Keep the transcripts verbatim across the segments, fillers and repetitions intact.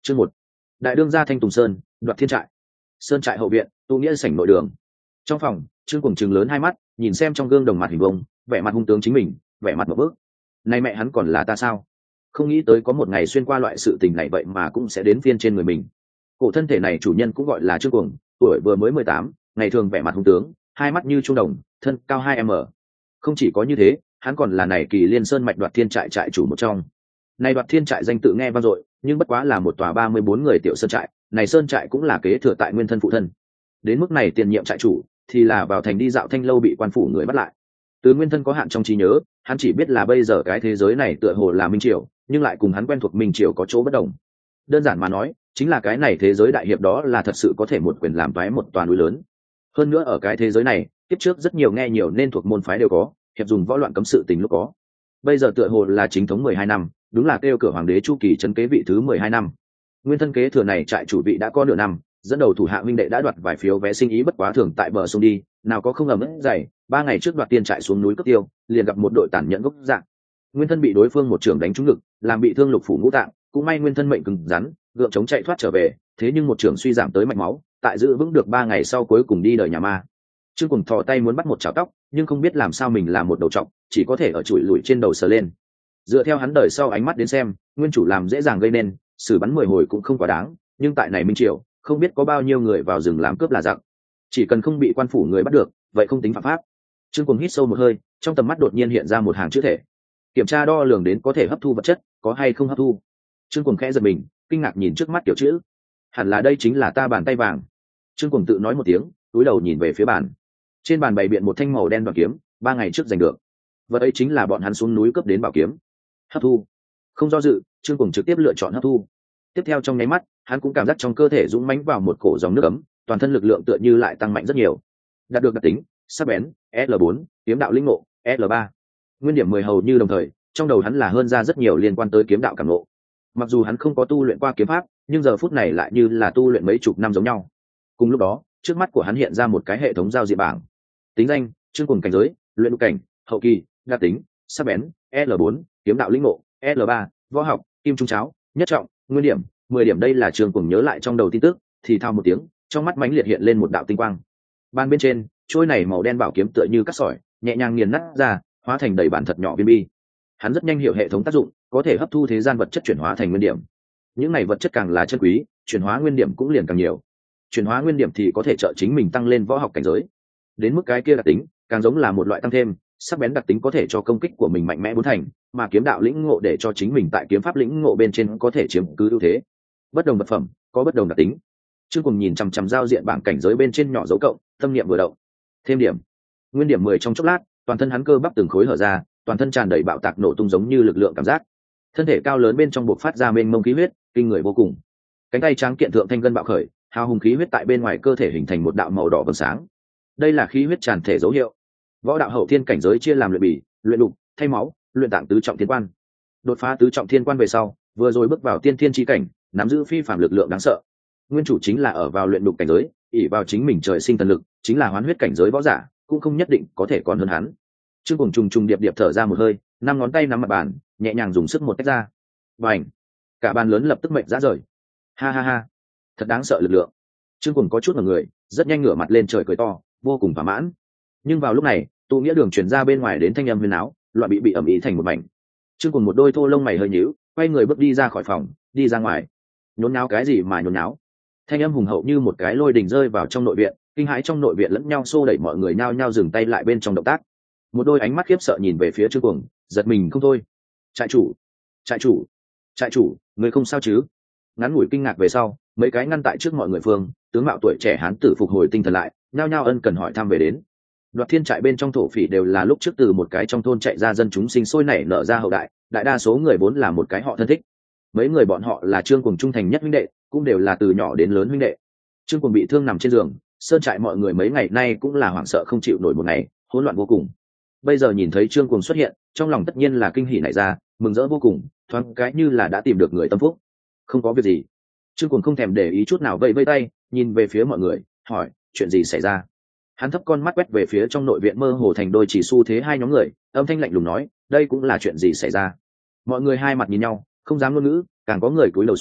Chương một. Đại đương gia Thanh Tùng Sơn, đoạt thiên trại. Sơn trại hậu viện, tu nghĩa sảnh nội đường. Trong phòng, Trương Cuồng trừng lớn hai mắt, nhìn xem trong gương đồng mặt hình vông, vẻ mặt hung tướng chính mình, vẻ mặt một bước. Này mẹ hắn còn là ta sao? Không nghĩ tới có một ngày xuyên qua loại sự tình này vậy mà cũng sẽ đến phiên trên người mình. Cổ thân thể này chủ nhân cũng gọi là Trương Cuồng, tuổi vừa mới mười tám, ngày thường vẻ mặt hung tướng, hai mắt như trung đồng, thân cao hai m. Không chỉ có như thế, hắn còn là này Kỳ Liên Sơn mạch đoạt thiên trại trại chủ một trong. Này đoạt thiên trại danh tự nghe vang dội, nhưng bất quá là một tòa ba mươi bốn người tiểu sơn trại, này sơn trại cũng là kế thừa tại nguyên thân phụ thân. Đến mức này tiền nhiệm trại chủ thì là vào thành đi dạo thanh lâu bị quan phủ người bắt lại. Từ nguyên thân có hạn trong trí nhớ, hắn chỉ biết là bây giờ cái thế giới này tựa hồ là minh triều, nhưng lại cùng hắn quen thuộc minh triều có chỗ bất đồng. Đơn giản mà nói, chính là cái này thế giới đại hiệp đó là thật sự có thể một quyền làm toái một toàn núi lớn. Hơn nữa ở cái thế giới này, tiếp trước rất nhiều nghe nhiều nên thuộc môn phái đều có, hiệp dùng võ loạn cấm sự tình lúc có. Bây giờ tựa hồ là chính thống mười hai năm, đúng là kêu cửa hoàng đế chu kỳ trấn kế vị thứ mười hai năm. Nguyên thân kế thừa này trại chủ vị đã có nửa năm, dẫn đầu thủ hạ huynh đệ đã đoạt vài phiếu vé sinh ý bất quá thường tại bờ sông đi, nào có không ẩm ướt dày, ba ngày trước đoạt tiền trại xuống núi cướp tiêu, liền gặp một đội tàn nhẫn gốc dạng. Nguyên thân bị đối phương một trưởng đánh trúng ngực, làm bị thương lục phủ ngũ tạng, cũng may nguyên thân mệnh cứng rắn, gượng chống chạy thoát trở về, thế nhưng một trưởng suy giảm tới mạch máu, tại giữ vững được ba ngày sau cuối cùng đi đời nhà ma. Trương Cuồng thò tay muốn bắt một chảo tóc, nhưng không biết làm sao mình là một đầu trọc, chỉ có thể ở chuỗi lùi trên đầu sờ lên. Dựa theo hắn đời sau ánh mắt đến xem, nguyên chủ làm dễ dàng gây nên, xử bắn mười hồi cũng không quá đáng, nhưng tại này minh triều, không biết có bao nhiêu người vào rừng làm cướp là giặc, chỉ cần không bị quan phủ người bắt được, vậy không tính phạm pháp. Trương Cuồng hít sâu một hơi, trong tầm mắt đột nhiên hiện ra một hàng chữ thể. Kiểm tra đo lường đến có thể hấp thu vật chất, có hay không hấp thu. Trương Cuồng khẽ giật mình, kinh ngạc nhìn trước mắt kiểu chữ. Hẳn là đây chính là ta bàn tay vàng. Trương Cuồng tự nói một tiếng, cúi đầu nhìn về phía bàn. Trên bàn bày biện một thanh màu đen đoạn kiếm, ba ngày trước giành được. Vật ấy chính là bọn hắn xuống núi cướp đến bảo kiếm. Hấp thu. Không do dự, Trương Cuồng trực tiếp lựa chọn hấp thu. Tiếp theo trong nháy mắt, hắn cũng cảm giác trong cơ thể dũng mãnh vào một cổ dòng nước ấm, toàn thân lực lượng tựa như lại tăng mạnh rất nhiều. Đạt được đặc tính, sắc bén, L bốn, kiếm đạo linh ngộ, L ba. Nguyên điểm mười hầu như đồng thời, trong đầu hắn là hơn ra rất nhiều liên quan tới kiếm đạo cảm ngộ. Mặc dù hắn không có tu luyện qua kiếm pháp, nhưng giờ phút này lại như là tu luyện mấy chục năm giống nhau. Cùng lúc đó, trước mắt của hắn hiện ra một cái hệ thống giao diện bảng. Tính danh: Trương Cuồng cảnh giới, luyện đục cảnh, hậu kỳ, đặc tính, sắc bén, L bốn, kiếm đạo linh ngộ, L ba, võ học, kim trung cháo, nhất trọng, nguyên điểm mười điểm. Đây là Trương Cuồng nhớ lại trong đầu tin tức, thì thao một tiếng, trong mắt mãnh liệt hiện lên một đạo tinh quang. Ban bên trên, trôi này màu đen bảo kiếm tựa như cắt sỏi, nhẹ nhàng nghiền nát ra, hóa thành đầy bản thật nhỏ viên bi. Hắn rất nhanh hiểu hệ thống tác dụng, có thể hấp thu thế gian vật chất chuyển hóa thành nguyên điểm. Những này vật chất càng là chân quý, chuyển hóa nguyên điểm cũng liền càng nhiều. Chuyển hóa nguyên điểm thì có thể trợ chính mình tăng lên võ học cảnh giới. Đến mức cái kia đặc tính, càng giống là một loại tăng thêm, sắc bén đặc tính có thể cho công kích của mình mạnh mẽ bốn thành, mà kiếm đạo lĩnh ngộ để cho chính mình tại kiếm pháp lĩnh ngộ bên trên có thể chiếm cứ ưu thế. Bất đồng vật phẩm có bất đồng đặc tính. Trương Cuồng nhìn chằm chằm giao diện bảng cảnh giới bên trên nhỏ dấu cộng, tâm niệm vừa động. Thêm điểm. Nguyên điểm mười trong chốc lát, toàn thân hắn cơ bắp từng khối hở ra, toàn thân tràn đầy bạo tạc nổ tung giống như lực lượng cảm giác. Thân thể cao lớn bên trong bộc phát ra mênh mông khí huyết, kinh người vô cùng. Cánh tay trắng kiện thượng thanh gân bạo khởi, hào hùng khí huyết tại bên ngoài cơ thể hình thành một đạo màu đỏ vầng sáng. Đây là khí huyết tràn thể dấu hiệu. Võ đạo hậu thiên cảnh giới chia làm luyện bì, luyện đục, thay máu, luyện tạng tứ trọng thiên quan. Đột phá tứ trọng thiên quan về sau, vừa rồi bước vào tiên thiên chi cảnh, nắm giữ phi phàm lực lượng đáng sợ. Nguyên chủ chính là ở vào luyện đục cảnh giới, ỷ vào chính mình trời sinh thần lực, chính là hoán huyết cảnh giới võ giả, cũng không nhất định có thể còn hơn hắn. Trương Cuồng trùng trùng điệp điệp thở ra một hơi, năm ngón tay nắm mặt bàn, nhẹ nhàng dùng sức một tách ra. Bành! Cả bàn lớn lập tức mệnh ra rời. Ha ha ha! Thật đáng sợ lực lượng. Trương Cuồng có chút ngẩng người, rất nhanh ngửa mặt lên trời cười to, vô cùng thỏa mãn. Nhưng vào lúc này, tụ nghĩa đường truyền ra bên ngoài đến thanh âm huyền áo, loạn bị bị ẩm ý thành một mảnh. Trương Cuồng một đôi thô lông mày hơi nhíu, quay người bước đi ra khỏi phòng, đi ra ngoài. Nhốn náo cái gì mà nhốn náo? Thanh âm hùng hậu như một cái lôi đình rơi vào trong nội viện, kinh hãi trong nội viện lẫn nhau xô đẩy, mọi người nhao nhao dừng tay lại bên trong động tác. Một đôi ánh mắt khiếp sợ nhìn về phía Trương Cuồng, giật mình không thôi. Trại chủ, trại chủ, trại chủ, người không sao chứ? Ngắn ngủi kinh ngạc về sau, mấy cái ngăn tại trước mọi người phương, tướng mạo tuổi trẻ hán tử phục hồi tinh thần lại, nhao nhao ân cần hỏi thăm về đến. Đoạt thiên trại bên trong thổ phỉ đều là lúc trước từ một cái trong thôn chạy ra dân chúng sinh sôi nảy nở ra hậu đại, đại đa số người vốn là một cái họ thân thích. Mấy người bọn họ là Trương Cuồng trung thành nhất huynh đệ, cũng đều là từ nhỏ đến lớn huynh đệ. Trương Cuồng bị thương nằm trên giường, sơn trại mọi người mấy ngày nay cũng là hoảng sợ không chịu nổi một ngày, hỗn loạn vô cùng. Bây giờ nhìn thấy Trương Cuồng xuất hiện, trong lòng tất nhiên là kinh hỉ nảy ra, mừng rỡ vô cùng, thoáng cái như là đã tìm được người tâm phúc. Không có việc gì. Trương Cuồng không thèm để ý chút nào, vẫy vẫy tay, nhìn về phía mọi người, hỏi, chuyện gì xảy ra? Hắn thấp con mắt quét về phía trong nội viện mơ hồ thành đôi chỉ xu thế hai nhóm người, âm thanh lạnh lùng nói, đây cũng là chuyện gì xảy ra? Mọi người hai mặt nhìn nhau, không dám ngôn ngữ, càng có người cúi đầu xuống,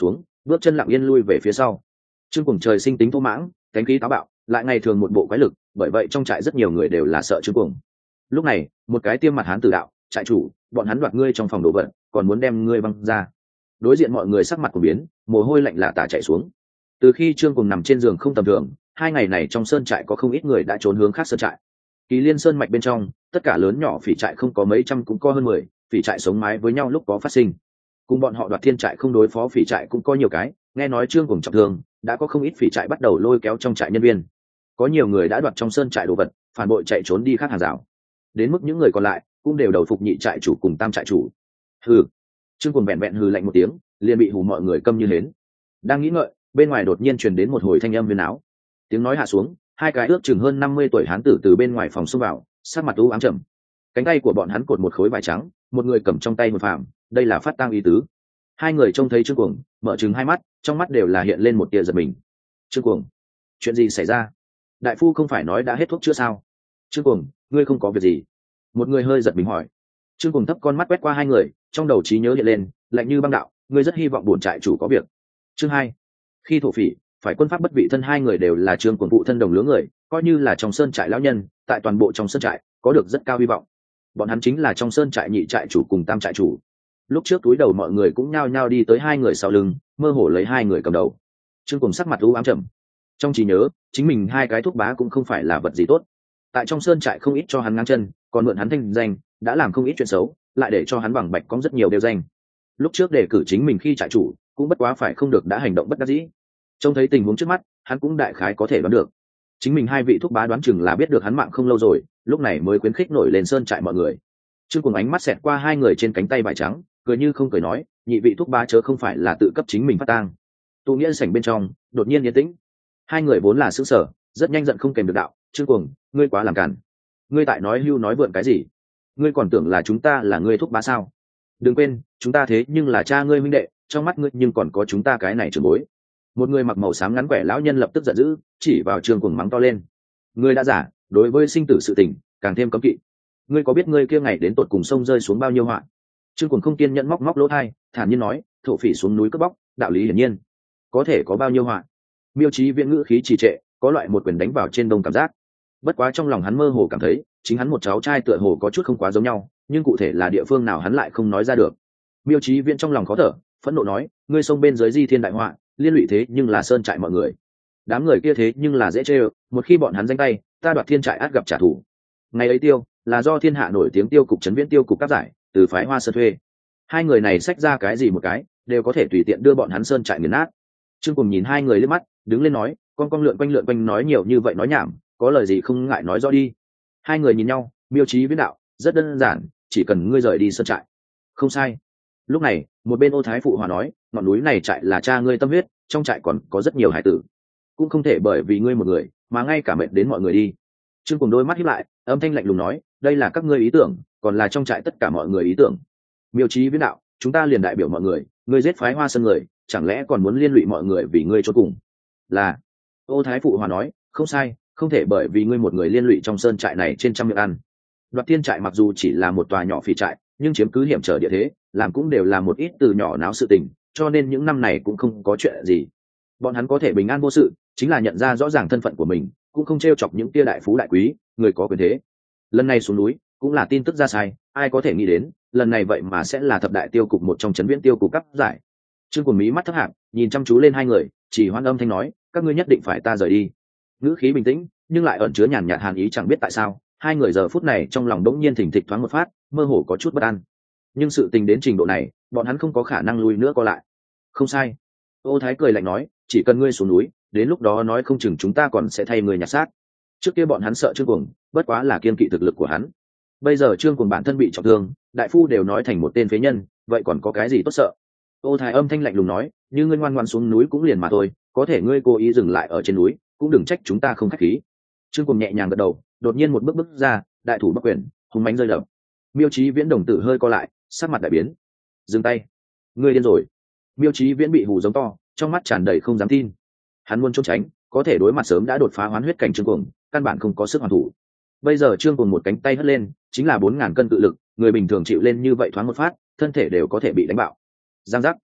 bước chân lặng yên lui về phía sau. Trương Cuồng trời sinh tính thô mãng, cánh khí táo bạo, lại ngày thường một bộ quái lực, bởi vậy trong trại rất nhiều người đều là sợ Trương Cuồng. Lúc này, một cái tiêm mặt hán tử đạo, trại chủ, bọn hắn đoạt ngươi trong phòng đồ vật, còn muốn đem ngươi băng ra. Đối diện mọi người sắc mặt của biến, mồ hôi lạnh lạ tả chảy xuống. Từ khi Trương Cuồng nằm trên giường không tầm thường, hai ngày này trong sơn trại có không ít người đã trốn hướng khác sơn trại. Kỳ Liên sơn mạch bên trong, tất cả lớn nhỏ phỉ trại không có mấy trăm cũng có hơn mười, phỉ trại sống mái với nhau lúc có phát sinh. Cùng bọn họ đoạt thiên trại không đối phó phỉ trại cũng có nhiều cái, nghe nói Trương Cuồng trọng thương, đã có không ít phỉ trại bắt đầu lôi kéo trong trại nhân viên. Có nhiều người đã đoạt trong sơn trại đồ vật, phản bội chạy trốn đi khác hàng rào. Đến mức những người còn lại cũng đều đầu phục nhị trại chủ cùng tam trại chủ. Hừ. Trương Cuồng vẹn vẹn hừ lạnh một tiếng, liền bị hù mọi người câm như hến. Đang nghĩ ngợi, bên ngoài đột nhiên truyền đến một hồi thanh âm huyền áo. Tiếng nói hạ xuống, hai cái ước chừng hơn năm mươi tuổi hán tử từ bên ngoài phòng xông vào, sắc mặt u ám trầm. Cánh tay của bọn hắn cột một khối vải trắng, một người cầm trong tay một phàm, đây là phát tang ý tứ. Hai người trông thấy Trương Cuồng, mở trừng hai mắt, trong mắt đều là hiện lên một tia giật mình. Trương Cuồng, chuyện gì xảy ra? Đại phu không phải nói đã hết thuốc chữa sao? Trương Cuồng, ngươi không có việc gì? Một người hơi giật mình hỏi. Trương Cuồng thấp con mắt quét qua hai người, trong đầu trí nhớ hiện lên, lạnh như băng đạo, ngươi rất hy vọng bổn trại chủ có việc. Chương hai, khi thổ phỉ phải quân pháp bất vị thân, hai người đều là Trương Cuồng phụ thân đồng lứa người, coi như là trong sơn trại lão nhân, tại toàn bộ trong sơn trại có được rất cao hy vọng. Bọn hắn chính là trong sơn trại nhị trại chủ cùng tam trại chủ. Lúc trước túi đầu mọi người cũng nhao nhao đi tới hai người sau lưng, mơ hồ lấy hai người cầm đầu. Trương Cuồng sắc mặt u ám trầm, trong trí nhớ chính mình hai cái thuốc bá cũng không phải là vật gì tốt, tại trong sơn trại không ít cho hắn ngang chân, còn mượn hắn thanh danh, đã làm không ít chuyện xấu, lại để cho hắn bằng bạch có rất nhiều đeo danh. Lúc trước đề cử chính mình khi trại chủ, cũng bất quá phải không được đã hành động bất đắc dĩ. Trông thấy tình huống trước mắt, hắn cũng đại khái có thể đoán được, chính mình hai vị thuốc bá đoán chừng là biết được hắn mạng không lâu rồi, lúc này mới khuyến khích nổi lên sơn trại mọi người. Trương Cuồng ánh mắt xẹt qua hai người trên cánh tay vải trắng, cười như không cười nói, nhị vị thuốc bá chớ không phải là tự cấp chính mình phát tang. Tụ nghĩa sảnh bên trong đột nhiên yên tĩnh. Hai người vốn là sững sờ, rất nhanh giận không kèm được đạo, Trương Cuồng, ngươi quá làm cản. Ngươi tại nói hưu nói vượn cái gì? Ngươi còn tưởng là chúng ta là ngươi thuốc bá sao? Đừng quên, chúng ta thế nhưng là cha ngươi huynh đệ, trong mắt ngươi nhưng còn có chúng ta cái này trưởng bối. Một người mặc màu xám ngắn quẻ lão nhân lập tức giận dữ, chỉ vào Trương Cuồng mắng to lên. Ngươi đã giả, đối với sinh tử sự tình càng thêm cấm kỵ. Ngươi có biết ngươi kia ngày đến tột cùng sông rơi xuống bao nhiêu họa? Trương Cuồng không kiên nhẫn móc móc lỗ tai, thản nhiên nói, thổ phỉ xuống núi cướp bóc, đạo lý hiển nhiên, có thể có bao nhiêu họa? Miêu Chí Viễn ngữ khí trì trệ, có loại một quyền đánh vào trên đông cảm giác. Bất quá trong lòng hắn mơ hồ cảm thấy, chính hắn một cháu trai tựa hồ có chút không quá giống nhau, nhưng cụ thể là địa phương nào hắn lại không nói ra được. Miêu Chí Viễn trong lòng khó thở, phẫn nộ nói, ngươi xông bên dưới di thiên đại họa, liên lụy thế nhưng là sơn trại mọi người. Đám người kia thế nhưng là dễ chơi, một khi bọn hắn danh tay, ta đoạt thiên trại át gặp trả thù. Ngày ấy tiêu, là do thiên hạ nổi tiếng tiêu cục trấn viễn tiêu cục cáp giải, từ phái Hoa Sơn thuê. Hai người này xách ra cái gì một cái, đều có thể tùy tiện đưa bọn hắn sơn trại nghiền nát. Trương Cuồng nhìn hai người liếc mắt, đứng lên nói, con con lượn quanh lượn quanh nói nhiều như vậy nói nhảm, có lời gì không ngại nói rõ đi. Hai người nhìn nhau, Miêu Chí Viễn đạo, rất đơn giản, chỉ cần ngươi rời đi sơn trại. Không sai. Lúc này, một bên Ô Thái phụ hòa nói, ngọn núi này trại là cha ngươi tâm huyết, trong trại còn có rất nhiều hải tử, cũng không thể bởi vì ngươi một người mà ngay cả mệt đến mọi người đi. Trương Cuồng đôi mắt híp lại, âm thanh lạnh lùng nói, đây là các ngươi ý tưởng, còn là trong trại tất cả mọi người ý tưởng. Miêu Chí Viễn đạo, chúng ta liền đại biểu mọi người, ngươi giết phái Hoa Sơn người, chẳng lẽ còn muốn liên lụy mọi người vì ngươi cho cùng? Là. Ô Thái phụ hòa nói, không sai, không thể bởi vì ngươi một người liên lụy trong sơn trại này trên trăm miệng ăn. Đoạt Thiên trại mặc dù chỉ là một tòa nhỏ phỉ trại, nhưng chiếm cứ hiểm trở địa thế, làm cũng đều là một ít từ nhỏ náo sự tình, cho nên những năm này cũng không có chuyện gì. Bọn hắn có thể bình an vô sự, chính là nhận ra rõ ràng thân phận của mình, cũng không trêu chọc những tia đại phú đại quý, người có quyền thế. Lần này xuống núi, cũng là tin tức ra sai, ai có thể nghĩ đến, lần này vậy mà sẽ là thập đại tiêu cục một trong trấn viễn tiêu cục cấp giải. Trương Cuồng mí mắt thấp hạp, nhìn chăm chú lên hai người, chỉ hoan âm thanh nói, các ngươi nhất định phải ta rời đi. Ngữ khí bình tĩnh, nhưng lại ẩn chứa nhàn nhạt hàn ý, chẳng biết tại sao, hai người giờ phút này trong lòng đống nhiên thình thịch thoáng một phát, mơ hồ có chút bất an. Nhưng sự tình đến trình độ này, bọn hắn không có khả năng lui nữa co lại. Không sai. Ô Thái cười lạnh nói, chỉ cần ngươi xuống núi, đến lúc đó nói không chừng chúng ta còn sẽ thay người nhặt xác. Trước kia bọn hắn sợ Trương Cuồng, bất quá là kiên kỵ thực lực của hắn. Bây giờ Trương Cuồng bản thân bị trọng thương, đại phu đều nói thành một tên phế nhân, vậy còn có cái gì tốt sợ? Ô Thái âm thanh lạnh lùng nói, như ngươi ngoan ngoãn xuống núi cũng liền mà thôi, có thể ngươi cố ý dừng lại ở trên núi, cũng đừng trách chúng ta không khách khí. Trương Cuồng nhẹ nhàng gật đầu, đột nhiên một bước bước ra, đại thủ bắc quyền, hùng mãnh rơi đập. Miêu Chí Viễn đồng tử hơi co lại, sắc mặt đại biến. Dừng tay, ngươi điên rồi. Miêu Chí Viễn bị hù giống to, trong mắt tràn đầy không dám tin. Hắn muốn trốn tránh, có thể đối mặt sớm đã đột phá hoán huyết cảnh Trương Cuồng, căn bản không có sức hoàn thủ. Bây giờ Trương Cuồng một cánh tay hất lên, chính là bốn ngàn cân cự lực, người bình thường chịu lên như vậy thoáng một phát, thân thể đều có thể bị đánh bạo. Giang giác.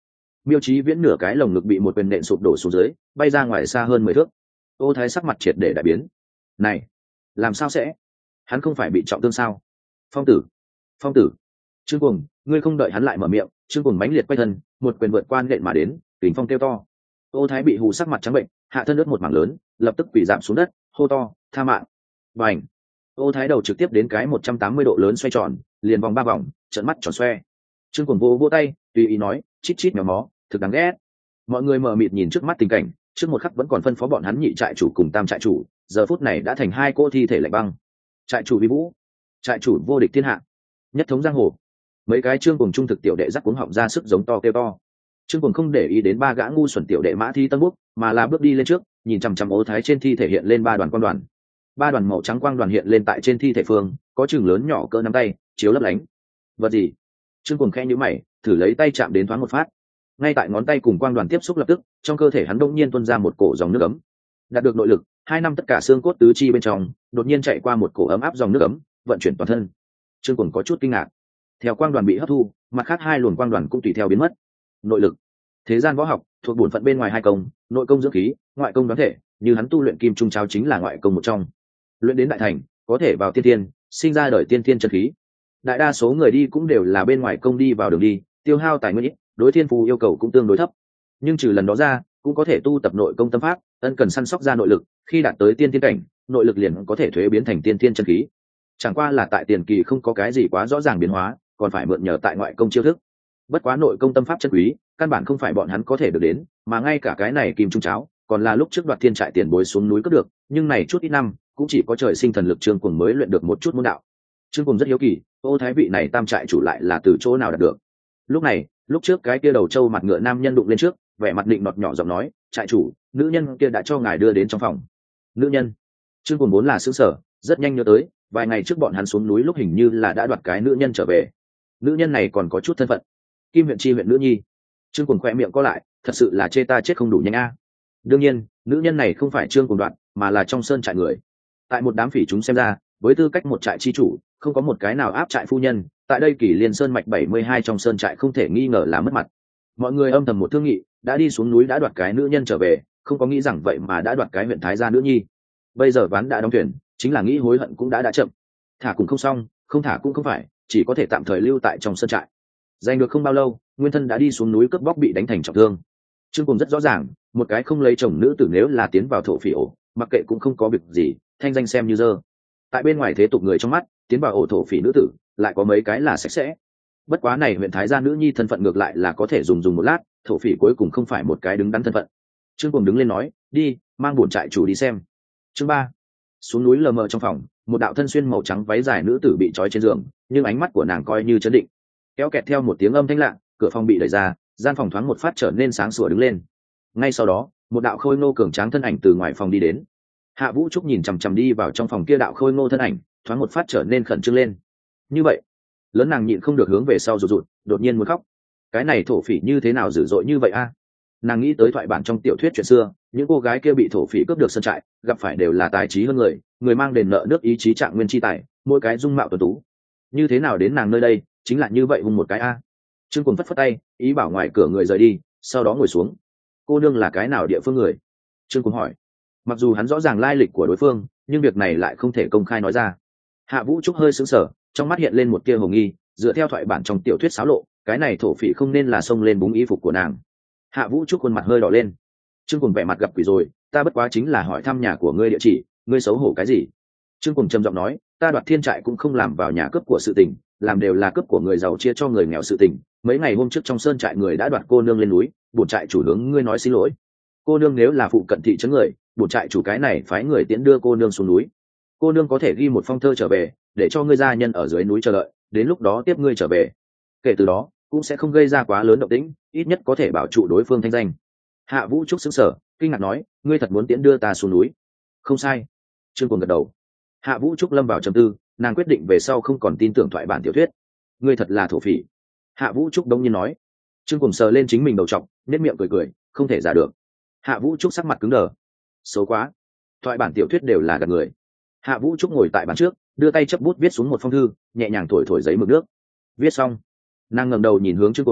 Miêu Chí Viễn nửa cái lồng ngực bị một quyền nện sụp đổ xuống dưới, bay ra ngoài xa hơn mười thước. Ô Thái sắc mặt triệt để đại biến. Này, làm sao sẽ? Hắn không phải bị trọng thương sao? Phong tử, Phong tử. Trương Cuồng, ngươi không đợi hắn lại mở miệng, Trương Cuồng mãnh liệt quay thân, một quyền vượt qua nện mà đến, kình phong kêu to. Ô Thái bị hù sắc mặt trắng bệnh, hạ thân ướt một mảng lớn, lập tức quỳ rạp xuống đất, hô to, tha mạng. Bành. Ô Thái đầu trực tiếp đến cái một trăm tám mươi độ lớn xoay tròn, liền vòng ba vòng, trợn mắt tròn xoe. Trương Cuồng vô vô tay, tùy ý nói, chít chít mèo mó, thực đáng ghét. Mọi người mờ mịt nhìn trước mắt tình cảnh, trước một khắc vẫn còn phân phó bọn hắn nhị trại chủ cùng tam trại chủ, giờ phút này đã thành hai cô thi thể lạnh băng. Trại chủ vi vũ, trại chủ vô địch thiên hạ, nhất thống giang hồ. Mấy cái Trương Cuồng trung thực tiểu đệ rắc cuống họng ra sức giống to kêu to. Trương Cuồng không để ý đến ba gã ngu xuẩn tiểu đệ mã thi tân búc, mà là bước đi lên trước, nhìn chằm chằm Ô Thái trên thi thể hiện lên ba đoàn quang đoàn. Ba đoàn màu trắng quang đoàn hiện lên tại trên thi thể phương, có chừng lớn nhỏ cỡ nắm tay, chiếu lấp lánh. Vật gì? Trương Cuồng khẽ nhíu mày, thử lấy tay chạm đến thoáng một phát. Ngay tại ngón tay cùng quang đoàn tiếp xúc lập tức, trong cơ thể hắn đột nhiên tuôn ra một cổ dòng nước ấm. Đạt được nội lực, hai năm tất cả xương cốt tứ chi bên trong, đột nhiên chạy qua một cổ ấm áp dòng nước ấm, vận chuyển toàn thân. Trương Cuồng có chút kinh ngạc. Theo quang đoàn bị hấp thu, mặt khác hai luồng quang đoàn cũng tùy theo biến mất. Nội lực, thế gian võ học thuộc bổn phận bên ngoài hai công, nội công dưỡng khí, ngoại công đoán thể, như hắn tu luyện kim trung cháo chính là ngoại công một trong. Luyện đến đại thành, có thể vào tiên thiên, sinh ra đời tiên thiên chân khí. Đại đa số người đi cũng đều là bên ngoài công đi vào đường đi, tiêu hao tài nguyên ít, đối thiên phù yêu cầu cũng tương đối thấp. Nhưng trừ lần đó ra, cũng có thể tu tập nội công tâm pháp, ân cần săn sóc ra nội lực, khi đạt tới tiên thiên cảnh, nội lực liền có thể thuế biến thành tiên thiên chân khí. Chẳng qua là tại tiền kỳ không có cái gì quá rõ ràng biến hóa, còn phải mượn nhờ tại ngoại công chiêu thức. Bất quá nội công tâm pháp chân quý, căn bản không phải bọn hắn có thể được đến, mà ngay cả cái này kim trung cháo, còn là lúc trước Đoạt Thiên trại tiền bối xuống núi cướp được, nhưng này chút ít năm, cũng chỉ có trời sinh thần lực Trương Cuồng mới luyện được một chút môn đạo. Trương Cuồng rất hiếu kỳ, Ô Thái vị này tam trại chủ lại là từ chỗ nào đạt được. Lúc này, lúc trước cái kia đầu trâu mặt ngựa nam nhân đụng lên trước, vẻ mặt định nọt nhỏ giọng nói, trại chủ, nữ nhân kia đã cho ngài đưa đến trong phòng. Nữ nhân? Trương Cuồng vốn là sững sờ, rất nhanh nhớ tới, vài ngày trước bọn hắn xuống núi lúc hình như là đã đoạt cái nữ nhân trở về. Nữ nhân này còn có chút thân phận, Kim huyện chi huyện nữ nhi. Trương Cuồng khoe miệng co lại, thật sự là chê ta chết không đủ nhanh a. Đương nhiên, nữ nhân này không phải Trương Cuồng đoạt, mà là trong sơn trại người. Tại một đám phỉ chúng xem ra, với tư cách một trại chi chủ, không có một cái nào áp trại phu nhân, tại đây Kỷ Liên Sơn mạch bảy mươi hai trong sơn trại không thể nghi ngờ là mất mặt. Mọi người âm thầm một thương nghị, đã đi xuống núi đã đoạt cái nữ nhân trở về, không có nghĩ rằng vậy mà đã đoạt cái huyện thái gia nữ nhi. Bây giờ ván đã đóng thuyền, chính là nghĩ hối hận cũng đã đã chậm. Thả cũng không xong, không thả cũng không phải, chỉ có thể tạm thời lưu tại trong sơn trại. Giành được không bao lâu, nguyên thân đã đi xuống núi cướp bóc bị đánh thành trọng thương. Trương Cuồng rất rõ ràng, một cái không lấy chồng nữ tử nếu là tiến vào thổ phỉ ổ, mặc kệ cũng không có việc gì, thanh danh xem như dơ. Tại bên ngoài thế tục người trong mắt, tiến vào ổ thổ phỉ nữ tử, lại có mấy cái là sạch sẽ. Bất quá này huyện thái gia nữ nhi thân phận ngược lại là có thể dùng dùng một lát, thổ phỉ cuối cùng không phải một cái đứng đắn thân phận. Trương Cuồng đứng lên nói, đi, mang bổn trại chủ đi xem. Chương ba. Xuống núi lờ mờ trong phòng, một đạo thân xuyên màu trắng váy dài nữ tử bị trói trên giường, nhưng ánh mắt của nàng coi như chấn định. Kéo kẹt theo một tiếng âm thanh lạ, cửa phòng bị đẩy ra, gian phòng thoáng một phát trở nên sáng sủa đứng lên. Ngay sau đó, một đạo khôi ngô cường tráng thân ảnh từ ngoài phòng đi đến. Hạ Vũ Trúc nhìn chằm chằm đi vào trong phòng kia đạo khôi ngô thân ảnh, thoáng một phát trở nên khẩn trương lên. Như vậy, lớn nàng nhịn không được hướng về sau rụt rụt, đột nhiên muốn khóc. Cái này thổ phỉ như thế nào dữ dội như vậy a? Nàng nghĩ tới thoại bản trong tiểu thuyết chuyện xưa, những cô gái kia bị thổ phỉ cướp được sơn trại, gặp phải đều là tài trí hơn người, người mang đền nợ nước ý chí trạng nguyên chi tài, mỗi cái dung mạo tuấn tú. Như thế nào đến nàng nơi đây, chính là như vậy hung một cái a. Trương Cuồng phất phất tay, ý bảo ngoài cửa người rời đi, sau đó ngồi xuống. Cô nương là cái nào địa phương người? Trương Cuồng hỏi. Mặc dù hắn rõ ràng lai lịch của đối phương, nhưng việc này lại không thể công khai nói ra. Hạ Vũ Trúc hơi sững sờ, trong mắt hiện lên một tia hồ nghi, dựa theo thoại bản trong tiểu thuyết xáo lộ, cái này thổ phỉ không nên là xông lên búng y phục của nàng. Hạ Vũ Trúc khuôn mặt hơi đỏ lên. Trương Cuồng vẻ mặt gặp quỷ rồi, ta bất quá chính là hỏi thăm nhà của ngươi địa chỉ, ngươi xấu hổ cái gì? Trương Cuồng trầm giọng nói, ta Đoạt Thiên trại cũng không làm vào nhà cướp của sự tình, làm đều là cướp của người giàu chia cho người nghèo sự tình. Mấy ngày hôm trước trong sơn trại người đã đoạt cô nương lên núi, bổn trại chủ hướng ngươi nói xin lỗi. Cô nương nếu là phụ cận thị trấn người, bổn trại chủ cái này phái người tiễn đưa cô nương xuống núi. Cô nương có thể ghi một phong thơ trở về, để cho ngươi gia nhân ở dưới núi chờ đợi, đến lúc đó tiếp ngươi trở về. Kể từ đó, cũng sẽ không gây ra quá lớn động tĩnh, ít nhất có thể bảo trụ đối phương thanh danh. Hạ Vũ Trúc sững sờ, kinh ngạc nói, ngươi thật muốn tiễn đưa ta xuống núi? Không sai. Trương Cuồng gật đầu. Hạ Vũ Trúc lâm vào trầm tư, nàng quyết định về sau không còn tin tưởng thoại bản tiểu thuyết. Ngươi thật là thổ phỉ. Hạ Vũ Trúc đông nhiên nói. Trương Cuồng sờ lên chính mình đầu trọc, nét miệng cười cười, không thể giả được. Hạ Vũ Trúc sắc mặt cứng đờ. Xấu quá. Thoại bản tiểu thuyết đều là gạt người. Hạ Vũ Trúc ngồi tại bàn trước, đưa tay chấp bút viết xuống một phong thư, nhẹ nhàng thổi thổi giấy mực nước. Viết xong, nàng ngẩng đầu nhìn hướng Trương Cuồng,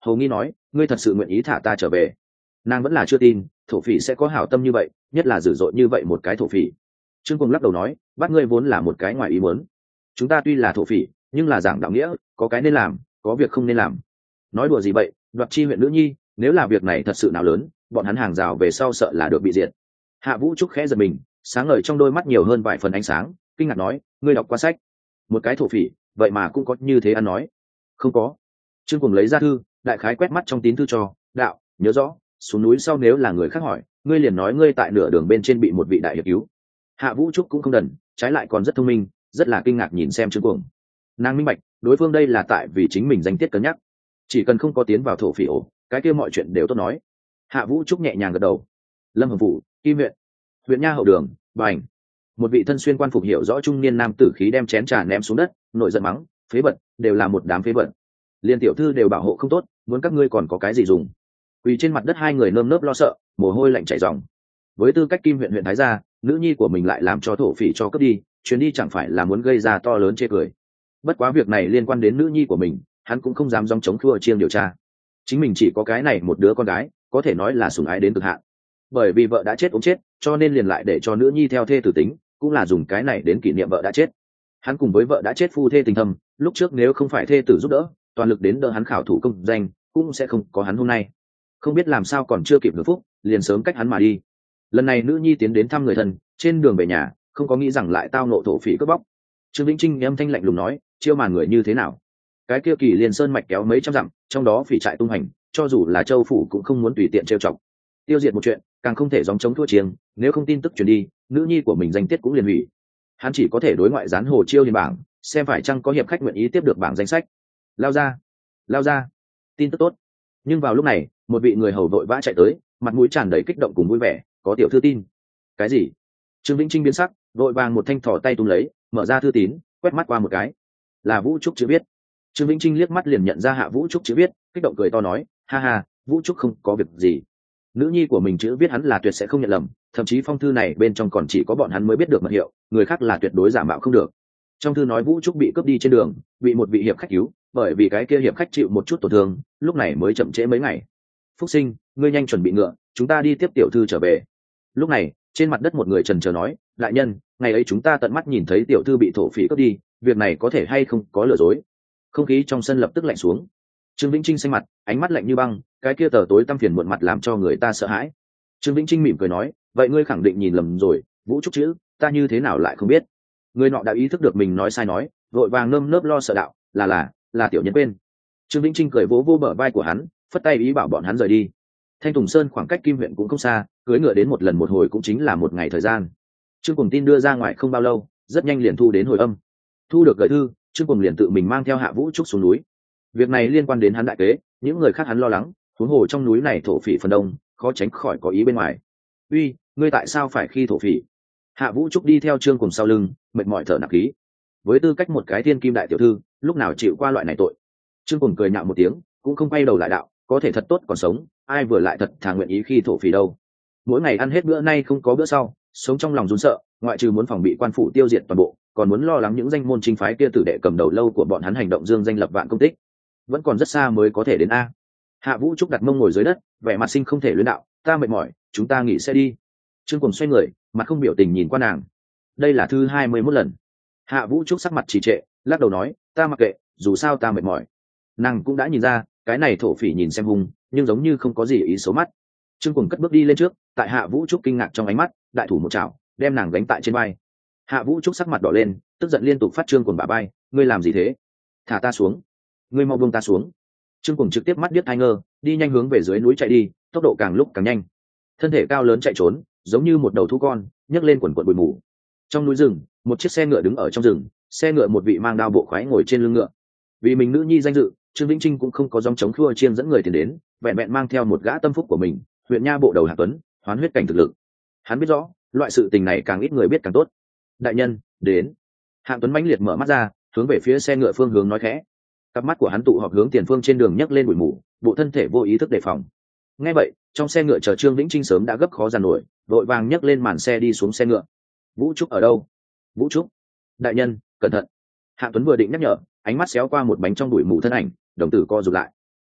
hầu nghi nói ngươi thật sự nguyện ý thả ta trở về. Nàng vẫn là chưa tin thổ phỉ sẽ có hảo tâm như vậy, nhất là dữ dội như vậy một cái thổ phỉ. Trương Cuồng lắc đầu nói bắt ngươi vốn là một cái ngoài ý muốn, chúng ta tuy là thổ phỉ nhưng là giảng đạo nghĩa, có cái nên làm có việc không nên làm. Nói đùa gì vậy, Đoạt Chi huyện nữ nhi, nếu là việc này thật sự nào lớn, bọn hắn hàng rào về sau sợ là được bị diệt. Hạ Vũ Trúc khẽ giật mình, sáng ngời trong đôi mắt nhiều hơn vài phần ánh sáng, kinh ngạc nói ngươi đọc qua sách? Một cái thổ phỉ vậy mà cũng có như thế ăn nói. Không có. Trương Cuồng lấy ra thư, đại khái quét mắt trong tín thư cho đạo, nhớ rõ xuống núi sau nếu là người khác hỏi ngươi liền nói ngươi tại nửa đường bên trên bị một vị đại hiệp cứu. Hạ Vũ Trúc cũng không đần, trái lại còn rất thông minh, rất là kinh ngạc nhìn xem Trương Cuồng. Nàng minh bạch đối phương đây là tại vì chính mình danh tiết cân nhắc, chỉ cần không có tiến vào thổ phỉ ổ cái kia mọi chuyện đều tốt nói. Hạ Vũ Trúc nhẹ nhàng gật đầu. Lâm Hồng Phủ, Kim huyện, huyện Nha hậu đường, bành. Một vị thân xuyên quan phục hiểu rõ trung niên nam tử khí đem chén trà ném xuống đất, nội giận mắng phế vật, đều là một đám phế vật, liên tiểu thư đều bảo hộ không tốt, muốn các ngươi còn có cái gì dùng. Quỳ trên mặt đất hai người nơm nớp lo sợ, mồ hôi lạnh chảy ròng. Với tư cách Kim huyện huyện thái gia, nữ nhi của mình lại làm cho thổ phỉ cho cướp đi, chuyến đi chẳng phải là muốn gây ra to lớn chê cười. Bất quá việc này liên quan đến nữ nhi của mình, hắn cũng không dám dòng chống khua chiêng điều tra. Chính mình chỉ có cái này một đứa con gái, có thể nói là sủng ái đến cực hạn. Bởi vì vợ đã chết ốm chết, cho nên liền lại để cho nữ nhi theo thê tử tính, cũng là dùng cái này đến kỷ niệm vợ đã chết. Hắn cùng với vợ đã chết phu thê tình thâm, lúc trước nếu không phải thê tử giúp đỡ, toàn lực đến đỡ hắn khảo thủ công danh, cũng sẽ không có hắn hôm nay. Không biết làm sao còn chưa kịp hưởng phúc, liền sớm cách hắn mà đi. Lần này nữ nhi tiến đến thăm người thân, trên đường về nhà, không có nghĩ rằng lại tao nộ thổ phỉ cướp bóc. Trương Vĩnh Trinh âm thanh lạnh lùng nói, chiêu màn người như thế nào? Cái kia Kỳ Liên Sơn mạch kéo mấy trăm dặm, trong đó phỉ trại tung hành, cho dù là châu phủ cũng không muốn tùy tiện trêu chọc. Tiêu diệt một chuyện, càng không thể gióng chống thua chiêng, nếu không tin tức truyền đi, nữ nhi của mình danh tiết cũng liền hủy. Hắn chỉ có thể đối ngoại gián hồ chiêu lên bảng, xem phải chăng có hiệp khách nguyện ý tiếp được bảng danh sách. Lao ra, lao ra, tin tức tốt. Nhưng vào lúc này, một vị người hầu vội vã chạy tới, mặt mũi tràn đầy kích động cùng vui vẻ, có tiểu thư tin. Cái gì? Trương Vĩnh Trinh biến sắc, vội vàng một thanh thỏ tay túm lấy, mở ra thư tín, quét mắt qua một cái, là Vũ Trúc chữ viết. Trương Vĩnh Trinh liếc mắt liền nhận ra Hạ Vũ Trúc chữ viết, kích động cười to nói, ha ha, Vũ Trúc không có việc gì. Nữ nhi của mình chữ viết hắn là tuyệt sẽ không nhận lầm, thậm chí phong thư này bên trong còn chỉ có bọn hắn mới biết được mật hiệu, người khác là tuyệt đối giả mạo không được. Trong thư nói Vũ Trúc bị cướp đi trên đường, bị một vị hiệp khách cứu, bởi vì cái kia hiệp khách chịu một chút tổn thương, lúc này mới chậm trễ mấy ngày. Phúc Sinh, ngươi nhanh chuẩn bị ngựa, chúng ta đi tiếp tiểu thư trở về. Lúc này, trên mặt đất một người trần chờ nói, đại nhân, ngày ấy chúng ta tận mắt nhìn thấy tiểu thư bị thổ phỉ cướp đi, việc này có thể hay không có lừa dối. Không khí trong sân lập tức lạnh xuống. Trương Vĩnh Trinh xanh mặt, ánh mắt lạnh như băng, cái kia tờ tối tăm phiền muộn mặt làm cho người ta sợ hãi. Trương Vĩnh Trinh mỉm cười nói, vậy ngươi khẳng định nhìn lầm rồi, Vũ Trúc chữ, ta như thế nào lại không biết. Người nọ đã ý thức được mình nói sai nói, vội vàng nơm nớp lo sợ đạo, là là là tiểu nhân quên. Trương Vĩnh Trinh cười vỗ vô bờ vai của hắn, phất tay ý bảo bọn hắn rời đi. Thanh Tùng Sơn khoảng cách Kim huyện cũng không xa, cưỡi ngựa đến một lần một hồi cũng chính là một ngày thời gian. Trương Cuồng tin đưa ra ngoài không bao lâu, rất nhanh liền thu đến hồi âm. Thu được gửi thư, Trương Cuồng liền tự mình mang theo Hạ Vũ Trúc xuống núi. Việc này liên quan đến hắn đại kế, những người khác hắn lo lắng, huống hồ trong núi này thổ phỉ phần đông, khó tránh khỏi có ý bên ngoài. Uy, ngươi tại sao phải khi thổ phỉ? Hạ Vũ Trúc đi theo Trương Cuồng sau lưng, mệt mỏi thở nặng khí. Với tư cách một cái thiên kim đại tiểu thư, lúc nào chịu qua loại này tội. Trương Cuồng cười nhạo một tiếng, cũng không quay đầu lại đạo, có thể thật tốt còn sống, ai vừa lại thật thà nguyện ý khi thổ phỉ đâu. Mỗi ngày ăn hết bữa nay không có bữa sau, sống trong lòng run sợ, ngoại trừ muốn phòng bị quan phủ tiêu diệt toàn bộ, còn muốn lo lắng những danh môn chính phái kia tử đệ cầm đầu lâu của bọn hắn hành động dương danh lập vạn công tích, vẫn còn rất xa mới có thể đến a. Hạ Vũ Trúc đặt mông ngồi dưới đất, vẻ mặt sinh không thể luyến đạo, ta mệt mỏi, chúng ta nghỉ xe đi. Trương Cuồng xoay người, mặt không biểu tình nhìn qua nàng. Đây là thứ hai mươi mốt lần. Hạ Vũ Trúc sắc mặt trì trệ, lắc đầu nói, ta mặc kệ, dù sao ta mệt mỏi. Nàng cũng đã nhìn ra, cái này thổ phỉ nhìn xem hung, nhưng giống như không có gì ý xấu mắt. Trương Cuồng cất bước đi lên trước, tại Hạ Vũ Trúc kinh ngạc trong ánh mắt, đại thủ một chảo, đem nàng đánh tại trên vai. Hạ Vũ Trúc sắc mặt đỏ lên, tức giận liên tục phát Trương Cuồng bả vai, ngươi làm gì thế? Thả ta xuống, ngươi mau buông ta xuống. Trương Cuồng trực tiếp mắt điếc hai ngơ, đi nhanh hướng về dưới núi chạy đi, tốc độ càng lúc càng nhanh. Thân thể cao lớn chạy trốn, giống như một đầu thú con, nhấc lên quần quần bụi mù. Trong núi rừng, một chiếc xe ngựa đứng ở trong rừng, xe ngựa một vị mang đao bộ khoái ngồi trên lưng ngựa. Vì mình nữ nhi danh dự, Trương Vĩnh Trinh cũng không có dòng chống khua chiêng dẫn người tiền đến, vẹn vẹn mang theo một gã tâm phúc của mình, huyện nha bộ đầu Hạ Tuấn, hoán huyết cảnh thực lực. Hắn biết rõ, loại sự tình này càng ít người biết càng tốt. Đại nhân, đến. Hạ Tuấn mãnh liệt mở mắt ra, hướng về phía xe ngựa phương hướng nói khẽ. Cặp mắt của hắn tụ họp hướng tiền phương trên đường nhấc lên bụi mù, bộ thân thể vô ý thức đề phòng. Nghe vậy, trong xe ngựa chờ Trương Vĩnh Trinh sớm đã gấp khó dàn nổi, vội vàng nhấc lên màn xe đi xuống xe ngựa. Vũ Trúc ở đâu? Vũ Trúc. Đại nhân, cẩn thận. Hạ Tuấn vừa định nhắc nhở, ánh mắt xéo qua một bánh trong bụi mù thân ảnh, đồng tử co rụt lại.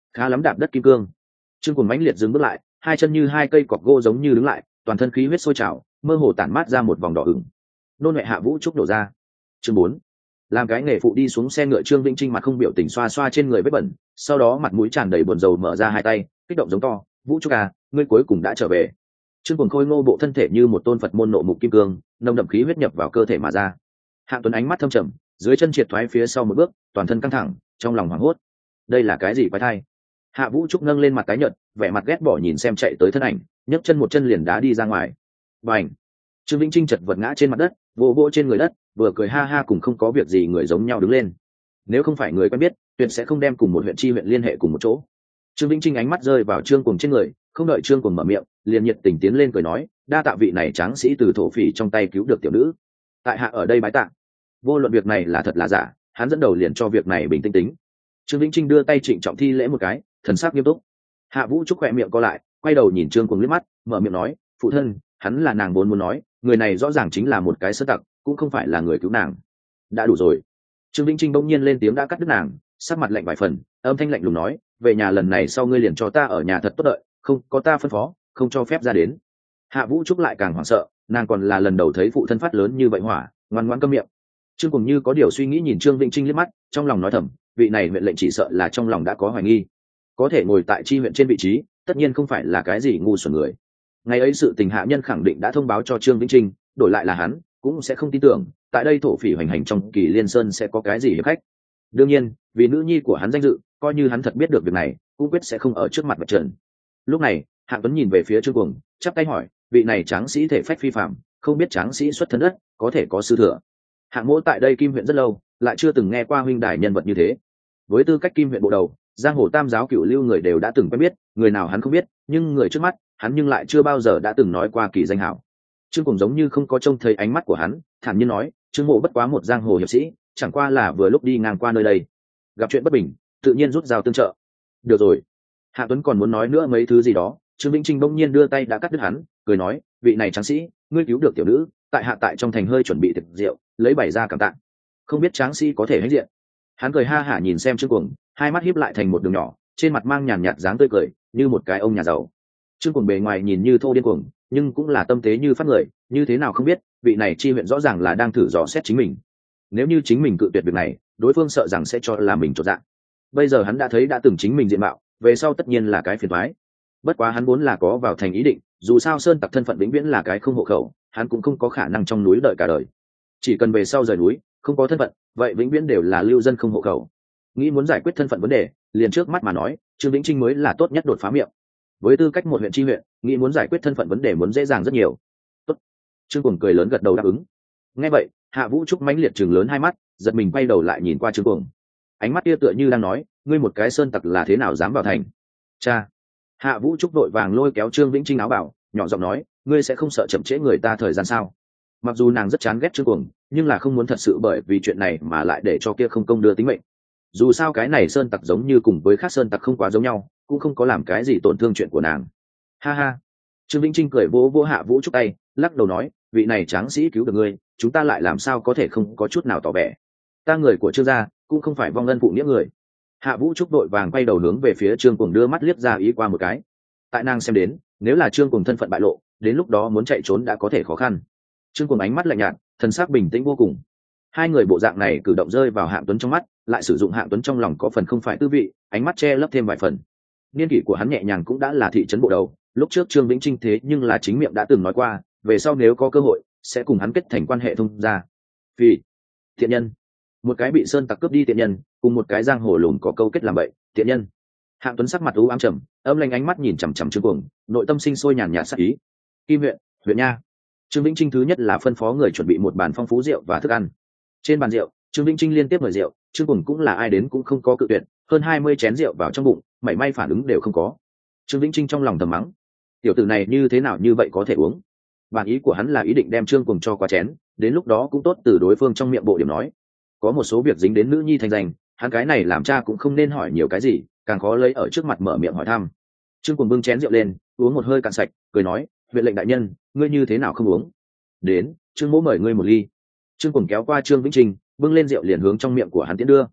khá lắm đạp đất kim cương. Trương Cuồng mãnh liệt dừng bước lại, hai chân như hai cây cọc gỗ giống như đứng lại, toàn thân khí huyết sôi trào, mơ hồ tản mát ra một vòng đỏ ửng. Nôn huệ Hạ Vũ Trúc đổ ra. Chương bốn. Làm cái nghề phụ đi xuống xe ngựa, Trương Vĩnh Trinh mặt không biểu tình xoa xoa trên người vết bẩn, sau đó mặt mũi tràn đầy buồn rầu mở ra hai tay, kích động giống to, "Vũ Trúc à, ngươi cuối cùng đã trở về." Trương Cuồng khôi ngô bộ thân thể như một tôn Phật môn nộ mục kim cương, nồng đậm khí huyết nhập vào cơ thể mà ra. Hạng Tuấn ánh mắt thâm trầm, dưới chân triệt thoái phía sau một bước, toàn thân căng thẳng, trong lòng hoảng hốt. Đây là cái gì quái thai? Hạ Vũ Trúc nâng lên mặt tái nhợt, vẻ mặt ghét bỏ nhìn xem chạy tới thân ảnh, nhấc chân một chân liền đá đi ra ngoài. Bành! Trương Vĩnh Trinh chật vật ngã trên mặt đất, vỗ vỗ trên người đất, vừa cười ha ha cùng không có việc gì người giống nhau đứng lên. Nếu không phải người quen biết, tuyệt sẽ không đem cùng một huyện chi huyện liên hệ cùng một chỗ. Trương Vĩnh Trinh ánh mắt rơi vào Trương Cuồng trên người, không đợi Trương Cuồng mở miệng, liền nhiệt tình tiến lên cười nói, đa tạ vị này tráng sĩ từ thổ phỉ trong tay cứu được tiểu nữ. Tại hạ ở đây bái tạ. Vô luận việc này là thật là giả, hắn dẫn đầu liền cho việc này bình tĩnh tính. Trương Vĩnh Trinh đưa tay trịnh trọng thi lễ một cái, thần sắc nghiêm túc. Hạ Vũ Trúc khỏe miệng co lại, quay đầu nhìn Trương Cuồng liếc mắt, mở miệng nói, phụ thân, hắn là nàng vốn muốn nói, người này rõ ràng chính là một cái sơ tặc, cũng không phải là người cứu nàng. Đã đủ rồi. Trương Vĩnh Trinh bỗng nhiên lên tiếng đã cắt đứt nàng, sắc mặt lạnh vài phần, âm thanh lạnh lùng nói, về nhà lần này sau ngươi liền cho ta ở nhà thật tốt đợi, không có ta phân phó, không cho phép ra đến. Hạ Vũ Trúc lại càng hoảng sợ, nàng còn là lần đầu thấy phụ thân phát lớn như vậy hỏa, ngoan ngoãn câm miệng. Trương Cuồng như có điều suy nghĩ nhìn Trương Vĩnh Trinh liếc mắt, trong lòng nói thầm, vị này huyện lệnh chỉ sợ là trong lòng đã có hoài nghi, có thể ngồi tại chi huyện trên vị trí, tất nhiên không phải là cái gì ngu xuẩn người. Ngày ấy sự tình hạ nhân khẳng định đã thông báo cho Trương Vĩnh Trinh, đổi lại là hắn cũng sẽ không tin tưởng tại đây thổ phỉ hoành hành trong Kỳ Liên Sơn sẽ có cái gì hiệp khách. Đương nhiên, vì nữ nhi của hắn danh dự, coi như hắn thật biết được việc này, cũng quyết sẽ không ở trước mặt mặt trần. Lúc này, Hạng Tuấn nhìn về phía Trương Cuồng, chắp tay hỏi, vị này tráng sĩ thể phách phi phạm, không biết tráng sĩ xuất thân đất, có thể có sư thừa. Hạng Mỗ tại đây Kim huyện rất lâu, lại chưa từng nghe qua huynh đài nhân vật như thế. Với tư cách Kim huyện bộ đầu, giang hồ tam giáo cửu lưu người đều đã từng quen biết, người nào hắn không biết, nhưng người trước mắt, hắn nhưng lại chưa bao giờ đã từng nói qua kỳ danh hảo. Trương Cuồng giống như không có trông thấy ánh mắt của hắn, thản nhiên nói, Trương Mộ bất quá một giang hồ hiệp sĩ, chẳng qua là vừa lúc đi ngang qua nơi đây, gặp chuyện bất bình, tự nhiên rút dao tương trợ. Được rồi. Hạ Tuấn còn muốn nói nữa mấy thứ gì đó, Trương Vĩnh Trinh bỗng nhiên đưa tay đã cắt đứt hắn, cười nói, vị này tráng sĩ, ngươi cứu được tiểu nữ, tại hạ tại trong thành hơi chuẩn bị thực rượu, lấy bày ra cảm tạ. Không biết tráng sĩ có thể hãnh diện. Hắn cười ha hả nhìn xem Trương Cuồng, hai mắt híp lại thành một đường nhỏ, trên mặt mang nhàn nhạt dáng tươi cười, như một cái ông nhà giàu. Trương Cuồng bề ngoài nhìn như thô điên cuồng, nhưng cũng là tâm tế như phát người, như thế nào không biết, vị này chi huyện rõ ràng là đang thử dò xét chính mình. Nếu như chính mình cự tuyệt việc này, đối phương sợ rằng sẽ cho là mình chột dạ. Bây giờ hắn đã thấy đã từng chính mình diện mạo, về sau tất nhiên là cái phiền toái. Bất quá hắn vốn là có vào thành ý định, dù sao sơn tặc thân phận vĩnh viễn là cái không hộ khẩu, hắn cũng không có khả năng trong núi đợi cả đời. Chỉ cần về sau rời núi, không có thân phận, vậy vĩnh viễn đều là lưu dân không hộ khẩu. Nghĩ muốn giải quyết thân phận vấn đề, liền trước mắt mà nói, Trương Vĩnh Trinh mới là tốt nhất đột phá miệng. Với tư cách một huyện tri huyện, nghĩ muốn giải quyết thân phận vấn đề muốn dễ dàng rất nhiều. Tốt. Trương Cuồng cười lớn gật đầu đáp ứng. Nghe vậy, Hạ Vũ Trúc mãnh liệt trừng lớn hai mắt, giật mình quay đầu lại nhìn qua Trương Cuồng. Ánh mắt kia tựa như đang nói, ngươi một cái sơn tặc là thế nào dám vào thành? Cha. Hạ Vũ Trúc đội vàng lôi kéo Trương Vĩnh Trinh áo bảo, nhỏ giọng nói, ngươi sẽ không sợ chậm trễ người ta thời gian sao? Mặc dù nàng rất chán ghét Trương Cuồng, nhưng là không muốn thật sự bởi vì chuyện này mà lại để cho kia không công đưa tính mệnh. Dù sao cái này sơn tặc giống như cùng với khác sơn tặc không quá giống nhau, cũng không có làm cái gì tổn thương chuyện của nàng. Ha ha. Trương Vĩnh Trinh cười vỗ vỗ Hạ Vũ Trúc tay, lắc đầu nói, vị này tráng sĩ cứu được ngươi, chúng ta lại làm sao có thể không có chút nào tỏ vẻ. Ta người của Trương gia, cũng không phải vong ân phụ nghĩa người. Hạ Vũ Trúc đội vàng quay đầu hướng về phía Trương Cuồng đưa mắt liếc ra ý qua một cái. Tại nàng xem đến, nếu là Trương Cuồng thân phận bại lộ, đến lúc đó muốn chạy trốn đã có thể khó khăn. Trương Cuồng ánh mắt lạnh nhạt, thần sắc bình tĩnh vô cùng. Hai người bộ dạng này cử động rơi vào Hạng Tuấn trong mắt, lại sử dụng Hạng Tuấn trong lòng có phần không phải tư vị, ánh mắt che lấp thêm vài phần. Niên kỷ của hắn nhẹ nhàng cũng đã là thị trấn bộ đầu, lúc trước Trương Vĩnh Trinh thế nhưng là chính miệng đã từng nói qua, về sau nếu có cơ hội sẽ cùng hắn kết thành quan hệ thông gia. Vì thiện nhân, một cái bị sơn tặc cướp đi thiện nhân, cùng một cái giang hồ lùn có câu kết làm vậy, thiện nhân. Hạng Tuấn sắc mặt u ám trầm, âm lanh ánh mắt nhìn chằm chằm Trương Cuồng, nội tâm sinh sôi nhàn nhạt sát ý. Kim huyện, huyện nha. Trương Vĩnh Trinh thứ nhất là phân phó người chuẩn bị một bàn phong phú rượu và thức ăn. Trên bàn rượu, Trương Vĩnh Trinh liên tiếp mời rượu, Trương Cuồng cũng là ai đến cũng không có cự tuyệt, hơn hai mươi chén rượu vào trong bụng, mảy may phản ứng đều không có. Trương Vĩnh Trinh trong lòng thầm mắng, tiểu tử này như thế nào như vậy có thể uống. Bản ý của hắn là ý định đem Trương Cuồng cho qua chén, đến lúc đó cũng tốt từ đối phương trong miệng bộ điểm nói. Có một số việc dính đến nữ nhi thành danh, hắn cái này làm cha cũng không nên hỏi nhiều cái gì, càng khó lấy ở trước mặt mở miệng hỏi thăm. Trương Cuồng bưng chén rượu lên, uống một hơi cạn sạch, cười nói, huyện lệnh đại nhân, ngươi như thế nào không uống? Đến, Trương Mỗ mời ngươi một ly. Trương Cuồng kéo qua Trương Vĩnh Trinh, bưng lên rượu liền hướng trong miệng của hắn tiến đưa.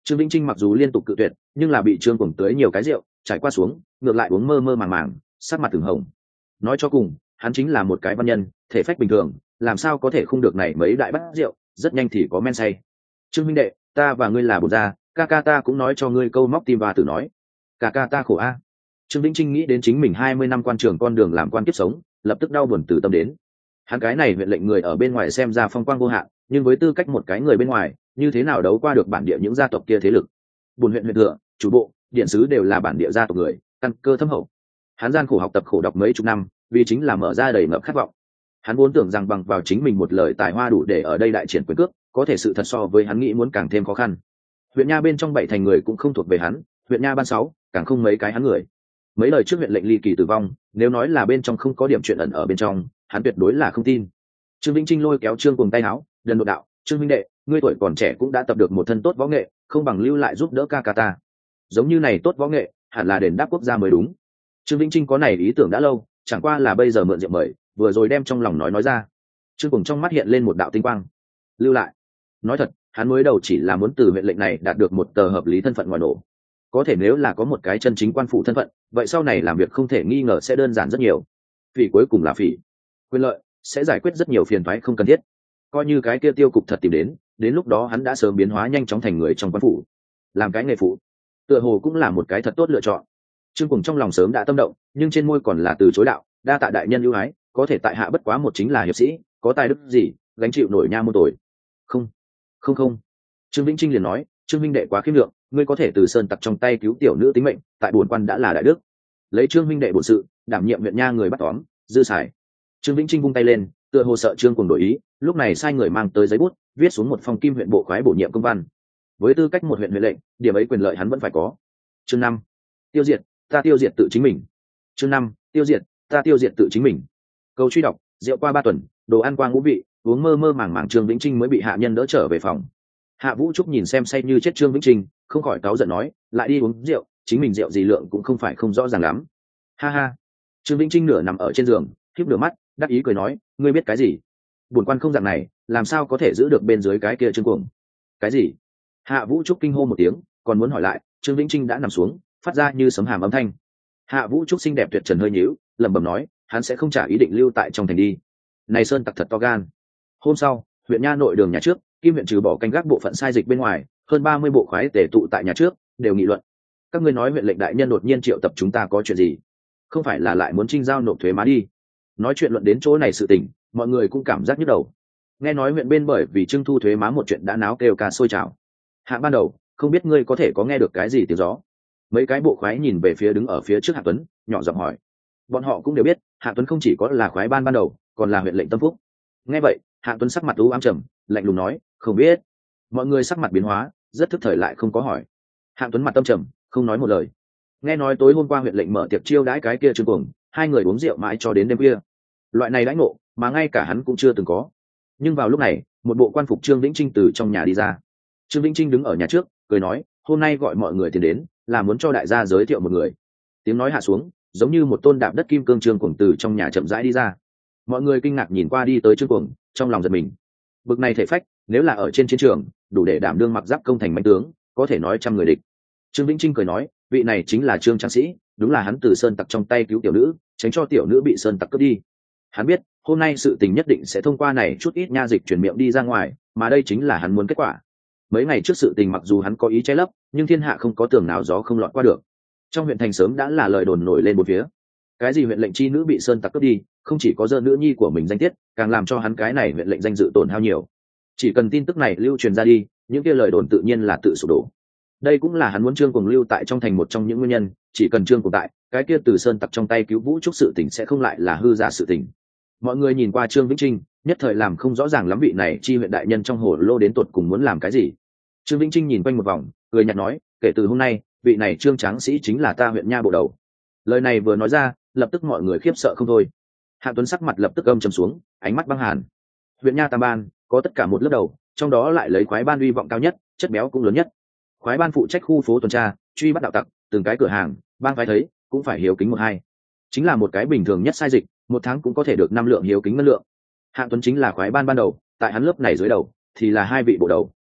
Trương Vĩnh Trinh mặc dù liên tục cự tuyệt, nhưng là bị Trương Cuồng tưới nhiều cái rượu, trải qua xuống, ngược lại uống mơ mơ màng màng, sắc mặt từng hồng. Nói cho cùng, hắn chính là một cái văn nhân, thể phách bình thường, làm sao có thể không được này mấy đại bát rượu, rất nhanh thì có men say. Trương minh đệ, ta và ngươi là bột gia, ca ca ta cũng nói cho ngươi câu móc tim và tử nói. Ca ca ta khổ a. Trương Vĩnh Trinh nghĩ đến chính mình hai mươi năm quan trường con đường làm quan kiếp sống, lập tức đau buồn từ tâm đến. Hắn cái này huyện lệnh người ở bên ngoài xem ra phong quang vô hạn, nhưng với tư cách một cái người bên ngoài, như thế nào đấu qua được bản địa những gia tộc kia thế lực. Buồn huyện huyện thừa, chủ bộ, điện sứ đều là bản địa gia tộc người, căn cơ thâm hậu. Hắn gian khổ học tập khổ đọc mấy chục năm, vì chính là mở ra đầy ngập khát vọng. Hắn vốn tưởng rằng bằng vào chính mình một lời tài hoa đủ để ở đây đại triển quyền cước, có thể sự thật so với hắn nghĩ muốn càng thêm khó khăn. Huyện nha bên trong bảy thành người cũng không thuộc về hắn, huyện nha ban sáu, càng không mấy cái hắn người. Mấy lời trước huyện lệnh ly kỳ tử vong, nếu nói là bên trong không có điểm chuyện ẩn ở bên trong, hắn tuyệt đối là không tin. Trương Vĩnh Trinh lôi kéo Trương Cuồng tay áo, đần đột đạo, Trương minh đệ, ngươi tuổi còn trẻ cũng đã tập được một thân tốt võ nghệ, không bằng lưu lại giúp đỡ ca ca ta. Giống như này tốt võ nghệ, hẳn là đền đáp quốc gia mới đúng. Trương Vĩnh Trinh có này ý tưởng đã lâu, chẳng qua là bây giờ mượn rượu mời, vừa rồi đem trong lòng nói nói ra. Trương Cuồng trong mắt hiện lên một đạo tinh quang. Lưu lại. Nói thật, hắn mới đầu chỉ là muốn từ huyện lệnh này đạt được một tờ hợp lý thân phận ngoài nổ. Có thể nếu là có một cái chân chính quan phủ thân phận, vậy sau này làm việc không thể nghi ngờ sẽ đơn giản rất nhiều. Phỉ cuối cùng là phỉ. Quyền lợi sẽ giải quyết rất nhiều phiền toái không cần thiết. Coi như cái kia tiêu cục thật tìm đến, đến lúc đó hắn đã sớm biến hóa nhanh chóng thành người trong quan phủ. Làm cái nghề phụ, tựa hồ cũng là một cái thật tốt lựa chọn. Trương Cuồng trong lòng sớm đã tâm động, nhưng trên môi còn là từ chối đạo, đa tạ đại nhân ưu ái, có thể tại hạ bất quá một chính là hiệp sĩ, có tài đức gì, gánh chịu nổi nha môn tội. Không, không không. Trương Vĩnh Trinh liền nói, Trương minh đệ quá khiêm lượng, ngươi có thể từ sơn tặc trong tay cứu tiểu nữ tính mệnh, tại bổn quan đã là đại đức. Lấy Trương minh đệ bổn sự, đảm nhiệm huyện nha người bắt tóm, dư xài. Trương Vĩnh Trinh vung tay lên, tựa hồ sợ Trương Cuồng đổi ý, lúc này sai người mang tới giấy bút, viết xuống một phong kim huyện bộ khoái bổ nhiệm công văn. Với tư cách một huyện huyện lệnh, điểm ấy quyền lợi hắn vẫn phải có. Chương năm, tiêu diệt, ta tiêu diệt tự chính mình. Chương năm, tiêu diệt, ta tiêu diệt tự chính mình. Câu truy đọc, rượu qua ba tuần, đồ ăn qua ngũ vị, uống mơ mơ màng màng Trương Vĩnh Trinh mới bị hạ nhân đỡ trở về phòng. Hạ Vũ Trúc nhìn xem say như chết Trương Vĩnh Trinh, không khỏi cáu giận nói, lại đi uống rượu, chính mình rượu gì lượng cũng không phải không rõ ràng lắm. Ha ha. Trương Vĩnh Trinh nửa nằm ở trên giường, khép nửa mắt, đắc ý cười nói, ngươi biết cái gì? Bổn quan không dạng này, làm sao có thể giữ được bên dưới cái kia Trương Cuồng? Cái gì? Hạ Vũ Trúc kinh hô một tiếng, còn muốn hỏi lại, Trương Vĩnh Trinh đã nằm xuống, phát ra như sấm hàm âm thanh. Hạ Vũ Trúc xinh đẹp tuyệt trần hơi nhíu, lẩm bẩm nói, hắn sẽ không trả ý định lưu tại trong thành đi. Này sơn tặc thật to gan. Hôm sau, huyện nha nội đường nhà trước, Kim huyện trừ bỏ canh gác bộ phận sai dịch bên ngoài, hơn ba mươi bộ khoái tề tụ tại nhà trước, đều nghị luận. Các ngươi nói huyện lệnh đại nhân đột nhiên triệu tập chúng ta có chuyện gì? Không phải là lại muốn trinh giao nộp thuế má đi? Nói chuyện luận đến chỗ này sự tình, mọi người cũng cảm giác nhức đầu. Nghe nói huyện bên bởi vì trưng thu thuế má một chuyện đã náo kêu ca sôi trào. Hạ ban đầu, không biết ngươi có thể có nghe được cái gì tiếng gió? Mấy cái bộ khoái nhìn về phía đứng ở phía trước Hạ Tuấn, nhỏ giọng hỏi. Bọn họ cũng đều biết, Hạ Tuấn không chỉ có là khoái ban ban đầu, còn là huyện lệnh tâm phúc. Nghe vậy, Hạ Tuấn sắc mặt u ám trầm, lạnh lùng nói, không biết. Mọi người sắc mặt biến hóa, rất thức thời lại không có hỏi. Hạ Tuấn mặt tâm trầm, không nói một lời. Nghe nói tối hôm qua huyện lệnh mở tiệc chiêu đãi cái kia Trương Cuồng, hai người uống rượu mãi cho đến đêm khuya. Loại này đãi ngộ, mà ngay cả hắn cũng chưa từng có. Nhưng vào lúc này, một bộ quan phục Trương Vĩnh Trinh từ trong nhà đi ra. Trương Vĩnh Trinh đứng ở nhà trước, cười nói, hôm nay gọi mọi người tiến đến, là muốn cho đại gia giới thiệu một người. Tiếng nói hạ xuống, giống như một tôn đạp đất kim cương Trương Cuồng từ trong nhà chậm rãi đi ra. Mọi người kinh ngạc nhìn qua đi tới Trương Cuồng, trong lòng giật mình. Bực này thể phách, nếu là ở trên chiến trường, đủ để đảm đương mặc giáp công thành mãnh tướng, có thể nói trăm người địch. Trương Vĩnh Trinh cười nói, vị này chính là Trương Tráng Sĩ, đúng là hắn từ sơn tặc trong tay cứu tiểu nữ, tránh cho tiểu nữ bị sơn tặc cướp đi. Hắn biết, hôm nay sự tình nhất định sẽ thông qua này chút ít nha dịch truyền miệng đi ra ngoài, mà đây chính là hắn muốn kết quả. Mấy ngày trước sự tình mặc dù hắn có ý che lấp, nhưng thiên hạ không có tường nào gió không lọt qua được. Trong huyện thành sớm đã là lời đồn nổi lên một phía. Cái gì huyện lệnh chi nữ bị sơn tặc cướp đi, không chỉ có dơ nữ nhi của mình danh tiết, càng làm cho hắn cái này huyện lệnh danh dự tổn hao nhiều. Chỉ cần tin tức này lưu truyền ra đi, những kia lời đồn tự nhiên là tự sụp đổ. Đây cũng là hắn muốn Trương Cuồng lưu tại trong thành một trong những nguyên nhân, chỉ cần Trương Cuồng tại, cái kia từ sơn tặc trong tay cứu Vũ Trúc sự tình sẽ không lại là hư giả sự tình. Mọi người nhìn qua Trương Vĩnh Trinh, nhất thời làm không rõ ràng lắm vị này chi huyện đại nhân trong hồ lô đến tột cùng muốn làm cái gì. Trương Vĩnh Trinh nhìn quanh một vòng, cười nhạt nói, kể từ hôm nay, vị này Trương Tráng Sĩ chính là ta huyện nha bộ đầu. Lời này vừa nói ra, lập tức mọi người khiếp sợ không thôi. Hạ Tuấn sắc mặt lập tức âm trầm xuống, ánh mắt băng hàn. Huyện nha Tam Ban có tất cả một lớp đầu, trong đó lại lấy khoái ban uy vọng cao nhất, chất béo cũng lớn nhất. Khoái ban phụ trách khu phố tuần tra, truy bắt đạo tặc, từng cái cửa hàng, bang phái thấy cũng phải hiếu kính một hai. Chính là một cái bình thường nhất sai dịch, một tháng cũng có thể được năm lượng hiếu kính ngân lượng. Hạ Tuấn chính là khoái ban ban đầu, tại hắn lớp này dưới đầu thì là hai vị bộ đầu.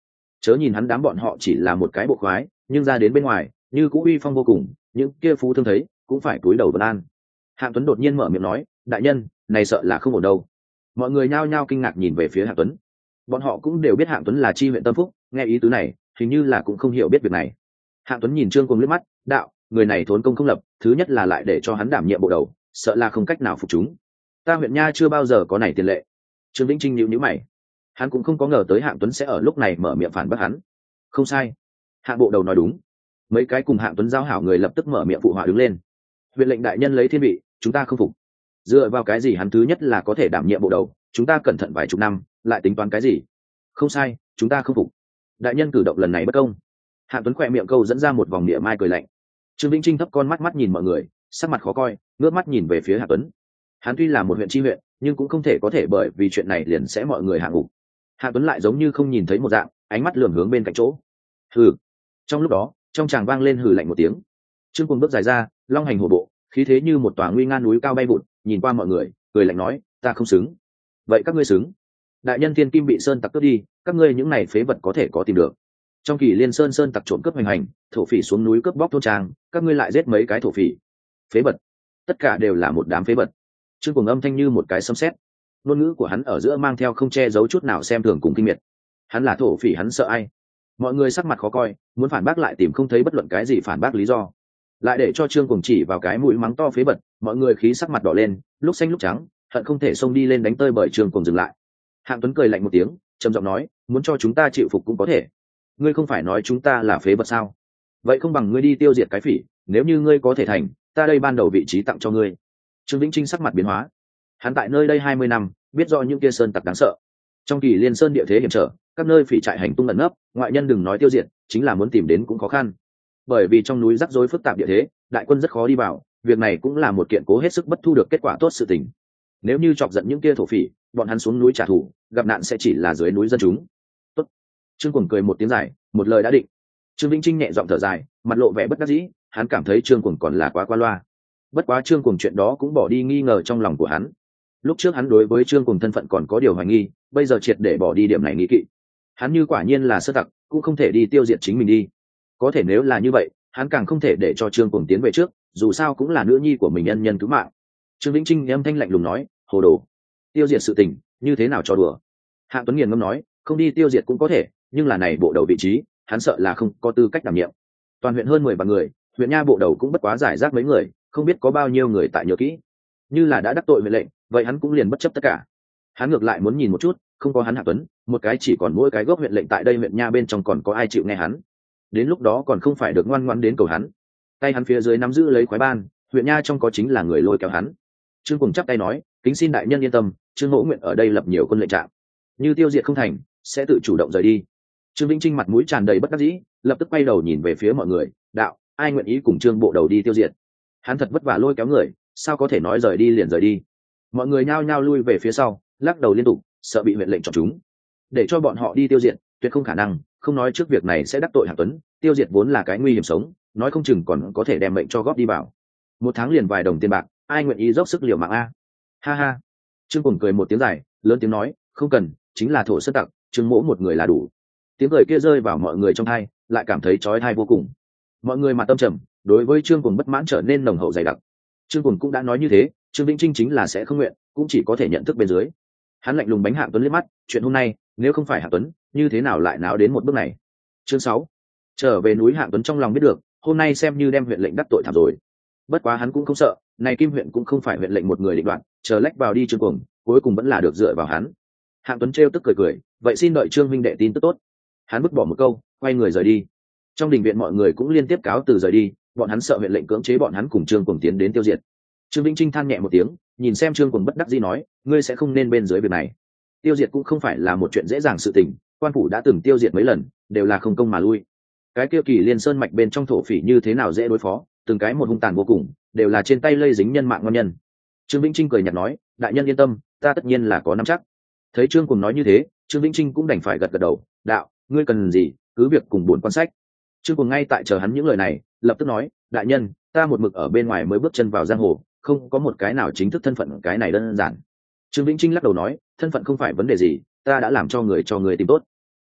chớ nhìn hắn đám bọn họ chỉ là một cái bộ khoái, nhưng ra đến bên ngoài như cũ uy phong vô cùng, những kia phú thương thấy cũng phải cúi đầu vân an. Hạng Tuấn đột nhiên mở miệng nói, đại nhân, này sợ là không ổn đâu. Mọi người nhao nhao kinh ngạc nhìn về phía Hạng Tuấn. Bọn họ cũng đều biết Hạng Tuấn là chi huyện Tâm Phúc, nghe ý tứ này hình như là cũng không hiểu biết việc này. Hạng Tuấn nhìn Trương Cuồng liếc mắt, đạo, người này thốn công không lập, thứ nhất là lại để cho hắn đảm nhiệm bộ đầu, sợ là không cách nào phục chúng. Ta huyện nha chưa bao giờ có này tiền lệ. Trương Vĩnh Trinh nhíu nhíu mày, hắn cũng không có ngờ tới Hạng Tuấn sẽ ở lúc này mở miệng phản bác hắn. Không sai, Hạng bộ đầu nói đúng. Mấy cái cùng Hạng Tuấn giao hảo người lập tức mở miệng phụ họa đứng lên. Huyện lệnh đại nhân lấy thiên vị, chúng ta không phục. Dựa vào cái gì hắn thứ nhất là có thể đảm nhiệm bộ đầu, chúng ta cẩn thận vài chục năm, lại tính toán cái gì? Không sai, chúng ta không phục. Đại nhân cử động lần này bất công. Hạng Tuấn khỏe miệng câu dẫn ra một vòng địa mai cười lạnh. Trương Vĩnh Trinh thấp con mắt mắt nhìn mọi người, sắc mặt khó coi, ngước mắt nhìn về phía Hạng Tuấn. Hắn tuy là một huyện tri huyện, nhưng cũng không thể có thể bởi vì chuyện này liền sẽ mọi người hạ ngục. Hạng Tuấn lại giống như không nhìn thấy một dạng, ánh mắt lườm hướng bên cạnh chỗ. Hừ. Trong lúc đó, trong tràng vang lên hừ lạnh một tiếng. Trương Cuồng bước dài ra, long hành hổ bộ, khí thế như một tòa nguy nga núi cao bay vụt, nhìn qua mọi người, cười lạnh nói, ta không xứng. Vậy các ngươi xứng. Đại nhân thiên kim bị sơn tặc cướp đi, các ngươi những này phế vật có thể có tìm được. Trong kỳ liên sơn sơn tặc trộm cướp hành hành, thổ phỉ xuống núi cướp bóc thôn trang, các ngươi lại giết mấy cái thổ phỉ. Phế vật. Tất cả đều là một đám phế vật. Trương Cuồng âm thanh như một cái sấm sét, ngôn ngữ của hắn ở giữa mang theo không che giấu chút nào xem thường cùng kinh miệt. Hắn là thổ phỉ hắn sợ ai? Mọi người sắc mặt khó coi, muốn phản bác lại tìm không thấy bất luận cái gì phản bác lý do, lại để cho Trương Cuồng chỉ vào cái mũi mắng to phế vật, mọi người khí sắc mặt đỏ lên, lúc xanh lúc trắng, hận không thể xông đi lên đánh tơi bởi Trương Cuồng dừng lại. Hạng Tuấn cười lạnh một tiếng, trầm giọng nói, muốn cho chúng ta chịu phục cũng có thể. Ngươi không phải nói chúng ta là phế vật sao? Vậy không bằng ngươi đi tiêu diệt cái phỉ, nếu như ngươi có thể thành, ta đây ban đầu vị trí tặng cho ngươi. Trương Vĩnh Trinh sắc mặt biến hóa. Hắn tại nơi đây hai mươi năm, biết rõ những kia sơn tặc đáng sợ. Trong kỳ liên sơn địa thế hiểm trở, các nơi phỉ trại hành tung ẩn nấp, ngoại nhân đừng nói tiêu diệt, chính là muốn tìm đến cũng khó khăn. Bởi vì trong núi rắc rối phức tạp địa thế, đại quân rất khó đi vào, việc này cũng là một kiện cố hết sức bất thu được kết quả tốt sự tình. Nếu như chọc giận những kia thổ phỉ, bọn hắn xuống núi trả thù, gặp nạn sẽ chỉ là dưới núi dân chúng. Tốt. Trương Cuồng cười một tiếng dài, một lời đã định. Trương Vĩnh Trinh nhẹ giọng thở dài, mặt lộ vẻ bất đắc dĩ, hắn cảm thấy Trương Cuồng còn là quá qua loa. Bất quá Trương Cuồng chuyện đó cũng bỏ đi nghi ngờ trong lòng của hắn. Lúc trước hắn đối với Trương Cuồng thân phận còn có điều hoài nghi, bây giờ triệt để bỏ đi điểm này nghi kỵ. Hắn như quả nhiên là sơ tặc, cũng không thể đi tiêu diệt chính mình đi. Có thể nếu là như vậy, hắn càng không thể để cho Trương Cuồng tiến về trước, dù sao cũng là nữ nhi của mình nhân nhân cứu mạng. Trương Vĩnh Trinh âm thanh lạnh lùng nói, hồ đồ, tiêu diệt sự tình, như thế nào cho đùa? Hạng Tuấn nghiền ngâm nói, không đi tiêu diệt cũng có thể, nhưng là này bộ đầu vị trí, hắn sợ là không có tư cách đảm nhiệm. Toàn huyện hơn mười vạn người, huyện nha bộ đầu cũng bất quá giải rác mấy người, không biết có bao nhiêu người tại nhớ kỹ. Như là đã đắc tội mệnh lệnh, vậy hắn cũng liền bất chấp tất cả. Hắn ngược lại muốn nhìn một chút, không có hắn Hạng Tuấn, một cái chỉ còn mỗi cái gốc huyện lệnh tại đây huyện nha bên trong còn có ai chịu nghe hắn. Đến lúc đó còn không phải được ngoan ngoãn đến cầu hắn. Tay hắn phía dưới nắm giữ lấy khoái ban, huyện nha trong có chính là người lôi kéo hắn. Trương Cuồng chắp tay nói, kính xin đại nhân yên tâm, Trương Mỗ nguyện ở đây lập nhiều quân lệnh trạm, như tiêu diệt không thành, sẽ tự chủ động rời đi. Trương Vĩnh Trinh mặt mũi tràn đầy bất đắc dĩ, lập tức quay đầu nhìn về phía mọi người, đạo, ai nguyện ý cùng Trương bộ đầu đi tiêu diệt? Hắn thật vất vả lôi kéo người, sao có thể nói rời đi liền rời đi? Mọi người nhao nhao lui về phía sau, lắc đầu liên tục, sợ bị huyện lệnh chọn chúng. Để cho bọn họ đi tiêu diệt, tuyệt không khả năng, không nói trước việc này sẽ đắc tội Hạng Tuấn, tiêu diệt vốn là cái nguy hiểm sống, nói không chừng còn có thể đem mệnh cho góp đi vào. Một tháng liền vài đồng tiền bạc, ai nguyện ý dốc sức liều mạng a? Ha ha. Trương Cuồng cười một tiếng dài, lớn tiếng nói, không cần, chính là thổ sơn tặc, Trương Mỗ một người là đủ. Tiếng cười kia rơi vào mọi người trong tai, lại cảm thấy chói tai vô cùng. Mọi người mặt tâm trầm, đối với Trương Cuồng bất mãn trở nên nồng hậu dày đặc. Trương Cuồng cũng đã nói như thế, Trương Vĩnh Trinh chính là sẽ không nguyện, cũng chỉ có thể nhận thức bên dưới. Hắn lạnh lùng bánh Hạng Tuấn liếc mắt, chuyện hôm nay, nếu không phải Hạng Tuấn, như thế nào lại náo đến một bước này? Chương sáu. Trở về núi, Hạng Tuấn trong lòng biết được, hôm nay xem như đem huyện lệnh đắc tội thảm rồi. Bất quá hắn cũng không sợ, này Kim huyện cũng không phải huyện lệnh một người định đoạt, chờ lách vào đi Trương Cuồng, cuối cùng vẫn là được dựa vào hắn. Hạng Tuấn trêu tức cười cười, vậy xin đợi Trương huynh đệ tin tức tốt. Hắn vứt bỏ một câu, quay người rời đi. Trong đình viện mọi người cũng liên tiếp cáo từ rời đi, bọn hắn sợ huyện lệnh cưỡng chế bọn hắn cùng Trương Cuồng tiến đến tiêu diệt. Trương Vĩnh Trinh than nhẹ một tiếng, nhìn xem Trương Cuồng bất đắc dĩ nói, ngươi sẽ không nên bên dưới việc này. Tiêu diệt cũng không phải là một chuyện dễ dàng sự tình, quan phủ đã từng tiêu diệt mấy lần, đều là không công mà lui. Cái kia kỳ liên sơn mạch bên trong thổ phỉ như thế nào dễ đối phó, từng cái một hung tàn vô cùng, đều là trên tay lây dính nhân mạng ngon nhân. Trương Vĩnh Trinh cười nhạt nói, đại nhân yên tâm, ta tất nhiên là có nắm chắc. Thấy Trương Cuồng nói như thế, Trương Vĩnh Trinh cũng đành phải gật gật đầu, đạo, ngươi cần gì, cứ việc cùng buồn quan sách. Trương Cuồng ngay tại chờ hắn những lời này, lập tức nói, đại nhân, ta một mực ở bên ngoài mới bước chân vào giang hồ, không có một cái nào chính thức thân phận, cái này đơn giản. Trương Vĩnh Trinh lắc đầu nói, thân phận không phải vấn đề gì, ta đã làm cho người cho người tìm tốt.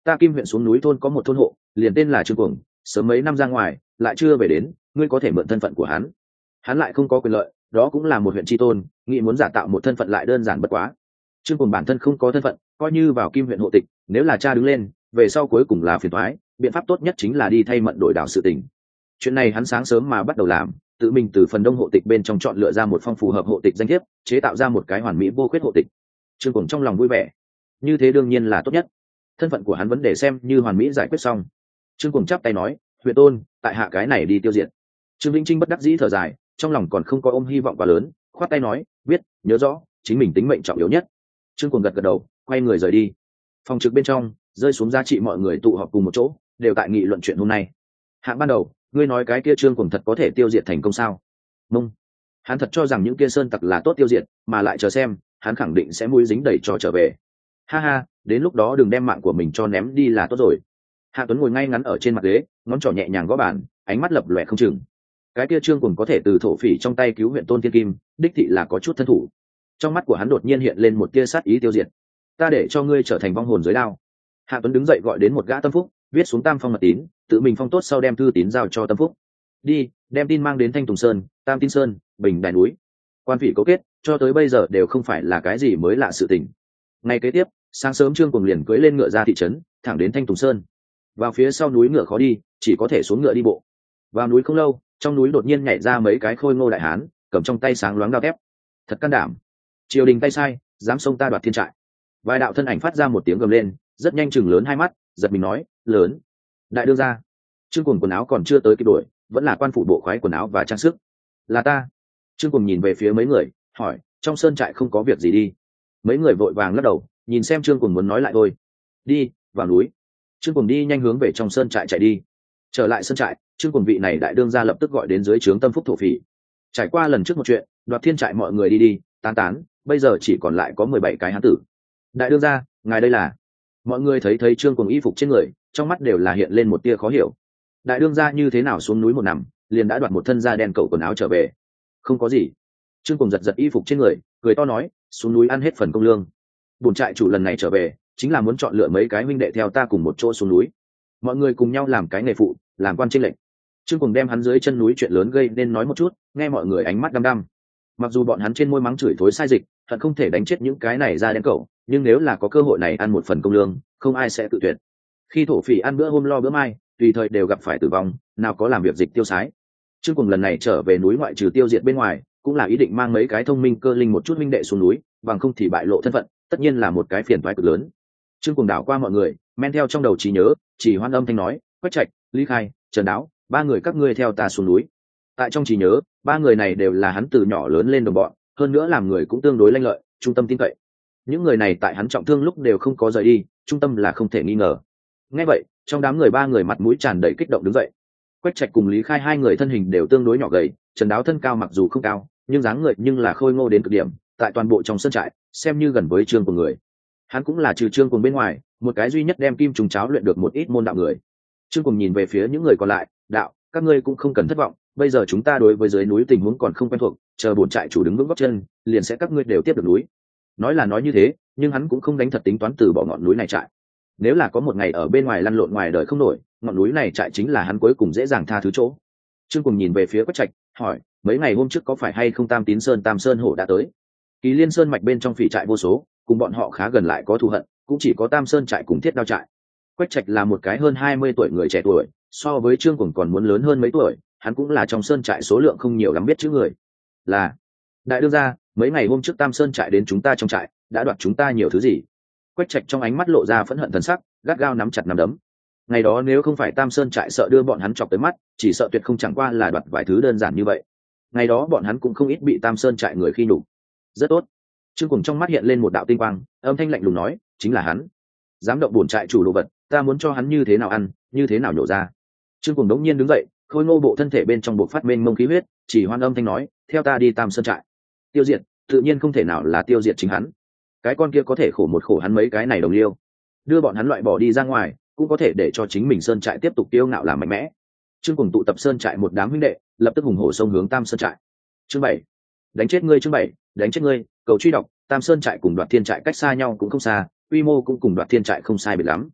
ta Kim huyện xuống núi thôn có một thôn hộ, liền tên là Trương Cuồng, sớm mấy năm ra ngoài lại chưa về đến, ngươi có thể mượn thân phận của hắn. Hắn lại không có quyền lợi, đó cũng là một huyện tri tôn, nghĩ muốn giả tạo một thân phận lại đơn giản bất quá. Trương Cuồng bản thân không có thân phận, coi như vào Kim huyện hộ tịch, nếu là cha đứng lên về sau cuối cùng là phiền toái, biện pháp tốt nhất chính là đi thay mận đổi đảo sự tình. Chuyện này hắn sáng sớm mà bắt đầu làm, tự mình từ phần đông hộ tịch bên trong chọn lựa ra một phong phù hợp hộ tịch danh thiếp, chế tạo ra một cái hoàn mỹ vô khuyết hộ tịch. Trương Cuồng trong lòng vui vẻ, như thế đương nhiên là tốt nhất, thân phận của hắn vấn đề xem như hoàn mỹ giải quyết xong. Trương Cuồng chắp tay nói, huyện tôn, tại hạ cái này đi tiêu diệt. Trương Vĩnh Trinh bất đắc dĩ thở dài, trong lòng còn không có ôm hy vọng quá lớn, khoát tay nói, biết, nhớ rõ, chính mình tính mệnh trọng yếu nhất. Trương Cuồng gật gật đầu, quay người rời đi. Phòng trực bên trong rơi xuống giá trị, mọi người tụ họp cùng một chỗ, đều tại nghị luận chuyện hôm nay. Hạng ban đầu, ngươi nói cái kia Trương Cuồng thật có thể tiêu diệt thành công sao? Mông, hắn thật cho rằng những kia sơn tặc là tốt tiêu diệt, mà lại chờ xem, hắn khẳng định sẽ mũi dính đẩy trò trở về. Ha ha, đến lúc đó đừng đem mạng của mình cho ném đi là tốt rồi. Hạ Tuấn ngồi ngay ngắn ở trên mặt ghế, ngón trỏ nhẹ nhàng gõ bàn, ánh mắt lập lòe không chừng. Cái kia Trương Cuồng có thể từ thổ phỉ trong tay cứu huyện Tôn Thiên Kim, đích thị là có chút thân thủ. Trong mắt của hắn đột nhiên hiện lên một tia sát ý tiêu diệt. Ta để cho ngươi trở thành vong hồn dưới đao. Hạ Tuấn đứng dậy gọi đến một gã tâm phúc, viết xuống tam phong mật tín, tự mình phong tốt sau đem thư tín giao cho tâm phúc. Đi, đem tin mang đến Thanh Tùng Sơn, Tam Tin Sơn, Bình Đài núi. Quan phỉ cấu kết, cho tới bây giờ đều không phải là cái gì mới lạ sự tình. Ngày kế tiếp, sáng sớm Trương Cuồng liền cưỡi lên ngựa ra thị trấn, thẳng đến Thanh Tùng Sơn. Vào phía sau núi ngựa khó đi, chỉ có thể xuống ngựa đi bộ. Vào núi không lâu, trong núi đột nhiên nhảy ra mấy cái khôi ngô đại hán, cầm trong tay sáng loáng đao thép. Thật can đảm, triều đình tay sai, dám xông ta đoạt thiên trại. Vài đạo thân ảnh phát ra một tiếng gầm lên, rất nhanh chừng lớn hai mắt, giật mình nói, lớn. Đại đương gia. Trương Cuồng quần áo còn chưa tới kịp đổi, vẫn là quan phủ bộ khoái quần áo và trang sức. Là ta. Trương Cuồng nhìn về phía mấy người, hỏi, trong sơn trại không có việc gì đi? Mấy người vội vàng lắc đầu, nhìn xem Trương Cuồng muốn nói lại thôi. Đi, vào núi. Trương Cuồng đi nhanh hướng về trong sơn trại chạy đi. Trở lại sơn trại, Trương Cuồng vị này đại đương gia lập tức gọi đến dưới trướng tâm phúc thổ phỉ. Trải qua lần trước một chuyện, đoạt thiên trại mọi người đi đi tán tán, bây giờ chỉ còn lại có mười bảy cái hán tử. Đại đương gia, ngài đây là? Mọi người thấy thấy Trương Cuồng y phục trên người, trong mắt đều là hiện lên một tia khó hiểu. Đại đương gia như thế nào xuống núi một nằm, liền đã đoạt một thân da đen cẩu quần áo trở về? Không có gì. Trương Cuồng giật giật y phục trên người, cười to nói, xuống núi ăn hết phần công lương. Bổn trại chủ lần này trở về, chính là muốn chọn lựa mấy cái huynh đệ theo ta cùng một chỗ xuống núi. Mọi người cùng nhau làm cái nghề phụ, làm quan chênh lệnh. Trương Cuồng đem hắn dưới chân núi chuyện lớn gây nên nói một chút, nghe mọi người ánh mắt đăm đăm. Mặc dù bọn hắn trên môi mắng chửi thối sai dịch, thật không thể đánh chết những cái này ra đen cẩu, nhưng nếu là có cơ hội này ăn một phần công lương, không ai sẽ tự tuyệt. Khi thổ phỉ ăn bữa hôm lo bữa mai, tùy thời đều gặp phải tử vong, nào có làm việc dịch tiêu sái. Trương Cuồng lần này trở về núi ngoại trừ tiêu diệt bên ngoài, cũng là ý định mang mấy cái thông minh cơ linh một chút minh đệ xuống núi, bằng không thì bại lộ thân phận, tất nhiên là một cái phiền toái cực lớn. Trương Cuồng đảo qua mọi người, men theo trong đầu trí nhớ, chỉ hoan âm thanh nói, Quách Trạch, Lý Khai, Trần Đáo, ba người các ngươi theo ta xuống núi. Tại trong trí nhớ, ba người này đều là hắn từ nhỏ lớn lên đồng bọn, hơn nữa làm người cũng tương đối lanh lợi, trung tâm tin cậy. Những người này tại hắn trọng thương lúc đều không có rời đi, trung tâm là không thể nghi ngờ. Nghe vậy, trong đám người ba người mặt mũi tràn đầy kích động đứng dậy. Quách Trạch cùng Lý Khai hai người thân hình đều tương đối nhỏ gầy, Trần Đáo thân cao mặc dù không cao, nhưng dáng người nhưng là khôi ngô đến cực điểm, tại toàn bộ trong sân trại, xem như gần với Trương của người. Hắn cũng là trừ Trương Cuồng bên ngoài, một cái duy nhất đem kim trùng cháo luyện được một ít môn đạo người. Trương Cuồng nhìn về phía những người còn lại, đạo, các ngươi cũng không cần thất vọng, bây giờ chúng ta đối với dưới núi tình huống còn không quen thuộc, chờ bổn trại chủ đứng vững gót chân, liền sẽ các ngươi đều tiếp được núi. Nói là nói như thế, nhưng hắn cũng không đánh thật tính toán từ bỏ ngọn núi này trại. Nếu là có một ngày ở bên ngoài lăn lộn ngoài đời không nổi, ngọn núi này trại chính là hắn cuối cùng dễ dàng tha thứ chỗ. Trương Cuồng nhìn về phía Quách Trạch, hỏi, mấy ngày hôm trước có phải hay không Tam Tín Sơn Tam Sơn Hổ đã tới? Kỳ Liên Sơn mạch bên trong phỉ trại vô số, cùng bọn họ khá gần lại có thù hận, cũng chỉ có Tam Sơn trại cùng Thiết Đao trại. Quách Trạch là một cái hơn hai mươi tuổi người trẻ tuổi, so với Trương Cuồng còn muốn lớn hơn mấy tuổi, hắn cũng là trong sơn trại số lượng không nhiều lắm biết chữ người. Là, đại đương gia, mấy ngày hôm trước Tam Sơn trại đến chúng ta trong trại, đã đoạt chúng ta nhiều thứ gì? Quách Trạch trong ánh mắt lộ ra phẫn hận thần sắc, gắt gao nắm chặt nắm đấm. Ngày đó nếu không phải Tam Sơn trại sợ đưa bọn hắn chọc tới mắt, chỉ sợ tuyệt không chẳng qua là đoạt vài thứ đơn giản như vậy. Ngày đó bọn hắn cũng không ít bị Tam Sơn trại người khi nhục. Rất tốt. Trương Cuồng trong mắt hiện lên một đạo tinh quang, âm thanh lạnh lùng nói, chính là hắn. Dám động bổn trại chủ đồ vật, ta muốn cho hắn như thế nào ăn, như thế nào nhổ ra. Trương Cuồng đống nhiên đứng dậy, khôi ngô bộ thân thể bên trong bộ phát mênh mông khí huyết, chỉ hoan âm thanh nói, theo ta đi Tam Sơn trại. Tiêu diệt, tự nhiên không thể nào là tiêu diệt chính hắn. Cái con kia có thể khổ một khổ hắn mấy cái này đồng liêu, đưa bọn hắn loại bỏ đi ra ngoài, cũng có thể để cho chính mình sơn trại tiếp tục tiêu ngạo làm mạnh mẽ. Trương Cuồng tụ tập sơn trại một đám huynh đệ, lập tức hùng hổ xông hướng Tam Sơn trại. Chương bảy, đánh chết ngươi. Chương bảy, đánh chết ngươi. Cầu truy đọc. Tam Sơn trại cùng Đoạt Thiên trại cách xa nhau cũng không xa, quy mô cũng cùng Đoạt Thiên trại không sai biệt lắm.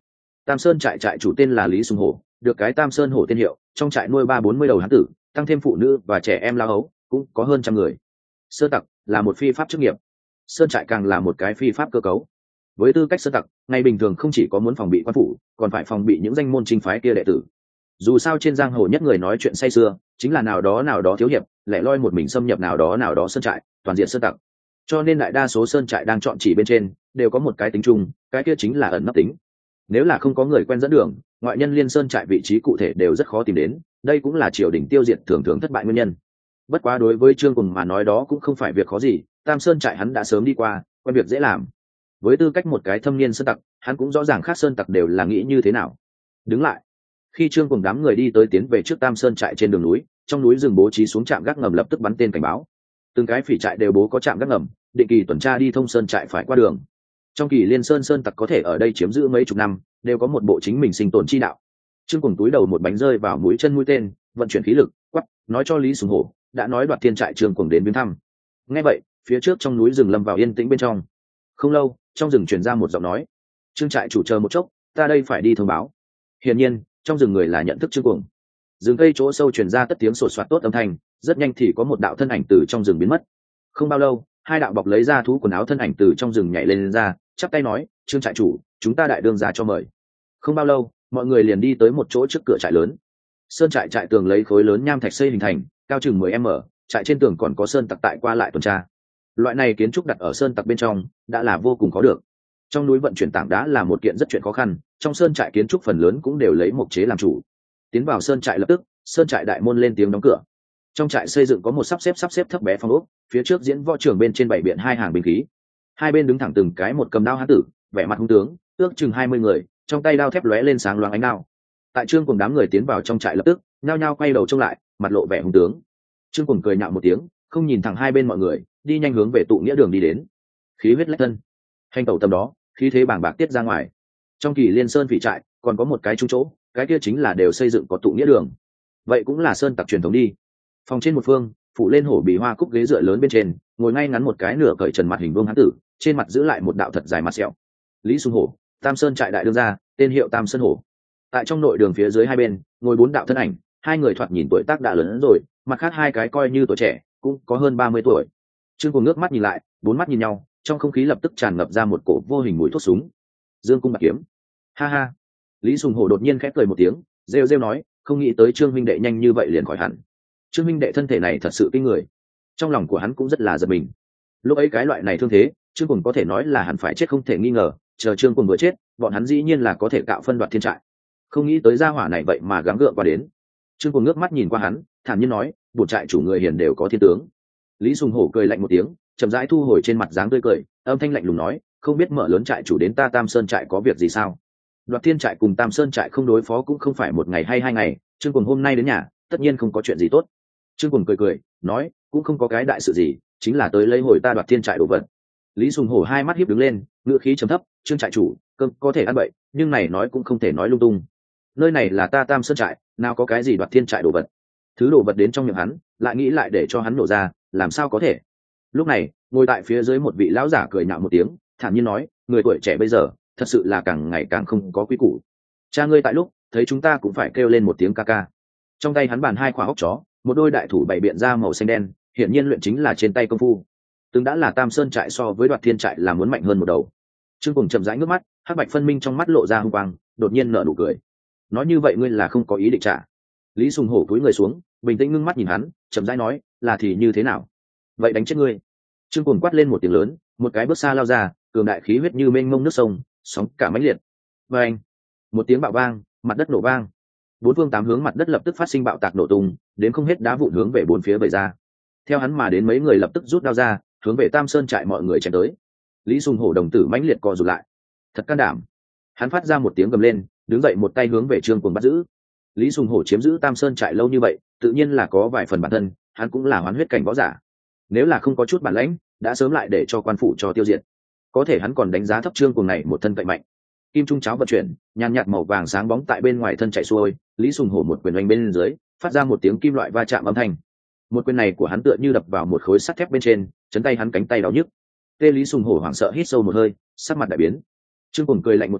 Tam Sơn trại trại chủ tên là Lý Sùng Hổ, được cái Tam Sơn Hổ tên hiệu, trong trại nuôi ba bốn mươi đầu hán tử, tăng thêm phụ nữ và trẻ em lao hấu, cũng có hơn trăm người. Sơn tặc là một phi pháp chức nghiệp, sơn trại càng là một cái phi pháp cơ cấu. Với tư cách sơn tặc, ngày bình thường không chỉ có muốn phòng bị quan phủ, còn phải phòng bị những danh môn chính phái kia đệ tử. Dù sao trên giang hồ nhất người nói chuyện say sưa, chính là nào đó nào đó thiếu hiệp, lẻ loi một mình xâm nhập nào đó nào đó sơn trại, toàn diện sơn tặc. Cho nên đại đa số sơn trại đang chọn chỉ bên trên đều có một cái tính chung, cái kia chính là ẩn nấp tính. Nếu là không có người quen dẫn đường, ngoại nhân liên sơn trại vị trí cụ thể đều rất khó tìm đến, đây cũng là triều đình tiêu diệt thường thường thất bại nguyên nhân. Bất quá đối với Trương Cùng mà nói đó cũng không phải việc khó gì, Tam Sơn trại hắn đã sớm đi qua, quen việc dễ làm. Với tư cách một cái thâm niên sơn tặc, hắn cũng rõ ràng khác sơn tặc đều là nghĩ như thế nào. Đứng lại. Khi Trương Cùng đám người đi tới tiến về trước Tam Sơn trại trên đường núi, trong núi rừng bố trí xuống trạm gác ngầm lập tức bắn tên cảnh báo. Từng cái phỉ trại đều bố có trạm gác ngầm, định kỳ tuần tra đi thông sơn trại phải qua đường. Trong kỳ liên sơn sơn tặc có thể ở đây chiếm giữ mấy chục năm, đều có một bộ chính mình sinh tồn chi đạo. Trương Cùng túi đầu một bánh rơi vào mũi chân mũi tên, vận chuyển khí lực, quắc, nói cho Lý Sùng Hổ, đã nói Đoạt Thiên trại Trương Cùng đến viếng thăm. Nghe vậy, phía trước trong núi rừng lâm vào yên tĩnh bên trong. Không lâu, trong rừng truyền ra một giọng nói: "Trương trại chủ chờ một chốc, ta đây phải đi thông báo." Hiển nhiên, trong rừng người là nhận thức Trương Cùng. Rừng cây chỗ sâu truyền ra tất tiếng sột soạt tốt âm thanh, rất nhanh thì có một đạo thân ảnh từ trong rừng biến mất. Không bao lâu, hai đạo bọc lấy ra thú quần áo thân ảnh từ trong rừng nhảy lên, lên ra, chắp tay nói: "Trương trại chủ, chúng ta đại đương gia cho mời." Không bao lâu, mọi người liền đi tới một chỗ trước cửa trại lớn. Sơn trại trại tường lấy khối lớn nham thạch xây hình thành, cao chừng mười mét, trại trên tường còn có sơn tặc tại qua lại tuần tra. Loại này kiến trúc đặt ở sơn tặc bên trong đã là vô cùng khó được. Trong núi vận chuyển tảng đá là một kiện rất chuyện khó khăn, trong sơn trại kiến trúc phần lớn cũng đều lấy mộc chế làm chủ. Tiến vào sơn trại lập tức, sơn trại đại môn lên tiếng đóng cửa. Trong trại xây dựng có một sắp xếp sắp xếp thấp bé phong ốc, phía trước diễn võ trường bên trên bảy biện hai hàng binh khí. Hai bên đứng thẳng từng cái một cầm đao hán tử, vẻ mặt hung tướng, ước chừng hai mươi người, trong tay đao thép lóe lên sáng loáng ánh đao. Tại Trương cùng đám người tiến vào trong trại lập tức, nhao nhao quay đầu trông lại, mặt lộ vẻ hung tướng. Trương cùng cười nhạo một tiếng, không nhìn thẳng hai bên mọi người, đi nhanh hướng về tụ nghĩa đường đi đến. Khí huyết lách thân, hành tẩu tầm đó, khí thế bàng bạc tiết ra ngoài. Trong kỳ liên sơn phỉ trại còn có một cái trung chỗ, cái kia chính là đều xây dựng có tụ nghĩa đường. Vậy cũng là sơn tặc truyền thống đi. Phòng trên một phương, phủ lên hổ bì hoa cúc ghế dựa lớn bên trên, ngồi ngay ngắn một cái nửa cởi trần mặt hình vương hán tử, trên mặt giữ lại một đạo thật dài mặt sẹo. Lý Sùng Hổ, Tam Sơn trại đại đương gia, tên hiệu Tam Sơn Hổ. Tại trong nội đường phía dưới hai bên, ngồi bốn đạo thân ảnh, hai người thoạt nhìn tuổi tác đã lớn rồi, mặt khác hai cái coi như tuổi trẻ, cũng có hơn ba mươi tuổi. Trương Cuồng ngước mắt nhìn lại, bốn mắt nhìn nhau, trong không khí lập tức tràn ngập ra một cổ vô hình mùi thuốc súng. Dương cung bạc kiếm. Ha ha. Lý Sùng Hổ đột nhiên khẽ cười một tiếng, rêu rêu nói, không nghĩ tới Trương huynh đệ nhanh như vậy liền khỏi hẳn. Trương huynh đệ thân thể này thật sự kinh người. Trong lòng của hắn cũng rất là giật mình. Lúc ấy cái loại này thương thế, Trương Cuồng có thể nói là hẳn phải chết không thể nghi ngờ, chờ Trương Cuồng vừa chết, bọn hắn dĩ nhiên là có thể cạo phân Đoạt Thiên trại. Không nghĩ tới gia hỏa này vậy mà gắng gượng qua đến. Trương Cuồng ngước mắt nhìn qua hắn, thản nhiên nói, bổn trại chủ người hiền đều có thiên tướng. Lý Sùng Hổ cười lạnh một tiếng, chậm rãi thu hồi trên mặt dáng tươi cười, âm thanh lạnh lùng nói, không biết mở lớn trại chủ đến ta Tam Sơn trại có việc gì sao? Đoạt Thiên trại cùng Tam Sơn trại không đối phó cũng không phải một ngày hay hai ngày, Trương Cuồng hôm nay đến nhà, tất nhiên không có chuyện gì tốt. Trương Cuồng cười cười, nói, cũng không có cái đại sự gì, chính là tới lấy hồi ta Đoạt Thiên trại đồ vật. Lý Sùng Hổ hai mắt híp đứng lên, ngựa khí trầm thấp, Trương trại chủ, cơm có thể ăn bậy, nhưng này nói cũng không thể nói lung tung. Nơi này là ta Tam Sơn trại, nào có cái gì Đoạt Thiên trại đồ vật. Thứ đồ vật đến trong miệng hắn, lại nghĩ lại để cho hắn nổ ra, làm sao có thể. Lúc này, ngồi tại phía dưới một vị lão giả cười nhạo một tiếng, thản nhiên nói, người tuổi trẻ bây giờ, thật sự là càng ngày càng không có quý củ. Cha ngươi tại lúc, thấy chúng ta cũng phải kêu lên một tiếng ca ca. Trong tay hắn bàn hai quả hốc chó, một đôi đại thủ bày biện ra màu xanh đen, hiển nhiên luyện chính là trên tay công phu. Từng đã là Tam Sơn trại so với Đoạt Thiên trại là muốn mạnh hơn một đầu. Trương Cuồng chậm rãi ngước mắt, hắc bạch phân minh trong mắt lộ ra hung quang, đột nhiên nở nụ cười. Nói như vậy ngươi là không có ý định trả? Lý Sùng Hổ cúi người xuống, bình tĩnh ngưng mắt nhìn hắn, chậm rãi nói, là thì như thế nào? Vậy đánh chết ngươi. Trương Cuồng quát lên một tiếng lớn, một cái bước xa lao ra, cường đại khí huyết như mênh mông nước sông, sóng cả mãnh liệt. Và anh, một tiếng bạo vang, mặt đất nổ vang. Bốn phương tám hướng mặt đất lập tức phát sinh bạo tạc nổ tung, đến không hết đá vụn hướng về bốn phía vẩy ra. Theo hắn mà đến mấy người lập tức rút đao ra, hướng về Tam Sơn trại mọi người chém tới. Lý Sùng Hổ đồng tử mãnh liệt co rụt lại. Thật can đảm. Hắn phát ra một tiếng gầm lên, đứng dậy một tay hướng về Trương Cuồng bắt giữ. Lý Sùng Hổ chiếm giữ Tam Sơn trại lâu như vậy, tự nhiên là có vài phần bản thân, hắn cũng là hoán huyết cảnh võ giả. Nếu là không có chút bản lãnh, đã sớm lại để cho quan phủ cho tiêu diệt. Có thể hắn còn đánh giá thấp Trương Cuồng này một thân cậy mạnh. Kim trung cháo vận chuyển, nhàn nhạt màu vàng sáng bóng tại bên ngoài thân chạy xuôi, Lý Sùng Hổ một quyền đánh bên dưới, phát ra một tiếng kim loại va chạm âm thanh. Một quyền này của hắn tựa như đập vào một khối sắt thép bên trên, chấn tay hắn cánh tay đau nhức. Tê Lý Sùng Hổ hoảng sợ hít sâu một hơi, sắc mặt đại biến. Trương Cuồng cười lạnh một tiếng,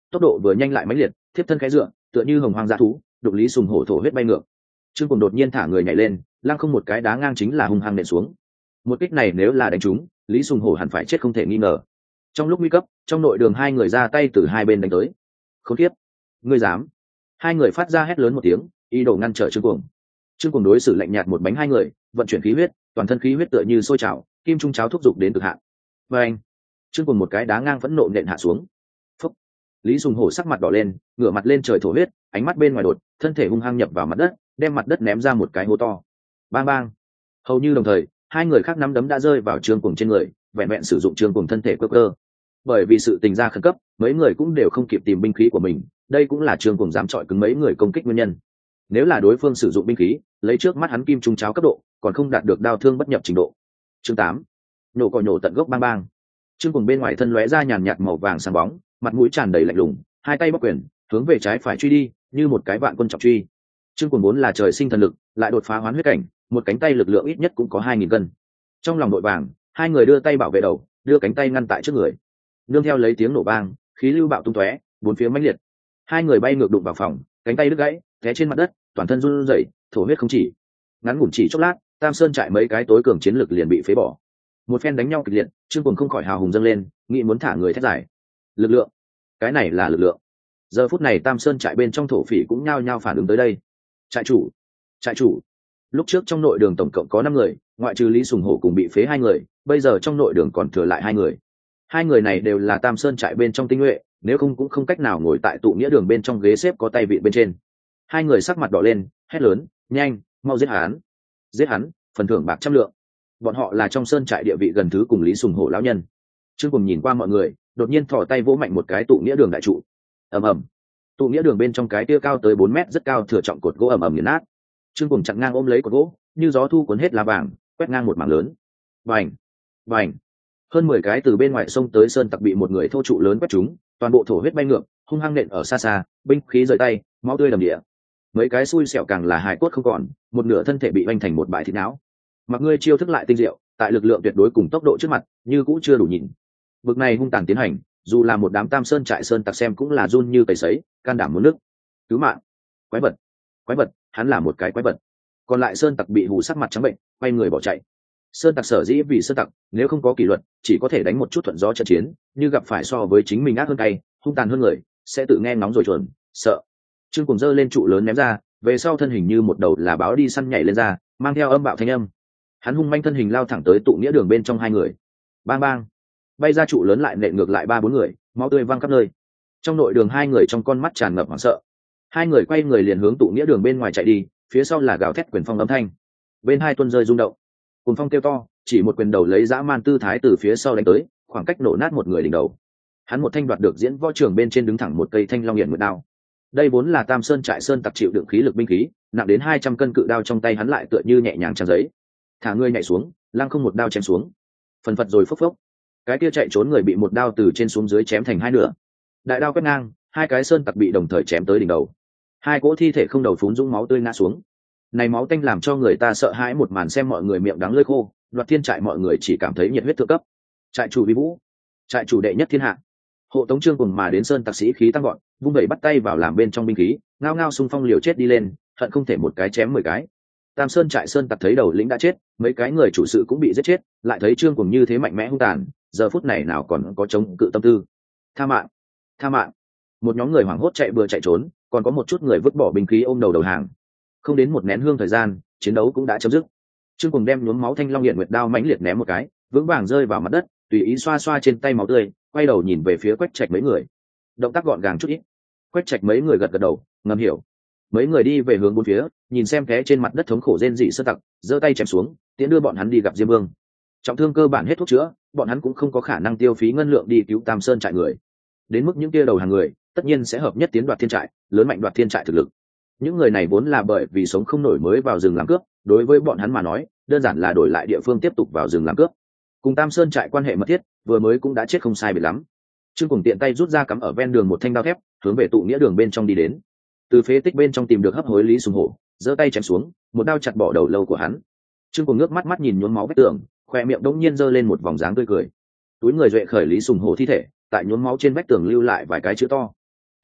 tốc độ vừa nhanh lại mãnh liệt, thiếp thân cái dựa tựa như hồng hoang dã thú, đục lý sùng hổ thổ huyết bay ngược. Trương Cuồng đột nhiên thả người nhảy lên, lăng không một cái đá ngang chính là hung hăng nện xuống. Một kích này nếu là đánh trúng, lý sùng hổ hẳn phải chết không thể nghi ngờ. Trong lúc nguy cấp, trong nội đường hai người ra tay từ hai bên đánh tới. Khốn kiếp, ngươi dám! Hai người phát ra hét lớn một tiếng, ý đồ ngăn trở Trương Cuồng. Trương Cuồng đối xử lạnh nhạt một bánh hai người, vận chuyển khí huyết, toàn thân khí huyết tựa như sôi trào, kim trung cháo thúc giục đến cực hạn. Và anh, Trương Cuồng một cái đá ngang phẫn nộ nện hạ xuống. Phúc. Lý Sùng Hổ sắc mặt đỏ lên, ngửa mặt lên trời thổ huyết, ánh mắt bên ngoài đột, thân thể hung hăng nhập vào mặt đất, đem mặt đất ném ra một cái hố to. Bang bang. Hầu như đồng thời, hai người khác nắm đấm đã rơi vào Trương Cuồng trên người, vẹn vẹn sử dụng Trương Cuồng thân thể cơ cơ. Bởi vì sự tình ra khẩn cấp, mấy người cũng đều không kịp tìm binh khí của mình, đây cũng là Trương Cuồng dám chọi cứng mấy người công kích nguyên nhân. Nếu là đối phương sử dụng binh khí, lấy trước mắt hắn kim trung cháo cấp độ, còn không đạt được đao thương bất nhập trình độ. Chương tám, nổ còi nổ tận gốc bang bang. Trương Cuồng bên ngoài thân lóe ra nhàn nhạt màu vàng sáng bóng, mặt mũi tràn đầy lạnh lùng, hai tay bóc quyền, hướng về trái phải truy đi, như một cái vạn quân trọng truy. Trương Cuồng vốn là trời sinh thần lực, lại đột phá hoán huyết cảnh, một cánh tay lực lượng ít nhất cũng có hai nghìn cân. Trong lòng đội vàng, hai người đưa tay bảo vệ đầu, đưa cánh tay ngăn tại trước người. Nương theo lấy tiếng nổ vang, khí lưu bạo tung tóe, bốn phía mãnh liệt. Hai người bay ngược đụng vào phòng, cánh tay đứt gãy, té trên mặt đất, toàn thân run rẩy, thổ huyết không chỉ. Ngắn ngủn chỉ chốc lát, Tam Sơn trại mấy cái tối cường chiến lực liền bị phế bỏ. Một phen đánh nhau kịch liệt, Trương Cuồng không khỏi hào hùng dâng lên, nghĩ muốn thả người thét giải. Lực lượng, cái này là lực lượng. Giờ phút này Tam Sơn trại bên trong thổ phỉ cũng nhao nhao phản ứng tới đây. Trại chủ, trại chủ. Lúc trước trong nội đường tổng cộng có năm người, ngoại trừ Lý Sùng Hổ cùng bị phế hai người, bây giờ trong nội đường còn thừa lại hai người. Hai người này đều là Tam Sơn trại bên trong tinh nhuệ, nếu không cũng không cách nào ngồi tại tụ nghĩa đường bên trong ghế xếp có tay vị bên trên. Hai người sắc mặt đỏ lên, hét lớn, nhanh, mau giết hắn, giết hắn, phần thưởng bạc trăm lượng. Bọn họ là trong sơn trại địa vị gần thứ cùng Lý Sùng Hổ lão nhân. Trương Cuồng nhìn qua mọi người, đột nhiên thò tay vỗ mạnh một cái tụ nghĩa đường đại trụ. Ầm ầm. Tụ nghĩa đường bên trong cái kia cao tới bốn mét rất cao thừa trọng cột gỗ ầm ầm nghiền nát. Trương Cuồng chặn ngang ôm lấy cột gỗ, như gió thu cuốn hết lá vàng, quét ngang một mảng lớn. Bành, bành. Hơn mười cái từ bên ngoài sông tới sơn tặc bị một người thô trụ lớn quét trúng, toàn bộ thổ huyết bay ngược, hung hăng nện ở xa xa, binh khí rời tay, máu tươi đầm địa. Mấy cái xui xẻo càng là hài cốt không còn, một nửa thân thể bị vành thành một bãi thịt não. Mặc ngươi chiêu thức lại tinh diệu, tại lực lượng tuyệt đối cùng tốc độ trước mặt, như cũng chưa đủ nhìn. Bực này hung tàn tiến hành, dù là một đám Tam Sơn trại sơn tặc xem cũng là run như cầy sấy, can đảm muốn nước. Cứu mạng! Quái vật! Quái vật! Hắn là một cái quái vật. Còn lại sơn tặc bị hù sắc mặt trắng bệnh, quay người bỏ chạy. Sơn tặc sở dĩ vì sơn tặc, nếu không có kỷ luật, chỉ có thể đánh một chút thuận gió trận chiến, như gặp phải so với chính mình ác hơn cay, hung tàn hơn người, sẽ tự nghe ngóng rồi chuẩn, sợ. Trương Cuồng giơ lên trụ lớn ném ra, về sau thân hình như một đầu là báo đi săn nhảy lên ra, mang theo âm bạo thanh âm. Hắn hung manh thân hình lao thẳng tới tụ nghĩa đường bên trong hai người. Bang bang, bay ra trụ lớn lại nện ngược lại ba bốn người, máu tươi văng khắp nơi. Trong nội đường hai người trong con mắt tràn ngập hoảng sợ. Hai người quay người liền hướng tụ nghĩa đường bên ngoài chạy đi, phía sau là gào thét quyền phong âm thanh. Bên hai tuôn rơi rung động. Cùng phong kêu to, chỉ một quyền đầu lấy dã man tư thái từ phía sau đánh tới, khoảng cách nổ nát một người đỉnh đầu. Hắn một thanh đoạt được diễn võ trường bên trên đứng thẳng một cây thanh long hiển nguyệt đao. Đây vốn là Tam Sơn trại sơn tặc chịu đựng khí lực binh khí, nặng đến hai trăm cân cự đao trong tay hắn lại tựa như nhẹ nhàng trang giấy. Thả người nhảy xuống, lăng không một đao chém xuống. Phần phật rồi phốc phốc. Cái kia chạy trốn người bị một đao từ trên xuống dưới chém thành hai nửa. Đại đao quét ngang, hai cái sơn tặc bị đồng thời chém tới đỉnh đầu. Hai cỗ thi thể không đầu phún dũng máu tươi ngã xuống. Này máu tanh làm cho người ta sợ hãi một màn, xem mọi người miệng đắng lưỡi khô, Đoạt Thiên trại mọi người chỉ cảm thấy nhiệt huyết thượng cấp. Trại chủ vi vũ, trại chủ đệ nhất thiên hạ. Hộ tống Trương cùng mà đến sơn tặc sĩ khí tăng gọn, vung vẩy bắt tay vào làm bên trong binh khí, ngao ngao xung phong liều chết đi lên, hận không thể một cái chém mười cái. Tam Sơn trại sơn tặc thấy đầu lĩnh đã chết, mấy cái người chủ sự cũng bị giết chết, lại thấy Trương cùng như thế mạnh mẽ hung tàn, giờ phút này nào còn có chống cự tâm tư. Tha mạng, tha mạng. Một nhóm người hoảng hốt chạy bừa chạy trốn, còn có một chút người vứt bỏ binh khí ôm đầu đầu hàng. Không đến một nén hương thời gian, chiến đấu cũng đã chấm dứt. Trương cùng đem nhuốm máu thanh long hiện nguyệt đao mãnh liệt ném một cái, vững vàng rơi vào mặt đất, tùy ý xoa xoa trên tay máu tươi, quay đầu nhìn về phía Quách Trạch mấy người. Động tác gọn gàng chút ít. Quách Trạch mấy người gật gật đầu, ngầm hiểu. Mấy người đi về hướng bốn phía, nhìn xem té trên mặt đất thống khổ rên rỉ sơ tặc, giơ tay chém xuống, tiễn đưa bọn hắn đi gặp Diêm Vương. Trọng thương cơ bản hết thuốc chữa, bọn hắn cũng không có khả năng tiêu phí ngân lượng đi cứu Tam Sơn trại người. Đến mức những kia đầu hàng người, tất nhiên sẽ hợp nhất tiến Đoạt Thiên trại, lớn mạnh Đoạt Thiên trại thực lực. Những người này vốn là bởi vì sống không nổi mới vào rừng làm cướp, đối với bọn hắn mà nói, đơn giản là đổi lại địa phương tiếp tục vào rừng làm cướp. Cùng Tam Sơn trại quan hệ mật thiết, vừa mới cũng đã chết không sai biệt lắm. Trương cùng tiện tay rút ra cắm ở ven đường một thanh đao thép, hướng về tụ nghĩa đường bên trong đi đến. Từ phế tích bên trong tìm được hấp hối Lý Sùng Hổ, giơ tay chém xuống, một đao chặt bỏ đầu lâu của hắn. Trương cùng ngước mắt mắt nhìn nhuốm máu vết tường, khoe miệng đống nhiên giơ lên một vòng dáng tươi cười. Túi người duệ khởi Lý Sùng Hổ thi thể, tại nhuốm máu trên vách tường lưu lại vài cái chữ to.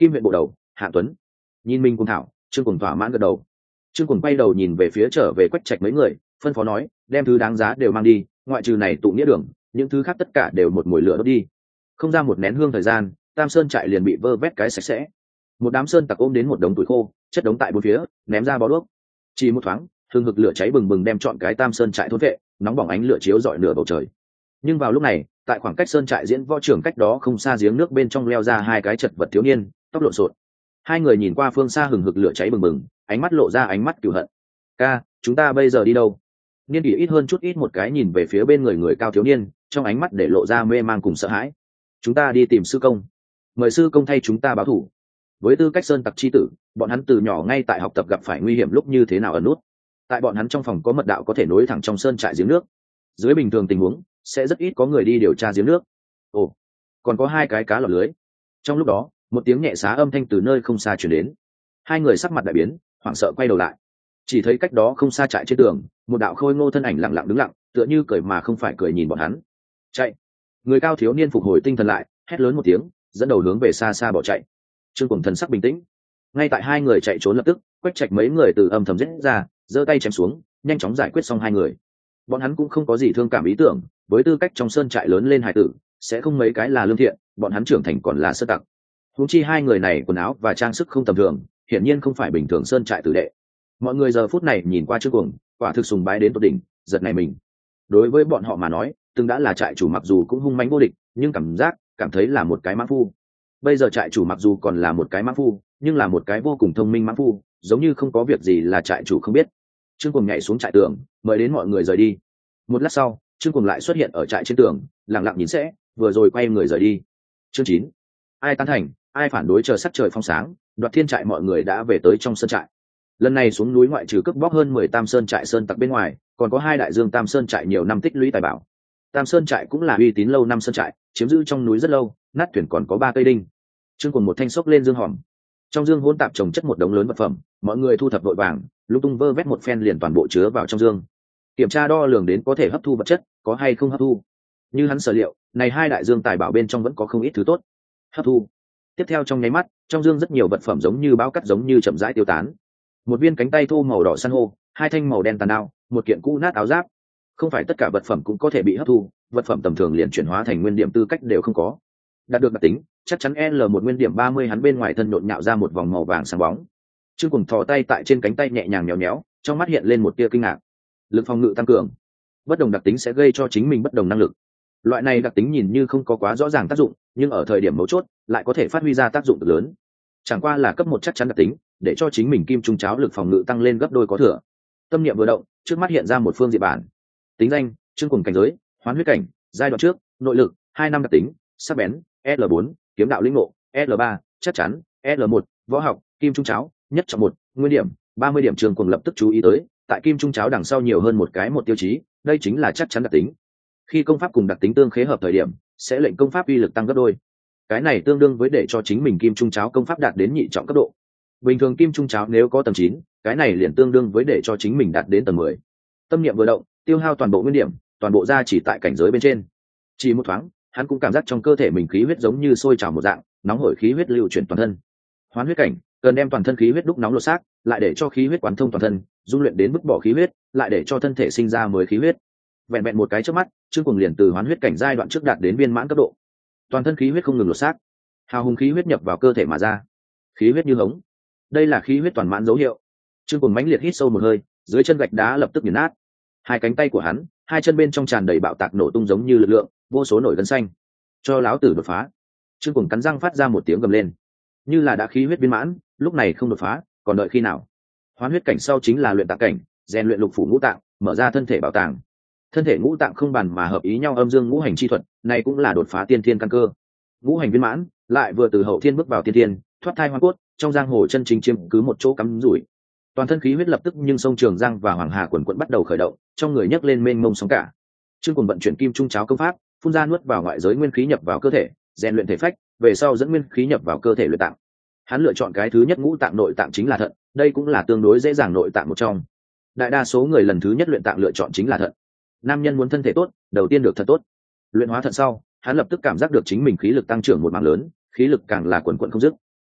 Kim huyện bộ đầu Hạ Tuấn. Nhìn mình cùng thảo, Trương Cuồng thỏa mãn gật đầu. Trương Cuồng quay đầu nhìn về phía trở về Quách Trạch mấy người, phân phó nói, đem thứ đáng giá đều mang đi, ngoại trừ này tụ nghĩa đường, những thứ khác tất cả đều một mồi lửa đốt đi. Không ra một nén hương thời gian, Tam Sơn trại liền bị vơ vét cái sạch sẽ. Một đám sơn tặc ôm đến một đống tuổi khô, chất đống tại bốn phía, ném ra bó đuốc. Chỉ một thoáng, hương hực lửa cháy bừng bừng đem trọn cái Tam Sơn trại thôn vệ, nóng bỏng ánh lửa chiếu rọi nửa bầu trời. Nhưng vào lúc này, tại khoảng cách sơn trại diễn võ trưởng cách đó không xa giếng nước bên trong leo ra hai cái chật vật thiếu niên, tóc lộn xộn. Hai người nhìn qua phương xa hừng hực lửa cháy bừng bừng, ánh mắt lộ ra ánh mắt cừu hận. Ca, chúng ta bây giờ đi đâu? Niên kỷ ít hơn chút ít một cái nhìn về phía bên người người cao thiếu niên, trong ánh mắt để lộ ra mê mang cùng sợ hãi. Chúng ta đi tìm sư công, mời sư công thay chúng ta báo thù. Với tư cách sơn tặc chi tử, bọn hắn từ nhỏ ngay tại học tập gặp phải nguy hiểm lúc như thế nào ẩn nút. Tại bọn hắn trong phòng có mật đạo có thể nối thẳng trong sơn trại giếng nước. Dưới bình thường tình huống, sẽ rất ít có người đi điều tra giếng nước. Ồ, còn có hai cái cá lọt lưới. Trong lúc đó, một tiếng nhẹ xá âm thanh từ nơi không xa truyền đến. Hai người sắc mặt đại biến, hoảng sợ quay đầu lại. Chỉ thấy cách đó không xa trại trên tường, một đạo khôi ngô thân ảnh lặng lặng đứng lặng, tựa như cười mà không phải cười nhìn bọn hắn. Chạy! Người cao thiếu niên phục hồi tinh thần lại, hét lớn một tiếng, dẫn đầu hướng về xa xa bỏ chạy. Trương Cuồng thần sắc bình tĩnh. Ngay tại hai người chạy trốn lập tức, Quách Trạch mấy người từ âm thầm giết ra, giơ tay chém xuống, nhanh chóng giải quyết xong hai người. Bọn hắn cũng không có gì thương cảm ý tưởng, với tư cách trong sơn trại lớn lên hải tử, sẽ không mấy cái là lương thiện, bọn hắn trưởng thành còn là sơ tặc. Huống chi hai người này quần áo và trang sức không tầm thường, hiển nhiên không phải bình thường sơn trại tử đệ. Mọi người giờ phút này nhìn qua Trương Cuồng, quả thực sùng bái đến tột đỉnh, giật nảy mình. Đối với bọn họ mà nói, từng đã là trại chủ mặc dù cũng hung mãnh vô địch, nhưng cảm giác cảm thấy là một cái mãng phu. Bây giờ trại chủ mặc dù còn là một cái mãng phu, nhưng là một cái vô cùng thông minh mãng phu, giống như không có việc gì là trại chủ không biết. Trương Cuồng nhảy xuống trại tường, mời đến mọi người rời đi. Một lát sau, Trương Cuồng lại xuất hiện ở trại trên tường, lặng lặng nhìn sẽ, vừa rồi quay người rời đi. Chương chín. Ai tán thành, ai phản đối, chờ sắc trời phong sáng, Đoạt Thiên trại mọi người đã về tới trong sơn trại. Lần này xuống núi ngoại trừ cướp bóc hơn mười Tam Sơn trại sơn tặc bên ngoài, còn có hai đại dương Tam Sơn trại nhiều năm tích lũy tài bảo. Tam Sơn trại cũng là uy tín lâu năm sơn trại, chiếm giữ trong núi rất lâu, nát thuyền còn có ba cây đinh. Trương Cuồng một thanh xốc lên dương hòm. Trong dương hỗn tạp trồng chất một đống lớn vật phẩm, mọi người thu thập vội vàng, lung tung vơ vét một phen liền toàn bộ chứa vào trong dương. Kiểm tra đo lường đến có thể hấp thu vật chất, có hay không hấp thu. Như hắn sở liệu, này hai đại dương tài bảo bên trong vẫn có không ít thứ tốt. Hấp thu. Tiếp theo trong nháy mắt, trong dương rất nhiều vật phẩm giống như báo cắt giống như chậm rãi tiêu tán. Một viên cánh tay thô màu đỏ san hô, hai thanh màu đen tàn đao, một kiện cũ nát áo giáp. Không phải tất cả vật phẩm cũng có thể bị hấp thu, vật phẩm tầm thường liền chuyển hóa thành nguyên điểm tư cách đều không có. Đạt được đặc tính, chắc chắn L một nguyên điểm ba mươi, hắn bên ngoài thân nhộn nhạo ra một vòng màu vàng sáng bóng. Trương Cuồng thò tay tại trên cánh tay nhẹ nhàng nhéo nhéo, trong mắt hiện lên một tia kinh ngạc. Lực phòng ngự tăng cường, bất đồng đặc tính sẽ gây cho chính mình bất đồng năng lực. Loại này đặc tính nhìn như không có quá rõ ràng tác dụng, nhưng ở thời điểm mấu chốt lại có thể phát huy ra tác dụng cực lớn. Chẳng qua là cấp một chắc chắn đặc tính, để cho chính mình kim trung cháo lực phòng ngự tăng lên gấp đôi có thừa. Tâm niệm vừa động, trước mắt hiện ra một phương diện bản. Tính danh: Trương Cuồng, cảnh giới: Hoán huyết cảnh, giai đoạn trước, nội lực hai năm, đặc tính: sắc bén, L bốn, kiếm đạo lĩnh ngộ, L ba, chắc chắn, L một, võ học, kim trung cháo, nhất trọng một, nguyên điểm ba mươi điểm. Trương Cuồng lập tức chú ý tới, tại kim trung cháo đằng sau nhiều hơn một cái một tiêu chí, đây chính là chắc chắn đặc tính. Khi công pháp cùng đặc tính tương khế hợp thời điểm, sẽ lệnh công pháp uy lực tăng gấp đôi. Cái này tương đương với để cho chính mình kim trung cháo công pháp đạt đến nhị trọng cấp độ. Bình thường kim trung cháo nếu có tầng chín, cái này liền tương đương với để cho chính mình đạt đến tầng mười. Tâm niệm vừa động, tiêu hao toàn bộ nguyên điểm, toàn bộ ra chỉ tại cảnh giới bên trên. Chỉ một thoáng, hắn cũng cảm giác trong cơ thể mình khí huyết giống như sôi trào một dạng, nóng hổi khí huyết lưu chuyển toàn thân. Hoán huyết cảnh, cần đem toàn thân khí huyết đúc nóng lột xác, lại để cho khí huyết quán thông toàn thân, dung luyện đến bức bỏ khí huyết, lại để cho thân thể sinh ra mới khí huyết. Vẹn vẹn một cái chớp mắt, Trương Cuồng liền từ hoán huyết cảnh giai đoạn trước đạt đến viên mãn cấp độ. Toàn thân khí huyết không ngừng lột xác, hào hùng khí huyết nhập vào cơ thể mà ra, khí huyết như hống. Đây là khí huyết toàn mãn dấu hiệu. Trương Cuồng mãnh liệt hít sâu một hơi, dưới chân gạch đá lập tức nghiền nát. Hai cánh tay của hắn, hai chân bên trong tràn đầy bạo tạc nổ tung giống như lực lượng, vô số nổi gân xanh. Cho láo tử đột phá. Trương Cuồng cắn răng phát ra một tiếng gầm lên. Như là đã khí huyết viên mãn, lúc này không đột phá, còn đợi khi nào? Hoán huyết cảnh sau chính là luyện tạng cảnh, rèn luyện lục phủ ngũ tạng, mở ra thân thể bảo tàng. Thân thể ngũ tạng không bàn mà hợp ý nhau, âm dương ngũ hành chi thuật, này cũng là đột phá tiên thiên căn cơ. Ngũ hành viên mãn, lại vừa từ hậu thiên bước vào tiên thiên, thoát thai hoang cốt, trong giang hồ chân chính chiếm cứ một chỗ cắm rủi. Toàn thân khí huyết lập tức nhưng sông Trường Giang và Hoàng Hà quần quận bắt đầu khởi động, trong người nhấc lên mênh mông sóng cả. Trương Cuồng vận chuyển kim trung cháo công pháp, phun ra nuốt vào ngoại giới nguyên khí nhập vào cơ thể, rèn luyện thể phách, về sau dẫn nguyên khí nhập vào cơ thể luyện tạng. Hắn lựa chọn cái thứ nhất ngũ tạng nội tạng chính là thận, đây cũng là tương đối dễ dàng nội tạng một trong. Đại đa số người lần thứ nhất luyện tạng lựa chọn chính là thận. Nam nhân muốn thân thể tốt, đầu tiên được thận tốt. Luyện hóa thận sau, hắn lập tức cảm giác được chính mình khí lực tăng trưởng một mảng lớn, khí lực càng là quần quần không dứt.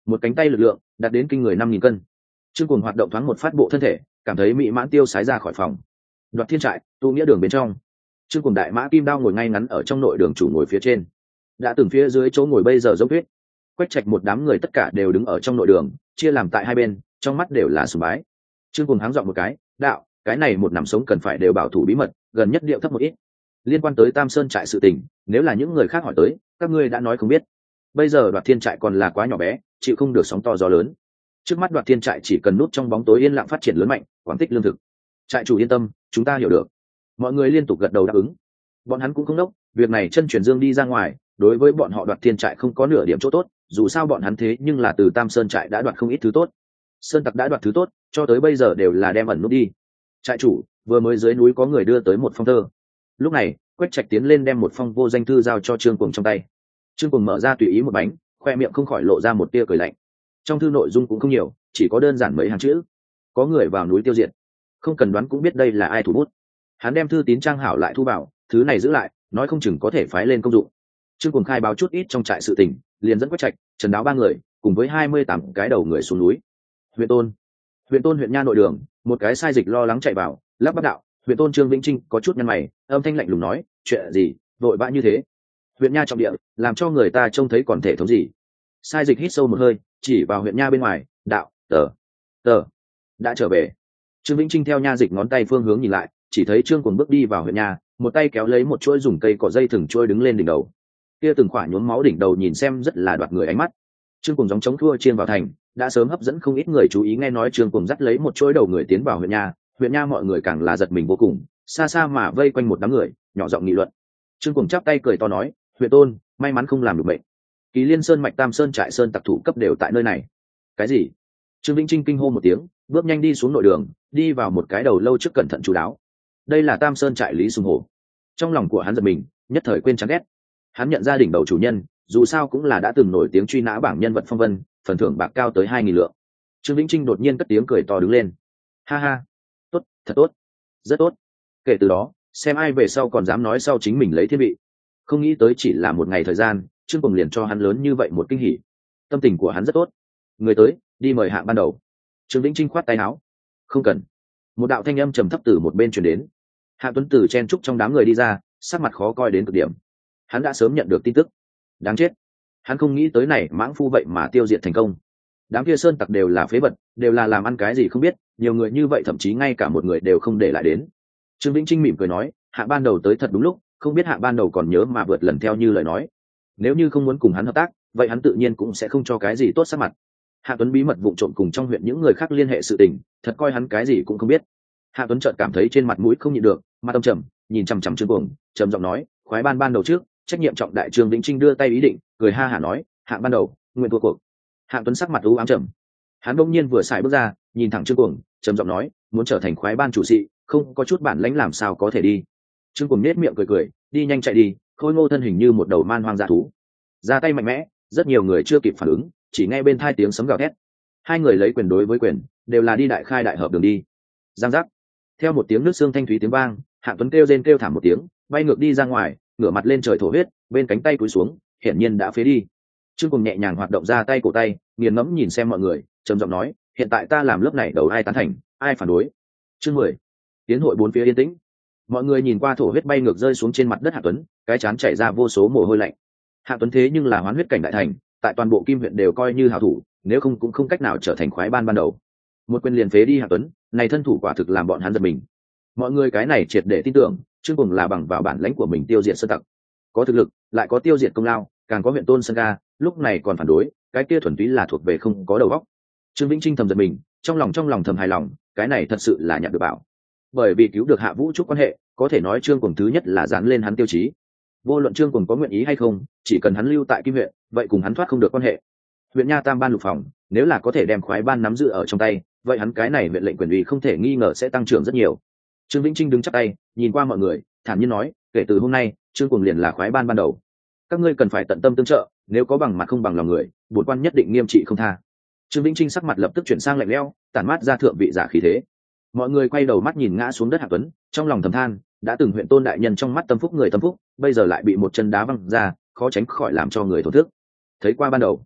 một cánh tay lực lượng đạt đến kinh người năm nghìn cân. Trương Cuồng hoạt động thoáng một phát bộ thân thể, cảm thấy mỹ mãn tiêu sái ra khỏi phòng. Đoạt Thiên trại, tu nghĩa đường bên trong, Trương Cuồng đại mã kim đao ngồi ngay ngắn ở trong nội đường chủ ngồi phía trên, đã từng phía dưới chỗ ngồi bây giờ giống tuyết. Quách Trạch một đám người tất cả đều đứng ở trong nội đường, chia làm tại hai bên, trong mắt đều là sùng bái. Trương Cuồng háng giọng một cái, đạo, cái này một nằm sống cần phải đều bảo thủ bí mật, gần nhất điệu thấp một ít. Liên quan tới Tam Sơn trại sự tình, nếu là những người khác hỏi tới, các ngươi đã nói không biết. Bây giờ Đoạt Thiên trại còn là quá nhỏ bé, chịu không được sóng to gió lớn. Trước mắt Đoạt Thiên trại chỉ cần núp trong bóng tối yên lặng phát triển lớn mạnh, quảng tích lương thực. Trại chủ yên tâm, chúng ta hiểu được. Mọi người liên tục gật đầu đáp ứng. Bọn hắn cũng không đốc, việc này chân truyền dương đi ra ngoài, đối với bọn họ Đoạt Thiên trại không có nửa điểm chỗ tốt, dù sao bọn hắn thế nhưng là từ Tam Sơn trại đã đoạt không ít thứ tốt. Sơn tặc đã đoạt thứ tốt, cho tới bây giờ đều là đem ẩn nút đi. Trại chủ, vừa mới dưới núi có người đưa tới một phong thơ. Lúc này, Quách Trạch tiến lên đem một phong vô danh thư giao cho Trương Cuồng trong tay. Trương Cuồng mở ra tùy ý một bánh, khoe miệng không khỏi lộ ra một tia cười lạnh. Trong thư nội dung cũng không nhiều, chỉ có đơn giản mấy hàng chữ. Có người vào núi tiêu diệt, không cần đoán cũng biết đây là ai thủ bút. Hắn đem thư tín trang hảo lại thu vào, thứ này giữ lại, nói không chừng có thể phái lên công dụng. Trương Cuồng khai báo chút ít trong trại sự tình, liền dẫn Quách Trạch, Trần Đáo ba người, cùng với hai mươi tám cái đầu người xuống núi. Huyện Tôn, huyện Tôn huyện nha nội đường, một cái sai dịch lo lắng chạy vào, lắp bắp đạo, huyện Tôn Trương Vĩnh Trinh có chút nhăn mày, âm thanh lạnh lùng nói, chuyện gì, vội vã như thế? Huyện nha trọng địa, làm cho người ta trông thấy còn thể thống gì? Sai dịch hít sâu một hơi, chỉ vào huyện nha bên ngoài, đạo, tờ, tờ, đã trở về. Trương Vĩnh Trinh theo nha dịch ngón tay phương hướng nhìn lại, chỉ thấy Trương Cuồng bước đi vào huyện nha, một tay kéo lấy một chuỗi dùng cây cỏ dây thừng trôi đứng lên đỉnh đầu. Kia từng khỏa nhuốm máu đỉnh đầu nhìn xem rất là đoạt người ánh mắt. Trương Cuồng gióng chống thua chiên vào thành, đã sớm hấp dẫn không ít người chú ý, nghe nói Trương Cuồng dắt lấy một chuỗi đầu người tiến vào huyện nha, huyện nha mọi người càng là giật mình vô cùng, xa xa mà vây quanh một đám người, nhỏ giọng nghị luận. Trương Cuồng chắp tay cười to nói, huyện Tôn, may mắn không làm được bệnh. Kỳ Liên Sơn mạch Tam Sơn trại sơn tặc thủ cấp đều tại nơi này. Cái gì? Trương Vĩnh Trinh kinh hô một tiếng, bước nhanh đi xuống nội đường, đi vào một cái đầu lâu trước cẩn thận chú đáo. Đây là Tam Sơn trại Lý Sùng Hổ. Trong lòng của hắn giật mình, nhất thời quên chán ghét. Hắn nhận ra đỉnh đầu chủ nhân, dù sao cũng là đã từng nổi tiếng truy nã bảng nhân vật phong vân, phần thưởng bạc cao tới hai nghìn lượng. Trương Vĩnh Trinh đột nhiên cất tiếng cười to đứng lên. Ha ha, tốt, thật tốt, rất tốt. Kể từ đó, xem ai về sau còn dám nói sau chính mình lấy thiên vị. Không nghĩ tới chỉ là một ngày thời gian, Trương Cuồng liền cho hắn lớn như vậy một kinh hỉ. Tâm tình của hắn rất tốt. Người tới, đi mời hạng ban đầu. Trương Vĩnh Trinh khoát tay áo. Không cần. Một đạo thanh âm trầm thấp từ một bên truyền đến. Hạ Tuấn Tử chen trúc trong đám người đi ra, sắc mặt khó coi đến cực điểm. Hắn đã sớm nhận được tin tức. Đáng chết. Hắn không nghĩ tới này mãng phu vậy mà tiêu diệt thành công. Đám kia sơn tặc đều là phế vật, đều là làm ăn cái gì không biết, nhiều người như vậy thậm chí ngay cả một người đều không để lại đến. Trương Vĩnh Trinh mỉm cười nói, Hạ ban đầu tới thật đúng lúc, không biết Hạ ban đầu còn nhớ mà vượt lần theo như lời nói. Nếu như không muốn cùng hắn hợp tác, vậy hắn tự nhiên cũng sẽ không cho cái gì tốt sắc mặt. Hạ Tuấn bí mật vụng trộm cùng trong huyện những người khác liên hệ sự tình, thật coi hắn cái gì cũng không biết. Hạ Tuấn chợt cảm thấy trên mặt mũi không nhịn được, mặt âm trầm, nhìn chằm chằm Trương Cuồng, trầm giọng nói, khoái ban ban đầu trước, trách nhiệm trọng đại. Trương Vĩnh Trinh đưa tay ý định, cười ha hả nói, Hạng ban đầu, nguyện thua cuộc. Hạng Tuấn sắc mặt u ám trầm. Hắn bỗng nhiên vừa xài bước ra, nhìn thẳng Trương Cuồng, trầm giọng nói, muốn trở thành khoái ban chủ sĩ, không có chút bản lãnh làm sao có thể đi. Trương Cuồng nết miệng cười cười, đi nhanh chạy đi, khôi ngô thân hình như một đầu man hoang dã thú, ra tay mạnh mẽ, rất nhiều người chưa kịp phản ứng, chỉ nghe bên tai tiếng sấm gào thét. Hai người lấy quyền đối với quyền, đều là đi đại khai đại hợp đường đi. Giang giác. Theo một tiếng nước xương thanh thúy tiếng vang, Hạng Tuấn kêu rên kêu thảm một tiếng, bay ngược đi ra ngoài, ngửa mặt lên trời thổ huyết, bên cánh tay cúi xuống, hiển nhiên đã phế đi. Trương Cuồng nhẹ nhàng hoạt động ra tay cổ tay, nghiền ngẫm nhìn xem mọi người, trầm giọng nói, hiện tại ta làm lớp này đầu ai tán thành, ai phản đối. Chương mười. Tiến hội bốn phía yên tĩnh. Mọi người nhìn qua thổ huyết bay ngược rơi xuống trên mặt đất Hạng Tuấn, cái chán chảy ra vô số mồ hôi lạnh. Hạng Tuấn thế nhưng là hoán huyết cảnh đại thành, tại toàn bộ Kim huyện đều coi như hảo thủ, nếu không cũng không cách nào trở thành khoái ban ban đầu. Một quyền liền phế đi Hạng Tuấn, này thân thủ quả thực làm bọn hắn giật mình. Mọi người cái này triệt để tin tưởng, Trương Cuồng là bằng vào bản lãnh của mình tiêu diệt sơn tặc, có thực lực, lại có tiêu diệt công lao, càng có huyện Tôn Sơn Ca, lúc này còn phản đối, cái kia thuần túy là thuộc về không có đầu óc. Trương Vĩnh Trinh thầm giật mình, trong lòng trong lòng thầm hài lòng, cái này thật sự là nhặt được bảo. Bởi vì cứu được Hạ Vũ Trúc quan hệ, có thể nói Trương Cuồng thứ nhất là dán lên hắn tiêu chí. Vô luận Trương Cuồng có nguyện ý hay không, chỉ cần hắn lưu tại Kim huyện, vậy cùng hắn thoát không được quan hệ. Huyện nha tam ban lục phòng, nếu là có thể đem khoái ban nắm giữ ở trong tay, vậy hắn cái này huyện lệnh quyền uy không thể nghi ngờ sẽ tăng trưởng rất nhiều. Trương Vĩnh Trinh đứng chắp tay, nhìn qua mọi người, thản nhiên nói, kể từ hôm nay, Trương Cuồng liền là khoái ban ban đầu. Các ngươi cần phải tận tâm tương trợ, nếu có bằng mặt không bằng lòng người, bổn quan nhất định nghiêm trị không tha. Trương Vĩnh Trinh sắc mặt lập tức chuyển sang lạnh lẽo, tản mát ra thượng vị giả khí thế. Mọi người quay đầu mắt nhìn ngã xuống đất Hạng Tuấn, trong lòng thầm than, đã từng huyện Tôn đại nhân trong mắt tâm phúc người tâm phúc, bây giờ lại bị một chân đá văng ra, khó tránh khỏi làm cho người thổn thức. Thấy qua ban đầu,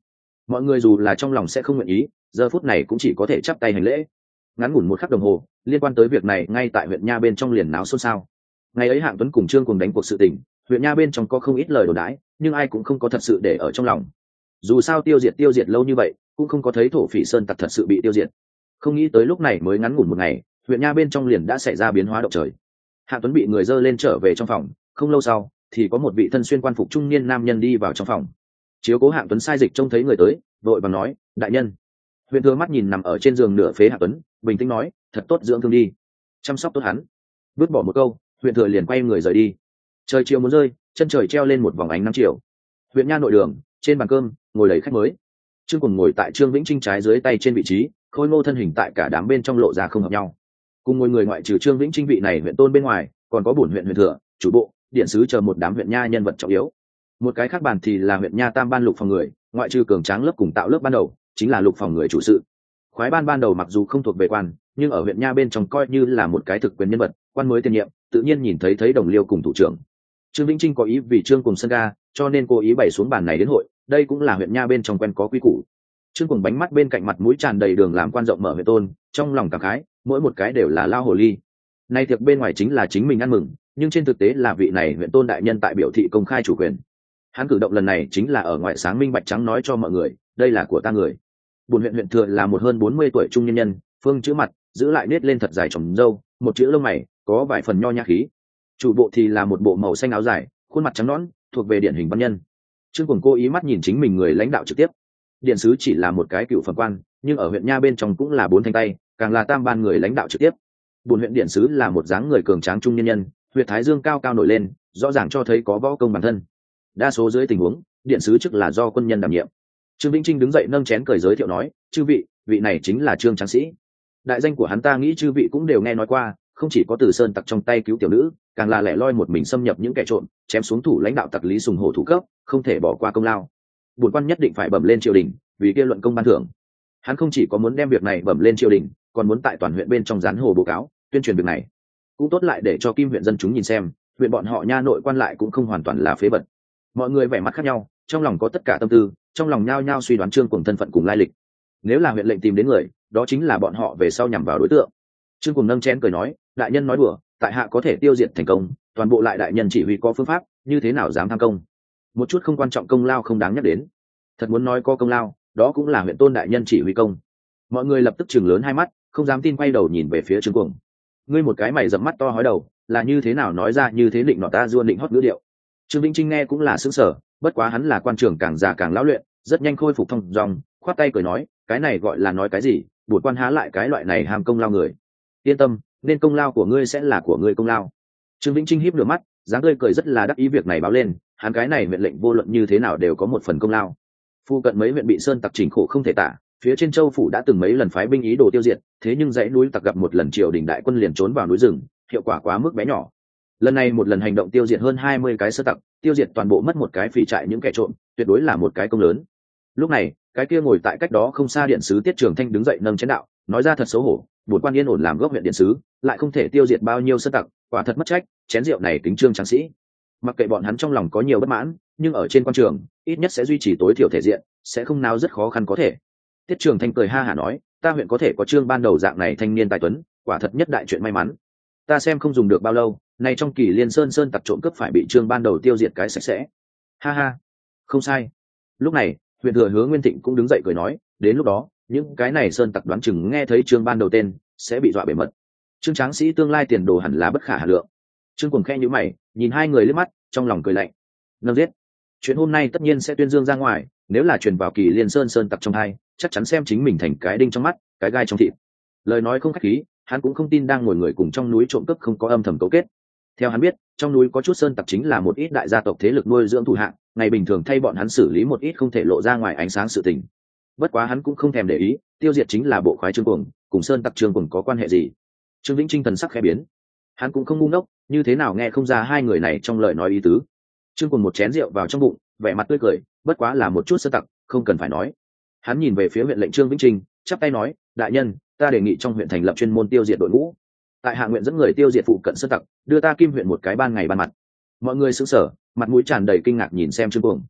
mọi người dù là trong lòng sẽ không nguyện ý, giờ phút này cũng chỉ có thể chắp tay hành lễ. Ngắn ngủn một khắc đồng hồ, liên quan tới việc này ngay tại huyện nha bên trong liền náo xôn xao. Ngày ấy Hạng Tuấn cùng Trương cùng đánh cuộc sự tình, huyện nha bên trong có không ít lời đồn đãi, nhưng ai cũng không có thật sự để ở trong lòng. Dù sao tiêu diệt tiêu diệt lâu như vậy, cũng không có thấy thổ phỉ sơn tặc thật sự bị tiêu diệt. Không nghĩ tới lúc này mới ngắn ngủn một ngày, huyện nha bên trong liền đã xảy ra biến hóa động trời. Hạng Tuấn bị người dơ lên trở về trong phòng, không lâu sau thì có một vị thân xuyên quan phục trung niên nam nhân đi vào trong phòng. Chiếu cố Hạng Tuấn sai dịch trông thấy người tới, vội vàng nói, đại nhân. Huyện Thừa mắt nhìn nằm ở trên giường nửa phế Hạng Tuấn, bình tĩnh nói, thật tốt dưỡng thương đi, chăm sóc tốt hắn. Vứt bỏ một câu, huyện Thừa liền quay người rời đi. Trời chiều muốn rơi, chân trời treo lên một vòng ánh nắng chiều. Huyện nha nội đường, trên bàn cơm ngồi đầy khách mới. Trương cùng ngồi tại Trương Vĩnh Trinh trái dưới tay trên vị trí, khôi ngô thân hình tại cả đám bên trong lộ ra không hợp nhau. Cùng ngồi người ngoại trừ Trương Vĩnh Trinh vị này huyện tôn bên ngoài, còn có bổn huyện huyện thừa, chủ bộ, điện sứ chờ một đám huyện nha nhân vật trọng yếu. Một cái khác bàn thì là huyện nha tam ban lục phòng người, ngoại trừ cường tráng lớp cùng tạo lớp ban đầu, chính là lục phòng người chủ sự. Khoái ban ban đầu mặc dù không thuộc về quan, nhưng ở huyện nha bên trong coi như là một cái thực quyền nhân vật, quan mới tiền nhiệm, tự nhiên nhìn thấy thấy đồng liêu cùng thủ trưởng. Trương Vĩnh Trinh có ý vì Trương cùng sân ga, cho nên cố ý bày xuống bàn này đến hội, đây cũng là huyện nha bên trong quen có quy củ. Trương cùng bánh mắt bên cạnh mặt mũi tràn đầy đường làm quan rộng mở huyện tôn, trong lòng cảm khái, mỗi một cái đều là lao hồ ly. Nay tiệc bên ngoài chính là chính mình ăn mừng, nhưng trên thực tế là vị này huyện tôn đại nhân tại biểu thị công khai chủ quyền. Hắn cử động lần này chính là ở ngoại sáng minh bạch trắng nói cho mọi người, đây là của ta người. Bùn huyện huyện thừa là một hơn bốn mươi tuổi trung nhân nhân, phương chữ mặt, giữ lại nết lên thật dài trồng râu, một chữ lông mày, có vài phần nho nhã khí. Chủ bộ thì là một bộ màu xanh áo dài, khuôn mặt trắng nõn, thuộc về điển hình văn nhân. Trương Cuồng cố ý mắt nhìn chính mình người lãnh đạo trực tiếp. Điện sứ chỉ là một cái cựu phẩm quan, nhưng ở huyện nha bên trong cũng là bốn thanh tay, càng là tam ban người lãnh đạo trực tiếp. Bùn huyện điện sứ là một dáng người cường tráng trung nhân nhân, huyệt thái dương cao cao nổi lên, rõ ràng cho thấy có võ công bản thân. Đa số dưới tình huống, điện sứ chức là do quân nhân đảm nhiệm. Trương Vĩnh Trinh đứng dậy nâng chén cười giới thiệu nói, chư vị, vị này chính là Trương Tráng Sĩ. Đại danh của hắn ta nghĩ chư vị cũng đều nghe nói qua, không chỉ có từ sơn tặc trong tay cứu tiểu nữ, càng là lẻ loi một mình xâm nhập những kẻ trộm, chém xuống thủ lãnh đạo tặc Lý Sùng Hổ thủ cấp, không thể bỏ qua công lao. Bổn quan nhất định phải bẩm lên triều đình, vì kia luận công ban thưởng. Hắn không chỉ có muốn đem việc này bẩm lên triều đình, còn muốn tại toàn huyện bên trong dán hồ báo cáo, tuyên truyền việc này. Cũng tốt lại để cho Kim huyện dân chúng nhìn xem, huyện bọn họ nha nội quan lại cũng không hoàn toàn là phế vật. Mọi người vẻ mặt khác nhau, trong lòng có tất cả tâm tư, trong lòng nhao nhao suy đoán Trương Cuồng thân phận cùng lai lịch. Nếu là huyện lệnh tìm đến người, đó chính là bọn họ về sau nhằm vào đối tượng. Trương Cuồng nâng chén cười nói, đại nhân nói đùa, tại hạ có thể tiêu diệt thành công, toàn bộ lại đại nhân chỉ huy có phương pháp, như thế nào dám tham công. Một chút không quan trọng công lao không đáng nhắc đến. Thật muốn nói có công lao, đó cũng là huyện tôn đại nhân chỉ huy công. Mọi người lập tức chừng lớn hai mắt, không dám tin quay đầu nhìn về phía Trương Cuồng. Ngươi một cái mày dẫm mắt to hói đầu, là như thế nào nói ra như thế định nọ ta duôn định hót ngữ điệu. Trương Vĩnh Trinh nghe cũng là sững sờ, bất quá hắn là quan trưởng càng già càng lão luyện, rất nhanh khôi phục thông dong, khoát tay cười nói, cái này gọi là nói cái gì, bổn quan há lại cái loại này ham công lao người. Yên tâm, nên công lao của ngươi sẽ là của ngươi công lao. Trương Vĩnh Trinh híp nửa mắt, dáng tươi cười rất là đắc ý việc này báo lên, hắn cái này mệnh lệnh vô luận như thế nào đều có một phần công lao. Phu cận mấy huyện bị sơn tặc chỉnh khổ không thể tả, phía trên châu phủ đã từng mấy lần phái binh ý đồ tiêu diệt, thế nhưng dãy núi tặc gặp một lần triều đình đại quân liền trốn vào núi rừng, hiệu quả quá mức bé nhỏ. Lần này một lần hành động tiêu diệt hơn hai mươi cái sơn tặc, tiêu diệt toàn bộ mất một cái phỉ trại những kẻ trộm, tuyệt đối là một cái công lớn. Lúc này, cái kia ngồi tại cách đó không xa điện sứ Tiết Trường Thanh đứng dậy nâng chén đạo, nói ra thật xấu hổ, bổn quan yên ổn làm gốc huyện điện sứ, lại không thể tiêu diệt bao nhiêu sơn tặc, quả thật mất trách, chén rượu này kính Trương Tráng Sĩ. Mặc kệ bọn hắn trong lòng có nhiều bất mãn, nhưng ở trên quan trường, ít nhất sẽ duy trì tối thiểu thể diện, sẽ không nào rất khó khăn có thể. Tiết Trường Thanh cười ha hả nói, ta huyện có thể có Trương ban đầu dạng này thanh niên tài tuấn, quả thật nhất đại chuyện may mắn. Ta xem không dùng được bao lâu, nay trong kỳ liên sơn sơn tặc trộm cướp phải bị Trương ban đầu tiêu diệt cái sạch sẽ. Ha ha, không sai. Lúc này, huyện thừa Hứa Nguyên Thịnh cũng đứng dậy cười nói, đến lúc đó, những cái này sơn tặc đoán chừng nghe thấy Trương ban đầu tên, sẽ bị dọa bể mật. Trương Tráng Sĩ tương lai tiền đồ hẳn là bất khả hà lượng. Trương Cuồng khe nhíu mày, nhìn hai người liếc mắt, trong lòng cười lạnh. Nâng giết. Chuyện hôm nay tất nhiên sẽ tuyên dương ra ngoài, nếu là truyền vào kỳ liên sơn sơn tặc trong hai, chắc chắn xem chính mình thành cái đinh trong mắt, cái gai trong thịt. Lời nói không khách khí, hắn cũng không tin đang ngồi người cùng trong núi trộm cướp không có âm thầm cấu kết. Theo hắn biết, trong núi có chút sơn tặc chính là một ít đại gia tộc thế lực nuôi dưỡng thủ hạng, ngày bình thường thay bọn hắn xử lý một ít không thể lộ ra ngoài ánh sáng sự tình. Bất quá hắn cũng không thèm để ý, tiêu diệt chính là bộ khoái Trương Cuồng, cùng sơn tặc Trương Cuồng có quan hệ gì? Trương Vĩnh Trinh thần sắc khẽ biến, hắn cũng không ngu ngốc, như thế nào nghe không ra hai người này trong lời nói ý tứ. Trương Cuồng một chén rượu vào trong bụng, vẻ mặt tươi cười, bất quá là một chút sơn tặc, không cần phải nói. Hắn nhìn về phía huyện lệnh Trương Vĩnh Trinh, chắp tay nói, đại nhân, ta đề nghị trong huyện thành lập chuyên môn tiêu diệt đội ngũ, tại hạ nguyện dẫn người tiêu diệt phụ cận sơn tặc, đưa ta Kim huyện một cái ban ngày ban mặt. Mọi người sững sờ, mặt mũi tràn đầy kinh ngạc nhìn xem Trương Cuồng.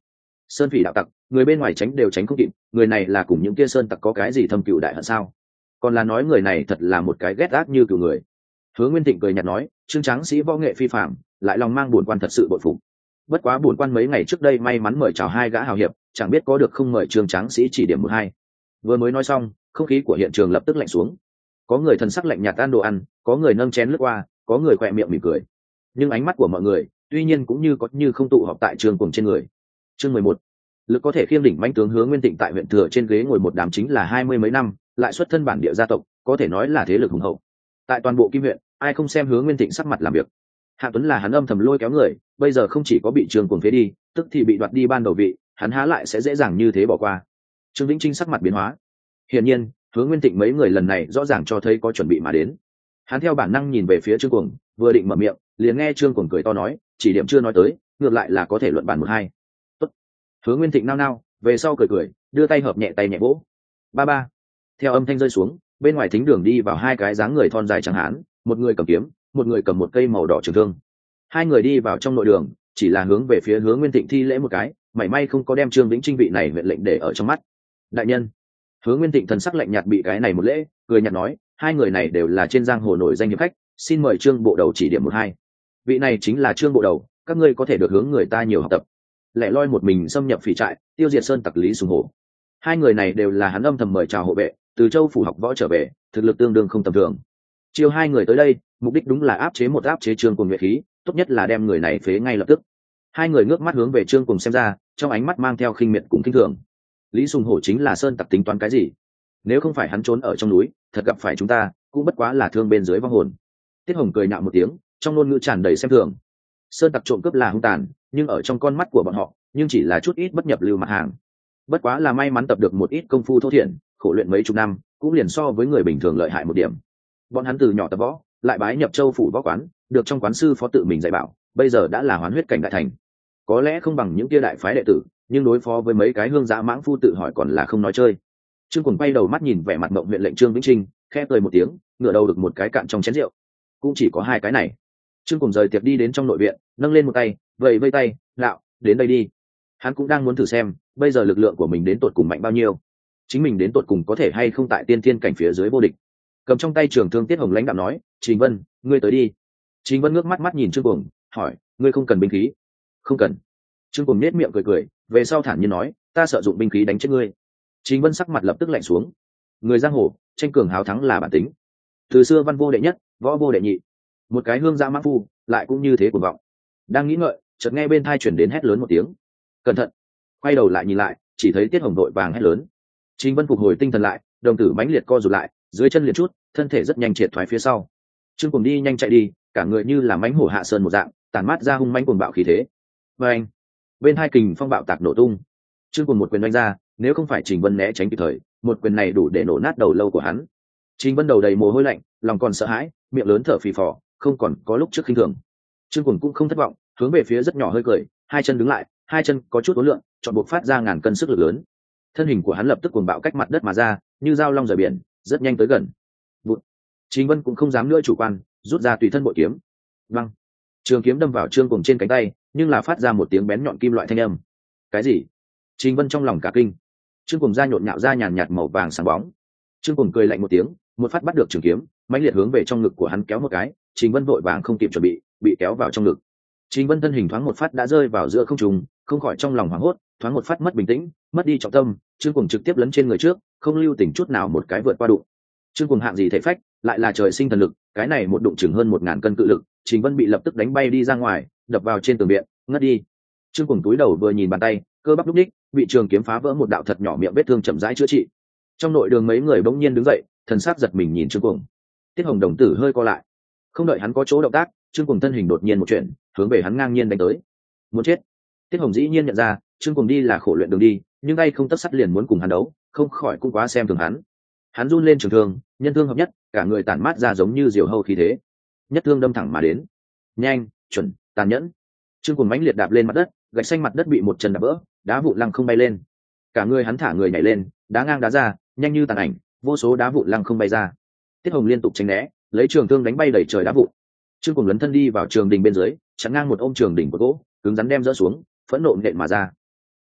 Sơn phỉ đạo tặc, người bên ngoài tránh đều tránh không kịp, người này là cùng những kia sơn tặc có cái gì thâm cựu đại hận sao? Còn là nói người này thật là một cái ghét ác như cừu người. Hứa Nguyên Thịnh cười nhạt nói, Trương Tráng sĩ võ nghệ phi phàm, lại lòng mang buồn quan thật sự bội phục. Bất quá buồn quan mấy ngày trước đây may mắn mời chào hai gã hào hiệp, chẳng biết có được không mời Trương Tráng sĩ chỉ điểm một hai. Vừa mới nói xong, không khí của hiện trường lập tức lạnh xuống. Có người thần sắc lạnh nhạt ăn đồ ăn, có người nâng chén lướt qua, có người khỏe miệng mỉm cười. Nhưng ánh mắt của mọi người, tuy nhiên cũng như có như không tụ họp tại Trương Cuồng trên người. Chương mười một, lực có thể khiêng đỉnh mãnh tướng Hứa Nguyên Thịnh tại huyện Thừa trên ghế ngồi một đám chính là hai mươi mấy năm, lại xuất thân bản địa gia tộc, có thể nói là thế lực hùng hậu. Tại toàn bộ Kim huyện, ai không xem Hứa Nguyên Thịnh sắc mặt làm việc. Hạ Tuấn là hắn âm thầm lôi kéo người, bây giờ không chỉ có bị Trương Cuồng phế đi, tức thì bị đoạt đi ban đầu vị, hắn há lại sẽ dễ dàng như thế bỏ qua. Trương Vĩnh Trinh sắc mặt biến hóa. Hiển nhiên, Hứa Nguyên Thịnh mấy người lần này rõ ràng cho thấy có chuẩn bị mà đến. Hắn theo bản năng nhìn về phía Trương Cuồng, vừa định mở miệng, liền nghe Trương Cuồng cười to nói, chỉ điểm chưa nói tới, ngược lại là có thể luận bàn một hai. Tốt. Hứa Nguyên Thịnh nao nao, về sau cười cười, đưa tay hợp nhẹ tay nhẹ vỗ. Ba ba. Theo âm thanh rơi xuống, bên ngoài thính đường đi vào hai cái dáng người thon dài trắng hán, một người cầm kiếm, một người cầm một cây màu đỏ trường thương. Hai người đi vào trong nội đường, chỉ là hướng về phía Hứa Nguyên Thịnh thi lễ một cái, mảy may không có đem Trương Vĩnh Trinh vị này huyện lệnh để ở trong mắt. Đại nhân. Hứa Nguyên Thịnh thần sắc lạnh nhạt bị cái này một lễ, cười nhạt nói, hai người này đều là trên giang hồ nổi danh hiệp khách, xin mời Trương bộ đầu chỉ điểm một hai. Vị này chính là Trương bộ đầu, các ngươi có thể được hướng người ta nhiều học tập. Lẻ loi một mình xâm nhập phỉ trại, tiêu diệt sơn tặc Lý Sùng Hổ. Hai người này đều là hắn âm thầm mời chào hộ vệ, từ Châu phủ học võ trở về, thực lực tương đương không tầm thường. Chiêu hai người tới đây, mục đích đúng là áp chế một áp chế Trương Cuồng nhuệ khí, tốt nhất là đem người này phế ngay lập tức. Hai người ngước mắt hướng về Trương Cuồng xem ra, trong ánh mắt mang theo khinh miệt cùng khinh thường. Lý Sùng Hổ chính là sơn tặc tính toán cái gì? Nếu không phải hắn trốn ở trong núi, thật gặp phải chúng ta, cũng bất quá là thương bên dưới vong hồn. Tiết Hồng cười nhạo một tiếng, trong ngôn ngữ tràn đầy xem thường. Sơn tặc trộm cướp là hung tàn, nhưng ở trong con mắt của bọn họ, nhưng chỉ là chút ít bất nhập lưu mặt hàng. Bất quá là may mắn tập được một ít công phu thô thiển, khổ luyện mấy chục năm, cũng liền so với người bình thường lợi hại một điểm. Bọn hắn từ nhỏ tập võ, lại bái nhập Châu phủ võ quán, được trong quán sư phó tự mình dạy bảo, bây giờ đã là hoán huyết cảnh đại thành. Có lẽ không bằng những kia đại phái đệ tử, nhưng đối phó với mấy cái hương dã mãng phu tự hỏi còn là không nói chơi. Trương Cuồng quay đầu mắt nhìn vẻ mặt mộng huyện lệnh Trương Vĩnh Trinh, khẽ cười một tiếng, ngửa đầu được một cái cạn trong chén rượu. Cũng chỉ có hai cái này. Trương Cuồng rời tiệc đi đến trong nội viện, nâng lên một tay, vẫy vây tay, "Lão, đến đây đi." Hắn cũng đang muốn thử xem, bây giờ lực lượng của mình đến tột cùng mạnh bao nhiêu, chính mình đến tột cùng có thể hay không tại tiên thiên cảnh phía dưới vô địch. Cầm trong tay trường thương Tiết Hồng lãnh đạm nói, "Trình Vân, ngươi tới đi." Trình Vân ngước mắt mắt nhìn Trương Cuồng, hỏi, "Ngươi không cần binh khí?" "Không cần." Trương Cuồng nhếch miệng cười cười, về sau thản nhiên nói, "Ta sợ dụng binh khí đánh chết ngươi." Trình Vân sắc mặt lập tức lạnh xuống. Người giang hồ, tranh cường hào thắng là bản tính. Từ xưa văn vô đệ nhất, võ vô đệ nhị. Một cái hương giã mãng phu, lại cũng như thế cuồng vọng. Đang nghĩ ngợi, chợt nghe bên tai chuyển đến hét lớn một tiếng. "Cẩn thận!" Quay đầu lại nhìn lại, chỉ thấy Tiết Hồng đội vàng hét lớn. Trình Vân phục hồi tinh thần lại, đồng tử mãnh liệt co rụt lại, dưới chân liền chút, thân thể rất nhanh triệt thoái phía sau. Trương Cuồng đi nhanh chạy đi, cả người như là mãnh hổ hạ sơn một dạng, tản mát ra hung mãnh cuồng bạo khí thế. Và anh, bên hai kình phong bạo tạc nổ tung. Trương Cuồng một quyền đánh ra, nếu không phải Trình Vân né tránh kịp thời, một quyền này đủ để nổ nát đầu lâu của hắn. Trình Vân đầu đầy mồ hôi lạnh, lòng còn sợ hãi, miệng lớn thở phì phò, không còn có lúc trước khinh thường. Trương Cuồng cũng không thất vọng, hướng về phía rất nhỏ hơi cười, hai chân đứng lại, hai chân có chút uốn lượn, chọn buộc phát ra ngàn cân sức lực lớn. Thân hình của hắn lập tức cuồng bạo cách mặt đất mà ra, như dao long rời biển, rất nhanh tới gần. Bụt. Trình Vân cũng không dám nữa chủ quan, rút ra tùy thân bội kiếm. Văng. Trường kiếm đâm vào Trương Cuồng trên cánh tay, nhưng là phát ra một tiếng bén nhọn kim loại thanh âm. Cái gì? Trình Vân trong lòng cả kinh. Trương Cuồng da nhộn nhạo ra nhàn nhạt màu vàng sáng bóng. Trương Cuồng cười lạnh một tiếng, một phát bắt được trường kiếm, mãnh liệt hướng về trong ngực của hắn kéo một cái. Trình Vân vội vàng không kịp chuẩn bị, bị kéo vào trong ngực. Trình Vân thân hình thoáng một phát đã rơi vào giữa không trung, không khỏi trong lòng hoảng hốt, thoáng một phát mất bình tĩnh, mất đi trọng tâm. Trương Cuồng trực tiếp lấn trên người trước, không lưu tình chút nào một cái vượt qua đụng. Trương Cuồng hạng gì thể phách, lại là trời sinh thần lực, cái này một đụng chừng hơn một ngàn cân cự lực, Trình Vân bị lập tức đánh bay đi ra ngoài, đập vào trên tường viện, ngất đi. Trương Cuồng túi đầu vừa nhìn bàn tay, cơ bắp lúc ních, bị trường kiếm phá vỡ một đạo thật nhỏ miệng vết thương chậm rãi chữa trị. Trong nội đường mấy người bỗng nhiên đứng dậy, thần sắc giật mình nhìn Trương Cuồng. Tiết Hồng đồng tử hơi co lại, không đợi hắn có chỗ động tác, Trương Cuồng thân hình đột nhiên một chuyển, hướng về hắn ngang nhiên đánh tới. Muốn chết! Tiết Hồng dĩ nhiên nhận ra, Trương Cuồng đi là khổ luyện đường đi, nhưng tay không tất sắt liền muốn cùng hắn đấu, không khỏi cũng quá xem thường hắn. Hắn run lên trường thương, nhân thương hợp nhất, cả người tản mát ra giống như diều hâu khí thế. Nhất thương đâm thẳng mà đến, nhanh, chuẩn, tàn nhẫn. Trương Cuồng mãnh liệt đạp lên mặt đất, gạch xanh mặt đất bị một chân đạp vỡ, đá vụn lăng không bay lên. Cả người hắn thả người nhảy lên, đá ngang đá ra, nhanh như tàn ảnh, vô số đá vụn lăng không bay ra. Tiết Hồng liên tục tránh né, lấy trường thương đánh bay đẩy trời đá vụn. Trương Cuồng lấn thân đi vào trường đình bên dưới, chắn ngang một ôm trường đỉnh của gỗ, cứng rắn đem dỡ xuống, phẫn nộ nện mà ra.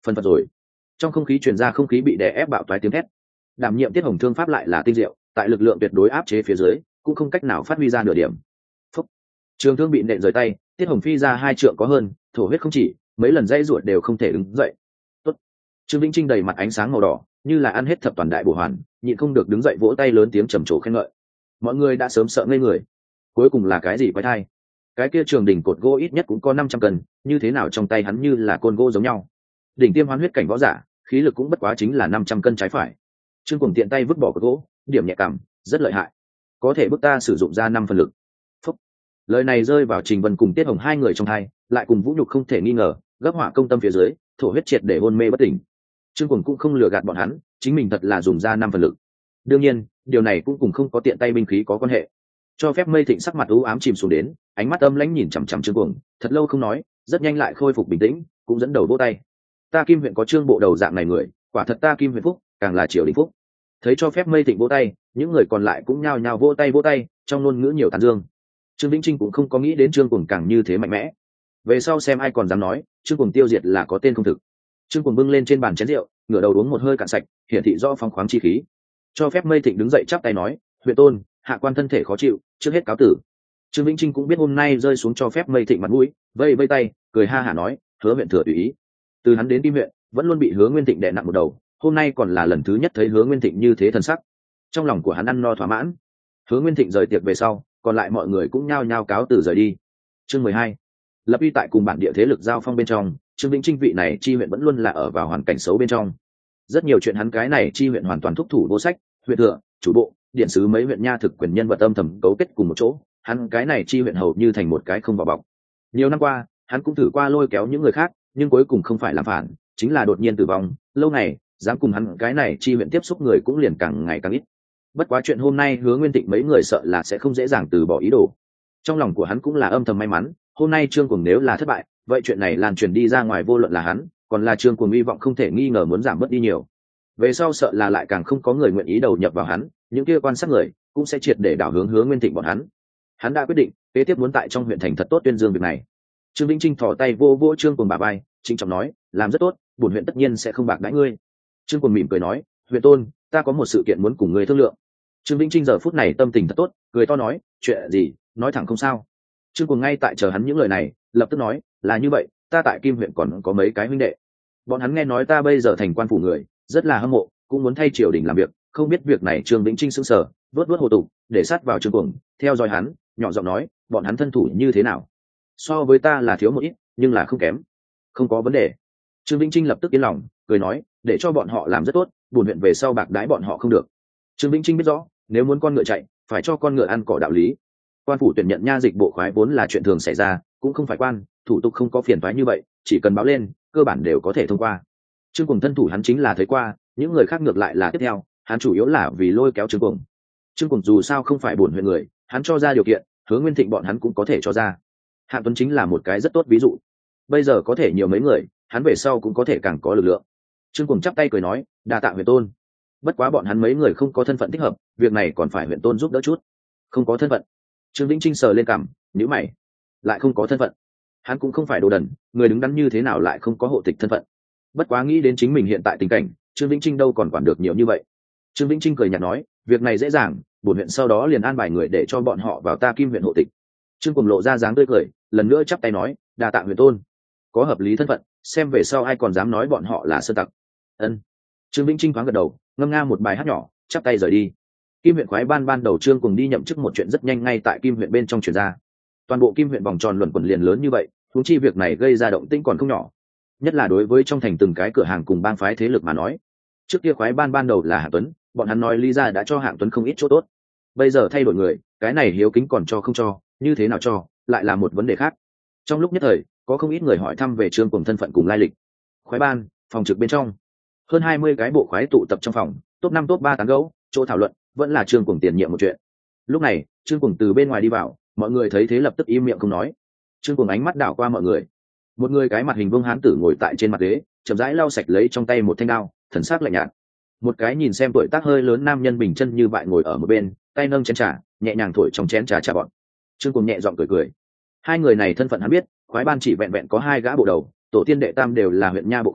Phần phật rồi. Trong không khí truyền ra không khí bị đè ép bạo toái tiếng thét. Đảm nhiệm tiết hồng thương pháp lại là tinh diệu, tại lực lượng tuyệt đối áp chế phía dưới cũng không cách nào phát huy ra nửa điểm. Phúc. Trường thương bị nện rời tay, tiết hồng phi ra hai trượng có hơn, thổ huyết không chỉ, mấy lần dây ruột đều không thể đứng dậy. Tốt. Trương Vĩnh Trinh đầy mặt ánh sáng màu đỏ, như là ăn hết thập toàn đại bổ hoàn, nhịn không được đứng dậy vỗ tay lớn tiếng trầm trồ khen ngợi. Mọi người đã sớm sợ ngây người. Cuối cùng là cái gì quái thai? Cái kia trường đỉnh cột gỗ ít nhất cũng có năm trăm cân, như thế nào trong tay hắn như là côn gỗ giống nhau. Đỉnh tiêm hoán huyết cảnh võ giả, khí lực cũng bất quá chính là năm trăm cân trái phải. Trương Cuồng tiện tay vứt bỏ cột gỗ, điểm nhẹ cảm, rất lợi hại. Có thể bức ta sử dụng ra năm phần lực. Phúc. Lời này rơi vào Trình Vân cùng Tiết Hồng hai người trong hai, lại cùng Vũ Nhục không thể nghi ngờ, gấp hỏa công tâm phía dưới, thổ huyết triệt để hôn mê bất tỉnh. Trương Cuồng cũng không lừa gạt bọn hắn, chính mình thật là dùng ra năm phần lực. Đương nhiên, điều này cũng cùng không có tiện tay binh khí có quan hệ. Cho phép Mây Thịnh sắc mặt u ám chìm xuống đến, ánh mắt âm lãnh nhìn chằm chằm Trương Cuồng, thật lâu không nói, rất nhanh lại khôi phục bình tĩnh, cũng dẫn đầu vỗ tay. Ta Kim huyện có Trương bộ đầu dạng này người, quả thật ta Kim huyện phúc, càng là triều đình phúc. Thấy cho phép Mây Thịnh vỗ tay, những người còn lại cũng nhao nhao vỗ tay vỗ tay, trong ngôn ngữ nhiều tán dương. Trương Vĩnh Trinh cũng không có nghĩ đến Trương Cuồng càng như thế mạnh mẽ. Về sau xem ai còn dám nói, Trương Cuồng tiêu diệt là có tên không thực. Trương Cuồng bưng lên trên bàn chén rượu, ngửa đầu uống một hơi cạn sạch, hiển thị rõ phong khoáng chi khí. Cho phép Mây Thịnh đứng dậy chắp tay nói, huyện tôn, hạ quan thân thể khó chịu, trước hết cáo tử. Trương Vĩnh Trinh cũng biết hôm nay rơi xuống cho phép Mây Thịnh mặt mũi, vây vây tay, cười ha hả nói, hứa huyện thừa tùy ý. Từ hắn đến Kim huyện, vẫn luôn bị Hứa Nguyên Thịnh đè nặng một đầu, hôm nay còn là lần thứ nhất thấy Hứa Nguyên Thịnh như thế thần sắc. Trong lòng của hắn ăn no thỏa mãn. Hứa Nguyên Thịnh rời tiệc về sau, còn lại mọi người cũng nhao nhao cáo từ rời đi. Chương mười hai, lập uy tại cùng bản địa thế lực giao phong bên trong, Trương Vĩnh Trinh vị này chi huyện vẫn luôn là ở vào hoàn cảnh xấu bên trong. Rất nhiều chuyện hắn cái này chi huyện hoàn toàn thúc thủ vô sách, huyện thừa, chủ bộ, điện sứ mấy huyện nha thực quyền nhân vật âm thầm cấu kết cùng một chỗ, hắn cái này chi huyện hầu như thành một cái không vào bọc. Nhiều năm qua, hắn cũng thử qua lôi kéo những người khác, nhưng cuối cùng không phải làm phản, chính là đột nhiên tử vong. Lâu này, dám cùng hắn cái này chi huyện tiếp xúc người cũng liền càng ngày càng ít. Bất quá chuyện hôm nay Hứa Nguyên Thịnh mấy người sợ là sẽ không dễ dàng từ bỏ ý đồ. Trong lòng của hắn cũng là âm thầm may mắn, hôm nay Trương Cuồng nếu là thất bại, vậy chuyện này lan truyền đi ra ngoài vô luận là hắn, còn là Trương Cuồng hy vọng không thể nghi ngờ muốn giảm bớt đi nhiều. Về sau sợ là lại càng không có người nguyện ý đầu nhập vào hắn, những kia quan sát người cũng sẽ triệt để đảo hướng Hứa Nguyên Thịnh bọn hắn. Hắn đã quyết định, kế tiếp muốn tại trong huyện thành thật tốt tuyên dương việc này. Trương Vĩnh Trinh thò tay vô vô Trương Cuồng bả vai, chính trọng nói, làm rất tốt, bổn huyện tất nhiên sẽ không bạc đãi ngươi. Trương Cuồng mỉm cười nói, huyện tôn, ta có một sự kiện muốn cùng ngươi thương lượng. Trương Vĩnh Trinh giờ phút này tâm tình thật tốt, cười to nói, chuyện gì, nói thẳng không sao. Trương Cuồng ngay tại chờ hắn những lời này, lập tức nói, là như vậy, ta tại Kim huyện còn có mấy cái huynh đệ, bọn hắn nghe nói ta bây giờ thành quan phủ người, rất là hâm mộ, cũng muốn thay triều đình làm việc, không biết việc này. Trương Vĩnh Trinh sững sờ, vớt vớt hồ tục, để sát vào Trương Cuồng, theo dõi hắn, nhỏ giọng nói, bọn hắn thân thủ như thế nào? So với ta là thiếu một ít, nhưng là không kém, không có vấn đề. Trương Vĩnh Trinh lập tức yên lòng, cười nói, để cho bọn họ làm rất tốt, buồn huyện về sau bạc đãi bọn họ không được. Trương Vĩnh Trinh biết rõ, nếu muốn con ngựa chạy, phải cho con ngựa ăn cỏ đạo lý. Quan phủ tuyển nhận nha dịch bộ khoái vốn là chuyện thường xảy ra, cũng không phải quan, thủ tục không có phiền toái như vậy, chỉ cần báo lên, cơ bản đều có thể thông qua. Trương Cuồng thân thủ hắn chính là thấy qua, những người khác ngược lại là tiếp theo, hắn chủ yếu là vì lôi kéo Trương Cuồng. Trương Cuồng dù sao không phải buồn huyện người, hắn cho ra điều kiện, Hứa Nguyên Thịnh bọn hắn cũng có thể cho ra. Hạng Tuấn chính là một cái rất tốt ví dụ. Bây giờ có thể nhiều mấy người, hắn về sau cũng có thể càng có lực lượng. Trương Cuồng chắp tay cười nói, đa tạ huyện tôn. Bất quá bọn hắn mấy người không có thân phận thích hợp, việc này còn phải huyện tôn giúp đỡ chút. Không có thân phận. Trương Vĩnh Trinh sờ lên cằm, nhíu mày. Lại không có thân phận. Hắn cũng không phải đồ đần, người đứng đắn như thế nào lại không có hộ tịch thân phận. Bất quá nghĩ đến chính mình hiện tại tình cảnh, Trương Vĩnh Trinh đâu còn quản được nhiều như vậy. Trương Vĩnh Trinh cười nhạt nói, việc này dễ dàng, bổn huyện sau đó liền an bài người để cho bọn họ vào ta Kim huyện hộ tịch. Trương Cuồng lộ ra dáng tươi cười, lần nữa chắp tay nói, đa tạ huyện tôn. Có hợp lý thân phận, xem về sau ai còn dám nói bọn họ là sơn tặc. Ân. Trương Vĩnh Trinh thoáng gật đầu, ngâm nga một bài hát nhỏ, chắp tay rời đi. Kim huyện khoái ban ban đầu Trương Cuồng đi nhậm chức một chuyện rất nhanh ngay tại Kim huyện bên trong truyền ra. Toàn bộ Kim huyện vòng tròn luẩn quẩn liền lớn như vậy, huống chi việc này gây ra động tĩnh còn không nhỏ. Nhất là đối với trong thành từng cái cửa hàng cùng bang phái thế lực mà nói. Trước kia khoái ban ban đầu là Hạng Tuấn, bọn hắn nói Lý gia đã cho Hạng Tuấn không ít chỗ tốt. Bây giờ thay đổi người, cái này hiếu kính còn cho không cho, như thế nào cho, lại là một vấn đề khác. Trong lúc nhất thời, có không ít người hỏi thăm về Trương Cuồng thân phận cùng lai lịch. Khoái ban, phòng trực bên trong, hơn hai mươi cái bộ khoái tụ tập trong phòng, top năm top ba tán gẫu, chỗ thảo luận vẫn là Trương Cuồng tiền nhiệm một chuyện. Lúc này, Trương Cuồng từ bên ngoài đi vào, mọi người thấy thế lập tức im miệng không nói. Trương Cuồng ánh mắt đảo qua mọi người. Một người cái mặt hình vương hán tử ngồi tại trên mặt ghế, chậm rãi lau sạch lấy trong tay một thanh đao, thần sắc lạnh nhạt. Một cái nhìn xem tuổi tác hơi lớn nam nhân bình chân như bại ngồi ở một bên, tay nâng chén trà, nhẹ nhàng thổi trong chén trà trà bọn. Trương Cuồng nhẹ giọng cười cười. Hai người này thân phận hắn biết, khoái ban chỉ vẹn vẹn có hai gã bộ đầu, tổ tiên đệ tam đều là huyện nha bộ khoái,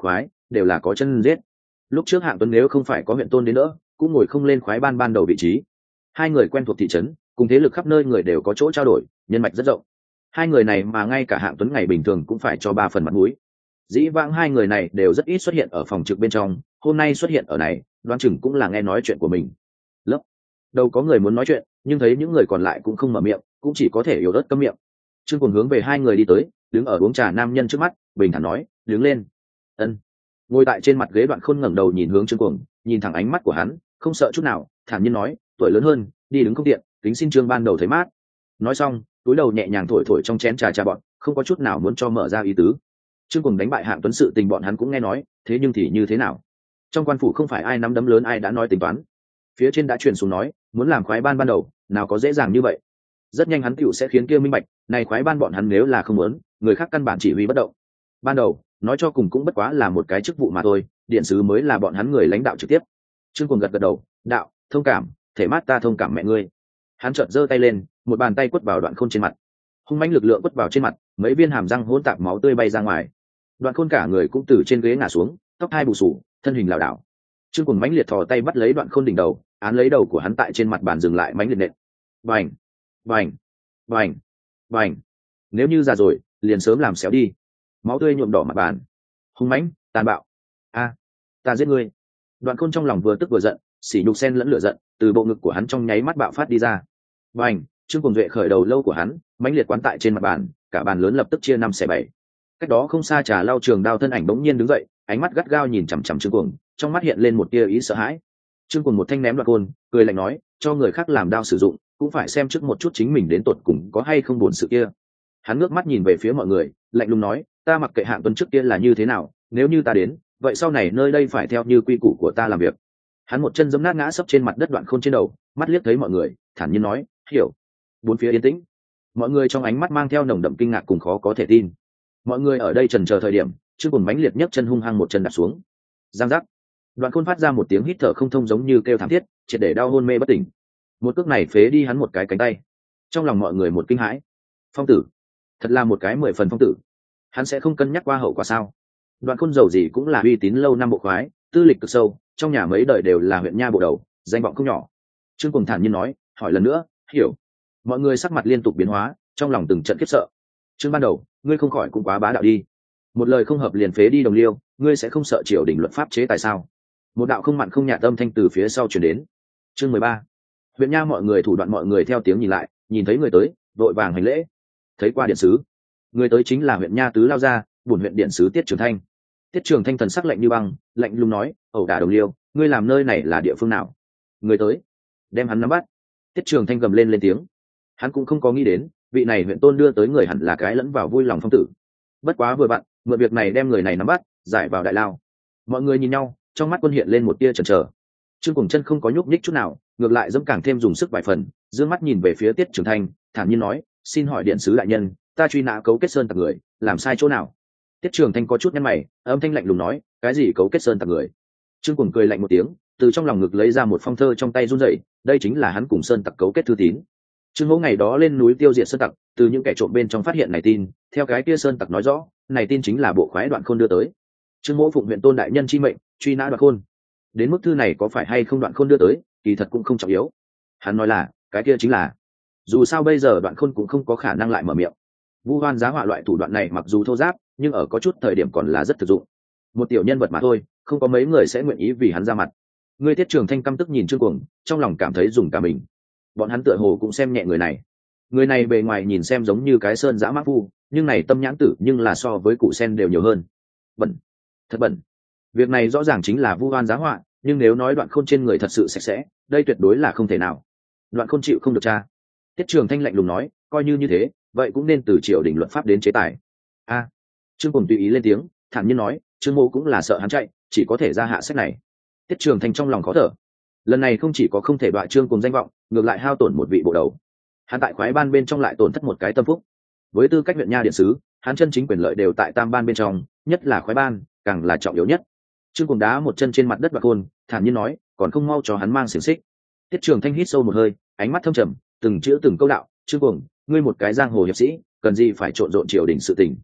đều là có chân giết. Lúc trước Hạng Tuấn nếu không phải có huyện tôn đến nữa cũng ngồi không lên khoái ban ban đầu vị trí. Hai người quen thuộc thị trấn, cùng thế lực khắp nơi người đều có chỗ trao đổi, nhân mạch rất rộng. Hai người này mà ngay cả Hạng Tuấn ngày bình thường cũng phải cho ba phần mặt mũi. Dĩ vãng hai người này đều rất ít xuất hiện ở phòng trực bên trong, hôm nay xuất hiện ở này, đoán chừng cũng là nghe nói chuyện của mình. Lớp đâu có người muốn nói chuyện, nhưng thấy những người còn lại cũng không mở miệng, cũng chỉ có thể yếu ớt câm miệng. Trương Cuồng hướng về hai người đi tới, đứng ở uống trà nam nhân trước mắt, bình thản nói, đứng lên. Ân. Ngồi tại trên mặt ghế Đoạn Khôn ngẩng đầu nhìn hướng Trương Cuồng, nhìn thẳng ánh mắt của hắn, không sợ chút nào, thản nhiên nói, tuổi lớn hơn, đi đứng không tiện, kính xin Trương ban đầu thấy mát. Nói xong, túi đầu nhẹ nhàng thổi thổi trong chén trà trà bọn, không có chút nào muốn cho mở ra ý tứ. Trương Cuồng đánh bại Hạng Tuấn sự tình bọn hắn cũng nghe nói, thế nhưng thì như thế nào? Trong quan phủ không phải ai nắm đấm lớn ai đã nói tính toán. Phía trên đã truyền xuống nói, muốn làm khoái ban ban đầu, nào có dễ dàng như vậy. Rất nhanh hắn tựu sẽ khiến kia minh bạch, này khoái ban bọn hắn nếu là không muốn, người khác căn bản chỉ huy bất động. Ban đầu, nói cho cùng cũng bất quá là một cái chức vụ mà thôi, điện sứ mới là bọn hắn người lãnh đạo trực tiếp. Trương Cuồng gật gật đầu, đạo, thông cảm, thể mát ta thông cảm mẹ ngươi. Hắn chợt giơ tay lên, một bàn tay quất vào Đoạn Khôn trên mặt. Hung mãnh lực lượng quất vào trên mặt, mấy viên hàm răng hỗn tạp máu tươi bay ra ngoài. Đoạn Khôn cả người cũng từ trên ghế ngã xuống, tóc hai bù xù, thân hình lảo đảo. Trương Cuồng mãnh liệt thò tay bắt lấy Đoạn Khôn đỉnh đầu, án lấy đầu của hắn tại trên mặt bàn dừng lại mãnh liệt nện. Bành, bành, bành, bành. Nếu như già rồi, liền sớm làm xéo đi. Máu tươi nhuộm đỏ mặt bàn. Hung mãnh, tàn bạo. A, ta giết ngươi. Đoạn Khôn trong lòng vừa tức vừa giận, sỉ nhục xen lẫn lửa giận, từ bộ ngực của hắn trong nháy mắt bạo phát đi ra. Bành, Trương Cuồng duệ khởi đầu lâu của hắn, mãnh liệt quán tại trên mặt bàn, cả bàn lớn lập tức chia năm xẻ bảy. Cách đó không xa Trà Lau trường đao thân ảnh bỗng nhiên đứng dậy, ánh mắt gắt gao nhìn chằm chằm Trương Cuồng, trong mắt hiện lên một tia ý sợ hãi. Trương Cuồng một thanh ném Đoạn Khôn, cười lạnh nói, cho người khác làm đao sử dụng, cũng phải xem trước một chút chính mình đến tột cùng có hay không buồn sự kia. Hắn ngước mắt nhìn về phía mọi người, lạnh lùng nói, ta mặc kệ Hạng Tuấn trước kia là như thế nào, nếu như ta đến, vậy sau này nơi đây phải theo như quy củ của ta làm việc. Hắn một chân giẫm nát ngã sấp trên mặt đất Đoạn Khôn trên đầu, mắt liếc thấy mọi người, thản nhiên nói, hiểu. Bốn phía yên tĩnh, mọi người trong ánh mắt mang theo nồng đậm kinh ngạc cùng khó có thể tin. Mọi người ở đây chần chờ thời điểm, Trương Cuồng mãnh liệt nhấc chân hung hăng một chân đạp xuống. Giang giác. Đoạn Khôn phát ra một tiếng hít thở không thông giống như kêu thảm thiết, triệt để đau hôn mê bất tỉnh. Một cước này phế đi hắn một cái cánh tay. Trong lòng mọi người một kinh hãi. Phong tử, thật là một cái mười phần phong tử. Hắn sẽ không cân nhắc qua hậu quả sao? Đoạn Khôn giàu gì cũng là uy tín lâu năm bộ khoái, tư lịch cực sâu, trong nhà mấy đời đều là huyện nha bộ đầu, danh vọng không nhỏ. Trương Cuồng thản nhiên nói, hỏi lần nữa, hiểu. Mọi người sắc mặt liên tục biến hóa, trong lòng từng trận khiếp sợ. Trương ban đầu, ngươi không khỏi cũng quá bá đạo đi. Một lời không hợp liền phế đi đồng liêu, ngươi sẽ không sợ triều đình luật pháp chế tại sao? Một đạo không mặn không nhạt âm thanh từ phía sau truyền đến. Chương mười ba. Huyện nha mọi người thủ đoạn mọi người theo tiếng nhìn lại, nhìn thấy người tới, vội vàng hành lễ. Thấy qua điện sứ, người tới chính là huyện nha tứ lao gia, bổn huyện điện sứ Tiết Trường Thanh. Tiết Trường Thanh thần sắc lạnh như băng, lạnh lùng nói, ẩu đả đồng liêu, ngươi làm nơi này là địa phương nào? Người tới, đem hắn nắm bắt. Tiết Trường Thanh gầm lên lên tiếng. Hắn cũng không có nghĩ đến, vị này huyện tôn đưa tới người hẳn là cái lẫn vào vui lòng phong tử. Bất quá vừa bạn, mượn việc này đem người này nắm bắt, giải vào đại lao. Mọi người nhìn nhau, trong mắt quân hiện lên một tia chần chờ. Trương Cuồng chân không có nhúc nhích chút nào, ngược lại dẫm càng thêm dùng sức vài phần, dương mắt nhìn về phía Tiết Trường Thanh, thản nhiên nói, xin hỏi điện sứ đại nhân, ta truy nã cấu kết sơn tặc người, làm sai chỗ nào? Tiết Trường Thanh có chút nhăn mày, âm thanh lạnh lùng nói, cái gì cấu kết sơn tặc người? Trương Cuồng cười lạnh một tiếng, từ trong lòng ngực lấy ra một phong thơ trong tay run rẩy, đây chính là hắn cùng sơn tặc cấu kết thư tín. Trương Mỗ ngày đó lên núi tiêu diệt sơn tặc, từ những kẻ trộm bên trong phát hiện này tin, theo cái kia sơn tặc nói rõ, này tin chính là bộ khoái Đoạn Khôn đưa tới. Trương Mỗ phụng huyện tôn đại nhân chi mệnh, truy nã Đoạn Khôn. Đến mức thư này có phải hay không Đoạn Khôn đưa tới, kỳ thật cũng không trọng yếu. Hắn nói là, cái kia chính là. Dù sao bây giờ Đoạn Khôn cũng không có khả năng lại mở miệng. Vu oan giá họa loại thủ đoạn này mặc dù thô giáp, nhưng ở có chút thời điểm còn là rất thực dụng. Một tiểu nhân vật mà thôi, không có mấy người sẽ nguyện ý vì hắn ra mặt. Người Tiết Trường Thanh căm tức nhìn Trương Cuồng, trong lòng cảm thấy dùng cả mình. Bọn hắn tựa hồ cũng xem nhẹ người này. Người này bề ngoài nhìn xem giống như cái sơn dã mã phu, nhưng này tâm nhãn tử nhưng là so với cụ sen đều nhiều hơn. Bẩn, thật bẩn. Việc này rõ ràng chính là vu oan giá họa, nhưng nếu nói Đoạn Khôn trên người thật sự sạch sẽ, đây tuyệt đối là không thể nào. Đoạn Khôn chịu không được cha. Tiết Trường Thanh lạnh lùng nói, coi như như thế, vậy cũng nên từ triều đình luật pháp đến chế tài. A, Trương Cuồng tùy ý lên tiếng, thản nhiên nói, Trương Mỗ cũng là sợ hắn chạy, chỉ có thể ra hạ sách này. Tiết Trường Thanh trong lòng khó thở. Lần này không chỉ có không thể đọa Trương Cuồng danh vọng, ngược lại hao tổn một vị bộ đầu. Hắn tại khoái ban bên trong lại tổn thất một cái tâm phúc. Với tư cách huyện nha điện sứ, hắn chân chính quyền lợi đều tại tam ban bên trong, nhất là khoái ban, càng là trọng yếu nhất. Trương Cuồng đá một chân trên mặt đất Đoạn Khôn, thản nhiên nói, còn không mau cho hắn mang xiềng xích. Tiết Trường Thanh hít sâu một hơi, ánh mắt thâm trầm, từng chữ từng câu đạo, Trương Cuồng, ngươi một cái giang hồ hiệp sĩ, cần gì phải trộn rộn triều đình sự tình.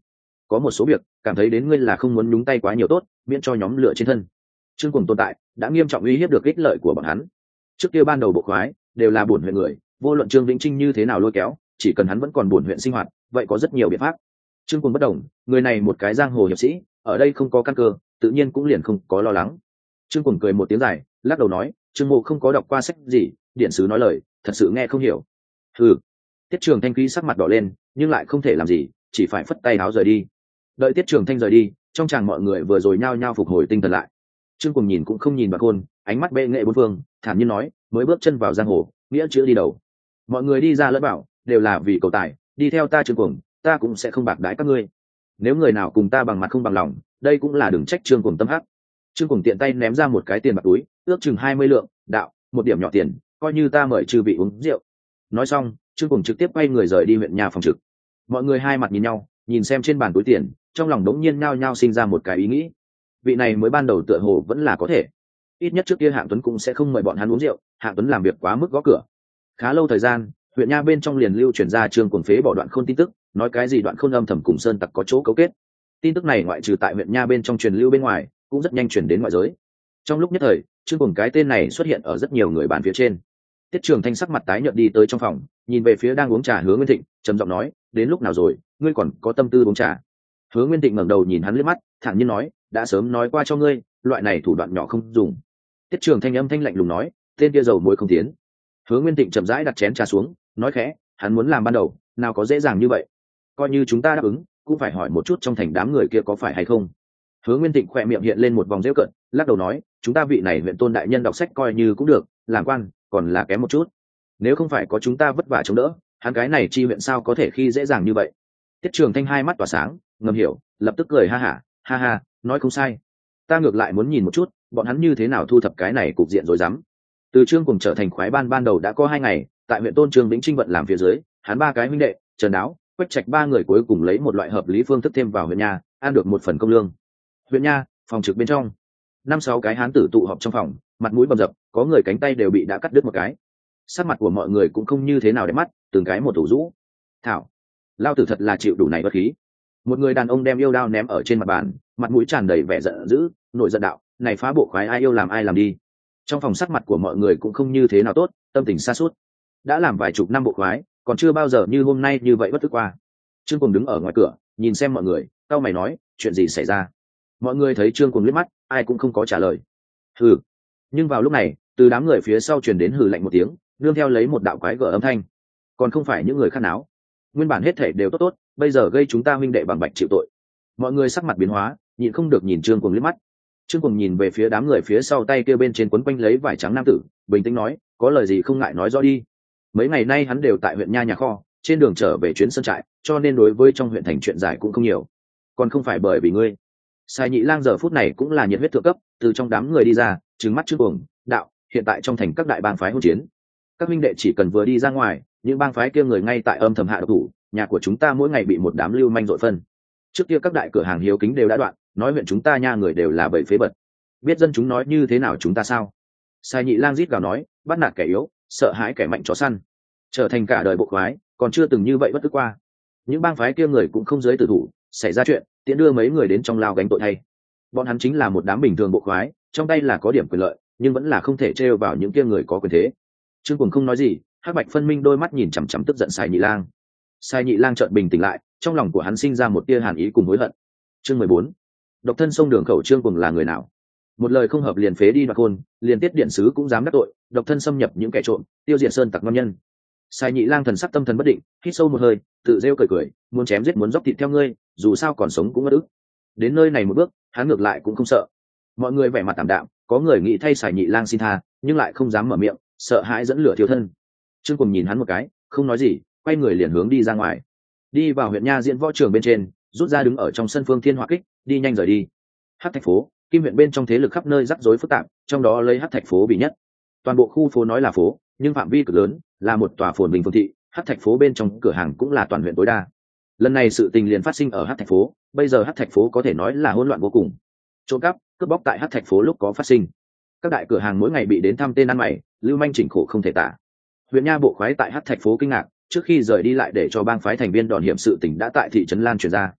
có một số việc cảm thấy đến ngươi là không muốn nhúng tay quá nhiều tốt, miễn cho nhóm lửa trên thân. Trương Cuồng tồn tại đã nghiêm trọng uy hiếp được ích lợi của bọn hắn. Trước kia ban đầu bộ khoái đều là bổn huyện người, vô luận Trương Vĩnh Trinh như thế nào lôi kéo, chỉ cần hắn vẫn còn bổn huyện sinh hoạt, vậy có rất nhiều biện pháp. Trương Cuồng bất đồng, người này một cái giang hồ hiệp sĩ, ở đây không có căn cơ, tự nhiên cũng liền không có lo lắng. Trương Cuồng cười một tiếng dài, lắc đầu nói, Trương Mộ không có đọc qua sách gì, điện sứ nói lời, thật sự nghe không hiểu. Hừ. Tiết Trường Thanh khí sắc mặt đỏ lên, nhưng lại không thể làm gì, chỉ phải phất tay áo rời đi. Đợi Tiết Trường Thanh rời đi, trong chàng mọi người vừa rồi nhao nhao phục hồi tinh thần lại. Trương Cuồng nhìn cũng không nhìn Bạc Khôn, ánh mắt bệ nghệ bốn phương, thản nhiên nói, mới bước chân vào giang hồ, nghĩa chữ đi đầu. Mọi người đi ra lẫn bảo, đều là vì cầu tài, đi theo ta Trương Cuồng, ta cũng sẽ không bạc đãi các ngươi. Nếu người nào cùng ta bằng mặt không bằng lòng, đây cũng là đừng trách Trương Cuồng tâm hắc. Trương Cuồng tiện tay ném ra một cái tiền bạc túi, ước chừng hai mươi lượng, đạo, một điểm nhỏ tiền, coi như ta mời chư vị uống rượu. Nói xong, Trương Cuồng trực tiếp quay người rời đi huyện nhà phòng trực. Mọi người hai mặt nhìn nhau, nhìn xem trên bàn túi tiền, trong lòng đống nhiên nhao nhao sinh ra một cái ý nghĩ. Vị này mới ban đầu tựa hồ vẫn là có thể, ít nhất trước kia Hạng Tuấn cũng sẽ không mời bọn hắn uống rượu, Hạng Tuấn làm việc quá mức gõ cửa. Khá lâu thời gian, huyện nha bên trong liền lưu truyền ra Trương Cuồng phế bỏ Đoạn Khôn tin tức, nói cái gì Đoạn Khôn âm thầm cùng sơn tặc có chỗ cấu kết. Tin tức này ngoại trừ tại huyện nha bên trong truyền lưu bên ngoài, cũng rất nhanh truyền đến ngoại giới. Trong lúc nhất thời, Trương Cuồng cái tên này xuất hiện ở rất nhiều người bàn phía trên. Tiết Trường Thanh sắc mặt tái nhợt đi tới trong phòng, nhìn về phía đang uống trà Hứa Nguyên Thịnh, trầm giọng nói, đến lúc nào rồi, ngươi còn có tâm tư uống trà? Hứa Nguyên Thịnh ngẩng đầu nhìn hắn liếc mắt, thản nhiên nói, đã sớm nói qua cho ngươi, loại này thủ đoạn nhỏ không dùng. Tiết Trường Thanh âm thanh lạnh lùng nói, tên kia dầu muối không tiến. Hứa Nguyên Thịnh chậm rãi đặt chén trà xuống, nói khẽ, hắn muốn làm ban đầu, nào có dễ dàng như vậy. Coi như chúng ta đáp ứng, cũng phải hỏi một chút trong thành đám người kia có phải hay không. Hứa Nguyên Thịnh khỏe miệng hiện lên một vòng rêu cợt, lắc đầu nói, chúng ta vị này huyện tôn đại nhân đọc sách coi như cũng được, làm quan còn là kém một chút. Nếu không phải có chúng ta vất vả chống đỡ, hắn cái này chi huyện sao có thể khi dễ dàng như vậy. Tiết Trường Thanh hai mắt tỏa sáng, ngầm hiểu, lập tức cười ha hả, ha ha, nói không sai. Ta ngược lại muốn nhìn một chút, bọn hắn như thế nào thu thập cái này cục diện rối rắm. Từ Trương Cuồng trở thành khoái ban ban đầu đã có hai ngày, tại huyện tôn Trương Vĩnh Trinh vận làm phía dưới, hắn ba cái huynh đệ, Trần Đáo, Quách Trạch ba người cuối cùng lấy một loại hợp lý phương thức thêm vào huyện nhà, ăn được một phần công lương. Huyện nha, phòng trực bên trong, năm sáu cái hán tử tụ họp trong phòng, mặt mũi bầm dập, có người cánh tay đều bị đã cắt đứt một cái. Sắc mặt của mọi người cũng không như thế nào đẹp mắt, từng cái một thủ rũ. Thảo, lao tử thật là chịu đủ này bất khí. Một người đàn ông đem yêu đao ném ở trên mặt bàn, mặt mũi tràn đầy vẻ giận dữ, nổi giận đạo, này phá bộ khoái ai yêu làm ai làm đi. Trong phòng sắc mặt của mọi người cũng không như thế nào tốt, tâm tình sa sút. Đã làm vài chục năm bộ khoái, còn chưa bao giờ như hôm nay như vậy bất tức qua. Trương Cuồng đứng ở ngoài cửa, nhìn xem mọi người, cau mày nói, chuyện gì xảy ra? Mọi người thấy Trương Cuồng liếc mắt, ai cũng không có trả lời. Hừ. Nhưng vào lúc này, từ đám người phía sau truyền đến hừ lạnh một tiếng, nương theo lấy một đạo quái gở âm thanh. Còn không phải những người khác náo. Nguyên bản hết thể đều tốt tốt, bây giờ gây chúng ta huynh đệ bằng bạch chịu tội. Mọi người sắc mặt biến hóa, nhịn không được nhìn Trương Cuồng liếc mắt. Trương Cuồng nhìn về phía đám người phía sau tay kia bên trên quấn quanh lấy vải trắng nam tử, bình tĩnh nói, có lời gì không ngại nói rõ đi. Mấy ngày nay hắn đều tại huyện nha nhà kho, trên đường trở về chuyến sơn trại, cho nên đối với trong huyện thành chuyện giải cũng không nhiều. Còn không phải bởi vì ngươi. Sai Nhị Lang giờ phút này cũng là nhiệt huyết thượng cấp, từ trong đám người đi ra, trừng mắt Trương Cuồng, đạo, hiện tại trong thành các đại bang phái hỗn chiến, các huynh đệ chỉ cần vừa đi ra ngoài, những bang phái kia người ngay tại âm thầm hạ độc thủ, nhà của chúng ta mỗi ngày bị một đám lưu manh dội phân. Trước kia các đại cửa hàng hiếu kính đều đã đoạn, nói huyện chúng ta nha người đều là bầy phế bật. Biết dân chúng nói như thế nào chúng ta sao? Sai Nhị Lang rít gào nói, bắt nạt kẻ yếu, sợ hãi kẻ mạnh chó săn, trở thành cả đời bộ khoái, còn chưa từng như vậy bất tức qua. Những bang phái kia người cũng không giới tử thủ, xảy ra chuyện, tiện đưa mấy người đến trong lao gánh tội thay. Bọn hắn chính là một đám bình thường bộ khoái, trong tay là có điểm quyền lợi, nhưng vẫn là không thể trêu vào những kia người có quyền thế. Trương Cuồng không nói gì, Hắc Bạch phân minh đôi mắt nhìn chằm chằm tức giận Sai Nhị Lang. Sai Nhị Lang chợt bình tĩnh lại, trong lòng của hắn sinh ra một tia hàn ý cùng hối hận. Chương mười bốn, độc thân sông đường khẩu Trương Cuồng là người nào? Một lời không hợp liền phế đi Đoạt Khôn, liền Tiết điện sứ cũng dám đắc tội, độc thân xâm nhập những kẻ trộm, tiêu diệt sơn tặc ngon nhân. Sai Nhị Lang thần sắc tâm thần bất định, hít sâu một hơi, tự rêu cười cười, muốn chém giết muốn dốc thịt theo ngươi, dù sao còn sống cũng bất ức. Đến nơi này một bước, hắn ngược lại cũng không sợ. Mọi người vẻ mặt tạm đạm, có người nghĩ thay Sai Nhị Lang xin tha, nhưng lại không dám mở miệng, sợ hãi dẫn lửa thiêu thân. Trương Cuồng nhìn hắn một cái, không nói gì, quay người liền hướng đi ra ngoài. Đi vào huyện nha diễn võ trường bên trên, rút ra đứng ở trong sân Phương Thiên Hỏa Kích, đi nhanh rời đi. Hắc Thạch phố, Kim huyện bên trong thế lực khắp nơi rắc rối phức tạp, trong đó lấy Hắc Thạch phố bị nhất. Toàn bộ khu phố nói là phố, nhưng phạm vi cực lớn, là một tòa phồn bình phương thị, Hắc Thạch phố bên trong cửa hàng cũng là toàn huyện tối đa. Lần này sự tình liền phát sinh ở Hắc Thạch phố, bây giờ Hắc Thạch phố có thể nói là hỗn loạn vô cùng. Trộm cắp, cướp bóc tại Hắc Thạch phố lúc có phát sinh. Các đại cửa hàng mỗi ngày bị đến thăm tên ăn mày, lưu manh chỉnh khổ không thể tả. Huyện nha bộ khoái tại Hắc Thạch phố kinh ngạc, trước khi rời đi lại để cho bang phái thành viên đòn hiểm sự tình đã tại thị trấn lan truyền ra.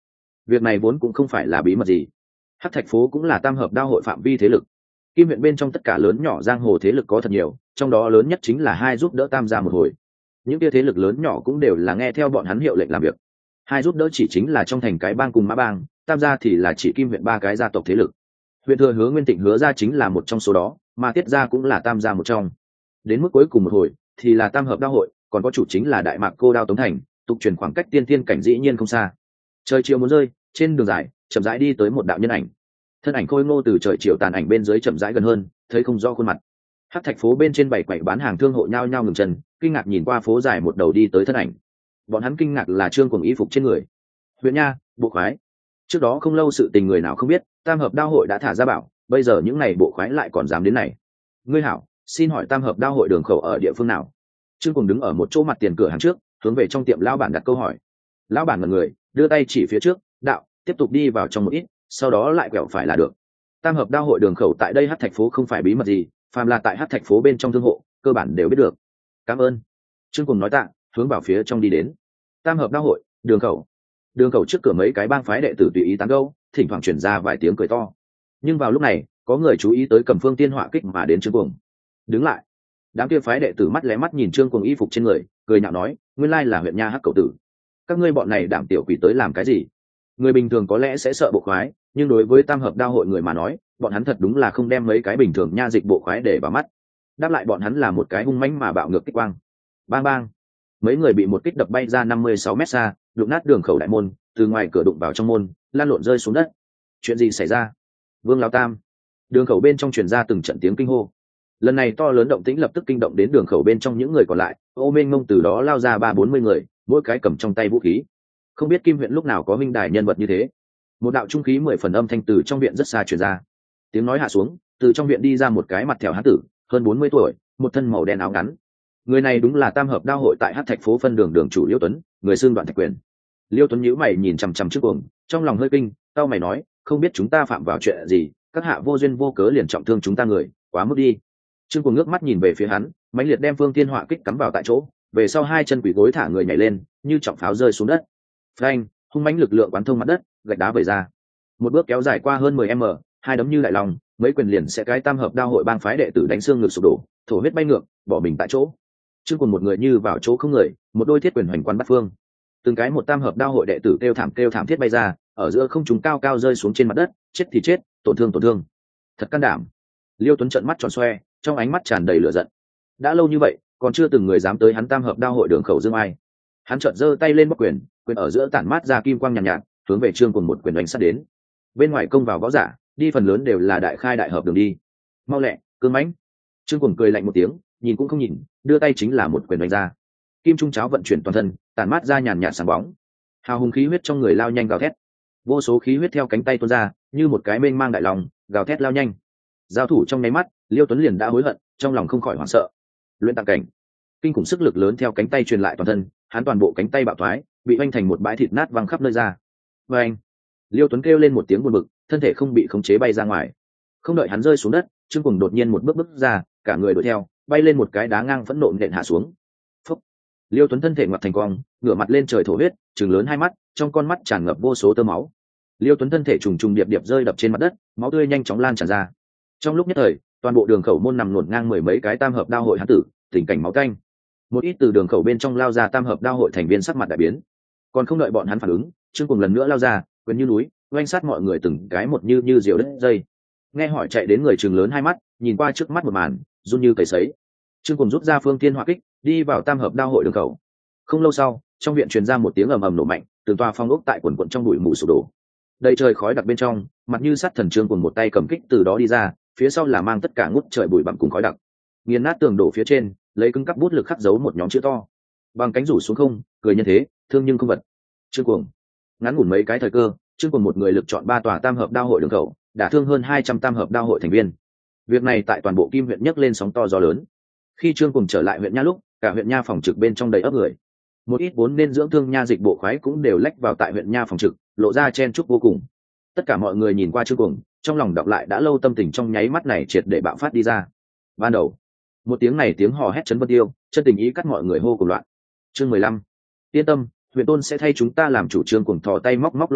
Việc này vốn cũng không phải là bí mật gì. Hắc Thạch phố cũng là tam hợp đao hội phạm vi thế lực. Kim huyện bên trong tất cả lớn nhỏ giang hồ thế lực có thật nhiều, trong đó lớn nhất chính là hai giúp đỡ tam gia một hồi. Những kia thế lực lớn nhỏ cũng đều là nghe theo bọn hắn hiệu lệnh làm việc. Hai giúp đỡ chỉ chính là trong thành cái bang cùng mã bang, tam gia thì là chỉ Kim huyện ba cái gia tộc thế lực. Huyện thừa Hứa Nguyên Tịnh Hứa gia chính là một trong số đó, mà Tiết gia cũng là tam gia một trong. Đến mức cuối cùng một hồi thì là tam hợp đao hội, còn có chủ chính là đại mạc cô đao Tống Thành, tục truyền khoảng cách tiên tiên cảnh dĩ nhiên không xa. Trời chiều muốn rơi, trên đường dài chậm rãi đi tới một đạo nhân ảnh. Thân ảnh khôi ngô từ trời chiều tàn ảnh bên dưới chậm rãi gần hơn, thấy không rõ khuôn mặt. Hắc Thạch phố bên trên bảy quầy bán hàng thương hộ nhao nhao ngừng chân, kinh ngạc nhìn qua phố dài một đầu đi tới thân ảnh. Bọn hắn kinh ngạc là Trương Cuồng y phục trên người. Huyện nha, bộ khoái. Trước đó không lâu sự tình người nào không biết, tam hợp đao hội đã thả ra bảo, bây giờ những này bộ khoái lại còn dám đến này. Ngươi hảo, xin hỏi tam hợp đao hội đường khẩu ở địa phương nào? Trương Cuồng đứng ở một chỗ mặt tiền cửa hàng trước, hướng về trong tiệm lão bản đặt câu hỏi. Lão bản ngẩn người, đưa tay chỉ phía trước, đạo, tiếp tục đi vào trong một ít, sau đó lại quẹo phải là được. Tam hợp đao hội đường khẩu tại đây Hắc Thạch phố không phải bí mật gì, phàm là tại Hắc Thạch phố bên trong thương hộ, cơ bản đều biết được. Cảm ơn. Trương Cuồng nói tạ, hướng vào phía trong đi đến. Tam hợp đao hội, đường khẩu. Đường khẩu trước cửa mấy cái bang phái đệ tử tùy ý tán gẫu, thỉnh thoảng truyền ra vài tiếng cười to. Nhưng vào lúc này, có người chú ý tới Cầm Phương Tiên họa kích mà đến Trương Cuồng. Đứng lại. Đám kia phái đệ tử mắt lé mắt nhìn Trương Cuồng y phục trên người, cười nhạo nói, nguyên lai là huyện nha Hắc cẩu tử. Các ngươi bọn này đảm tiểu quỷ tới làm cái gì? Người bình thường có lẽ sẽ sợ bộ khoái, nhưng đối với tam hợp đao hội người mà nói, bọn hắn thật đúng là không đem mấy cái bình thường nha dịch bộ khoái để vào mắt. Đáp lại bọn hắn là một cái hung mãnh mà bạo ngược kích quang. Bang bang. Mấy người bị một kích đập bay ra năm mươi sáu mét xa, đụng nát đường khẩu đại môn, từ ngoài cửa đụng vào trong môn, lan lộn rơi xuống đất. Chuyện gì xảy ra? Vương Lão Tam. Đường khẩu bên trong truyền ra từng trận tiếng kinh hô. Lần này to lớn động tĩnh lập tức kinh động đến đường khẩu bên trong những người còn lại, ô mênh mông từ đó lao ra ba bốn mươi người, mỗi cái cầm trong tay vũ khí. Không biết Kim huyện lúc nào có huynh đài nhân vật như thế. Một đạo trung khí mười phần âm thanh từ trong viện rất xa truyền ra. Tiếng nói hạ xuống, từ trong viện đi ra một cái mặt thẻo hán tử, hơn bốn mươi tuổi, một thân màu đen áo ngắn. Người này đúng là tam hợp đao hội tại Hắc Thạch phố phân đường đường chủ Liêu Tuấn, người xưng Đoạn Thạch Quyền. Liêu Tuấn nhíu mày nhìn chằm chằm trước cuồng, trong lòng hơi kinh, tao mày nói, không biết chúng ta phạm vào chuyện gì, các hạ vô duyên vô cớ liền trọng thương chúng ta người, quá mức đi. Trương Cuồng ngước mắt nhìn về phía hắn, mãnh liệt đem Phương Thiên Họa kích cắm vào tại chỗ, về sau hai chân quỳ gối thả người nhảy lên, như trọng pháo rơi xuống đất. Phanh, hung mãnh lực lượng quán thông mặt đất, gạch đá vẩy ra. Một bước kéo dài qua hơn mười mét, hai đấm như đại lòng, mấy quyền liền sẽ cái tam hợp đao hội bang phái đệ tử đánh xương ngực sụp đổ, thổ huyết bay ngược, bỏ mình tại chỗ. Trương Cuồng một người như vào chỗ không người, một đôi thiết quyền hoành quán bắt phương. Từng cái một tam hợp đao hội đệ tử kêu thảm kêu thảm thiết bay ra, ở giữa không trung cao cao rơi xuống trên mặt đất, chết thì chết, tổn thương tổn thương. Thật can đảm. Liêu Tuấn trợn mắt tròn xoe, trong ánh mắt tràn đầy lửa giận. Đã lâu như vậy, còn chưa từng người dám tới hắn tam hợp đao hội đường khẩu dương ai. Hắn chợt giơ tay lên bắc quyền, quyền ở giữa tản mát ra kim quang nhàn nhạt, nhạt, hướng về Trương Cuồng một quyền đánh sát đến. Bên ngoài công vào võ giả, đi phần lớn đều là đại khai đại hợp đường đi. Mau lẹ, cương mãnh. Trương Cuồng cười lạnh một tiếng, nhìn cũng không nhìn, đưa tay chính là một quyền đánh ra. Kim trung cháo vận chuyển toàn thân, tản mát ra nhàn nhạt sáng bóng. Hào hùng khí huyết trong người lao nhanh gào thét. Vô số khí huyết theo cánh tay tuôn ra, như một cái mênh mang đại lòng, gào thét lao nhanh. Giao thủ trong nháy mắt, Liêu Tuấn liền đã hối hận, trong lòng không khỏi hoảng sợ. Luyện tạng cảnh, kinh khủng sức lực lớn theo cánh tay truyền lại toàn thân, hắn toàn bộ cánh tay bạo thoái, bị oanh thành một bãi thịt nát văng khắp nơi ra. Và anh, Liêu Tuấn kêu lên một tiếng buồn bực, thân thể không bị khống chế bay ra ngoài. Không đợi hắn rơi xuống đất, Trương Cuồng đột nhiên một bước bước ra, cả người đuổi theo, bay lên một cái đá ngang phẫn nộ nện hạ xuống. Phúc. Liêu Tuấn thân thể ngoặt thành cong, ngửa mặt lên trời thổ huyết, trừng lớn hai mắt, trong con mắt tràn ngập vô số tơ máu. Liêu Tuấn thân thể trùng trùng điệp điệp rơi đập trên mặt đất, máu tươi nhanh chóng lan tràn ra. Trong lúc nhất thời, toàn bộ đường khẩu môn nằm luồn ngang mười mấy cái tam hợp đao hội hán tử, tình cảnh máu tanh. Một ít từ đường khẩu bên trong lao ra tam hợp đao hội thành viên sắc mặt đại biến. Còn không đợi bọn hắn phản ứng, Trương Cuồng lần nữa lao ra, quyền như núi, oanh sát mọi người từng cái một như như diều đất dây. Nghe hỏi chạy đến người trừng lớn hai mắt, nhìn qua trước mắt một màn, run như cầy sấy. Trương Cuồng rút ra Phương Thiên Họa kích, đi vào tam hợp đao hội đường khẩu. Không lâu sau, trong viện truyền ra một tiếng ầm ầm nổ mạnh, từng tòa phong ốc tại quần quần trong bụi mù sụp đổ. Đầy trời khói đặc bên trong, mặt như sắt thần Trương Cuồng một tay cầm kích từ đó đi ra, phía sau là mang tất cả ngút trời bụi bặm cùng khói đặc. Nghiền nát tường đổ phía trên, lấy cứng cắp bút lực khắc dấu một nhóm chữ to. Bằng cánh rủ xuống không, cười nhân thế, thương nhưng không vật. Trương Cuồng. Ngắn ngủn mấy cái thời cơ, Trương Cuồng một người lực chọn ba tòa tam hợp đao hội đường khẩu, đả thương hơn hai trăm tam hợp đao hội thành viên. Việc này tại toàn bộ Kim huyện nhấc lên sóng to gió lớn. Khi Trương Cuồng trở lại huyện nha lúc, cả huyện nha phòng trực bên trong đầy ấp người. Một ít vốn nên dưỡng thương nha dịch bộ khoái cũng đều lách vào tại huyện nha phòng trực, lộ ra chen chúc vô cùng. Tất cả mọi người nhìn qua Trương Cuồng, trong lòng đọc lại đã lâu tâm tình trong nháy mắt này triệt để bạo phát đi ra. Ban đầu, một tiếng này tiếng hò hét chấn vân tiêu, chân tình ý cắt mọi người hô cùng loạn. Chương mười lăm. Yên tâm, huyện tôn sẽ thay chúng ta làm chủ. Trương Cuồng thò tay móc móc lỗ tai,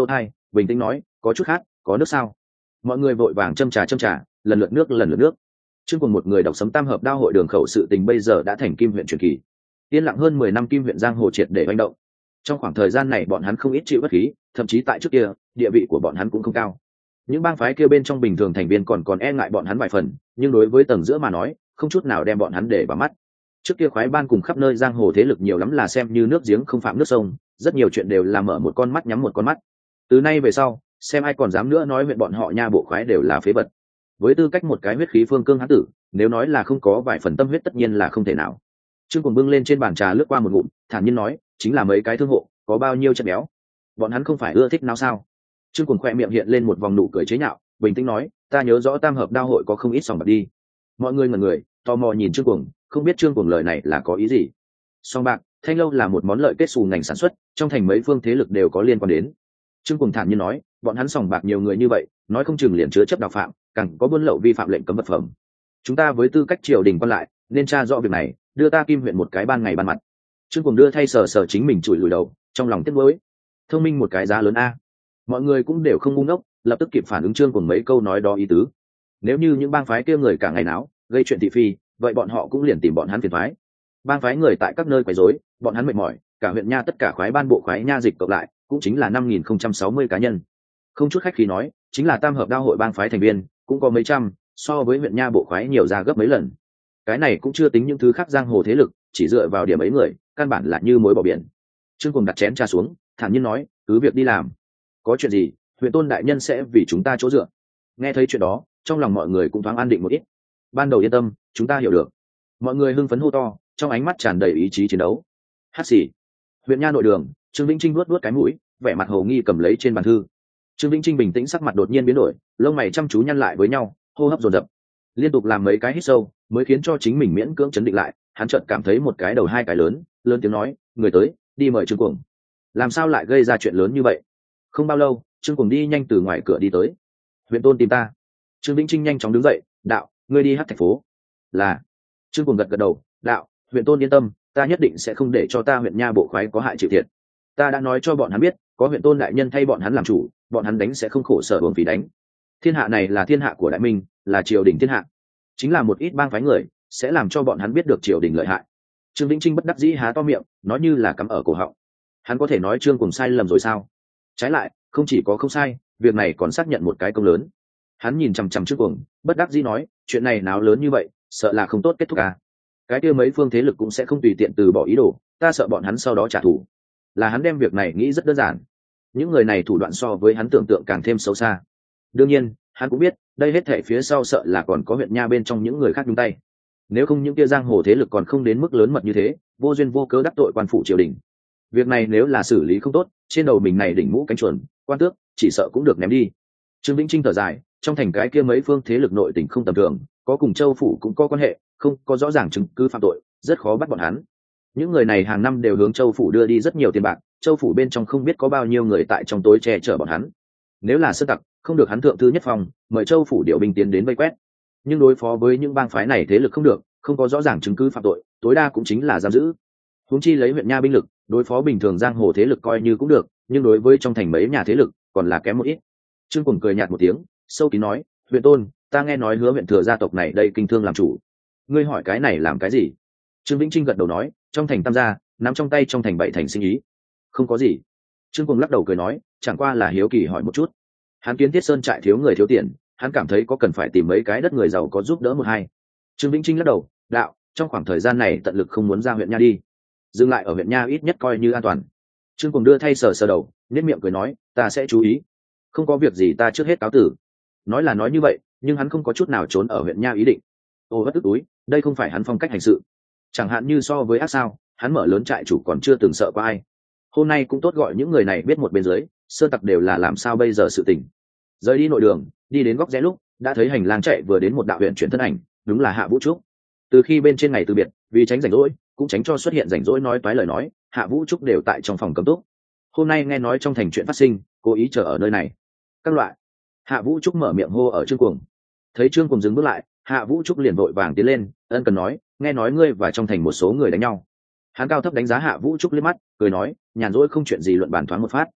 bình tĩnh nói có chút khác, có nước sao? Mọi người vội vàng châm trà châm trà, lần lượt nước lần lượt nước. Chương cùng một người đọc sấm tam hợp đao hội đường khẩu sự tình bây giờ đã thành Kim huyện truyền kỳ. Yên lặng hơn mười năm Kim huyện giang hồ triệt để manh động. Trong khoảng thời gian này bọn hắn không ít chịu bất khí, thậm chí tại trước kia, địa vị của bọn hắn cũng không cao. Những bang phái kia bên trong bình thường thành viên còn còn e ngại bọn hắn vài phần, nhưng đối với tầng giữa mà nói, không chút nào đem bọn hắn để vào mắt. Trước kia khoái ban cùng khắp nơi giang hồ thế lực nhiều lắm là xem như nước giếng không phạm nước sông, rất nhiều chuyện đều là mở một con mắt nhắm một con mắt. Từ nay về sau, xem ai còn dám nữa nói huyện bọn họ nha bộ khoái đều là phế vật. Với tư cách một cái huyết khí phương cương hán tử, nếu nói là không có vài phần tâm huyết tất nhiên là không thể nào. Trương Cuồng bưng lên trên bàn trà lướt qua một ngụm, thản nhiên nói, chính là mấy cái thương hộ, có bao nhiêu chất béo, bọn hắn không phải ưa thích nào sao? Trương Cuồng khoe miệng hiện lên một vòng nụ cười chế nhạo, bình tĩnh nói, ta nhớ rõ tam hợp đao hội có không ít sòng bạc đi. Mọi người ngẩn người, tò mò nhìn Trương Cuồng, không biết Trương Cuồng lời này là có ý gì. Sòng bạc, thanh lâu là một món lợi kết xù ngành sản xuất, trong thành mấy phương thế lực đều có liên quan đến. Trương Cuồng thản nhiên nói, bọn hắn sòng bạc nhiều người như vậy, nói không chừng liền chứa chấp đạo phạm, càng có buôn lậu vi phạm lệnh cấm vật phẩm. Chúng ta với tư cách triều đình quan lại, nên tra rõ việc này, đưa ta Kim huyện một cái ban ngày ban mặt. Trương Cuồng đưa thay sờ sờ chính mình chùi lùi đầu, trong lòng tiếc nuối. Thông minh một cái giá lớn a. Mọi người cũng đều không ngu ngốc, lập tức kịp phản ứng Trương Cuồng mấy câu nói đó ý tứ. Nếu như những bang phái kia người cả ngày náo, gây chuyện thị phi, vậy bọn họ cũng liền tìm bọn hắn phiền phái. Bang phái người tại các nơi quấy rối, bọn hắn mệt mỏi, cả huyện nha tất cả khoái ban bộ khoái nha dịch cộng lại, cũng chính là năm nghìn không trăm sáu mươi cá nhân. Không chút khách khí nói, chính là tam hợp đao hội bang phái thành viên, cũng có mấy trăm, so với huyện nha bộ khoái nhiều ra gấp mấy lần. Cái này cũng chưa tính những thứ khác giang hồ thế lực, chỉ dựa vào điểm ấy người, căn bản là như muối bỏ biển. Trương Cuồng đặt chén trà xuống, thản nhiên nói, cứ việc đi làm. Có chuyện gì, huyện tôn đại nhân sẽ vì chúng ta chỗ dựa. Nghe thấy chuyện đó, trong lòng mọi người cũng thoáng an định một ít. Ban đầu yên tâm, chúng ta hiểu được. Mọi người hưng phấn hô to, trong ánh mắt tràn đầy ý chí chiến đấu. Hát xì. Huyện nha nội đường, Trương Vĩnh Trinh vuốt vuốt cái mũi, vẻ mặt hồ nghi cầm lấy trên bàn thư. Trương Vĩnh Trinh bình tĩnh, sắc mặt đột nhiên biến đổi, lông mày chăm chú nhăn lại với nhau, hô hấp dồn dập, liên tục làm mấy cái hít sâu, mới khiến cho chính mình miễn cưỡng chấn định lại. Hắn chợt cảm thấy một cái đầu hai cái lớn, lớn tiếng nói, người tới, đi mời Trương Cuồng. Làm sao lại gây ra chuyện lớn như vậy? Không bao lâu, Trương Cuồng đi nhanh từ ngoài cửa đi tới. Huyện tôn tìm ta. Trương Vĩnh Trinh nhanh chóng đứng dậy, đạo, ngươi đi hát thành phố. Là. Trương Cuồng gật gật đầu, đạo, huyện tôn yên tâm, ta nhất định sẽ không để cho ta huyện nha bộ khoái có hại chịu thiệt. Ta đã nói cho bọn hắn biết, có huyện tôn đại nhân thay bọn hắn làm chủ, bọn hắn đánh sẽ không khổ sở uổng phí đánh. Thiên hạ này là thiên hạ của đại minh, là triều đình thiên hạ, chính là một ít bang phái người sẽ làm cho bọn hắn biết được triều đình lợi hại. Trương Vĩnh Trinh bất đắc dĩ há to miệng, nói như là cắm ở cổ họng. Hắn có thể nói Trương Cuồng sai lầm rồi sao? Trái lại, không chỉ có không sai, việc này còn xác nhận một cái công lớn. Hắn nhìn chằm chằm Trương Cuồng, bất đắc dĩ nói, chuyện này nào lớn như vậy, sợ là không tốt kết thúc à? Cái kia mấy phương thế lực cũng sẽ không tùy tiện từ bỏ ý đồ, ta sợ bọn hắn sau đó trả thù. Là hắn đem việc này nghĩ rất đơn giản. Những người này thủ đoạn so với hắn tưởng tượng càng thêm xấu xa. Đương nhiên, hắn cũng biết, đây hết thảy phía sau sợ là còn có huyện nha bên trong những người khác nhúng tay. Nếu không những kia giang hồ thế lực còn không đến mức lớn mật như thế, vô duyên vô cớ đắc tội quan phủ triều đình. Việc này nếu là xử lý không tốt, trên đầu mình này đỉnh mũ cánh chuồn, quan tước, chỉ sợ cũng được ném đi. Trương Vĩnh Trinh thở dài, trong thành cái kia mấy phương thế lực nội tình không tầm thường, có cùng châu phủ cũng có quan hệ, không có rõ ràng chứng cứ phạm tội, rất khó bắt bọn hắn. Những người này hàng năm đều hướng châu phủ đưa đi rất nhiều tiền bạc, châu phủ bên trong không biết có bao nhiêu người tại trong tối che chở bọn hắn. Nếu là sơ tặc, không được hắn thượng thư nhất phòng, mời châu phủ điều binh tiến đến vây quét. Nhưng đối phó với những bang phái này thế lực không được, không có rõ ràng chứng cứ phạm tội, tối đa cũng chính là giam giữ. Huống chi lấy huyện nha binh lực, đối phó bình thường giang hồ thế lực coi như cũng được, nhưng đối với trong thành mấy nhà thế lực, còn là kém một ít. Trương Cuồng cười nhạt một tiếng, sâu kín nói, huyện tôn, ta nghe nói hứa huyện thừa gia tộc này đây kinh thương làm chủ. Ngươi hỏi cái này làm cái gì? Trương Vĩnh Trinh gật đầu nói, trong thành tam gia, nắm trong tay trong thành bảy thành sinh ý. Không có gì. Trương Cuồng lắc đầu cười nói, chẳng qua là hiếu kỳ hỏi một chút. Hắn kiến thiết sơn trại thiếu người thiếu tiền, hắn cảm thấy có cần phải tìm mấy cái đất người giàu có giúp đỡ một hai. Trương Vĩnh Trinh lắc đầu, đạo, trong khoảng thời gian này tận lực không muốn ra huyện nha đi, dừng lại ở huyện nha ít nhất coi như an toàn. Trương Cuồng đưa thay sờ sờ đầu, nhếch miệng cười nói, ta sẽ chú ý. Không có việc gì ta trước hết cáo tử. Nói là nói như vậy, nhưng hắn không có chút nào trốn ở huyện nha ý định. Ô bất tức túi, đây không phải hắn phong cách hành sự. Chẳng hạn như so với ác sao, hắn mở lớn trại chủ còn chưa từng sợ qua ai. Hôm nay cũng tốt gọi những người này biết một bên dưới, sơn tặc đều là làm sao bây giờ sự tình. Rời đi nội đường, đi đến góc rẽ lúc, đã thấy hành lang chạy vừa đến một đạo huyện chuyển thân ảnh, đúng là Hạ Vũ Trúc. Từ khi bên trên ngày từ biệt, vì tránh rảnh rỗi, cũng tránh cho xuất hiện rảnh rỗi nói toái lời nói, Hạ Vũ Trúc đều tại trong phòng cấm túc. Hôm nay nghe nói trong thành chuyện phát sinh, cố ý chờ ở nơi này. Các loại. Hạ Vũ Trúc mở miệng hô ở Trương Cuồng. Thấy Trương Cuồng dừng bước lại, Hạ Vũ Trúc liền vội vàng tiến lên, ân cần nói, nghe nói ngươi và trong thành một số người đánh nhau. Hắn cao thấp đánh giá Hạ Vũ Trúc liếc mắt, cười nói, nhàn rỗi không chuyện gì luận bàn thoáng một phát.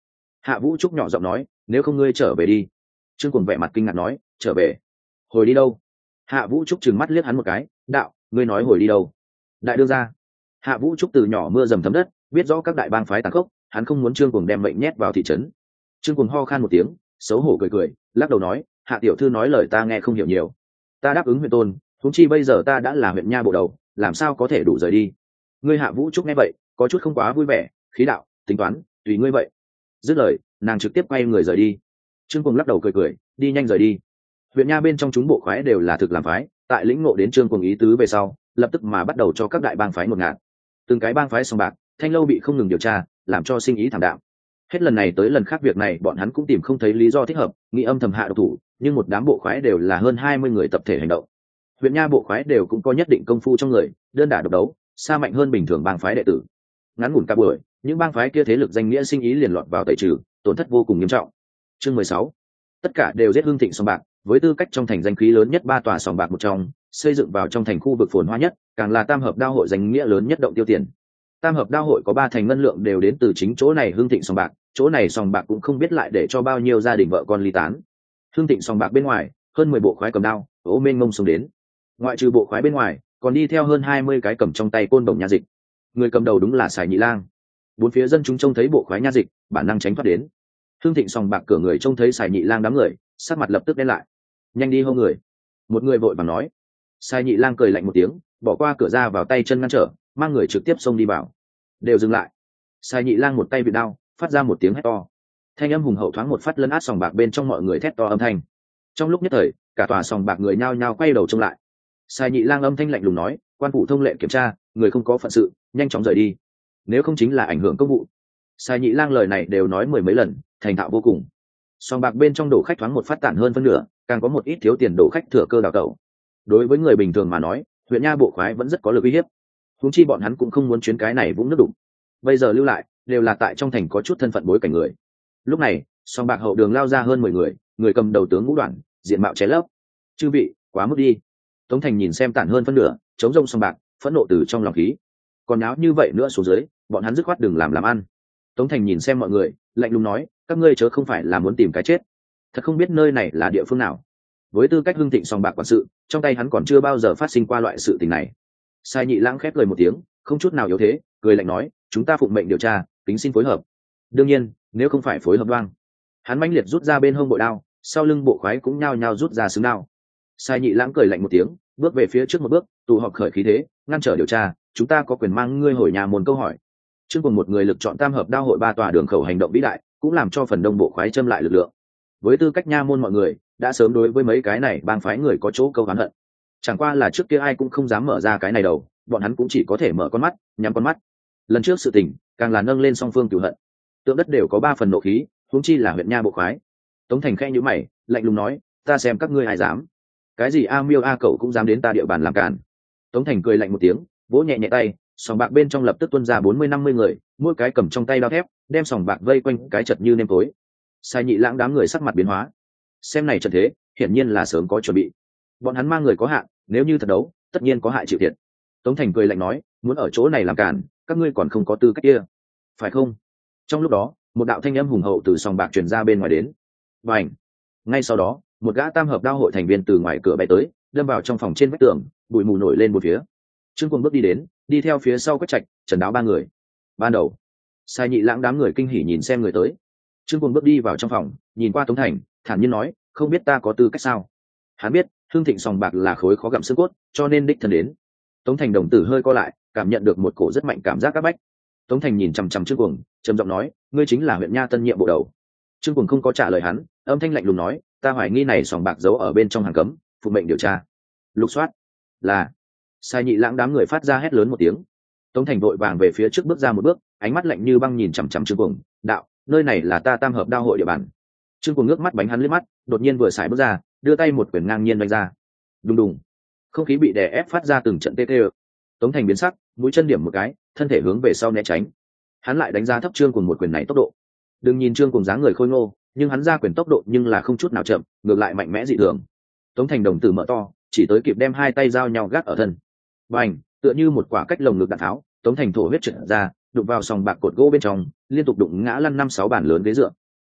Hạ Vũ Trúc nhỏ giọng nói, nếu không ngươi trở về đi. Trương Cuồng vẻ mặt kinh ngạc nói, trở về? Hồi đi đâu? Hạ Vũ Trúc trừng mắt liếc hắn một cái, đạo, ngươi nói hồi đi đâu? Đại đương gia. Hạ Vũ Trúc từ nhỏ mưa dầm thấm đất, biết rõ các đại bang phái tàn khốc, hắn không muốn Trương Cuồng đem mệnh nhét vào thị trấn. Trương Cuồng ho khan một tiếng, xấu hổ cười cười, lắc đầu nói, Hạ tiểu thư nói lời ta nghe không hiểu nhiều. Ta đáp ứng huyện tôn, huống chi bây giờ ta đã là huyện nha bộ đầu, làm sao có thể đủ rời đi? Ngươi Hạ Vũ Trúc nghe vậy, có chút không quá vui vẻ, khí đạo, tính toán, tùy ngươi vậy. Dứt lời, nàng trực tiếp quay người rời đi. Trương Cuồng lắc đầu cười cười, đi nhanh rời đi. Huyện nha bên trong chúng bộ khoái đều là thực làm phái, tại lĩnh ngộ đến Trương Cuồng ý tứ về sau, lập tức mà bắt đầu cho các đại bang phái một ngạt. Từng cái bang phái sòng bạc, thanh lâu bị không ngừng điều tra, làm cho sinh ý thảm đạm. Hết lần này tới lần khác việc này bọn hắn cũng tìm không thấy lý do thích hợp, nghĩ âm thầm hạ độc thủ, nhưng một đám bộ khoái đều là hơn hai mươi người tập thể hành động. Huyện nha bộ khoái đều cũng có nhất định công phu trong người, đơn đả độc đấu, xa mạnh hơn bình thường bang phái đệ tử. Ngắn ngủn cả buổi, những bang phái kia thế lực danh nghĩa sinh ý liền lọt vào tẩy trừ, tổn thất vô cùng nghiêm trọng. Chương mười sáu, tất cả đều giết Hưng Thịnh sòng bạc, với tư cách trong thành danh khí lớn nhất ba tòa sòng bạc một trong, xây dựng vào trong thành khu vực phồn hoa nhất, càng là tam hợp đao hội danh nghĩa lớn nhất động tiêu tiền. Tam hợp đao hội có ba thành ngân lượng đều đến từ chính chỗ này Hưng Thịnh sòng bạc, chỗ này sòng bạc cũng không biết lại để cho bao nhiêu gia đình vợ con ly tán. Hưng Thịnh sòng bạc bên ngoài, hơn mười bộ khoái cầm đao, ố mênh mông xông đến. Ngoại trừ bộ khoái bên ngoài, còn đi theo hơn hai mươi cái cầm trong tay côn đồng nha dịch. Người cầm đầu đúng là Sài Nhị Lang. Bốn phía dân chúng trông thấy bộ khoái nha dịch, bản năng tránh thoát đến. Hưng Thịnh sòng bạc cửa người trông thấy Sài Nhị Lang đám người, sắc mặt lập tức đen lại. Nhanh đi hô người. Một người vội vàng nói. Sài Nhị Lang cười lạnh một tiếng, bỏ qua cửa ra vào tay chân ngăn trở, mang người trực tiếp xông đi vào. Đều dừng lại. Sài Nhị Lang một tay vịt đao, phát ra một tiếng hét to. Thanh âm hùng hậu thoáng một phát lấn át sòng bạc bên trong mọi người thét to âm thanh. Trong lúc nhất thời, cả tòa sòng bạc người nhao nhao quay đầu trông lại. Sài Nhị Lang âm thanh lạnh lùng nói, quan phủ thông lệ kiểm tra, người không có phận sự, nhanh chóng rời đi, nếu không chính là ảnh hưởng công vụ. Sài Nhị Lang lời này đều nói mười mấy lần, thành thạo vô cùng. Sòng bạc bên trong đổ khách thoáng một phát tản hơn phân nửa, càng có một ít thiếu tiền đổ khách thừa cơ đào tẩu. Đối với người bình thường mà nói, huyện nha bộ khoái vẫn rất có lực uy hiếp. Huống chi bọn hắn cũng không muốn chuyến cái này vũng nước đục. Bây giờ lưu lại, đều là tại trong thành có chút thân phận bối cảnh người. Lúc này, sòng bạc hậu đường lao ra hơn mười người, người cầm đầu tướng Ngũ Đoạn, diện mạo ché lấp. Chư vị, quá mức đi. Tống Thành nhìn xem tản hơn phân nửa, chống rông sòng bạc, phẫn nộ từ trong lòng khí. Còn náo như vậy nữa xuống dưới, bọn hắn dứt khoát đừng làm làm ăn. Tống Thành nhìn xem mọi người, lạnh lùng nói, các ngươi chớ không phải là muốn tìm cái chết. Thật không biết nơi này là địa phương nào. Với tư cách Hưng Thịnh sòng bạc quản sự, trong tay hắn còn chưa bao giờ phát sinh qua loại sự tình này. Sai Nhị Lãng khép lời một tiếng, không chút nào yếu thế, cười lạnh nói, chúng ta phụng mệnh điều tra, kính xin phối hợp. Đương nhiên, nếu không phải phối hợp đoan. Hắn mãnh liệt rút ra bên hông bội đao, sau lưng bộ khoái cũng nhao nhao rút ra xứng đao. Sai Nhị Lãng cười lạnh một tiếng, bước về phía trước một bước, tụ họp khởi khí thế, ngăn trở điều tra, chúng ta có quyền mang ngươi hồi nhà môn câu hỏi. Trước cùng một người lực chọn tam hợp đao hội ba tòa đường khẩu hành động vĩ đại, cũng làm cho phần đông bộ khoái châm lại lực lượng. Với tư cách nha môn mọi người, đã sớm đối với mấy cái này bang phái người có chỗ câu oán hận. Chẳng qua là trước kia ai cũng không dám mở ra cái này đầu, bọn hắn cũng chỉ có thể mở con mắt, nhắm con mắt. Lần trước sự tình, càng là nâng lên song phương cửu hận. Tượng đất đều có ba phần nộ khí, huống chi là huyện nha bộ khoái. Tống Thành khẽ nhíu mày, lạnh lùng nói, ta xem các ngươi ai dám. Cái gì a miêu a cẩu cũng dám đến ta địa bàn làm cản. Tống Thành cười lạnh một tiếng, vỗ nhẹ nhẹ tay, sòng bạc bên trong lập tức tuôn ra bốn mươi năm mươi người, mỗi cái cầm trong tay đao thép, đem sòng bạc vây quanh cái chật như nêm tối. Sai Nhị Lãng đám người sắc mặt biến hóa. Xem này trận thế, hiển nhiên là sớm có chuẩn bị. Bọn hắn mang người có hạn, nếu như thật đấu, tất nhiên có hại chịu thiệt. Tống Thành cười lạnh nói, muốn ở chỗ này làm cản, các ngươi còn không có tư cách kia, phải không? Trong lúc đó, một đạo thanh âm hùng hậu từ sòng bạc truyền ra bên ngoài đến. Bành! Ngay sau đó, một gã tam hợp đao hội thành viên từ ngoài cửa bay tới, đâm vào trong phòng trên vách tường, bụi mù nổi lên một phía. Trương Cuồng bước đi đến, đi theo phía sau Quách Trạch, Trần Đáo ba người. Ban đầu, Sai Nhị Lãng đám người kinh hỉ nhìn xem người tới. Trương Cuồng bước đi vào trong phòng, nhìn qua Tống Thành, thản nhiên nói, không biết ta có tư cách sao? Hắn biết, Hưng Thịnh sòng bạc là khối khó gặm xương cốt, cho nên đích thân đến. Tống Thành đồng tử hơi co lại, cảm nhận được một cổ rất mạnh cảm giác các bách. Tống Thành nhìn chằm chằm Trương Cuồng, trầm giọng nói, ngươi chính là huyện nha tân nhiệm bộ đầu. Trương Cuồng không có trả lời hắn, âm thanh lạnh lùng nói, ta hoài nghi này sòng bạc giấu ở bên trong hàng cấm, phụ mệnh điều tra. Lục soát. Là. Sai Nhị Lãng đám người phát ra hét lớn một tiếng. Tống Thành vội vàng về phía trước bước ra một bước, ánh mắt lạnh như băng nhìn chằm chằm Trương Cuồng, đạo, nơi này là ta tam hợp đao hội địa bàn. Trương Cuồng ngước mắt bánh hắn liếc mắt, đột nhiên vừa xài bước ra, đưa tay một quyền ngang nhiên đánh ra. Đùng đùng. Không khí bị đè ép phát ra từng trận tê tê. Tống Thành biến sắc, mũi chân điểm một cái, thân thể hướng về sau né tránh. Hắn lại đánh ra thấp Trương Cuồng một quyền này tốc độ. Đừng nhìn Trương Cuồng dáng người khôi ngô, nhưng hắn ra quyền tốc độ nhưng là không chút nào chậm, ngược lại mạnh mẽ dị thường. Tống Thành đồng tử mở to, chỉ tới kịp đem hai tay giao nhau gác ở thân. Bành, tựa như một quả cách lồng ngực đạn tháo, Tống Thành thổ huyết trượt ra, đụng vào sòng bạc cột gỗ bên trong, liên tục đụng ngã lăn năm sáu bàn lớn ghế dựa.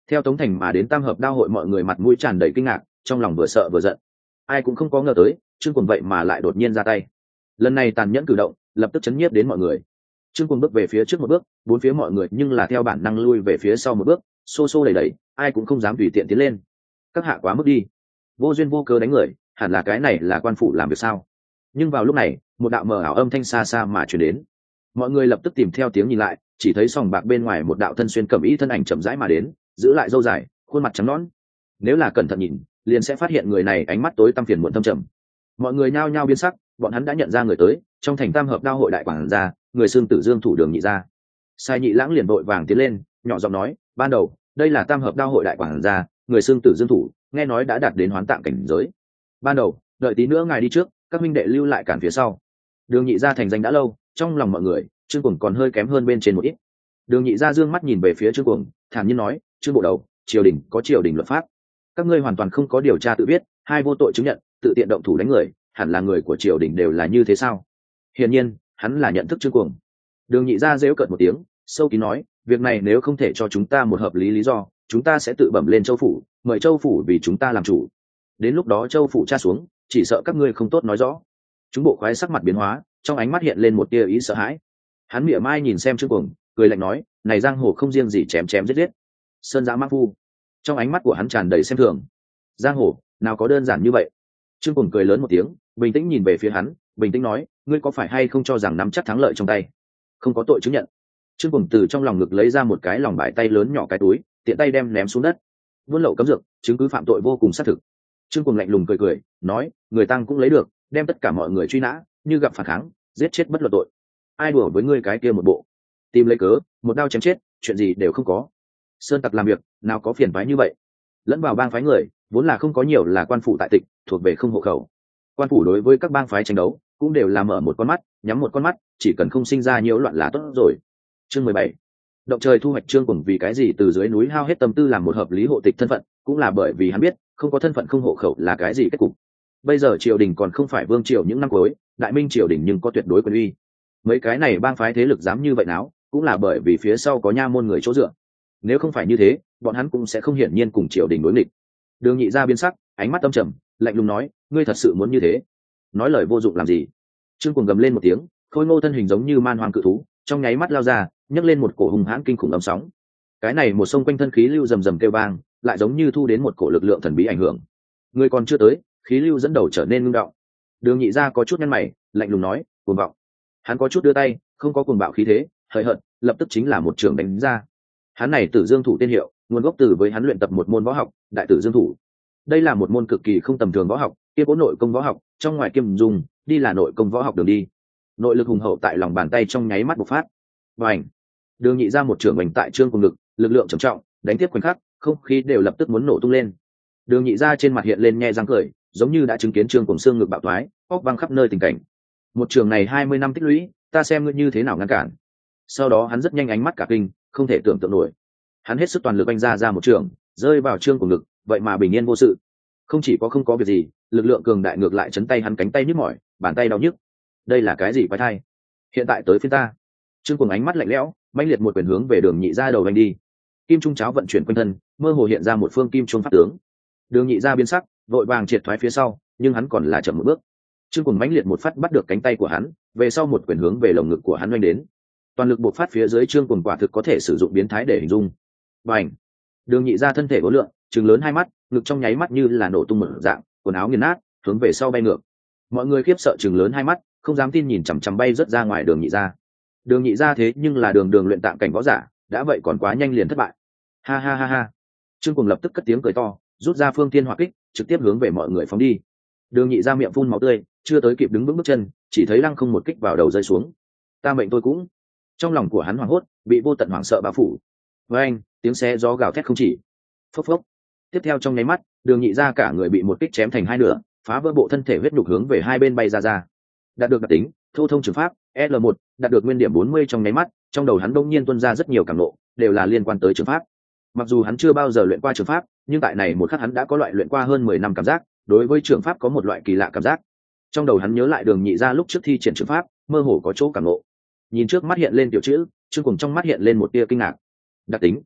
Theo Tống Thành mà đến tam hợp đao hội, mọi người mặt mũi tràn đầy kinh ngạc, trong lòng vừa sợ vừa giận. Ai cũng không có ngờ tới Trương Cuồng vậy mà lại đột nhiên ra tay. Lần này tàn nhẫn cử động lập tức chấn nhiếp đến mọi người. Trương Cuồng bước về phía trước một bước, bốn phía mọi người nhưng là theo bản năng lui về phía sau một bước, xô xô đẩy đẩy, ai cũng không dám tùy tiện tiến lên. Các hạ quá mức đi, vô duyên vô cớ đánh người, hẳn là cái này là quan phủ làm việc sao? Nhưng vào lúc này, một đạo mờ ảo âm thanh xa xa mà truyền đến. Mọi người lập tức tìm theo tiếng nhìn lại, chỉ thấy sòng bạc bên ngoài một đạo thân xuyên cẩm y thân ảnh chậm rãi mà đến, giữ lại râu dài, khuôn mặt trắng nõn. Nếu là cẩn thận nhìn, liền sẽ phát hiện người này ánh mắt tối tăm phiền muộn thâm trầm. Mọi người nhao nhao biến sắc, bọn hắn đã nhận ra người tới, trong thành tam hợp đao hội đại quản gia, người xương tử Dương thủ Đường Nhị gia. Sai Nhị Lãng liền vội vàng tiến lên, nhỏ giọng nói, ban đầu đây là tam hợp đao hội đại quản gia, người xương tử Dương thủ, nghe nói đã đạt đến hoán tạng cảnh giới. Ban đầu đợi tí nữa ngài đi trước, các minh đệ lưu lại cản phía sau. Đường Nhị gia thành danh đã lâu, trong lòng mọi người Trương Cuồng còn hơi kém hơn bên trên một ít. Đường Nhị gia dương mắt nhìn về phía Trương Cuồng, thản nhiên nói, Trương bộ đầu, triều đình có triều đình luật pháp, các ngươi hoàn toàn không có điều tra tự biết, hai vô tội chứng nhận, tự tiện động thủ đánh người, hẳn là người của triều đình đều là như thế sao? Hiển nhiên hắn là nhận thức Trương Cuồng. Đường Nhị gia giễu cợt một tiếng, sâu kín nói, việc này nếu không thể cho chúng ta một hợp lý lý do, chúng ta sẽ tự bẩm lên châu phủ, mời châu phủ vì chúng ta làm chủ. Đến lúc đó châu phủ tra xuống, chỉ sợ các ngươi không tốt nói rõ. Chúng bộ khoái sắc mặt biến hóa, trong ánh mắt hiện lên một tia ý sợ hãi. Hắn mỉa mai nhìn xem Trương Cuồng, cười lạnh nói, này giang hồ không riêng gì chém chém giết giết, sơn giã mã phu. Trong ánh mắt của hắn tràn đầy xem thường. Giang hồ nào có đơn giản như vậy? Trương Cuồng cười lớn một tiếng, bình tĩnh nhìn về phía hắn, bình tĩnh nói, ngươi có phải hay không cho rằng nắm chắc thắng lợi trong tay, không có tội chứng nhận? Trương Cuồng từ trong lòng ngực lấy ra một cái lòng bài tay lớn nhỏ cái túi, tiện tay đem ném xuống đất. Buôn lậu cấm dược, chứng cứ phạm tội vô cùng xác thực. Trương Cuồng lạnh lùng cười cười, nói, người tăng cũng lấy được, đem tất cả mọi người truy nã, như gặp phản kháng, giết chết bất luận tội. Ai đùa với ngươi cái kia một bộ, tìm lấy cớ, một đao chém chết, chuyện gì đều không có. Sơn tặc làm việc, nào có phiền toái như vậy? Lẫn vào bang phái người, vốn là không có nhiều là quan phủ tại tịch, thuộc về không hộ khẩu. Quan phủ đối với các bang phái tranh đấu, cũng đều là mở một con mắt, nhắm một con mắt, chỉ cần không sinh ra nhiễu loạn là tốt rồi. Chương mười bảy. Động trời thu hoạch. Trương Cuồng vì cái gì từ dưới núi hao hết tâm tư làm một hợp lý hộ tịch thân phận, cũng là bởi vì hắn biết, không có thân phận không hộ khẩu là cái gì kết cục. Bây giờ triều đình còn không phải vương triều những năm cuối, đại minh triều đình nhưng có tuyệt đối quyền uy. Mấy cái này bang phái thế lực dám như vậy nào, cũng là bởi vì phía sau có nha môn người chỗ dựa. Nếu không phải như thế, bọn hắn cũng sẽ không hiển nhiên cùng triều đình đối nghịch. Đường Nhị gia biến sắc, ánh mắt âm trầm, lạnh lùng nói, ngươi thật sự muốn như thế? Nói lời vô dụng làm gì? Trương Cuồng gầm lên một tiếng, khôi ngô thân hình giống như man hoang cự thú, trong nháy mắt lao ra, nhấc lên một cổ hùng hãn kinh khủng ầm sóng. Cái này một sông quanh thân khí lưu rầm rầm kêu vang, lại giống như thu đến một cổ lực lượng thần bí ảnh hưởng. Ngươi còn chưa tới, khí lưu dẫn đầu trở nên ngưng động. Đường Nhị gia có chút nhăn mày, lạnh lùng nói, cuồng vọng. Hắn có chút đưa tay, không có cuồng bạo khí thế, hời hợt, lập tức chính là một trường đánh ra. Hắn này Tử Dương thủ tên hiệu, nguồn gốc từ với hắn luyện tập một môn võ học, Đại Tử Dương thủ. Đây là một môn cực kỳ không tầm thường võ học, kia võ nội công võ học, trong ngoài kiêm dùng, đi là nội công võ học đường đi. Nội lực hùng hậu tại lòng bàn tay trong nháy mắt bộc phát. Bành! Đường Nhị ra một trường bành tại Trương Cuồng lực, lực lượng trầm trọng, đánh tiếp khoảnh khắc, không khí đều lập tức muốn nổ tung lên. Đường Nhị ra trên mặt hiện lên nhe răng cười, giống như đã chứng kiến Trương Cuồng xương ngực bạo thoái, óc văng khắp nơi tình cảnh. Một trường này hai mươi năm tích lũy, ta xem ngươi như thế nào ngăn cản. Sau đó hắn rất nhanh ánh mắt cả kinh, không thể tưởng tượng nổi. Hắn hết sức toàn lực anh ra ra một trường, rơi vào Trương Cuồng ngực, vậy mà bình yên vô sự. Không chỉ có không có việc gì, lực lượng cường đại ngược lại chấn tay hắn cánh tay nhức mỏi, bàn tay đau nhức. Đây là cái gì quái thai? Hiện tại tới phiên ta. Trương Cuồng ánh mắt lạnh lẽo, mãnh liệt một quyền hướng về Đường Nhị ra đầu đánh đi. Kim trung cháo vận chuyển quanh thân, mơ hồ hiện ra một phương kim trung pháp tướng. Đường Nhị ra biến sắc, vội vàng triệt thoái phía sau, nhưng hắn còn là chậm một bước. Trương Cuồng mãnh liệt một phát bắt được cánh tay của hắn, về sau một quyền hướng về lồng ngực của hắn oanh đến. Toàn lực bộc phát phía dưới, Trương Cuồng quả thực có thể sử dụng biến thái để hình dung. Bành! Đường Nhị ra thân thể vỗ lượng, trừng lớn hai mắt, ngực trong nháy mắt như là nổ tung một dạng, quần áo nghiền nát, hướng về sau bay ngược. Mọi người khiếp sợ trừng lớn hai mắt, không dám tin nhìn chằm chằm bay rất ra ngoài Đường Nhị ra. Đường Nhị ra thế nhưng là đường đường luyện tạng cảnh võ giả, đã vậy còn quá nhanh liền thất bại. Ha ha ha ha! Trương Cuồng lập tức cất tiếng cười to, rút ra Phương Thiên Hỏa Kích, trực tiếp hướng về mọi người phóng đi. Đường Nhị ra miệng phun máu tươi, chưa tới kịp đứng vững bước chân, chỉ thấy lăng không một kích vào đầu rơi xuống. Ta mệnh tôi cũng. Trong lòng của hắn hoảng hốt, bị vô tận hoảng sợ bao phủ. Với anh, tiếng xe gió gào thét không chỉ. Phốc phốc. Tiếp theo trong nháy mắt, Đường Nhị ra cả người bị một kích chém thành hai nửa, phá vỡ bộ thân thể huyết nhục hướng về hai bên bay ra ra. Đạt được đặc tính, thô thông trường pháp, L một, đạt được nguyên điểm bốn mươi trong nháy mắt, trong đầu hắn đông nhiên tuôn ra rất nhiều cảm ngộ, đều là liên quan tới trường pháp. Mặc dù hắn chưa bao giờ luyện qua trường pháp, nhưng tại này một khắc hắn đã có loại luyện qua hơn mười năm cảm giác, đối với trường pháp có một loại kỳ lạ cảm giác. Trong đầu hắn nhớ lại Đường Nhị ra lúc trước thi triển trường pháp, mơ hồ có chỗ cảm ngộ. Nhìn trước mắt hiện lên tiểu chữ, Trương Cuồng trong mắt hiện lên một tia kinh ngạc. Đặc tính,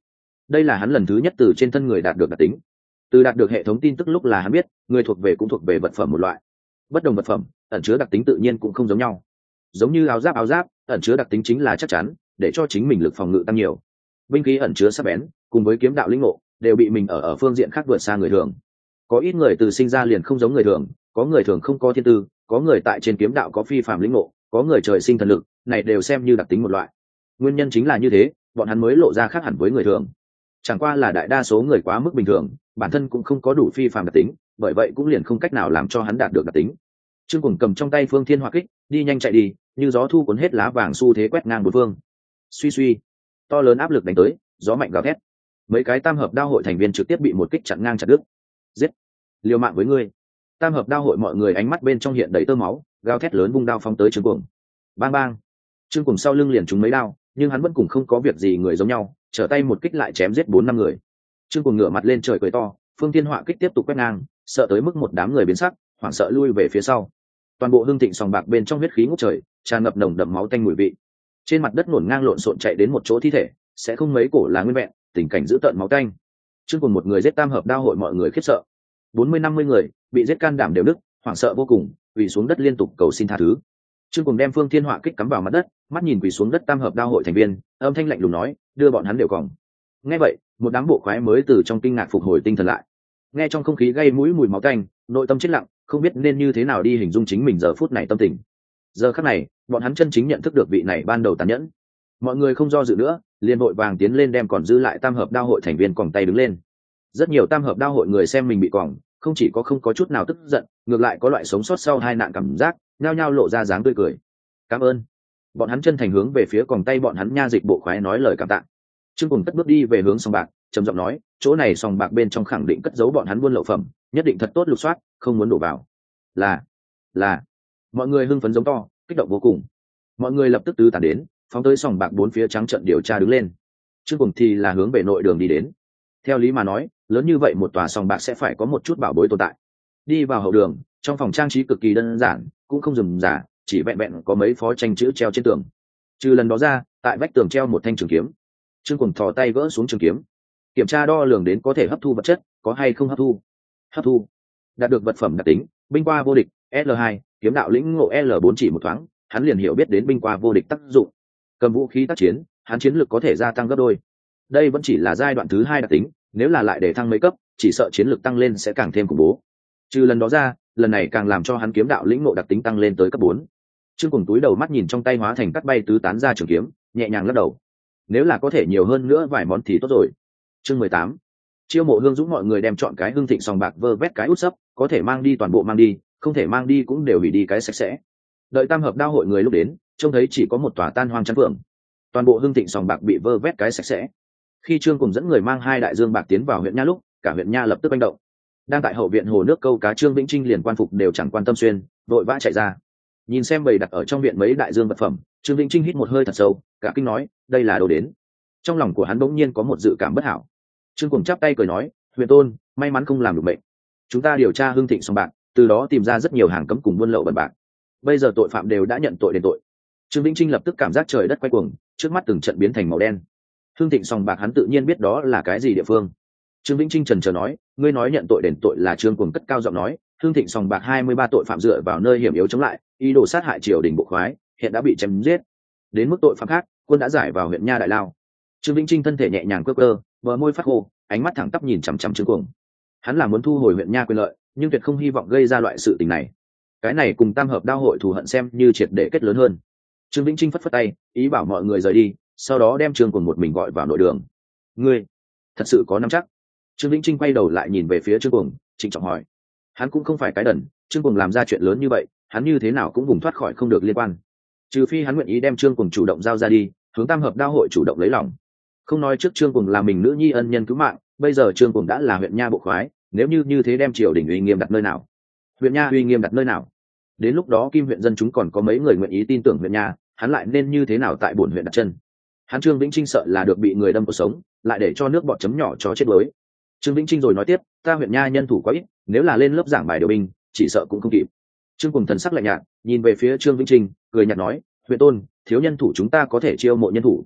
đây là hắn lần thứ nhất từ trên thân người đạt được đặc tính. Từ đạt được hệ thống tin tức lúc là hắn biết người thuộc về cũng thuộc về vật phẩm một loại. Bất đồng vật phẩm ẩn chứa đặc tính tự nhiên cũng không giống nhau. Giống như áo giáp áo giáp ẩn chứa đặc tính chính là chắc chắn, để cho chính mình lực phòng ngự tăng nhiều. Binh khí ẩn chứa sắc bén, cùng với kiếm đạo linh ngộ đều bị mình ở ở phương diện khác vượt xa người thường. Có ít người từ sinh ra liền không giống người thường, có người thường không có thiên tư, có người tại trên kiếm đạo có phi phàm linh ngộ, có người trời sinh thần lực, này đều xem như đặc tính một loại. Nguyên nhân chính là như thế, bọn hắn mới lộ ra khác hẳn với người thường. Chẳng qua là đại đa số người quá mức bình thường, bản thân cũng không có đủ phi phàm đặc tính, bởi vậy cũng liền không cách nào làm cho hắn đạt được đặc tính. Trương Cuồng cầm trong tay Phương Thiên Hỏa Kích, đi nhanh chạy đi, như gió thu cuốn hết lá vàng xu thế quét ngang bốn phương. Suy suy, to lớn áp lực đánh tới, gió mạnh gào thét. Mấy cái tam hợp đao hội thành viên trực tiếp bị một kích chặn ngang chặt đứt. Giết, liều mạng với ngươi. Tam hợp đao hội mọi người ánh mắt bên trong hiện đầy tơ máu, gào thét lớn vung đao phóng tới Trương Cuồng. Bang bang. Trương Cuồng sau lưng liền trúng mấy đao, nhưng hắn vẫn cùng không có việc gì người giống nhau, trở tay một kích lại chém giết bốn năm người. Trương Cuồng ngửa mặt lên trời cười to, Phương Thiên Hỏa Kích tiếp tục quét ngang, sợ tới mức một đám người biến sắc, hoảng sợ lui về phía sau. Toàn bộ Hưng Thịnh sòng bạc bên trong huyết khí ngút trời, tràn ngập nồng đậm máu tanh mùi vị. Trên mặt đất ngổn ngang lộn xộn chạy đến một chỗ thi thể, sẽ không mấy cổ là nguyên vẹn, tình cảnh dữ tợn máu tanh. Trương Cuồng một người giết tam hợp đao hội mọi người khiếp sợ. bốn mươi năm mươi người bị giết can đảm đều đứt, hoảng sợ vô cùng, quỳ xuống đất liên tục cầu xin tha thứ. Trương Cuồng đem Phương Thiên Hỏa Kích cắm vào mặt đất, mắt nhìn quỳ xuống đất tam hợp đao hội thành viên, âm thanh lạnh lùng nói, đưa bọn hắn đều còng. Nghe vậy, một đám bộ khoái mới từ trong kinh ngạc phục hồi tinh thần lại. Nghe trong không khí gây mũi mùi máu tanh, nội tâm chết lặng, không biết nên như thế nào đi hình dung chính mình giờ phút này tâm tình. Giờ khắc này, bọn hắn chân chính nhận thức được vị này ban đầu tàn nhẫn. Mọi người không do dự nữa, liền vội vàng tiến lên đem còn dư lại tam hợp đao hội thành viên còng tay đứng lên. Rất nhiều tam hợp đao hội người xem mình bị còng, không chỉ có không có chút nào tức giận, ngược lại có loại sống sót sau hai nạn cảm giác, nhao nhao lộ ra dáng tươi cười. Cảm ơn. Bọn hắn chân thành hướng về phía còng tay bọn hắn nha dịch bộ khoái nói lời cảm tạ. Trương Cuồng cất bước đi về hướng sòng bạc, trầm giọng nói, chỗ này sòng bạc bên trong khẳng định cất giấu bọn hắn buôn lậu phẩm, nhất định thật tốt lục soát, không muốn đổ vào. Là, là. Mọi người hưng phấn giống to, kích động vô cùng. Mọi người lập tức tứ tản đến, phóng tới sòng bạc bốn phía trắng trận điều tra đứng lên. Trương Cuồng thì là hướng về nội đường đi đến. Theo lý mà nói, lớn như vậy một tòa sòng bạc sẽ phải có một chút bảo bối tồn tại. Đi vào hậu đường, trong phòng trang trí cực kỳ đơn giản, cũng không rườm rà, chỉ vẹn vẹn có mấy phó tranh chữ treo trên tường. Trừ lần đó ra, tại vách tường treo một thanh trường kiếm. Trương Cuồng thò tay gỡ xuống trường kiếm, kiểm tra đo lường đến có thể hấp thu vật chất, có hay không hấp thu. Hấp thu. Đạt được vật phẩm đặc tính, binh qua vô địch, L hai, kiếm đạo lĩnh ngộ L bốn chỉ một thoáng, hắn liền hiểu biết đến binh qua vô địch tác dụng. Cầm vũ khí tác chiến, hắn chiến lược có thể gia tăng gấp đôi. Đây vẫn chỉ là giai đoạn thứ hai đặc tính, nếu là lại để thăng mấy cấp, chỉ sợ chiến lược tăng lên sẽ càng thêm khủng bố. Trừ lần đó ra, lần này càng làm cho hắn kiếm đạo lĩnh ngộ đặc tính tăng lên tới cấp bốn. Trương Cuồng túi đầu mắt nhìn trong tay hóa thành cắt bay tứ tán ra trường kiếm, nhẹ nhàng lắc đầu. Nếu là có thể nhiều hơn nữa vài món thì tốt rồi. Chương mười tám. Chiêu mộ Hương Dũng mọi người đem chọn cái Hưng Thịnh sòng bạc vơ vét cái út sấp, có thể mang đi toàn bộ mang đi, không thể mang đi cũng đều hủy đi cái sạch sẽ. Đợi tam hợp đao hội người lúc đến, trông thấy chỉ có một tòa tan hoang trắng phượng. Toàn bộ Hưng Thịnh sòng bạc bị vơ vét cái sạch sẽ. Khi Trương Cuồng dẫn người mang hai đại dương bạc tiến vào huyện nha lúc, cả huyện nha lập tức manh động. Đang tại hậu viện hồ nước câu cá Trương Vĩnh Trinh liền quan phục đều chẳng quan tâm xuyên, vội vã chạy ra. Nhìn xem bầy đặt ở trong viện mấy đại dương vật phẩm, Trương Vĩnh Trinh hít một hơi thật sâu, cả kinh nói, đây là đâu đến? Trong lòng của hắn bỗng nhiên có một dự cảm bất hảo. Trương Cuồng chắp tay cười nói, huyện tôn, may mắn không làm được bệnh. Chúng ta điều tra Hưng Thịnh sòng bạc, từ đó tìm ra rất nhiều hàng cấm cùng buôn lậu bẩn bạc. Bây giờ tội phạm đều đã nhận tội đền tội. Trương Vĩnh Trinh lập tức cảm giác trời đất quay cuồng, trước mắt từng trận biến thành màu đen. Hưng Thịnh sòng bạc hắn tự nhiên biết đó là cái gì địa phương. Trương Vĩnh Trinh trần trờ nói, ngươi nói nhận tội đền tội là Trương Cuồng cất cao giọng nói, Hưng Thịnh sòng bạc hai mươi ba tội phạm dựa vào nơi hiểm yếu chống lại, ý đồ sát hại triều đình bộ khoái, hiện đã bị chém giết. Đến mức tội phạm khác, quân đã giải vào huyện nha đại lao. Trương Vĩnh Trinh thân thể nhẹ nhàng cơ cơ, bờ môi phát khô, ánh mắt thẳng tắp nhìn chằm chằm Trương Cuồng. Hắn là muốn thu hồi huyện nha quyền lợi, nhưng tuyệt không hy vọng gây ra loại sự tình này. Cái này cùng tam hợp đao hội thù hận xem như triệt để kết lớn hơn. Trương Vĩnh Trinh phất phất tay, ý bảo mọi người rời đi, sau đó đem Trương Cuồng một mình gọi vào nội đường. Ngươi thật sự có nắm chắc? Trương Vĩnh Trinh quay đầu lại nhìn về phía Trương Cuồng, trịnh trọng hỏi. Hắn cũng không phải cái đần, Trương Cuồng làm ra chuyện lớn như vậy, hắn như thế nào cũng vùng thoát khỏi không được liên quan. Trừ phi hắn nguyện ý đem Trương Cuồng chủ động giao ra đi, hướng tam hợp đao hội chủ động lấy lòng. Không nói trước Trương Cuồng là mình nữ nhi ân nhân cứu mạng, bây giờ Trương Cuồng đã là huyện nha bộ khoái, nếu như như thế đem triều đình uy nghiêm đặt nơi nào? Huyện nha uy nghiêm đặt nơi nào? Đến lúc đó Kim huyện dân chúng còn có mấy người nguyện ý tin tưởng huyện nha, hắn lại nên như thế nào tại bổn huyện đặt chân? Hắn Trương Vĩnh Trinh sợ là được bị người đâm cuộc sống, lại để cho nước bọt chấm nhỏ cho chết đuối. Trương Vĩnh Trinh rồi nói tiếp, ta huyện nha nhân thủ quá ít, nếu là lên lớp giảng bài điều binh, chỉ sợ cũng không kịp. Trương Cuồng thần sắc lạnh nhạt, nhìn về phía Trương Vĩnh Trinh, cười nhạt nói, huyện tôn, thiếu nhân thủ chúng ta có thể chiêu mộ nhân thủ.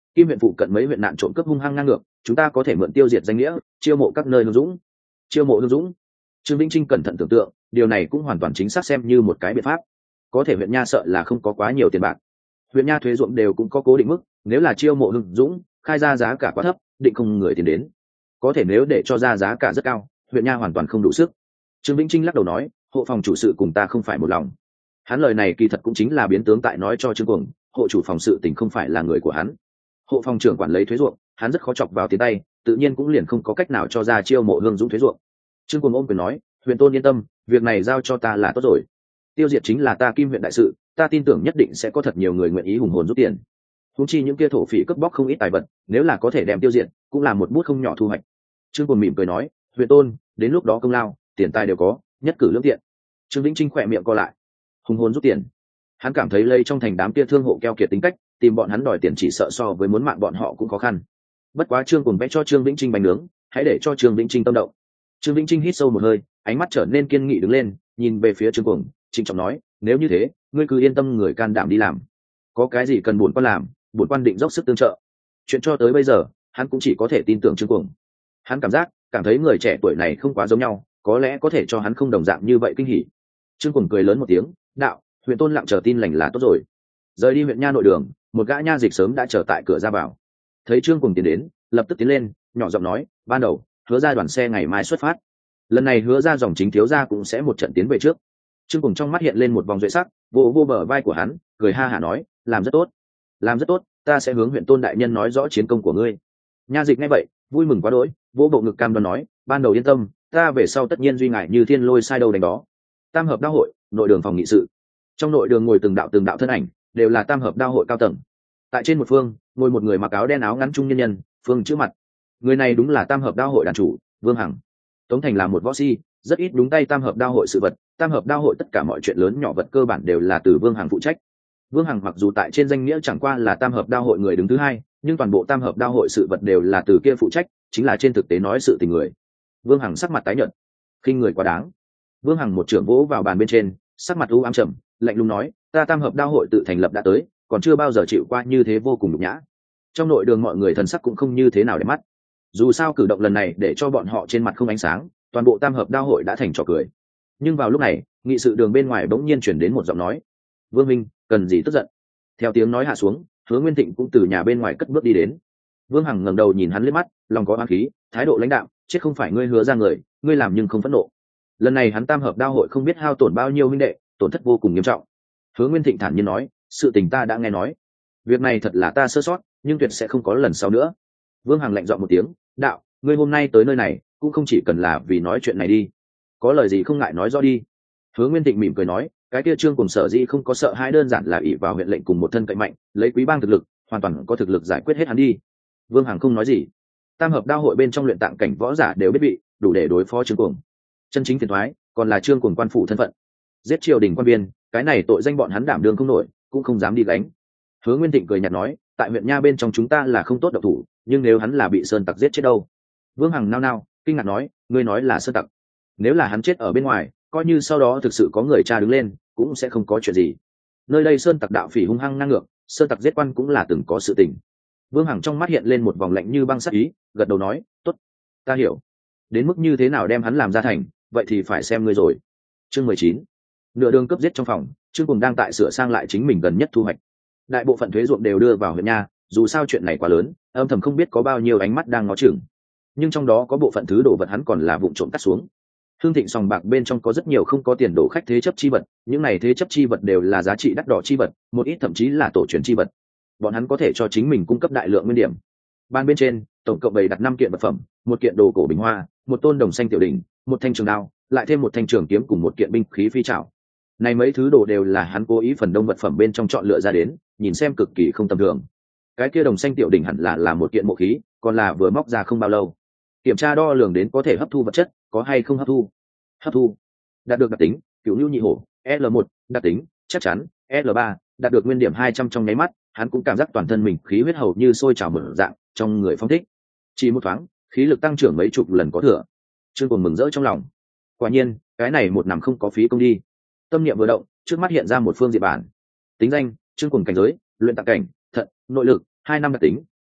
Kim huyện phụ cận mấy huyện nạn trộm cướp hung hăng ngang ngược, chúng ta có thể mượn tiêu diệt danh nghĩa, chiêu mộ các nơi hương dũng. Chiêu mộ hương dũng. Trương Vĩnh Trinh cẩn thận tưởng tượng, điều này cũng hoàn toàn chính xác xem như một cái biện pháp. Có thể huyện nha sợ là không có quá nhiều tiền bạc. Huyện nha thuế ruộng đều cũng có cố định mức, nếu là chiêu mộ hương dũng, khai ra giá cả quá thấp, định không người tiền đến. Có thể nếu để cho ra giá cả rất cao, huyện nha hoàn toàn không đủ sức. Trương Vĩnh Trinh lắc đầu nói, hộ phòng chủ sự cùng ta không phải một lòng. Hắn lời này kỳ thật cũng chính là biến tướng tại nói cho Trương Cuồng, hộ chủ phòng sự tình không phải là người của hắn. Hộ phòng trưởng quản lấy thuế ruộng, hắn rất khó chọc vào tiền tay, tự nhiên cũng liền không có cách nào cho ra chiêu mộ hương dũng thuế ruộng. Trương Cuồng ôm quyền nói, huyện tôn yên tâm, việc này giao cho ta là tốt rồi. Tiêu diệt chính là ta Kim huyện đại sự, ta tin tưởng nhất định sẽ có thật nhiều người nguyện ý hùng hồn rút tiền. Huống chi những kia thổ phỉ cướp bóc không ít tài vật, nếu là có thể đem tiêu diệt, cũng là một bút không nhỏ thu hoạch. Trương Cuồng mỉm cười nói, huyện tôn, đến lúc đó công lao, tiền tài đều có, nhất cử lưỡng tiện. Trương Vĩnh Trinh khỏe miệng co lại, hùng hồn rút tiền. Hắn cảm thấy lây trong thành đám kia thương hộ keo kiệt tính cách, tìm bọn hắn đòi tiền chỉ sợ so với muốn mạng bọn họ cũng khó khăn. Bất quá Trương Cuồng vẽ cho Trương Vĩnh Trinh bánh nướng, hãy để cho Trương Vĩnh Trinh tâm động. Trương Vĩnh Trinh hít sâu một hơi, ánh mắt trở nên kiên nghị đứng lên, nhìn về phía Trương Cuồng, trịnh trọng nói, nếu như thế, ngươi cứ yên tâm người can đảm đi làm. Có cái gì cần bổn quan làm, bổn quan định dốc sức tương trợ. Chuyện cho tới bây giờ, hắn cũng chỉ có thể tin tưởng Trương Cuồng. Hắn cảm giác, cảm thấy người trẻ tuổi này không quá giống nhau, có lẽ có thể cho hắn không đồng dạng như vậy kinh hỉ. Trương Cuồng cười lớn một tiếng, đạo, huyện tôn lặng chờ tin lành là tốt rồi. Rời đi huyện nha nội đường, một gã nha dịch sớm đã chờ tại cửa ra vào. Thấy Trương Cuồng tiến đến, lập tức tiến lên, nhỏ giọng nói, ban đầu, hứa ra đoàn xe ngày mai xuất phát. Lần này hứa ra dòng chính thiếu gia cũng sẽ một trận tiến về trước. Trương Cuồng trong mắt hiện lên một vòng duệ sắc, vô vô bờ vai của hắn, cười ha hả nói, làm rất tốt, làm rất tốt, ta sẽ hướng huyện tôn đại nhân nói rõ chiến công của ngươi. Nha dịch nghe vậy, vui mừng quá đỗi, vỗ bộ ngực cam đoan nói, ban đầu yên tâm, ta về sau tất nhiên duy ngại như thiên lôi sai đâu đánh đó. Tam hợp đao hội, nội đường phòng nghị sự. Trong nội đường ngồi từng đạo từng đạo thân ảnh, đều là tam hợp đao hội cao tầng. Tại trên một phương, ngồi một người mặc áo đen áo ngắn trung nhân nhân, phương chữ mặt. Người này đúng là tam hợp đao hội đàn chủ, Vương Hằng. Tống Thành là một võ si, rất ít đúng tay tam hợp đao hội sự vật, tam hợp đao hội tất cả mọi chuyện lớn nhỏ vật cơ bản đều là từ Vương Hằng phụ trách. Vương Hằng mặc dù tại trên danh nghĩa chẳng qua là tam hợp đao hội người đứng thứ hai, nhưng toàn bộ tam hợp đao hội sự vật đều là từ kia phụ trách, chính là trên thực tế nói sự tình người. Vương Hằng sắc mặt tái nhợt, khinh người quá đáng. Vương Hằng một trưởng vỗ vào bàn bên trên, sắc mặt u ám trầm, lạnh lùng nói, ta tam hợp đao hội tự thành lập đã tới, còn chưa bao giờ chịu qua như thế vô cùng nhục nhã. Trong nội đường mọi người thần sắc cũng không như thế nào để mắt. Dù sao cử động lần này để cho bọn họ trên mặt không ánh sáng, toàn bộ tam hợp đao hội đã thành trò cười. Nhưng vào lúc này, nghị sự đường bên ngoài bỗng nhiên chuyển đến một giọng nói, Vương Minh, cần gì tức giận? Theo tiếng nói hạ xuống, Hứa Nguyên Thịnh cũng từ nhà bên ngoài cất bước đi đến. Vương Hằng ngẩng đầu nhìn hắn liếc mắt, lòng có oán khí, thái độ lãnh đạm, chết không phải ngươi Hứa ra người, ngươi làm nhưng không phẫn nộ. Lần này hắn tam hợp đao hội không biết hao tổn bao nhiêu huynh đệ, tổn thất vô cùng nghiêm trọng. Hứa Nguyên Thịnh thản nhiên nói, sự tình ta đã nghe nói, việc này thật là ta sơ sót, nhưng tuyệt sẽ không có lần sau nữa. Vương Hằng lạnh giọng một tiếng, đạo, ngươi hôm nay tới nơi này cũng không chỉ cần là vì nói chuyện này đi, có lời gì không ngại nói rõ đi. Hứa Nguyên Thịnh mỉm cười nói, cái kia Trương cùng sở dĩ không có sợ hãi đơn giản là ỷ vào huyện lệnh cùng một thân cậy mạnh, lấy quý bang thực lực, hoàn toàn có thực lực giải quyết hết hắn đi. Vương Hằng không nói gì. Tam hợp đao hội bên trong luyện tạng cảnh võ giả đều biết bị, đủ để đối phó Trương Cuồng. Chân chính phiền toái, còn là Trương Cuồng quan phủ thân phận, giết triều đình quan viên, cái này tội danh bọn hắn đảm đương không nổi, cũng không dám đi gánh. Hứa Nguyên Thịnh cười nhạt nói, tại huyện nha bên trong chúng ta là không tốt độc thủ, nhưng nếu hắn là bị sơn tặc giết chết đâu? Vương Hằng nao nao, kinh ngạc nói, ngươi nói là sơn tặc? Nếu là hắn chết ở bên ngoài, coi như sau đó thực sự có người cha đứng lên, cũng sẽ không có chuyện gì. Nơi đây sơn tặc đạo phỉ hung hăng ngang ngược, sơn tặc giết quan cũng là từng có sự tình. Vương Hằng trong mắt hiện lên một vòng lạnh như băng sắc ý, gật đầu nói, tốt, ta hiểu. Đến mức như thế nào đem hắn làm ra thành, vậy thì phải xem ngươi rồi. Chương mười chín, nửa đường cướp giết trong phòng, Trương Cuồng đang tại sửa sang lại chính mình gần nhất thu hoạch. Đại bộ phận thuế ruộng đều đưa vào huyện nha, dù sao chuyện này quá lớn, âm thầm không biết có bao nhiêu ánh mắt đang ngó chừng. Nhưng trong đó có bộ phận thứ đồ vật hắn còn là vụng trộm cắt xuống. Hương Thịnh sòng bạc bên trong có rất nhiều không có tiền đổ khách thế chấp chi vật, những này thế chấp chi vật đều là giá trị đắt đỏ chi vật, một ít thậm chí là tổ truyền chi vật. Bọn hắn có thể cho chính mình cung cấp đại lượng nguyên điểm. Ban bên trên, tổng cộng bày đặt năm kiện vật phẩm, một kiện đồ cổ bình hoa, một tôn đồng xanh tiểu đỉnh, một thanh trường đao, lại thêm một thanh trường kiếm cùng một kiện binh khí phi trảo. Này mấy thứ đồ đều là hắn cố ý phần đông vật phẩm bên trong chọn lựa ra đến, nhìn xem cực kỳ không tầm thường. Cái kia đồng xanh tiểu đỉnh hẳn là là một kiện mộ khí, còn là vừa móc ra không bao lâu. Kiểm tra đo lường đến có thể hấp thu vật chất, có hay không hấp thu. Hấp thu. Đạt được đặc tính, Cửu Nưu Nhị Hổ, L một, đặc tính, chắc chắn, L ba, đạt được nguyên điểm hai trăm trong nháy mắt, hắn cũng cảm giác toàn thân mình khí huyết hầu như sôi trào mở dạng, trong người phong thích. Chỉ một thoáng, khí lực tăng trưởng mấy chục lần có thừa. Trương Cuồng mừng rỡ trong lòng. Quả nhiên, cái này một nằm không có phí công đi. Tâm niệm vừa động, trước mắt hiện ra một phương diện bản. Tính danh, Trương Cuồng cảnh giới, luyện tạng cảnh, thận, nội lực, hai năm đặc tính,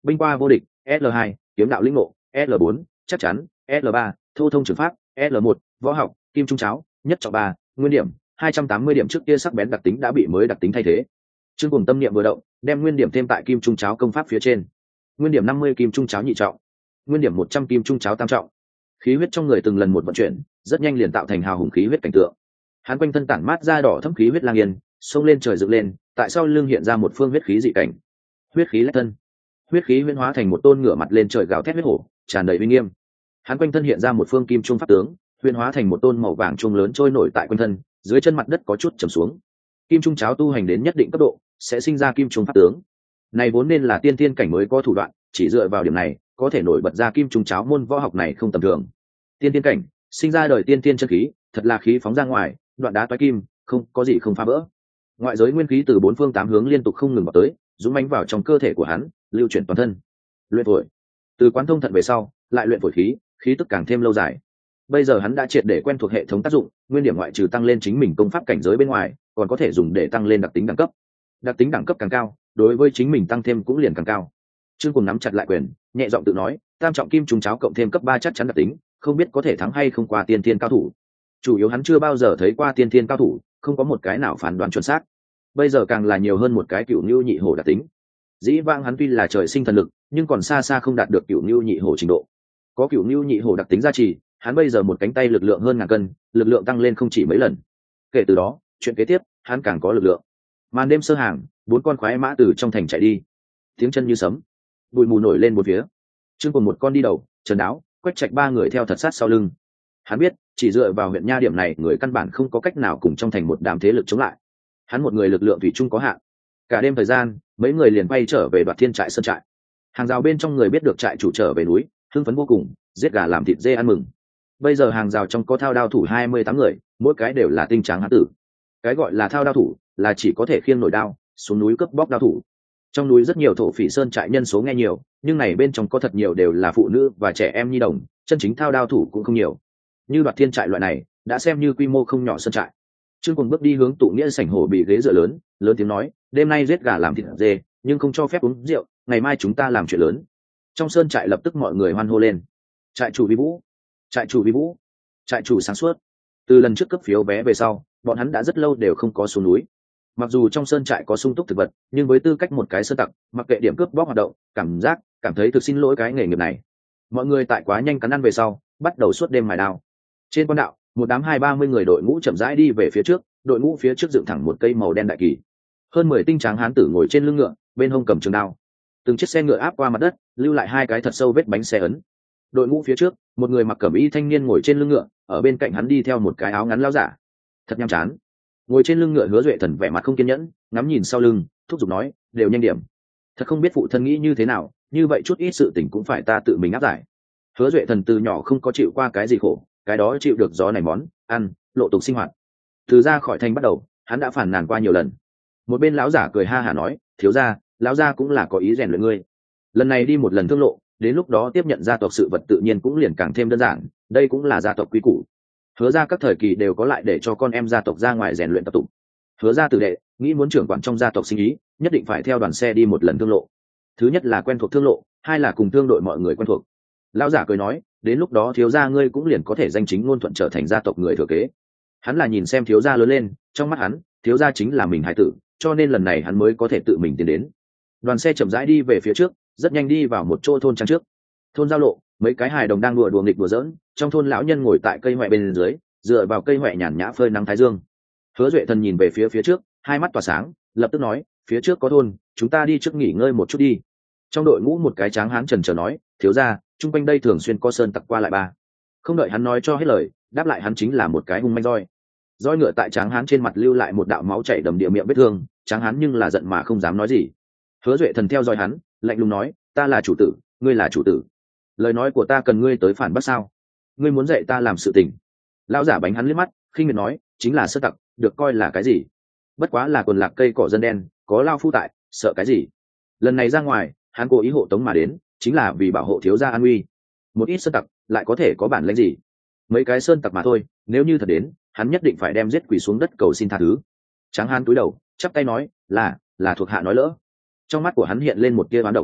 binh qua vô địch, l hai kiếm đạo lĩnh ngộ, l bốn chắc chắn, l ba thô thông trường pháp, l một võ học, kim trung cháo, nhất trọng ba nguyên điểm hai trăm tám mươi điểm. Trước kia sắc bén đặc tính đã bị mới đặc tính thay thế. Trương Cùng tâm niệm vừa động, đem nguyên điểm thêm tại kim trung cháo công pháp phía trên. Nguyên điểm năm mươi kim trung cháo nhị trọng, nguyên điểm một trăm kim trung cháo tam trọng. Khí huyết trong người từng lần một vận chuyển, rất nhanh liền tạo thành hào hùng khí huyết cảnh tượng. Hắn quanh thân tản mát ra đỏ thẫm khí huyết lang yên, xông lên trời dựng lên, tại sau lưng hiện ra một phương huyết khí dị cảnh. Huyết khí lách thân, huyết khí huyễn hóa thành một tôn ngửa mặt lên trời gào thét huyết hổ, tràn đầy uy nghiêm. Hắn quanh thân hiện ra một phương kim trung pháp tướng, huyễn hóa thành một tôn màu vàng trung lớn trôi nổi tại quanh thân, dưới chân mặt đất có chút trầm xuống. Kim trung cháo tu hành đến nhất định cấp độ, sẽ sinh ra kim trung pháp tướng. Này vốn nên là tiên tiên cảnh mới có thủ đoạn, chỉ dựa vào điểm này, có thể nổi bật ra kim trung cháo môn võ học này không tầm thường. Tiên tiên cảnh, sinh ra đời tiên tiên chân khí, thật là khí phóng ra ngoài, đoạn đá toái kim, không có gì không phá vỡ. Ngoại giới nguyên khí từ bốn phương tám hướng liên tục không ngừng vào tới, dũng mãnh vào trong cơ thể của hắn, lưu chuyển toàn thân. Luyện phổi, từ quán thông thận về sau, lại luyện phổi khí, khí tức càng thêm lâu dài. Bây giờ hắn đã triệt để quen thuộc hệ thống tác dụng, nguyên điểm ngoại trừ tăng lên chính mình công pháp cảnh giới bên ngoài, còn có thể dùng để tăng lên đặc tính đẳng cấp. Đặc tính đẳng cấp càng cao, đối với chính mình tăng thêm cũng liền càng cao. Trương Cùng nắm chặt lại quyền, nhẹ giọng tự nói, tam trọng kim trùng cháo cộng thêm cấp ba chắc chắn đặc tính, không biết có thể thắng hay không qua tiên thiên cao thủ. Chủ yếu hắn chưa bao giờ thấy qua tiên thiên cao thủ, không có một cái nào phán đoán chuẩn xác. Bây giờ càng là nhiều hơn một cái cựu nhu nhị hổ đặc tính. Dĩ vãng hắn tuy là trời sinh thần lực, nhưng còn xa xa không đạt được cựu nhu nhị hổ trình độ. Có cựu nhu nhị hổ đặc tính gia trì, hắn bây giờ một cánh tay lực lượng hơn ngàn cân, lực lượng tăng lên không chỉ mấy lần. Kể từ đó, chuyện kế tiếp, hắn càng có lực lượng. Màn đêm sơ hàng, bốn con khoái mã từ trong thành chạy đi, tiếng chân như sấm, bụi mù nổi lên bốn phía. Trương Cùng một con đi đầu, Trần Đáo, Quách Trạch ba người theo thật sát sau lưng. Hắn biết, chỉ dựa vào huyện nha điểm này, người căn bản không có cách nào cùng trong thành một đám thế lực chống lại. Hắn một người lực lượng thủy chung có hạn. Cả đêm thời gian, mấy người liền bay trở về Đoạt Thiên trại sơn trại. Hàng rào bên trong người biết được trại chủ trở về núi, hưng phấn vô cùng, giết gà làm thịt dê ăn mừng. Bây giờ hàng rào trong có thao đao thủ hai mươi tám người, mỗi cái đều là tinh tráng hán tử. Cái gọi là thao đao thủ, là chỉ có thể khiêng nổi đao, xuống núi cướp bóc đao thủ. Trong núi rất nhiều thổ phỉ sơn trại nhân số nghe nhiều, nhưng này bên trong có thật nhiều đều là phụ nữ và trẻ em nhi đồng, chân chính thao đao thủ cũng không nhiều. Như Đoạt Thiên trại loại này, đã xem như quy mô không nhỏ sơn trại. Trương Cùng bước đi hướng tụ nghĩa sảnh hổ bị ghế dựa lớn, lớn tiếng nói, đêm nay giết gà làm thịt dê, nhưng không cho phép uống rượu, ngày mai chúng ta làm chuyện lớn. Trong sơn trại lập tức mọi người hoan hô lên. Trại chủ vi vũ, trại chủ vi vũ, trại chủ sáng suốt. Từ lần trước cấp phiếu vé về sau, bọn hắn đã rất lâu đều không có xuống núi. Mặc dù trong sơn trại có sung túc thực vật, nhưng với tư cách một cái sơn tặc, mặc kệ điểm cướp bóc hoạt động, cảm giác cảm thấy thực xin lỗi cái nghề nghiệp này. Mọi người tại quá nhanh cắn ăn về sau, bắt đầu suốt đêm mài đao. Trên quan đạo, một đám hai ba mươi người đội ngũ chậm rãi đi về phía trước, đội ngũ phía trước dựng thẳng một cây màu đen đại kỳ. Hơn mười tinh tráng hán tử ngồi trên lưng ngựa, bên hông cầm trường đao. Từng chiếc xe ngựa áp qua mặt đất, lưu lại hai cái thật sâu vết bánh xe ấn. Đội ngũ phía trước, một người mặc cẩm y thanh niên ngồi trên lưng ngựa, ở bên cạnh hắn đi theo một cái áo ngắn lão giả. Thật nhàm chán. Ngồi trên lưng ngựa Hứa Duệ Thần vẻ mặt không kiên nhẫn, ngắm nhìn sau lưng, thúc giục nói, đều nhanh điểm. Thật không biết phụ thân nghĩ như thế nào, như vậy chút ít sự tình cũng phải ta tự mình áp giải. Hứa Duệ Thần từ nhỏ không có chịu qua cái gì khổ, cái đó chịu được gió này món ăn, lộ tục sinh hoạt. Từ ra khỏi thành bắt đầu, hắn đã phản nàn qua nhiều lần. Một bên lão giả cười ha hả nói, thiếu gia, lão gia cũng là có ý rèn luyện ngươi. Lần này đi một lần thương lộ, đến lúc đó tiếp nhận gia tộc sự vật tự nhiên cũng liền càng thêm đơn giản, đây cũng là gia tộc quý củ. Hứa ra các thời kỳ đều có lại để cho con em gia tộc ra ngoài rèn luyện tập tụ. Hứa ra tử đệ nghĩ muốn trưởng quản trong gia tộc sinh ý, nhất định phải theo đoàn xe đi một lần thương lộ. Thứ nhất là quen thuộc thương lộ, hai là cùng thương đội mọi người quen thuộc. Lão giả cười nói, đến lúc đó thiếu gia ngươi cũng liền có thể danh chính ngôn thuận trở thành gia tộc người thừa kế. Hắn là nhìn xem thiếu gia lớn lên, trong mắt hắn, thiếu gia chính là mình hải tử, cho nên lần này hắn mới có thể tự mình tiến đến. Đoàn xe chậm rãi đi về phía trước, rất nhanh đi vào một chỗ thôn trang trước. Thôn giao lộ, mấy cái hài đồng đang đùa đùa nghịch đùa giỡn, trong thôn lão nhân ngồi tại cây hoè bên dưới, dựa vào cây hoè nhàn nhã phơi nắng thái dương. Hứa Duệ Thần nhìn về phía phía trước, hai mắt tỏa sáng, lập tức nói, phía trước có thôn, chúng ta đi trước nghỉ ngơi một chút đi. Trong đội ngũ một cái tráng hán trần chờ nói, thiếu gia, chung quanh đây thường xuyên có sơn tặc qua lại ba. Không đợi hắn nói cho hết lời, đáp lại hắn chính là một cái hung manh roi. Roi ngựa tại tráng hán trên mặt lưu lại một đạo máu chảy đầm địa miệng vết thương, tráng hán nhưng là giận mà không dám nói gì. Hứa Duệ Thần theo dõi hắn, lạnh lùng nói, ta là chủ tử, ngươi là chủ tử, lời nói của ta cần ngươi tới phản bác sao? Ngươi muốn dạy ta làm sự tình? Lão giả bánh hắn liếc mắt, khinh miệt nói, chính là sơn tặc, được coi là cái gì? Bất quá là quần lạc cây cỏ dân đen, có lao phu tại, sợ cái gì? Lần này ra ngoài, hắn cố ý hộ tống mà đến, chính là vì bảo hộ thiếu gia an uy. Một ít sơn tặc lại có thể có bản lĩnh gì? Mấy cái sơn tặc mà thôi, nếu như thật đến, hắn nhất định phải đem giết quỳ xuống đất cầu xin tha thứ. Tráng hán cúi đầu, chắp tay nói, là là thuộc hạ nói lỡ. Trong mắt của hắn hiện lên một tia oán độc.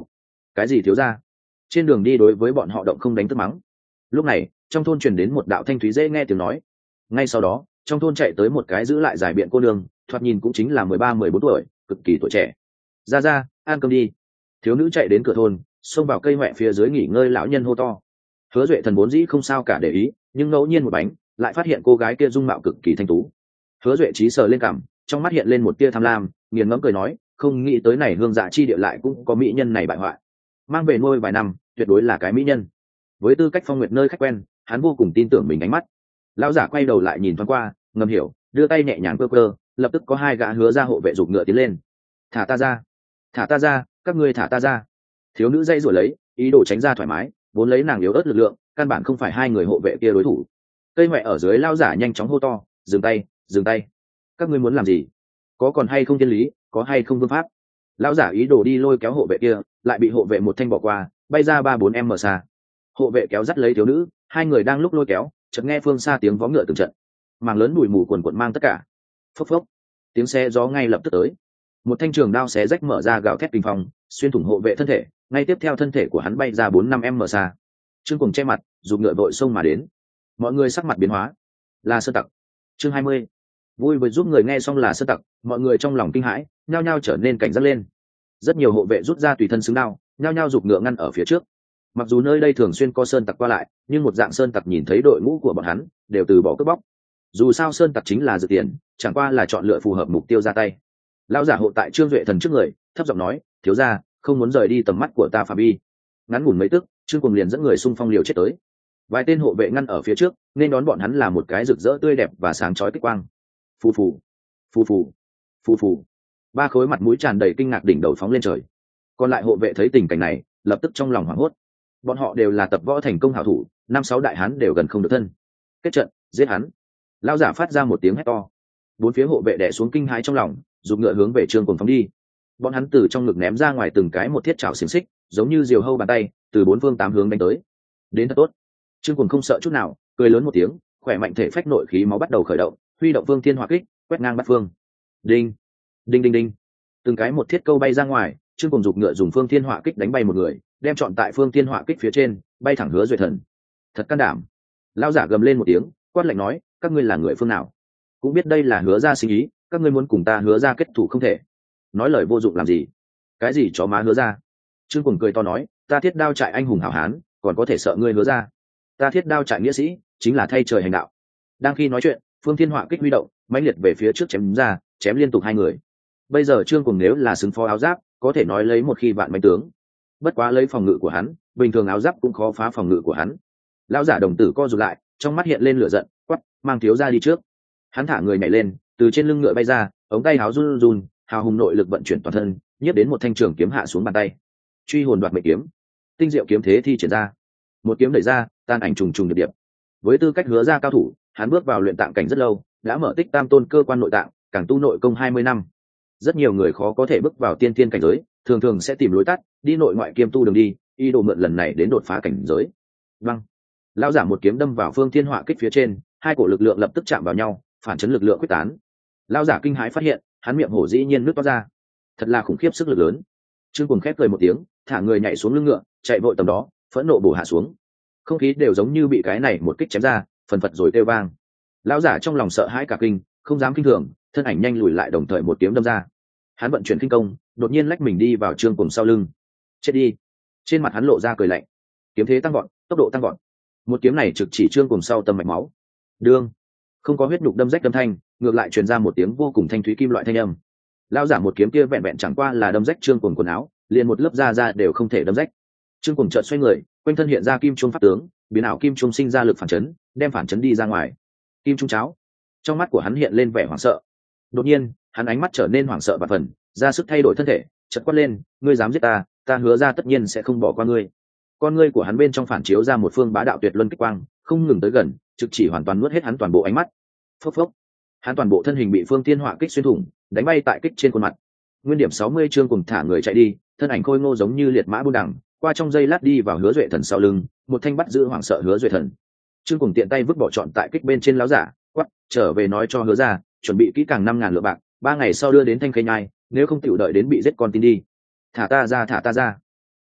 cái gì thiếu ra? Trên đường đi đối với bọn họ động không đánh tức mắng. Lúc này trong thôn truyền đến một đạo thanh thúy dễ nghe tiếng nói. Ngay sau đó trong thôn chạy tới một cái giữ lại giải biện cô nương, thoạt nhìn cũng chính là mười ba mười bốn tuổi, cực kỳ tuổi trẻ. Ra ra, ăn cơm đi. Thiếu nữ chạy đến cửa thôn, xông vào cây mẹ phía dưới nghỉ ngơi lão nhân hô to. Hứa Duệ Thần vốn dĩ không sao cả để ý, nhưng ngẫu nhiên một bánh lại phát hiện cô gái kia dung mạo cực kỳ thanh tú. Hứa Duệ trí sờ lên cằm, trong mắt hiện lên một tia tham lam, nghiền ngẫm cười nói, không nghĩ tới này hương dạ chi địa lại cũng có mỹ nhân này bại hoại, mang về nuôi vài năm tuyệt đối là cái mỹ nhân. Với tư cách Phong Nguyệt nơi khách quen, hắn vô cùng tin tưởng mình ánh mắt. Lão giả quay đầu lại nhìn thoáng qua, ngầm hiểu, đưa tay nhẹ nhàng cơ cơ, lập tức có hai gã Hứa ra hộ vệ giục ngựa tiến lên. Thả ta ra, thả ta ra, các ngươi thả ta ra. Thiếu nữ dây rủa lấy, ý đồ tránh ra thoải mái, vốn lấy nàng yếu ớt lực lượng, căn bản không phải hai người hộ vệ kia đối thủ. Cây mẹ ở dưới lao giả nhanh chóng hô to, dừng tay, dừng tay. Các ngươi muốn làm gì? Có còn hay không thiên lý, có hay không vương pháp? Lao giả ý đồ đi lôi kéo hộ vệ kia, lại bị hộ vệ một thanh bỏ qua, bay ra ba bốn em xa. Hộ vệ kéo dắt lấy thiếu nữ, hai người đang lúc lôi kéo, chợt nghe phương xa tiếng vó ngựa từng trận, màng lớn bụi mù quần quần mang tất cả. Phốc phốc, tiếng xe gió ngay lập tức tới. Một thanh trường đao xé rách mở ra gào thét kinh phong, xuyên thủng hộ vệ thân thể, ngay tiếp theo thân thể của hắn bay ra bốn năm em xa. Trương Cùng che mặt, giục ngựa vội xông mà đến. Mọi người sắc mặt biến hóa. Là sơn tặc. Chương hai mươi. Vui với giúp người nghe xong là sơn tặc, mọi người trong lòng kinh hãi, nhao nhao trở nên cảnh giác lên. Rất nhiều hộ vệ rút ra tùy thân xứng đao, nhao nhao giục ngựa ngăn ở phía trước. Mặc dù nơi đây thường xuyên có sơn tặc qua lại, nhưng một dạng sơn tặc nhìn thấy đội ngũ của bọn hắn, đều từ bỏ cướp bóc. Dù sao sơn tặc chính là dự tiền, chẳng qua là chọn lựa phù hợp mục tiêu ra tay. Lão giả hộ tại Trương Duệ Thần trước người, thấp giọng nói, thiếu gia, không muốn rời đi tầm mắt của ta phạm vi. Ngắn ngủn mấy tức, Trương Cùng liền dẫn người xung phong liều chết tới. Vài tên hộ vệ ngăn ở phía trước, nên đón bọn hắn là một cái rực rỡ tươi đẹp và sáng chói kích quang. Phù phù, phù phù, phù phù. Ba khối mặt mũi tràn đầy kinh ngạc đỉnh đầu phóng lên trời. Còn lại hộ vệ thấy tình cảnh này, lập tức trong lòng hoảng hốt. Bọn họ đều là tập võ thành công hảo thủ, năm sáu đại hán đều gần không được thân. Kết trận, giết hắn. Lão giả phát ra một tiếng hét to. Bốn phía hộ vệ đè xuống kinh hãi trong lòng, dùng ngựa hướng về Trương Cùng phóng đi. Bọn hắn từ trong ngực ném ra ngoài từng cái một thiết trảo xiềng xích, giống như diều hâu bàn tay, từ bốn phương tám hướng đánh tới. Đến thật tốt. Trương Cùng không sợ chút nào, cười lớn một tiếng, khỏe mạnh thể phách nội khí máu bắt đầu khởi động, huy động phương thiên hỏa kích, quét ngang bát phương. Đinh, đinh đinh đinh. Từng cái một thiết câu bay ra ngoài, Trương Cùng giục ngựa dùng phương thiên hỏa kích đánh bay một người, đem chọn tại phương thiên hỏa kích phía trên, bay thẳng Hứa Duệ Thần. Thật can đảm. Lão giả gầm lên một tiếng, quát lạnh nói, các ngươi là người phương nào? Cũng biết đây là Hứa gia sinh ý, các ngươi muốn cùng ta Hứa gia kết thủ không thể. Nói lời vô dụng làm gì? Cái gì chó má Hứa gia? Trương Cùng cười to nói, ta Thiết Đao trại anh hùng hảo hán, còn có thể sợ ngươi Hứa gia? Ta Thiết Đao trại nghĩa sĩ, chính là thay trời hành đạo. Đang khi nói chuyện, phương thiên hỏa kích huy động, mãnh liệt về phía trước chém ra, chém liên tục hai người. Bây giờ Trương Cùng nếu là xứng phó áo giáp, có thể nói lấy một khi vạn bánh tướng. Bất quá lấy phòng ngự của hắn, bình thường áo giáp cũng khó phá phòng ngự của hắn. Lão giả đồng tử co rụt lại, trong mắt hiện lên lửa giận, quát, mang thiếu gia đi trước. Hắn thả người nhảy lên, từ trên lưng ngựa bay ra, ống tay áo run run, hào hùng nội lực vận chuyển toàn thân, nhấp đến một thanh trường kiếm hạ xuống bàn tay. Truy hồn đoạt mệnh kiếm, tinh diệu kiếm thế thi triển ra. Một kiếm đẩy ra, tan ảnh trùng trùng điệp điệp. Với tư cách Hứa gia cao thủ, hắn bước vào luyện tạng cảnh rất lâu, đã mở tích tam tôn cơ quan nội tạng, càng tu nội công hai mươi năm. Rất nhiều người khó có thể bước vào tiên tiên cảnh giới, thường thường sẽ tìm lối tắt, đi nội ngoại kiêm tu đường đi, ý đồ mượn lần này đến đột phá cảnh giới. Văng. Lão giả một kiếm đâm vào phương thiên hỏa kích phía trên, hai cổ lực lượng lập tức chạm vào nhau, phản chấn lực lượng quyết tán. Lão giả kinh hãi phát hiện, hắn miệng hổ dĩ nhiên nứt toát ra. Thật là khủng khiếp sức lực lớn. Trương Cùng khép cười một tiếng, thả người nhảy xuống lưng ngựa, chạy vội tầm đó, phẫn nộ bổ hạ xuống. Không khí đều giống như bị cái này một kích chém ra, phần phật rồi kêu vang. Lão giả trong lòng sợ hãi cả kinh, không dám kinh thường, thân ảnh nhanh lùi lại đồng thời một kiếm đâm ra. Hắn vận chuyển kinh công, đột nhiên lách mình đi vào Trương Cùng sau lưng. Chết đi. Trên mặt hắn lộ ra cười lạnh. Kiếm thế tăng vọt, tốc độ tăng vọt. Một kiếm này trực chỉ Trương Cùng sau tâm mạch máu. Đương. Không có huyết nhục đâm rách đâm thanh, ngược lại truyền ra một tiếng vô cùng thanh thúy kim loại thanh âm. Lão giả một kiếm kia vẹn vẹn chẳng qua là đâm rách Trương Cùng quần áo, liền một lớp da da đều không thể đâm rách. Trương Cùng chợt xoay người, quanh thân hiện ra kim trung pháp tướng, biến ảo kim trung sinh ra lực phản chấn, đem phản chấn đi ra ngoài. Kim trung cháo. Trong mắt của hắn hiện lên vẻ hoảng sợ. Đột nhiên, hắn ánh mắt trở nên hoảng sợ và phần, ra sức thay đổi thân thể, chợt quát lên, ngươi dám giết ta, ta Hứa ra tất nhiên sẽ không bỏ qua ngươi. Con ngươi của hắn bên trong phản chiếu ra một phương bá đạo tuyệt luân kích quang, không ngừng tới gần, trực chỉ hoàn toàn nuốt hết hắn toàn bộ ánh mắt. Phốc phốc. Hắn toàn bộ thân hình bị phương thiên hỏa kích xuyên thủng, đánh bay tại kích trên khuôn mặt. Nguyên điểm sáu mươi Trương Cùng thả người chạy đi, thân ảnh khôi ngô giống như liệt mã buôn đằng, qua trong giây lát đi vào Hứa Duệ Thần sau lưng, một thanh bắt giữ hoảng sợ Hứa Duệ Thần. Trương Cùng tiện tay vứt bỏ trọn tại kích bên trên láo giả, quắc, trở về nói cho Hứa ra, chuẩn bị kỹ càng năm ngàn lượng bạc, ba ngày sau đưa đến Thanh Khê Nhai, nếu không tiểu đợi đến bị giết con tin đi. Thả ta ra, thả ta ra.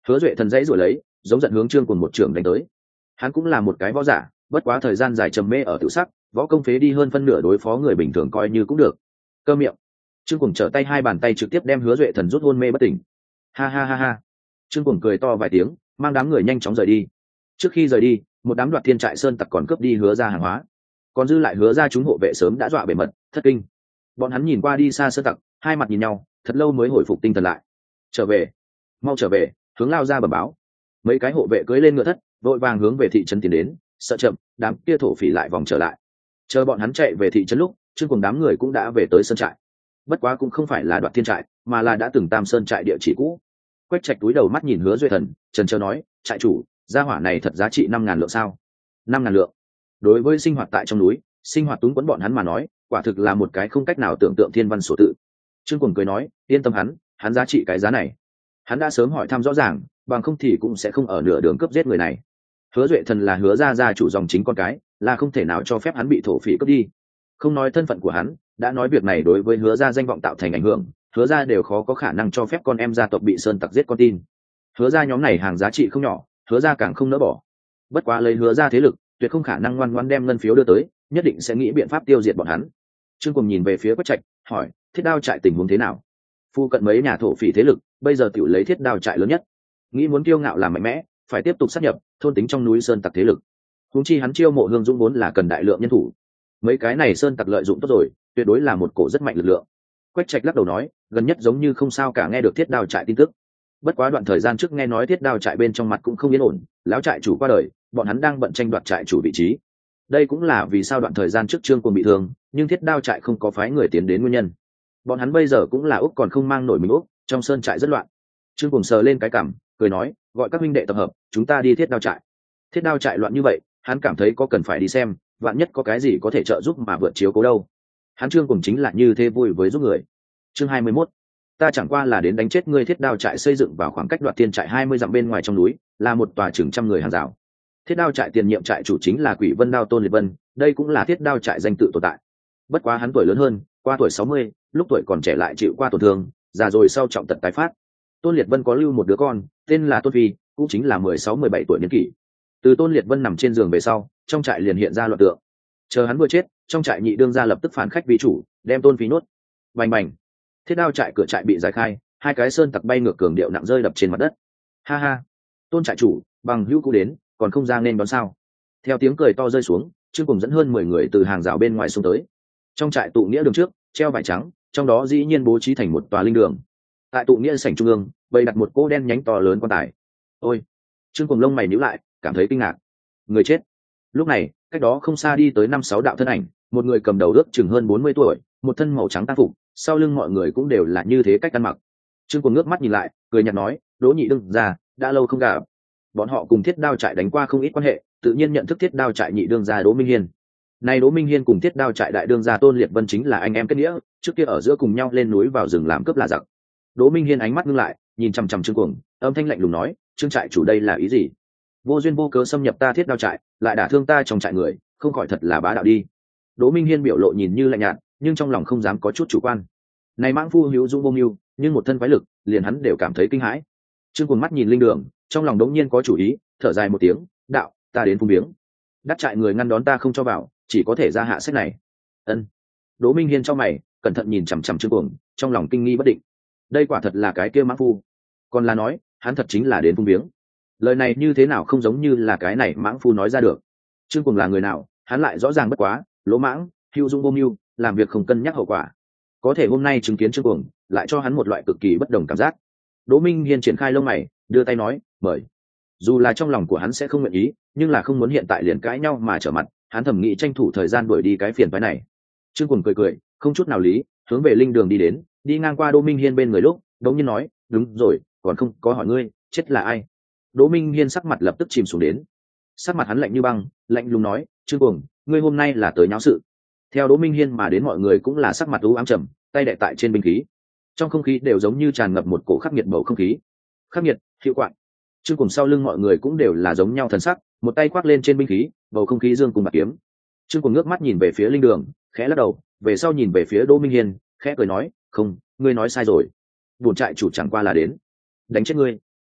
Hứa Duệ Thần dãy rồi lấy, giống giận hướng Trương Cuồng một trường đánh tới. Hắn cũng là một cái võ giả, bất quá thời gian dài trầm mê ở tự sắc, võ công phế đi hơn phân nửa đối phó người bình thường coi như cũng được. Cơ miệng. Trương Cuồng trở tay hai bàn tay trực tiếp đem Hứa Duệ Thần rút hôn mê bất tỉnh. Ha ha ha ha. Trương Cuồng cười to vài tiếng, mang đám người nhanh chóng rời đi. Trước khi rời đi, một đám Đoạt Thiên trại sơn tặc còn cướp đi Hứa ra hàng hóa, còn dư lại Hứa ra chúng hộ vệ sớm đã dọa bề mật, thất kinh. Bọn hắn nhìn qua đi xa sơn tặc, hai mặt nhìn nhau, thật lâu mới hồi phục tinh thần lại. Trở về, mau trở về, hướng lao ra bẩm báo. Mấy cái hộ vệ cưỡi lên ngựa thất, vội vàng hướng về thị trấn tiến đến, sợ chậm, đám kia thổ phỉ lại vòng trở lại. Chờ bọn hắn chạy về thị trấn lúc, Trương Cuồng đám người cũng đã về tới sơn trại. Bất quá cũng không phải là Đoạt Thiên trại, mà là đã từng Tam Sơn trại địa chỉ cũ. Quách Trạch túi đầu mắt nhìn Hứa Duệ Thần, trần trờ nói, trại chủ, gia hỏa này thật giá trị năm ngàn lượng sao? Năm ngàn lượng. Đối với sinh hoạt tại trong núi, sinh hoạt túng quẫn bọn hắn mà nói, quả thực là một cái không cách nào tưởng tượng thiên văn sổ tự. Trương Cuồng cười nói, yên tâm hắn, hắn giá trị cái giá này. Hắn đã sớm hỏi thăm rõ ràng, bằng không thì cũng sẽ không ở nửa đường cướp giết người này. Hứa Duệ Thần là Hứa gia gia chủ dòng chính con cái, là không thể nào cho phép hắn bị thổ phỉ cướp đi. Không nói thân phận của hắn, đã nói việc này đối với Hứa gia danh vọng tạo thành ảnh hưởng, Hứa gia đều khó có khả năng cho phép con em gia tộc bị sơn tặc giết con tin. Hứa gia nhóm này hàng giá trị không nhỏ, Hứa gia càng không nỡ bỏ. Bất quá lấy Hứa gia thế lực, tuyệt không khả năng ngoan ngoãn đem ngân phiếu đưa tới, nhất định sẽ nghĩ biện pháp tiêu diệt bọn hắn. Trương Cuồng nhìn về phía Quách Trạch, hỏi, Thiết Đao trại tình huống thế nào? Phu cận mấy nhà thổ phỉ thế lực, bây giờ tiểu lấy Thiết Đao trại lớn nhất, nghĩ muốn kiêu ngạo làm mạnh mẽ, phải tiếp tục sát nhập thôn tính trong núi sơn tặc thế lực. Huống chi hắn chiêu mộ Hương Dũng vốn là cần đại lượng nhân thủ, mấy cái này sơn tặc lợi dụng tốt rồi, tuyệt đối là một cổ rất mạnh lực lượng. Quách Trạch lắc đầu nói, gần nhất giống như không sao cả nghe được Thiết Đao trại tin tức. Bất quá đoạn thời gian trước nghe nói Thiết Đao trại bên trong mặt cũng không yên ổn, lão trại chủ qua đời, bọn hắn đang bận tranh đoạt trại chủ vị trí. Đây cũng là vì sao đoạn thời gian trước Trương Cuồng bị thương, nhưng Thiết Đao trại không có phái người tiến đến nguyên nhân. Bọn hắn bây giờ cũng là úc còn không mang nổi mình úc, trong sơn trại rất loạn. Trương Cuồng sờ lên cái cằm, cười nói, gọi các huynh đệ tập hợp, chúng ta đi Thiết Đao trại. Thiết Đao trại loạn như vậy, hắn cảm thấy có cần phải đi xem, vạn nhất có cái gì có thể trợ giúp mà vượt chiếu cố đâu. Hắn Trương Cuồng chính là như thế vui với giúp người. Chương hai mươi mốt, ta chẳng qua là đến đánh chết ngươi. Thiết Đao trại xây dựng vào khoảng cách Đoạt Thiên trại hai mươi dặm bên ngoài trong núi, là một tòa chừng trăm người hàng rào. Thiết Đao trại tiền nhiệm trại chủ chính là Quỷ Vân Đao Tôn Liệt Vân, đây cũng là Thiết Đao trại danh tự tồn tại. Bất quá hắn tuổi lớn hơn, qua tuổi sáu mươi, lúc tuổi còn trẻ lại chịu qua tổn thương, già rồi sau trọng tật tái phát. Tôn Liệt Vân có lưu một đứa con, tên là Tôn Phi, cũng chính là mười sáu mười bảy tuổi niên kỷ. Từ Tôn Liệt Vân nằm trên giường về sau, trong trại liền hiện ra loạn tượng. Chờ hắn vừa chết, trong trại nhị đương gia lập tức phản khách vị chủ, đem Tôn Phi nuốt. Bành bành. Thiết Đao trại cửa trại bị giải khai, hai cái sơn tặc bay ngược cường điệu nặng rơi đập trên mặt đất. Ha ha, Tôn trại chủ, bằng hữu cũ đến, còn không ra nên đón sao? Theo tiếng cười to rơi xuống, Trương Cuồng dẫn hơn mười người từ hàng rào bên ngoài xuống tới. Trong trại tụ nghĩa đường trước, treo vải trắng, trong đó dĩ nhiên bố trí thành một tòa linh đường. Tại tụ nghĩa sảnh trung ương, bày đặt một cỗ đen nhánh to lớn quan tài. Ôi! Trương Cuồng lông mày nhíu lại, cảm thấy kinh ngạc. Người chết. Lúc này, cách đó không xa đi tới năm sáu đạo thân ảnh, một người cầm đầu ước chừng hơn bốn mươi tuổi, một thân màu trắng tang phục, sau lưng mọi người cũng đều là như thế cách ăn mặc. Trương Cuồng ngước mắt nhìn lại, cười nhạt nói, Đỗ Nhị đương gia, đã lâu không gặp. Bọn họ cùng Thiết Đao trại đánh qua không ít quan hệ, tự nhiên nhận thức Thiết Đao trại nhị đương gia Đỗ Minh Hiên. Nay Đỗ Minh Hiên cùng Thiết Đao trại đại đương gia Tôn Liệt Vân chính là anh em kết nghĩa, trước kia ở giữa cùng nhau lên núi vào rừng làm cướp là giặc. Đỗ Minh Hiên ánh mắt ngưng lại, nhìn chằm chằm Trương Cuồng, âm thanh lạnh lùng nói, Trương trại chủ đây là ý gì? Vô duyên vô cớ xâm nhập ta Thiết Đao trại, lại đả thương ta trong trại người, không khỏi thật là bá đạo đi. Đỗ Minh Hiên biểu lộ nhìn như lạnh nhạt, nhưng trong lòng không dám có chút chủ quan. Này mãng phu hữu dũng vô mưu, nhưng một thân quái lực, liền hắn đều cảm thấy kinh hãi. Trương Cuồng mắt nhìn linh đường, trong lòng đống nhiên có chủ ý, thở dài một tiếng, đạo, ta đến phung biếng. Đắc trại người ngăn đón ta không cho vào, chỉ có thể ra hạ sách này. Ân. Đỗ Minh Hiên cho mày, cẩn thận nhìn chằm chằm Trương Cuồng, trong lòng kinh nghi bất định. Đây quả thật là cái kia mãng phu, còn là nói, hắn thật chính là đến phung biếng. Lời này như thế nào không giống như là cái này mãng phu nói ra được. Trương Cuồng là người nào, hắn lại rõ ràng bất quá, lỗ mãng, hữu dung vô mưu, làm việc không cân nhắc hậu quả. Có thể hôm nay chứng kiến Trương Cuồng, lại cho hắn một loại cực kỳ bất đồng cảm giác. Đỗ Minh Hiên triển khai lông mày, đưa tay nói, mời. Dù là trong lòng của hắn sẽ không nguyện ý, nhưng là không muốn hiện tại liền cãi nhau mà trở mặt, hắn thầm nghĩ tranh thủ thời gian đuổi đi cái phiền phái này. Trương Cuồng cười cười, không chút nào lý, hướng về linh đường đi đến, đi ngang qua Đỗ Minh Hiên bên người lúc, đống nhiên nói, đúng rồi, còn không có hỏi ngươi, chết là ai? Đỗ Minh Hiên sắc mặt lập tức chìm xuống đến. Sắc mặt hắn lạnh như băng, lạnh lùng nói, Trương Cuồng, ngươi hôm nay là tới nháo sự. Theo Đỗ Minh Hiên mà đến mọi người cũng là sắc mặt u ám trầm, tay đè tại trên binh khí. Trong không khí đều giống như tràn ngập một cổ khắc nghiệt bầu không khí. Khắc nghiệt, hiệu quạng. Trương Cuồng sau lưng mọi người cũng đều là giống nhau thần sắc, một tay khoác lên trên binh khí, bầu không khí dương cùng bạc kiếm. Trương Cuồng ngước mắt nhìn về phía linh đường, khẽ lắc đầu, về sau nhìn về phía Đỗ Minh Hiên, khẽ cười nói, không, ngươi nói sai rồi. Bổn trại chủ chẳng qua là đến đánh chết ngươi.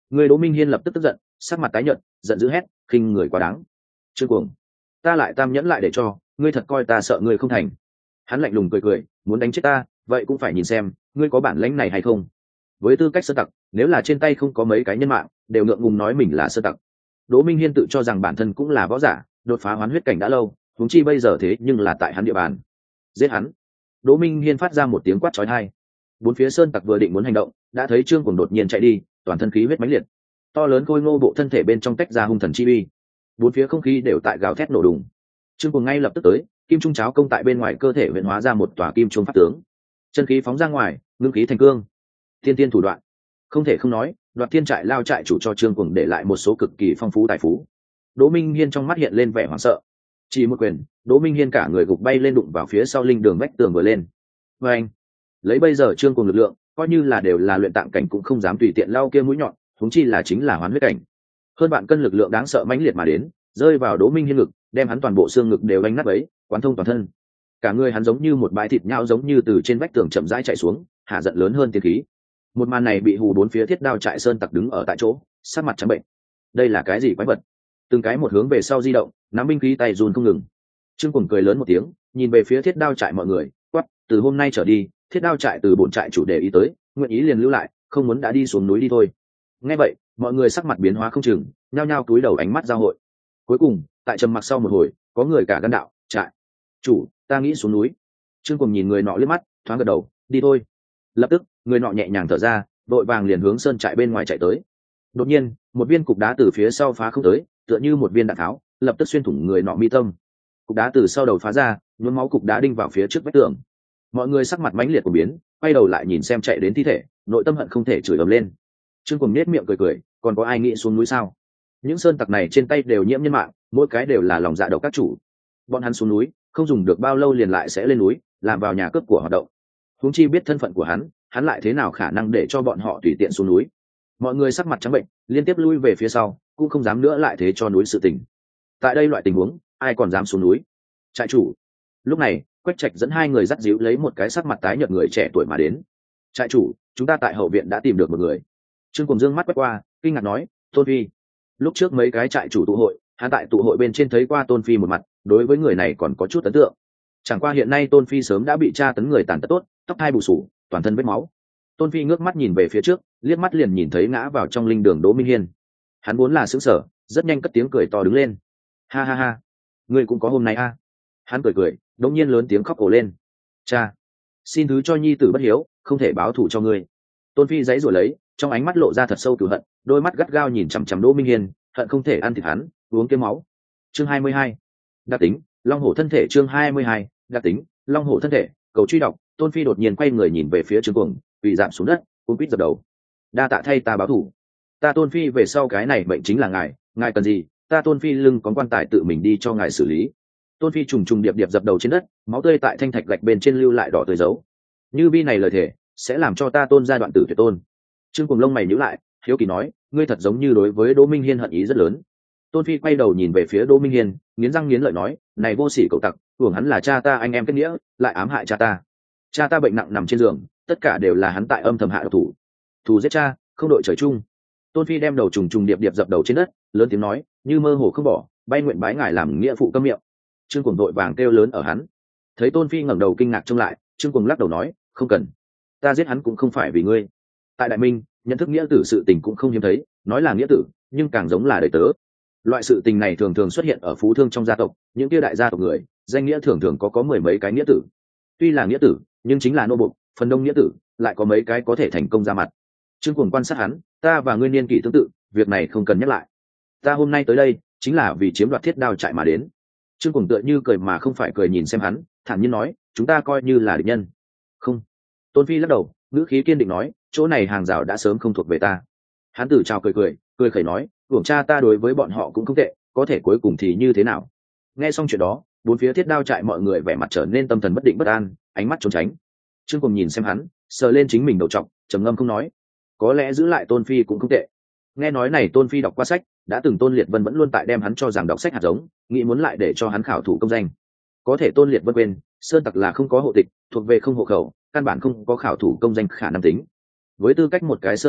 người Đỗ Minh Hiên lập tức tức giận, sắc mặt tái nhợt, giận dữ hét, khinh người quá đáng. Trương Cuồng, ta lại tam nhẫn lại để cho ngươi, thật coi ta sợ ngươi không thành. Hắn lạnh lùng cười cười, muốn đánh chết ta, vậy cũng phải nhìn xem ngươi có bản lĩnh này hay không. Với tư cách sơ tặc, nếu là trên tay không có mấy cái nhân mạng, đều ngượng ngùng nói mình là sơ tặc. Đỗ Minh Hiên tự cho rằng bản thân cũng là võ giả, đột phá hoán huyết cảnh đã lâu, huống chi bây giờ thế nhưng là tại hắn địa bàn. Giết hắn! Đỗ Minh Hiên phát ra một tiếng quát chói tai. Bốn phía sơn tặc vừa định muốn hành động, đã thấy Trương Cuồng đột nhiên chạy đi, toàn thân khí huyết mãnh liệt, to lớn khôi ngô bộ thân thể bên trong tách ra hung thần chi uy, bốn phía không khí đều tại gào thét nổ đùng. Trương Cuồng ngay lập tức tới, kim trung cháo công tại bên ngoài cơ thể huyễn hóa ra một tòa kim trung pháp tướng, chân khí phóng ra ngoài, ngưng khí thành cương. Tiên tiên thủ đoạn, không thể không nói, Đoạt Thiên trại lao trại chủ cho Trương Cuồng để lại một số cực kỳ phong phú tài phú. Đỗ Minh Hiên trong mắt hiện lên vẻ hoảng sợ, chỉ một quyền, Đỗ Minh Hiên cả người gục bay lên, đụng vào phía sau linh đường vách tường vừa lên. Và anh, lấy bây giờ Trương Cuồng lực lượng, coi như là đều là luyện tạng cảnh cũng không dám tùy tiện lao kia mũi nhọn, huống chi là chính là hoán huyết cảnh. Hơn bạn cân lực lượng đáng sợ mãnh liệt mà đến, rơi vào Đỗ Minh Hiên ngực, đem hắn toàn bộ xương ngực đều đánh nát bấy, quán thông toàn thân. Cả người hắn giống như một bãi thịt nhão, giống như từ trên vách tường chậm rãi chạy xuống, hạ giận lớn hơn tiên khí. Một màn này bị hù bốn phía thiết đao trại sơn tặc đứng ở tại chỗ, sắc mặt trắng bệnh. Đây là cái gì quái vật? Từng cái một hướng về sau di động, nắm binh khí tay run không ngừng. Trương Cuồng cười lớn một tiếng, nhìn về phía thiết đao trại mọi người, quát: từ hôm nay trở đi, thiết đao trại từ bổn trại chủ đề ý tới, nguyện ý liền lưu lại, không muốn đã đi xuống núi đi thôi. Nghe vậy, mọi người sắc mặt biến hóa không chừng, nhao nhao cúi đầu ánh mắt giao hội. Cuối cùng, tại trầm mặc sau một hồi, có người cả gan đạo: trại chủ, ta nghĩ xuống núi. Trương Cuồng nhìn người nọ liếc mắt, thoáng gật đầu, đi thôi. Lập tức, người nọ nhẹ nhàng thở ra, đội vàng liền hướng sơn trại bên ngoài chạy tới. Đột nhiên, một viên cục đá từ phía sau phá không tới, tựa như một viên đạn tháo, lập tức xuyên thủng người nọ mi tâm. Cục đá từ sau đầu phá ra, nhuốm máu cục đá đinh vào phía trước vách tường. Mọi người sắc mặt mãnh liệt của biến, quay đầu lại nhìn xem chạy đến thi thể, nội tâm hận không thể chửi ầm lên. Trương Cuồng nhếch miệng cười cười, còn có ai nghĩ xuống núi sao? Những sơn tặc này trên tay đều nhiễm nhân mạng, mỗi cái đều là lòng dạ độc các chủ. Bọn hắn xuống núi, không dùng được bao lâu liền lại sẽ lên núi, làm vào nhà cướp của hoạt động. Huống chi biết thân phận của hắn, hắn lại thế nào khả năng để cho bọn họ tùy tiện xuống núi? Mọi người sắc mặt trắng bệnh, liên tiếp lui về phía sau, cũng không dám nữa lại thế cho núi sự tình. Tại đây loại tình huống, ai còn dám xuống núi? Trại chủ. Lúc này, Quách Trạch dẫn hai người dắt díu lấy một cái sắc mặt tái nhợt người trẻ tuổi mà đến. Trại chủ, chúng ta tại hậu viện đã tìm được một người. Trương Cuồng dương mắt quét qua, kinh ngạc nói: Tôn Phi. Lúc trước mấy cái trại chủ tụ hội, hắn tại tụ hội bên trên thấy qua Tôn Phi một mặt, đối với người này còn có chút ấn tượng. Chẳng qua hiện nay Tôn Phi sớm đã bị tra tấn người tàn tật tốt, tóc hai bù sủ, toàn thân vết máu. Tôn Phi ngước mắt nhìn về phía trước, liếc mắt liền nhìn thấy ngã vào trong linh đường Đỗ Minh Hiên. Hắn vốn là sững sờ, rất nhanh cất tiếng cười to đứng lên. Ha ha ha, ngươi cũng có hôm nay a. À. Hắn cười cười, đột nhiên lớn tiếng khóc ồ lên. Cha, xin thứ cho nhi tử bất hiếu, không thể báo thù cho ngươi. Tôn Phi giãy giụa lấy, trong ánh mắt lộ ra thật sâu cừu hận, đôi mắt gắt gao nhìn chằm chằm Đỗ Minh Hiên, hận không thể ăn thịt hắn, uống kiếm máu. Chương hai mươi hai, đặc tính, Long Hổ thân thể. Chương hai mươi hai, đặc tính, Long Hổ thân thể. Cầu truy đọc. Tôn Phi đột nhiên quay người nhìn về phía Trương Cuồng, quỳ rạp xuống đất, cuống quýt dập đầu. Đa tạ thay ta báo thù. Ta Tôn Phi về sau cái này mệnh chính là ngài, ngài cần gì, ta Tôn Phi lưng có quan tài tự mình đi cho ngài xử lý. Tôn Phi trùng trùng điệp điệp dập đầu trên đất, máu tươi tại thanh thạch gạch bên trên lưu lại đỏ tươi dấu. Như bi này lời thề, sẽ làm cho ta Tôn gia đoạn tử tuyệt tôn. Trương Cuồng lông mày nhíu lại, hiếu kỳ nói: ngươi thật giống như đối với Đỗ Minh Hiên hận ý rất lớn. Tôn Phi quay đầu nhìn về phía Đỗ Minh Hiên, nghiến răng nghiến lợi nói: này vô sỉ cậu tặc, hưởng hắn là cha ta anh em kết nghĩa, lại ám hại cha ta. Cha ta bệnh nặng nằm trên giường, tất cả đều là hắn tại âm thầm hạ độc thủ. Thù giết cha, không đội trời chung. Tôn Phi đem đầu trùng trùng điệp điệp dập đầu trên đất, lớn tiếng nói, như mơ hồ không bỏ, bay nguyện bái ngài làm nghĩa phụ câm miệng. Trương Cuồng đội vàng kêu lớn ở hắn. Thấy Tôn Phi ngẩng đầu kinh ngạc trông lại, Trương Cuồng lắc đầu nói: không cần, ta giết hắn cũng không phải vì ngươi. Tại Đại Minh, nhận thức nghĩa tử sự tình cũng không hiếm thấy, nói là nghĩa tử, nhưng càng giống là đời tớ. Loại sự tình này thường thường xuất hiện ở phú thương trong gia tộc, những kia đại gia tộc người, danh nghĩa thường thường có có mười mấy cái nghĩa tử. Tuy là nghĩa tử, nhưng chính là nô bộc, phần đông nghĩa tử lại có mấy cái có thể thành công ra mặt. Trương Cuồng quan sát hắn, ta và ngươi niên kỷ tương tự, việc này không cần nhắc lại. Ta hôm nay tới đây chính là vì chiếm đoạt thiết đao trại mà đến. Trương Cuồng tựa như cười mà không phải cười nhìn xem hắn, thản nhiên nói, chúng ta coi như là địch nhân. Không. Tôn Phi lắc đầu, ngữ khí kiên định nói, chỗ này hàng rào đã sớm không thuộc về ta. Hắn tử chào cười cười, cười khẩy nói, hưởng cha ta đối với bọn họ cũng không tệ, có thể cuối cùng thì như thế nào? Nghe xong chuyện đó, bốn phía thiết đao trại mọi người vẻ mặt trở nên tâm thần bất định bất an, ánh mắt trốn tránh. Trương Cuồng nhìn xem hắn, sờ lên chính mình đầu trọc, trầm ngâm không nói. Có lẽ giữ lại Tôn Phi cũng không tệ. Nghe nói này Tôn Phi đọc qua sách, đã từng Tôn Liệt Vân vẫn luôn tại đem hắn cho rằng đọc sách hạt giống, nghĩ muốn lại để cho hắn khảo thủ công danh. Có thể Tôn Liệt Vân quên, sơn tặc là không có hộ tịch, thuộc về không hộ khẩu, căn bản không có khảo thủ công danh khả năng tính. Với tư cách một cái sơn tặc đội,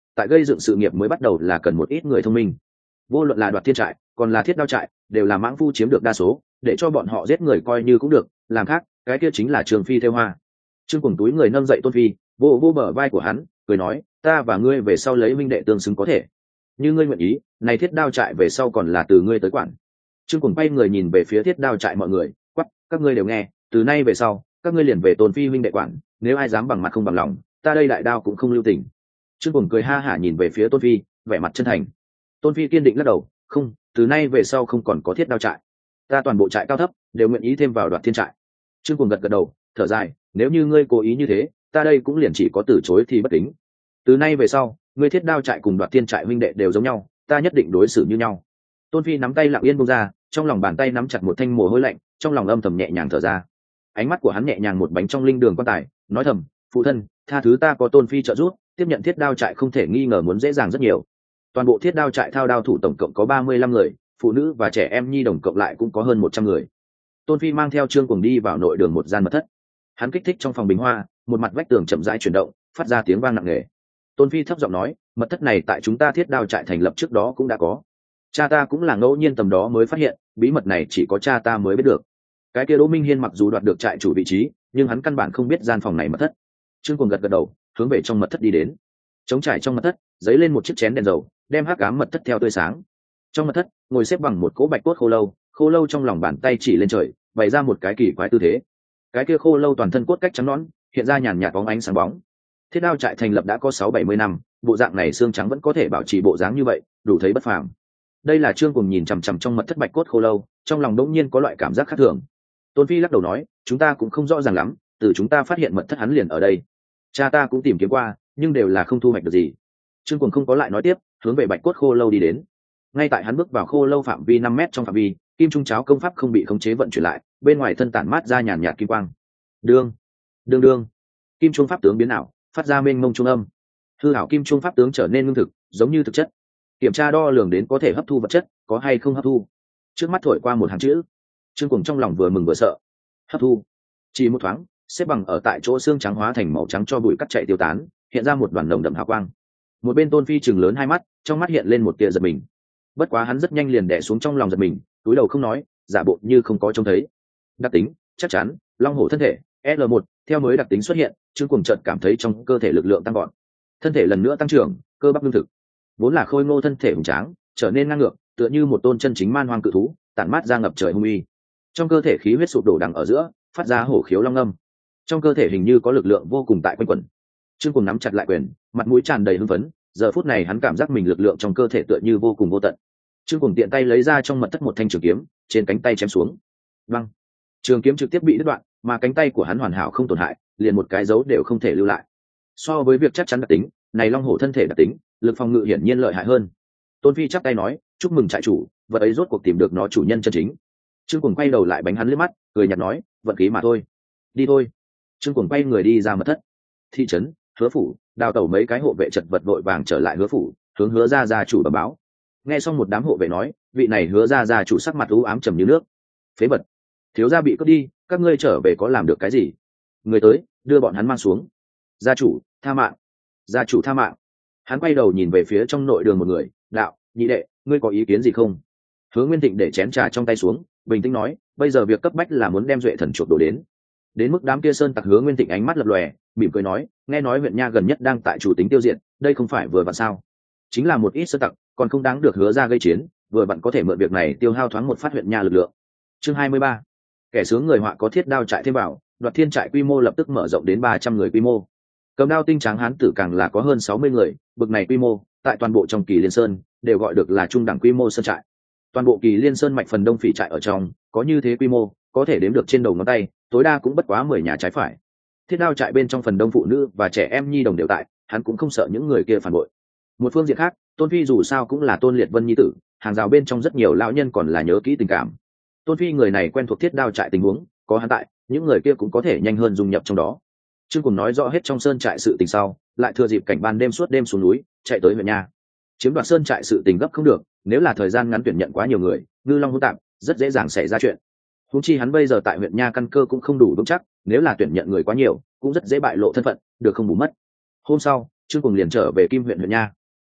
tại gây dựng sự nghiệp mới bắt đầu là cần một ít người thông minh. Vô luận là Đoạt Thiên trại còn là Thiết Đao trại đều là mãng phu chiếm được đa số, để cho bọn họ giết người coi như cũng được, làm khác cái kia chính là Trường Phi theo hoa. Trương Cuồng túi người nâng dậy Tôn Phi, vô vô bờ vai của hắn, cười nói, ta và ngươi về sau lấy minh đệ tương xứng có thể, như ngươi nguyện ý, này Thiết Đao trại về sau còn là từ ngươi tới quản. Trương Cuồng bay người nhìn về phía Thiết Đao trại mọi người, quắc, các ngươi đều nghe, từ nay về sau các ngươi liền về Tôn Phi minh đệ quản, nếu ai dám bằng mặt không bằng lòng, ta đây đại đao cũng không lưu tình. Trương Cuồng cười ha hả nhìn về phía Tôn Phi, vẻ mặt chân thành. Tôn Phi kiên định lắc đầu, không, từ nay về sau không còn có Thiết Đao trại, ta toàn bộ trại cao thấp đều nguyện ý thêm vào Đoạt Thiên trại. Trương Cuồng gật gật đầu, thở dài, nếu như ngươi cố ý như thế, ta đây cũng liền chỉ có từ chối thì bất kính. Từ nay về sau, ngươi Thiết Đao trại cùng Đoạt Thiên trại huynh đệ đều giống nhau, ta nhất định đối xử như nhau. Tôn Phi nắm tay lặng yên buông ra, trong lòng bàn tay nắm chặt một thanh mồ hôi lạnh, trong lòng âm thầm nhẹ nhàng thở ra. Ánh mắt của hắn nhẹ nhàng một bánh trong linh đường quan tài, nói thầm, phụ thân, tha thứ ta có Tôn Phi trợ giúp, tiếp nhận Thiết Đao trại không thể nghi ngờ muốn dễ dàng rất nhiều. Toàn bộ Thiết Đao trại thao đao thủ tổng cộng có ba mươi lăm người, phụ nữ và trẻ em nhi đồng cộng lại cũng có hơn một trăm người. Tôn Phi mang theo Trương Cuồng đi vào nội đường một gian mật thất. Hắn kích thích trong phòng bình hoa, một mặt vách tường chậm rãi chuyển động, phát ra tiếng vang nặng nề. Tôn Phi thấp giọng nói, mật thất này tại chúng ta Thiết Đao trại thành lập trước đó cũng đã có, cha ta cũng là ngẫu nhiên tầm đó mới phát hiện, bí mật này chỉ có cha ta mới biết được. Cái kia Đỗ Minh Hiên mặc dù đoạt được trại chủ vị trí, nhưng hắn căn bản không biết gian phòng này mật thất. Trương Cuồng gật gật đầu, hướng về trong mật thất đi đến. Trống trải trong mật thất, giấy lên một chiếc chén đèn dầu, đem hắc ám mật thất theo tươi sáng. Trong mật thất, ngồi xếp bằng một cỗ bạch cốt khô lâu, khô lâu trong lòng bàn tay chỉ lên trời, bày ra một cái kỳ quái tư thế. Cái kia khô lâu toàn thân cốt cách trắng nõn, hiện ra nhàn nhạt bóng ánh sáng bóng. Thiết Đao trại thành lập đã có sáu bảy mươi năm, bộ dạng này xương trắng vẫn có thể bảo trì bộ dáng như vậy, đủ thấy bất phàm. Đây là Trương Cuồng nhìn chằm chằm trong mật thất bạch cốt khô lâu, trong lòng đống nhiên có loại cảm giác khác thường. Tôn Phi lắc đầu nói, chúng ta cũng không rõ ràng lắm, từ chúng ta phát hiện mật thất hắn liền ở đây. Cha ta cũng tìm kiếm qua, nhưng đều là không thu hoạch được gì. Trương Cuồng không có lại nói tiếp, hướng về bạch cốt khô lâu đi đến. Ngay tại hắn bước vào khô lâu phạm vi năm mét trong phạm vi, kim trung cháo công pháp không bị khống chế vận chuyển lại, bên ngoài thân tản mát ra nhàn nhạt kim quang. Đương, đương đương, kim trung pháp tướng biến ảo, phát ra mênh mông trung âm. Hư ảo kim trung pháp tướng trở nên ngưng thực, giống như thực chất. Kiểm tra đo lường đến có thể hấp thu vật chất, có hay không hấp thu. Trước mắt thổi qua một hàng chữ. Trương Cuồng trong lòng vừa mừng vừa sợ. Hấp thu. Chỉ một thoáng, xếp bằng ở tại chỗ xương trắng hóa thành màu trắng cho bụi cắt chạy tiêu tán, hiện ra một đoàn nồng đậm hào quang. Một bên Tôn Phi chừng lớn hai mắt, trong mắt hiện lên một tia giật mình. Bất quá hắn rất nhanh liền đè xuống trong lòng giật mình, túi đầu không nói, giả bộ như không có trông thấy. Đặc tính, chắc chắn, long hổ thân thể, L một, theo mới đặc tính xuất hiện, Trương Cuồng chợt cảm thấy trong cơ thể lực lượng tăng gọn. Thân thể lần nữa tăng trưởng, cơ bắp lương thực. Vốn là khôi ngô thân thể hùng tráng, trở nên ngang ngược, tựa như một tôn chân chính man hoang cự thú, tản mát ra ngập trời hung uy. Trong cơ thể khí huyết sụp đổ đằng ở giữa, phát ra hổ khiếu long âm. Trong cơ thể hình như có lực lượng vô cùng tại quanh quẩn. Trương Cuồng nắm chặt lại quyền, mặt mũi tràn đầy hưng phấn, giờ phút này hắn cảm giác mình lực lượng trong cơ thể tựa như vô cùng vô tận. Trương Cuồng tiện tay lấy ra trong mật thất một thanh trường kiếm, trên cánh tay chém xuống. Văng. Trường kiếm trực tiếp bị đứt đoạn, mà cánh tay của hắn hoàn hảo không tổn hại, liền một cái dấu đều không thể lưu lại. So với việc chắc chắn đặc tính, này long hổ thân thể đặc tính, lực phòng ngự hiển nhiên lợi hại hơn. Tôn Phi chắp tay nói, chúc mừng trại chủ, vật ấy rốt cuộc tìm được nó chủ nhân chân chính. Trương Cuồng quay đầu lại bánh hắn liếc mắt, cười nhạt nói, vận khí mà thôi. Đi thôi. Trương Cuồng quay người đi ra mật thất. Thị trấn Hứa phủ, đào tẩu mấy cái hộ vệ chật vật vội vàng trở lại Hứa phủ, hướng Hứa gia gia chủ bẩm báo. Nghe xong một đám hộ vệ nói, vị này Hứa gia gia chủ sắc mặt u ám trầm như nước. Phế vật, thiếu gia bị cướp đi, các ngươi trở về có làm được cái gì? Người tới, đưa bọn hắn mang xuống. Gia chủ, tha mạng. Gia chủ tha mạng. Hắn quay đầu nhìn về phía trong nội đường một người, đạo, nhị đệ, ngươi có ý kiến gì không? Hứa Nguyên Thịnh để chén trà trong tay xuống, bình tĩnh nói, bây giờ việc cấp bách là muốn đem duệ thần chuộc đồ đến. Đến mức đám kia sơn tặc. Hứa Nguyên Thịnh ánh mắt lập lòe, mỉm cười nói, nghe nói huyện nha gần nhất đang tại chủ tính tiêu diệt, đây không phải vừa vặn sao? Chính là một ít sơn tặc, còn không đáng được Hứa ra gây chiến, vừa vặn có thể mượn việc này tiêu hao thoáng một phát huyện nha lực lượng. Chương hai mươi ba, kẻ sướng người họa có Thiết Đao trại thêm vào, Đoạt Thiên trại quy mô lập tức mở rộng đến ba trăm người quy mô. Cầm đao tinh tráng hán tử càng là có hơn sáu mươi người, bực này quy mô, tại toàn bộ trong Kỳ Liên Sơn đều gọi được là trung đẳng quy mô sơn trại. Toàn bộ Kỳ Liên Sơn mạch phần đông phỉ trại ở trong, có như thế quy mô, có thể đếm được trên đầu ngón tay, tối đa cũng bất quá mười nhà trái phải. Thiết Đao trại bên trong phần đông phụ nữ và trẻ em nhi đồng đều tại, hắn cũng không sợ những người kia phản bội. Một phương diện khác, Tôn Phi dù sao cũng là Tôn Liệt Vân nhi tử, hàng rào bên trong rất nhiều lão nhân còn là nhớ kỹ tình cảm. Tôn Phi người này quen thuộc Thiết Đao trại tình huống, có hắn tại, những người kia cũng có thể nhanh hơn dung nhập trong đó. Trương Cuồng nói rõ hết trong sơn trại sự tình sau, lại thừa dịp cảnh ban đêm suốt đêm xuống núi, chạy tới huyện nha. Chiếm đoạt sơn trại sự tình gấp không được, nếu là thời gian ngắn tuyển nhận quá nhiều người, ngư long hỗn tạp, rất dễ dàng xảy ra chuyện. Huống chi hắn bây giờ tại huyện nha căn cơ cũng không đủ vững chắc, nếu là tuyển nhận người quá nhiều, cũng rất dễ bại lộ thân phận, được không bù mất. Hôm sau, Trương Cuồng liền trở về Kim huyện huyện nha.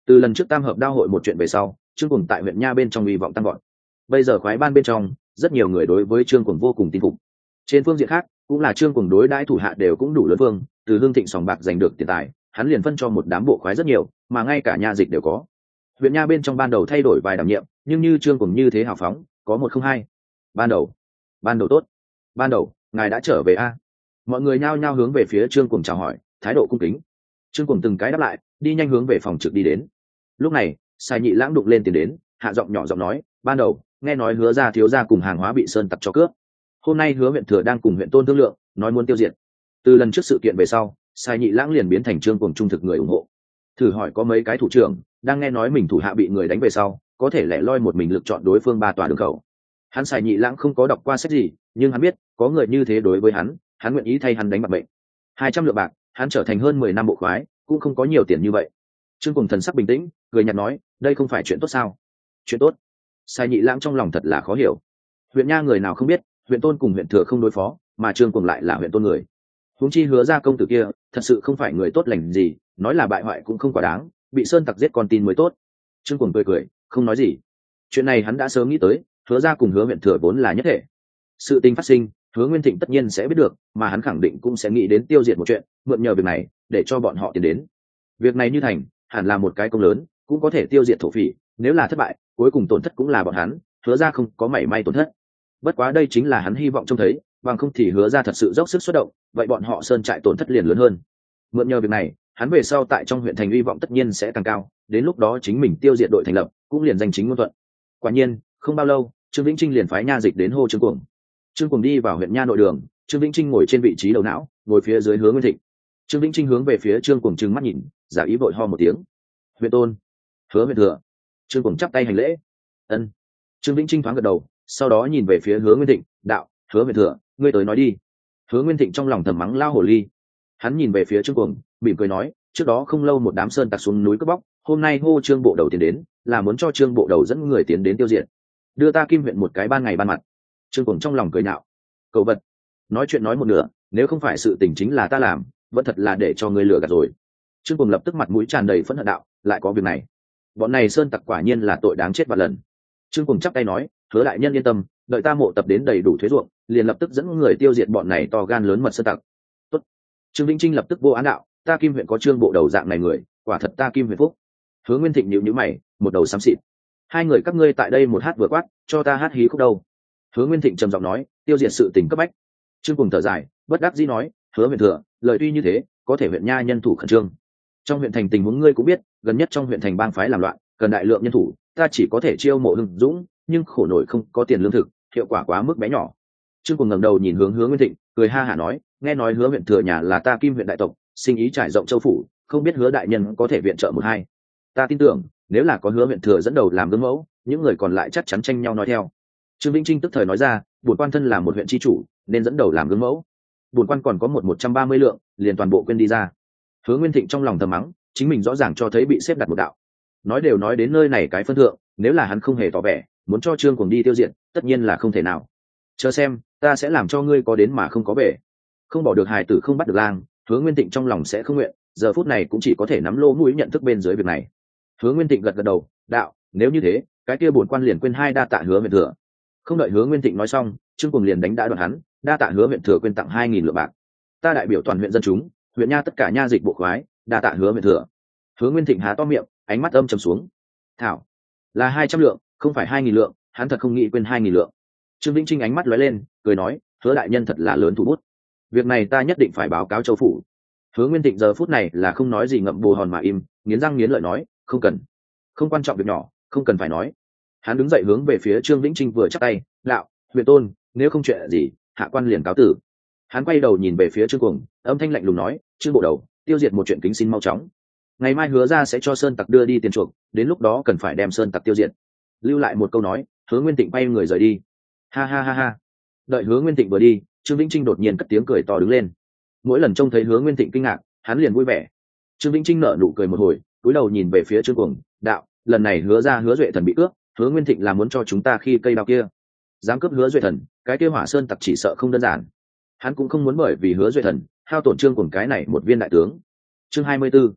Từ lần trước tam hợp đao hội một chuyện về sau, trương cuồng tại huyện nha bên trong hy vọng tăng gọn. Bây giờ khoái ban bên trong rất nhiều người đối với trương cuồng vô cùng tin phục. Trên phương diện khác cũng là trương cuồng đối đãi thủ hạ đều cũng đủ lớn vương, từ hương thịnh sòng bạc giành được tiền tài, hắn liền phân cho một đám bộ khoái rất nhiều, mà ngay cả nha dịch đều có. Huyện nha bên trong ban đầu thay đổi vài đảm nhiệm, nhưng như trương cuồng như thế hào phóng, có một không hai. Ban đầu, ban đầu tốt. Ban đầu, ngài đã trở về a? Mọi người nhao nhao hướng về phía trương cuồng chào hỏi, thái độ cung kính. Trương cuồng từng cái đáp lại, đi nhanh hướng về phòng trực đi đến. Lúc này, Sai Nhị Lãng đụng lên tiền đến, hạ giọng nhỏ giọng nói, ban đầu nghe nói hứa ra thiếu gia cùng hàng hóa bị sơn tặc cho cướp, hôm nay hứa huyện thừa đang cùng huyện tôn thương lượng, nói muốn tiêu diệt. Từ lần trước sự kiện về sau, Sai Nhị Lãng liền biến thành trương cuồng trung thực người ủng hộ. Thử hỏi có mấy cái thủ trưởng đang nghe nói mình thủ hạ bị người đánh về sau có thể lẻ loi một mình lựa chọn đối phương ba tòa đường khẩu. Hắn Sai Nhị Lãng không có đọc qua sách gì, nhưng hắn biết có người như thế đối với hắn, hắn nguyện ý thay hắn đánh bạc bệnh. Hai trăm lượng bạc, hắn trở thành hơn mười năm bộ khoái, cũng không có nhiều tiền như vậy. Trương cuồng thần sắc bình tĩnh, cười nhạt nói, đây không phải chuyện tốt sao? Chuyện tốt? Sai Nhị Lãng trong lòng thật là khó hiểu. Huyện nha người nào không biết huyện tôn cùng huyện thừa không đối phó, mà trương cuồng lại là huyện tôn người. Huống chi hứa ra công tử kia thật sự không phải người tốt lành gì, nói là bại hoại cũng không quá đáng, bị sơn tặc giết con tin mới tốt. Trương cuồng cười cười, không nói gì. Chuyện này hắn đã sớm nghĩ tới, hứa ra cùng hứa huyện thừa vốn là nhất thể. Sự tình phát sinh, hứa Nguyên Thịnh tất nhiên sẽ biết được, mà hắn khẳng định cũng sẽ nghĩ đến tiêu diệt một chuyện, mượn nhờ việc này để cho bọn họ tiến đến. Việc này như thành, hẳn là một cái công lớn, cũng có thể tiêu diệt thổ phỉ. Nếu là thất bại, cuối cùng tổn thất cũng là bọn hắn, hứa ra không có mảy may tổn thất. Bất quá đây chính là hắn hy vọng trông thấy, bằng không thì hứa ra thật sự dốc sức xuất động, vậy bọn họ sơn trại tổn thất liền lớn hơn. Mượn nhờ việc này, hắn về sau tại trong huyện thành hy vọng tất nhiên sẽ càng cao, đến lúc đó chính mình tiêu diệt đội thành lập, cũng liền danh chính ngôn thuận. Quả nhiên, không bao lâu, Trương Vĩnh Trinh liền phái nha dịch đến hô Trương Cuồng. Trương Cuồng đi vào huyện nha nội đường, Trương Vĩnh Trinh ngồi trên vị trí đầu não, ngồi phía dưới Hứa Nguyên Thịnh. Trương Vĩnh Trinh hướng về phía Trương Cuồng trừng mắt nhìn, giả ý vội ho một tiếng. Huyện tôn, Hứa huyện thừa. Trương Cuồng chắp tay hành lễ. Ân. Trương Vĩnh Trinh thoáng gật đầu, sau đó nhìn về phía Hứa Nguyên Thịnh, đạo, Hứa huyện thừa, ngươi tới nói đi. Hứa Nguyên Thịnh trong lòng thầm mắng lao hồ ly. Hắn nhìn về phía Trương Cuồng, mỉm cười nói, trước đó không lâu một đám sơn tặc xuống núi cướp bóc, hôm nay hô Trương bộ đầu tiến đến, là muốn cho Trương bộ đầu dẫn người tiến đến tiêu diệt, đưa ta Kim huyện một cái ban ngày ban mặt. Trương Cuồng trong lòng cười nhạo, cầu vật, nói chuyện nói một nửa, nếu không phải sự tình chính là ta làm, vẫn thật là để cho ngươi lừa gạt rồi. Trương Cuồng lập tức mặt mũi tràn đầy phẫn hận đạo, lại có việc này, bọn này sơn tặc quả nhiên là tội đáng chết vạn lần. Trương Cuồng chắp tay nói, Hứa đại nhân yên tâm, đợi ta mộ tập đến đầy đủ thuế ruộng, liền lập tức dẫn người tiêu diệt bọn này to gan lớn mật sơn tặc. Tốt. Trương Vĩnh Trinh lập tức vô án đạo, ta Kim huyện có Trương bộ đầu dạng này người, quả thật ta Kim huyện phúc. Hứa Nguyên Thịnh nhíu nhíu mày, một đầu xám xịt. Hai người các ngươi tại đây một hát vừa quát, cho ta hát hí khúc đâu? Hứa Nguyên Thịnh trầm giọng nói, tiêu diệt sự tình cấp bách. Trương Cuồng thở dài, bất đắc dĩ nói, Hứa huyện thừa, lời tuy như thế, có thể huyện nha nhân thủ khẩn trương. Trong huyện thành tình huống ngươi cũng biết, gần nhất trong huyện thành bang phái làm loạn, cần đại lượng nhân thủ, ta chỉ có thể chiêu mộ hưng dũng, nhưng khổ nổi không có tiền lương thực, hiệu quả quá mức bé nhỏ. Trương Cuồng ngẩng đầu nhìn hướng Hứa Nguyên Thịnh, cười ha hả nói, nghe nói Hứa huyện thừa nhà là ta Kim huyện đại tộc, sinh ý trải rộng châu phủ, không biết Hứa đại nhân có thể viện trợ một hai. Ta tin tưởng, nếu là có Hứa huyện thừa dẫn đầu làm gương mẫu, những người còn lại chắc chắn tranh nhau nói theo. Trương Vĩnh Trinh tức thời nói ra, bổn quan thân là một huyện tri chủ, nên dẫn đầu làm gương mẫu. Bổn quan còn có một một trăm ba mươi lượng, liền toàn bộ quên đi ra. Hứa Nguyên Thịnh trong lòng thầm mắng, chính mình rõ ràng cho thấy bị xếp đặt một đạo. Nói đều nói đến nơi này cái phân thượng, nếu là hắn không hề tỏ vẻ muốn cho Trương Cuồng đi tiêu diệt, tất nhiên là không thể nào. Chờ xem, ta sẽ làm cho ngươi có đến mà không có về. Không bỏ được hài tử không bắt được lang, Hứa Nguyên Thịnh trong lòng sẽ không nguyện, giờ phút này cũng chỉ có thể nắm lỗ mũi nhận thức bên dưới việc này. Hứa Nguyên Thịnh gật gật đầu, đạo, nếu như thế, cái kia bổn quan liền quên hai đa tạ Hứa huyện thừa. Không đợi Hứa Nguyên Thịnh nói xong, Trương Cuồng liền đánh đã đoạn hắn, đa tạ Hứa huyện thừa quên tặng hai nghìn lượng bạc. Ta đại biểu toàn huyện dân chúng, huyện nha tất cả nha dịch bộ khoái, đa tạ Hứa huyện thừa. Hứa Nguyên Thịnh há to miệng, ánh mắt âm trầm xuống. Thảo, là hai trăm lượng, không phải hai nghìn lượng, hắn thật không nghĩ quên hai nghìn lượng. Trương Vĩnh Trinh ánh mắt lóe lên, cười nói, Hứa đại nhân thật là lớn thủ bút, việc này ta nhất định phải báo cáo châu phủ. Hứa Nguyên Thịnh giờ phút này là không nói gì, ngậm bồ hòn mà im, nghiến răng nghiến lợi nói, không cần, không quan trọng việc nhỏ, không cần phải nói. Hắn đứng dậy hướng về phía Trương Vĩnh Trinh vừa chắp tay, đạo, huyện tôn, nếu không chuyện gì, hạ quan liền cáo tử. Hắn quay đầu nhìn về phía Trương Cuồng, âm thanh lạnh lùng nói, Trương bộ đầu, tiêu diệt một chuyện kính xin mau chóng. Ngày mai Hứa ra sẽ cho sơn tặc đưa đi tiền chuộc, đến lúc đó cần phải đem sơn tặc tiêu diệt. Lưu lại một câu nói, Hứa Nguyên Thịnh quay người rời đi. Ha ha ha ha. Đợi Hứa Nguyên Thịnh vừa đi, Trương Vĩnh Trinh đột nhiên cất tiếng cười to đứng lên. Mỗi lần trông thấy Hứa Nguyên Thịnh kinh ngạc, hắn liền vui vẻ. Trương Vĩnh Trinh nở nụ cười một hồi, cúi đầu nhìn về phía Trương Cuồng, đạo, lần này Hứa ra Hứa Duệ Thần bị cướp, Hứa Nguyên Thịnh là muốn cho chúng ta khi cây đao kia. Dám cướp Hứa Duệ Thần, cái kia Hỏa Sơn tặc chỉ sợ không đơn giản. Hắn cũng không muốn bởi vì Hứa Duệ Thần hao tổn Trương Cuồng cái này một viên đại tướng. Chương hai mươi 24.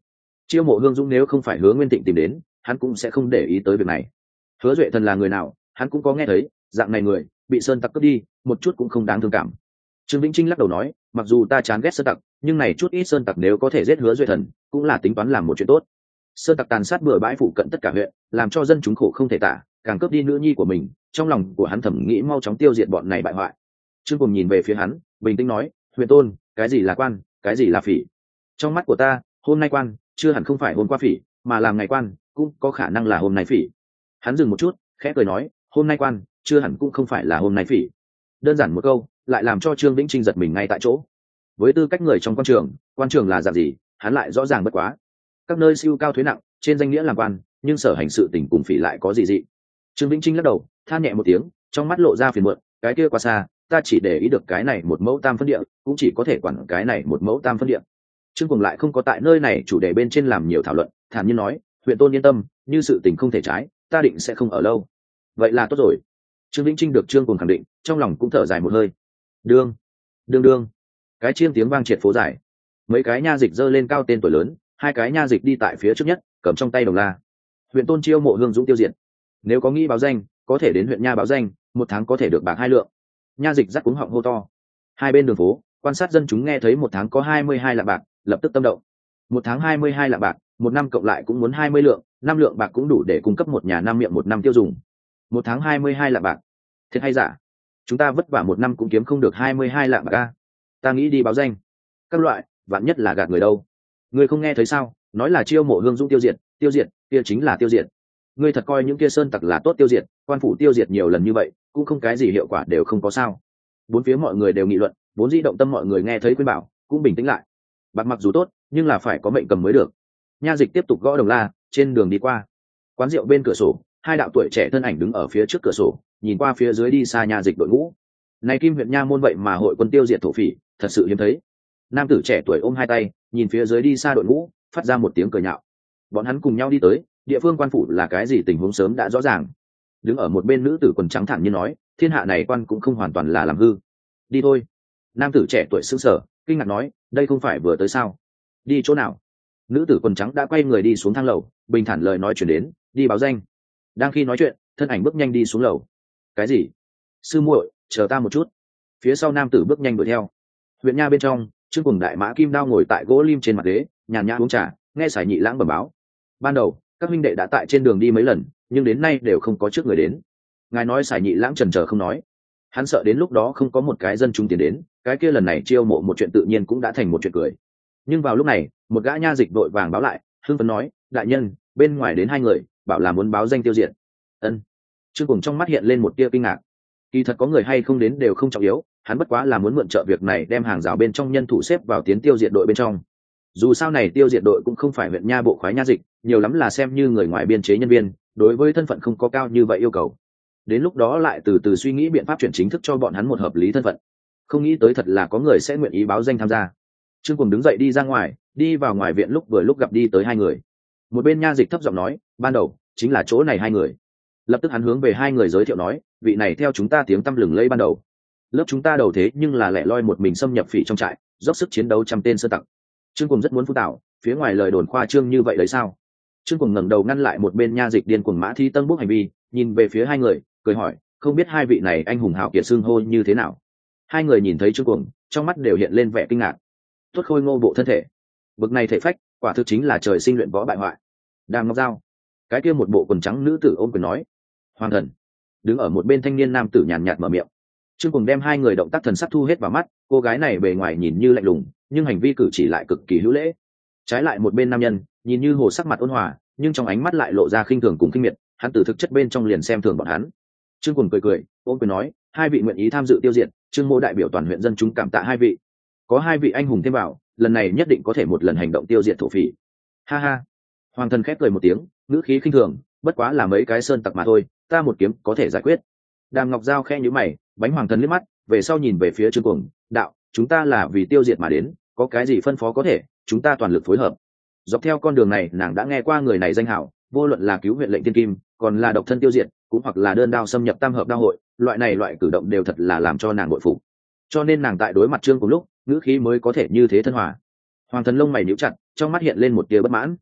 Chiêu Mộ Hương Dũng nếu không phải Hứa Nguyên Tịnh tìm đến, hắn cũng sẽ không để ý tới việc này. Hứa Duệ Thần là người nào, hắn cũng có nghe thấy, dạng này người bị sơn tặc cướp đi, một chút cũng không đáng thương cảm. Trương Vĩnh Trinh lắc đầu nói, mặc dù ta chán ghét sơn tặc, nhưng này chút ít sơn tặc nếu có thể giết Hứa Duệ Thần, cũng là tính toán làm một chuyện tốt. Sơn tặc tàn sát bừa bãi phụ cận tất cả huyện, làm cho dân chúng khổ không thể tả, càng cướp đi nữ nhi của mình, trong lòng của hắn thầm nghĩ mau chóng tiêu diệt bọn này bại hoại. Trương Cùng nhìn về phía hắn, bình tĩnh nói, huyện tôn, cái gì là quan, cái gì là phỉ? Trong mắt của ta, hôm nay quan chưa hẳn không phải hôm qua phỉ, mà làm ngày quan cũng có khả năng là hôm nay phỉ. Hắn dừng một chút, khẽ cười nói, hôm nay quan chưa hẳn cũng không phải là hôm nay phỉ. Đơn giản một câu, lại làm cho Trương Vĩnh Trinh giật mình ngay tại chỗ. Với tư cách người trong quan trường, quan trường là dạng gì, hắn lại rõ ràng bất quá. Các nơi siêu cao thuế nặng, trên danh nghĩa làm quan, nhưng sở hành sự tình cùng phỉ lại có gì dị. Trương Vĩnh Trinh lắc đầu, than nhẹ một tiếng, trong mắt lộ ra phiền muộn, cái kia quá xa, ta chỉ để ý được cái này một mẫu tam phân địa, cũng chỉ có thể quản cái này một mẫu tam phân địa. Trương Cùng lại không có tại nơi này chủ đề bên trên làm nhiều thảo luận, thản nhiên nói, huyện tôn yên tâm, như sự tình không thể trái, ta định sẽ không ở lâu. Vậy là tốt rồi. Trương Vĩnh Trinh được Trương Cùng khẳng định, trong lòng cũng thở dài một hơi. Đương, đương đương, cái chiêng tiếng vang triệt phố dài. Mấy cái nha dịch giơ lên cao tên tuổi lớn, hai cái nha dịch đi tại phía trước nhất, cầm trong tay đồng la. Huyện tôn Chiêu Mộ Hương Dũng tiêu diệt. Nếu có nghĩ báo danh, có thể đến huyện nha báo danh, một tháng có thể được bạc hai lượng. Nha dịch dắt cuống họng hô to. Hai bên đường phố, quan sát dân chúng nghe thấy một tháng có hai mươi hai lạng bạc, lập tức tâm động. Một tháng hai mươi hai lạng bạc, một năm cộng lại cũng muốn hai mươi lượng, năm lượng bạc cũng đủ để cung cấp một nhà năm miệng một năm tiêu dùng. Một tháng hai mươi hai lạng bạc, thiệt hay giả? Chúng ta vất vả một năm cũng kiếm không được hai mươi hai lạng bạc a. Ta nghĩ đi báo danh. Các loại, vạn nhất là gạt người đâu. Người không nghe thấy sao? Nói là Chiêu Mộ Hương Dũng tiêu diệt, tiêu diệt, kia chính là tiêu diệt. Ngươi thật coi những kia sơn tặc là tốt tiêu diệt, quan phủ tiêu diệt nhiều lần như vậy, cũng không cái gì hiệu quả đều không có sao. Bốn phía mọi người đều nghị luận, vốn dĩ động tâm mọi người nghe thấy khuyên bảo, cũng bình tĩnh lại. Bạc mặc dù tốt, nhưng là phải có mệnh cầm mới được. Nha dịch tiếp tục gõ đồng la, trên đường đi qua. Quán rượu bên cửa sổ, hai đạo tuổi trẻ thân ảnh đứng ở phía trước cửa sổ, nhìn qua phía dưới đi xa nha dịch đội ngũ. Này Kim huyện nha môn vậy mà hội quân tiêu diệt thổ phỉ, thật sự hiếm thấy. Nam tử trẻ tuổi ôm hai tay, nhìn phía dưới đi xa đội ngũ, phát ra một tiếng cười nhạo. Bọn hắn cùng nhau đi tới, địa phương quan phủ là cái gì tình huống sớm đã rõ ràng. Đứng ở một bên nữ tử quần trắng thản nhiên nói, thiên hạ này quan cũng không hoàn toàn là làm hư. Đi thôi. Nam tử trẻ tuổi sững sờ, kinh ngạc nói, đây không phải vừa tới sao? Đi chỗ nào? Nữ tử quần trắng đã quay người đi xuống thang lầu, bình thản lời nói chuyển đến, đi báo danh. Đang khi nói chuyện, thân ảnh bước nhanh đi xuống lầu. Cái gì? Sư muội, chờ ta một chút. Phía sau nam tử bước nhanh đuổi theo. Huyện nha bên trong, Trương Cùng đại mã kim đao ngồi tại gỗ lim trên mặt ghế, nhàn nhã uống trà, nghe Sải Nhị Lãng bẩm báo. Ban đầu, các huynh đệ đã tại trên đường đi mấy lần, nhưng đến nay đều không có trước người đến. Ngài nói Sải Nhị Lãng chần chờ không nói. Hắn sợ đến lúc đó không có một cái dân chúng tiến đến, cái kia lần này chiêu mộ một chuyện tự nhiên cũng đã thành một chuyện cười. Nhưng vào lúc này, một gã nha dịch vội vàng báo lại, hưng phấn nói, đại nhân, bên ngoài đến hai người, bảo là muốn báo danh tiêu diệt. Ân. Trương Cùng trong mắt hiện lên một tia kinh ngạc. Kỳ thật có người hay không đến đều không trọng yếu, hắn bất quá là muốn mượn trợ việc này đem hàng rào bên trong nhân thủ xếp vào tiến tiêu diệt đội bên trong. Dù sao này tiêu diệt đội cũng không phải huyện nha bộ khoái nha dịch, nhiều lắm là xem như người ngoài biên chế nhân viên, đối với thân phận không có cao như vậy yêu cầu. Đến lúc đó lại từ từ suy nghĩ biện pháp chuyển chính thức cho bọn hắn một hợp lý thân phận. Không nghĩ tới thật là có người sẽ nguyện ý báo danh tham gia. Trương Cùng đứng dậy đi ra ngoài, đi vào ngoài viện lúc vừa lúc gặp đi tới hai người. Một bên nha dịch thấp giọng nói, ban đầu chính là chỗ này hai người. Lập tức hắn hướng về hai người giới thiệu nói, vị này theo chúng ta tiếng tăm lừng lẫy ban đầu. Lớp chúng ta đầu thế nhưng là lẻ loi một mình xâm nhập phỉ trong trại, dốc sức chiến đấu trăm tên sơ tặc. Trương Cùng rất muốn phun tạo, phía ngoài lời đồn khoa trương như vậy đấy sao? Trương Cùng ngẩng đầu ngăn lại một bên nha dịch điên cuồng mã thi tân bốc hành vi, nhìn về phía hai người, cười hỏi, không biết hai vị này anh hùng hào kiệt xưng hô như thế nào? Hai người nhìn thấy Trương Cùng, trong mắt đều hiện lên vẻ kinh ngạc. Tuất khôi ngô bộ thân thể, bực này thể phách, quả thực chính là trời sinh luyện võ bại hoại. Đàm Ngọc Giao, cái kia một bộ quần trắng nữ tử ôm quyền nói, hoàng thần. Đứng ở một bên thanh niên nam tử nhàn nhạt mở miệng. Trương Cùng đem hai người động tác thần sắc thu hết vào mắt, cô gái này bề ngoài nhìn như lạnh lùng, nhưng hành vi cử chỉ lại cực kỳ hữu lễ. Trái lại một bên nam nhân, nhìn như hồ sắc mặt ôn hòa, nhưng trong ánh mắt lại lộ ra khinh thường cùng khinh miệt, hắn từ thực chất bên trong liền xem thường bọn hắn. Trương Cùng cười cười, ôm quyền nói, hai vị nguyện ý tham dự tiêu diệt, Trương Mô đại biểu toàn huyện dân chúng cảm tạ hai vị. Có hai vị anh hùng thêm vào, lần này nhất định có thể một lần hành động tiêu diệt thổ phỉ. Ha ha. Hoàng thần khép cười một tiếng, ngữ khí khinh thường, bất quá là mấy cái sơn tặc mà thôi, ta một kiếm có thể giải quyết. Đàm Ngọc Giao khẽ nhíu mày, bánh hoàng thần liếc mắt, về sau nhìn về phía Trương Cùng, đạo, chúng ta là vì tiêu diệt mà đến, có cái gì phân phó có thể, chúng ta toàn lực phối hợp. Dọc theo con đường này, nàng đã nghe qua người này danh hảo, vô luận là cứu huyện lệnh tiên kim, còn là độc thân tiêu diệt, cũng hoặc là đơn đao xâm nhập tam hợp đao hội, loại này loại cử động đều thật là làm cho nàng bội phục. Cho nên nàng tại đối mặt Trương Cùng lúc, ngữ khí mới có thể như thế thân hòa. Hoàng thần lông mày nhíu chặt, trong mắt hiện lên một tia bất mãn.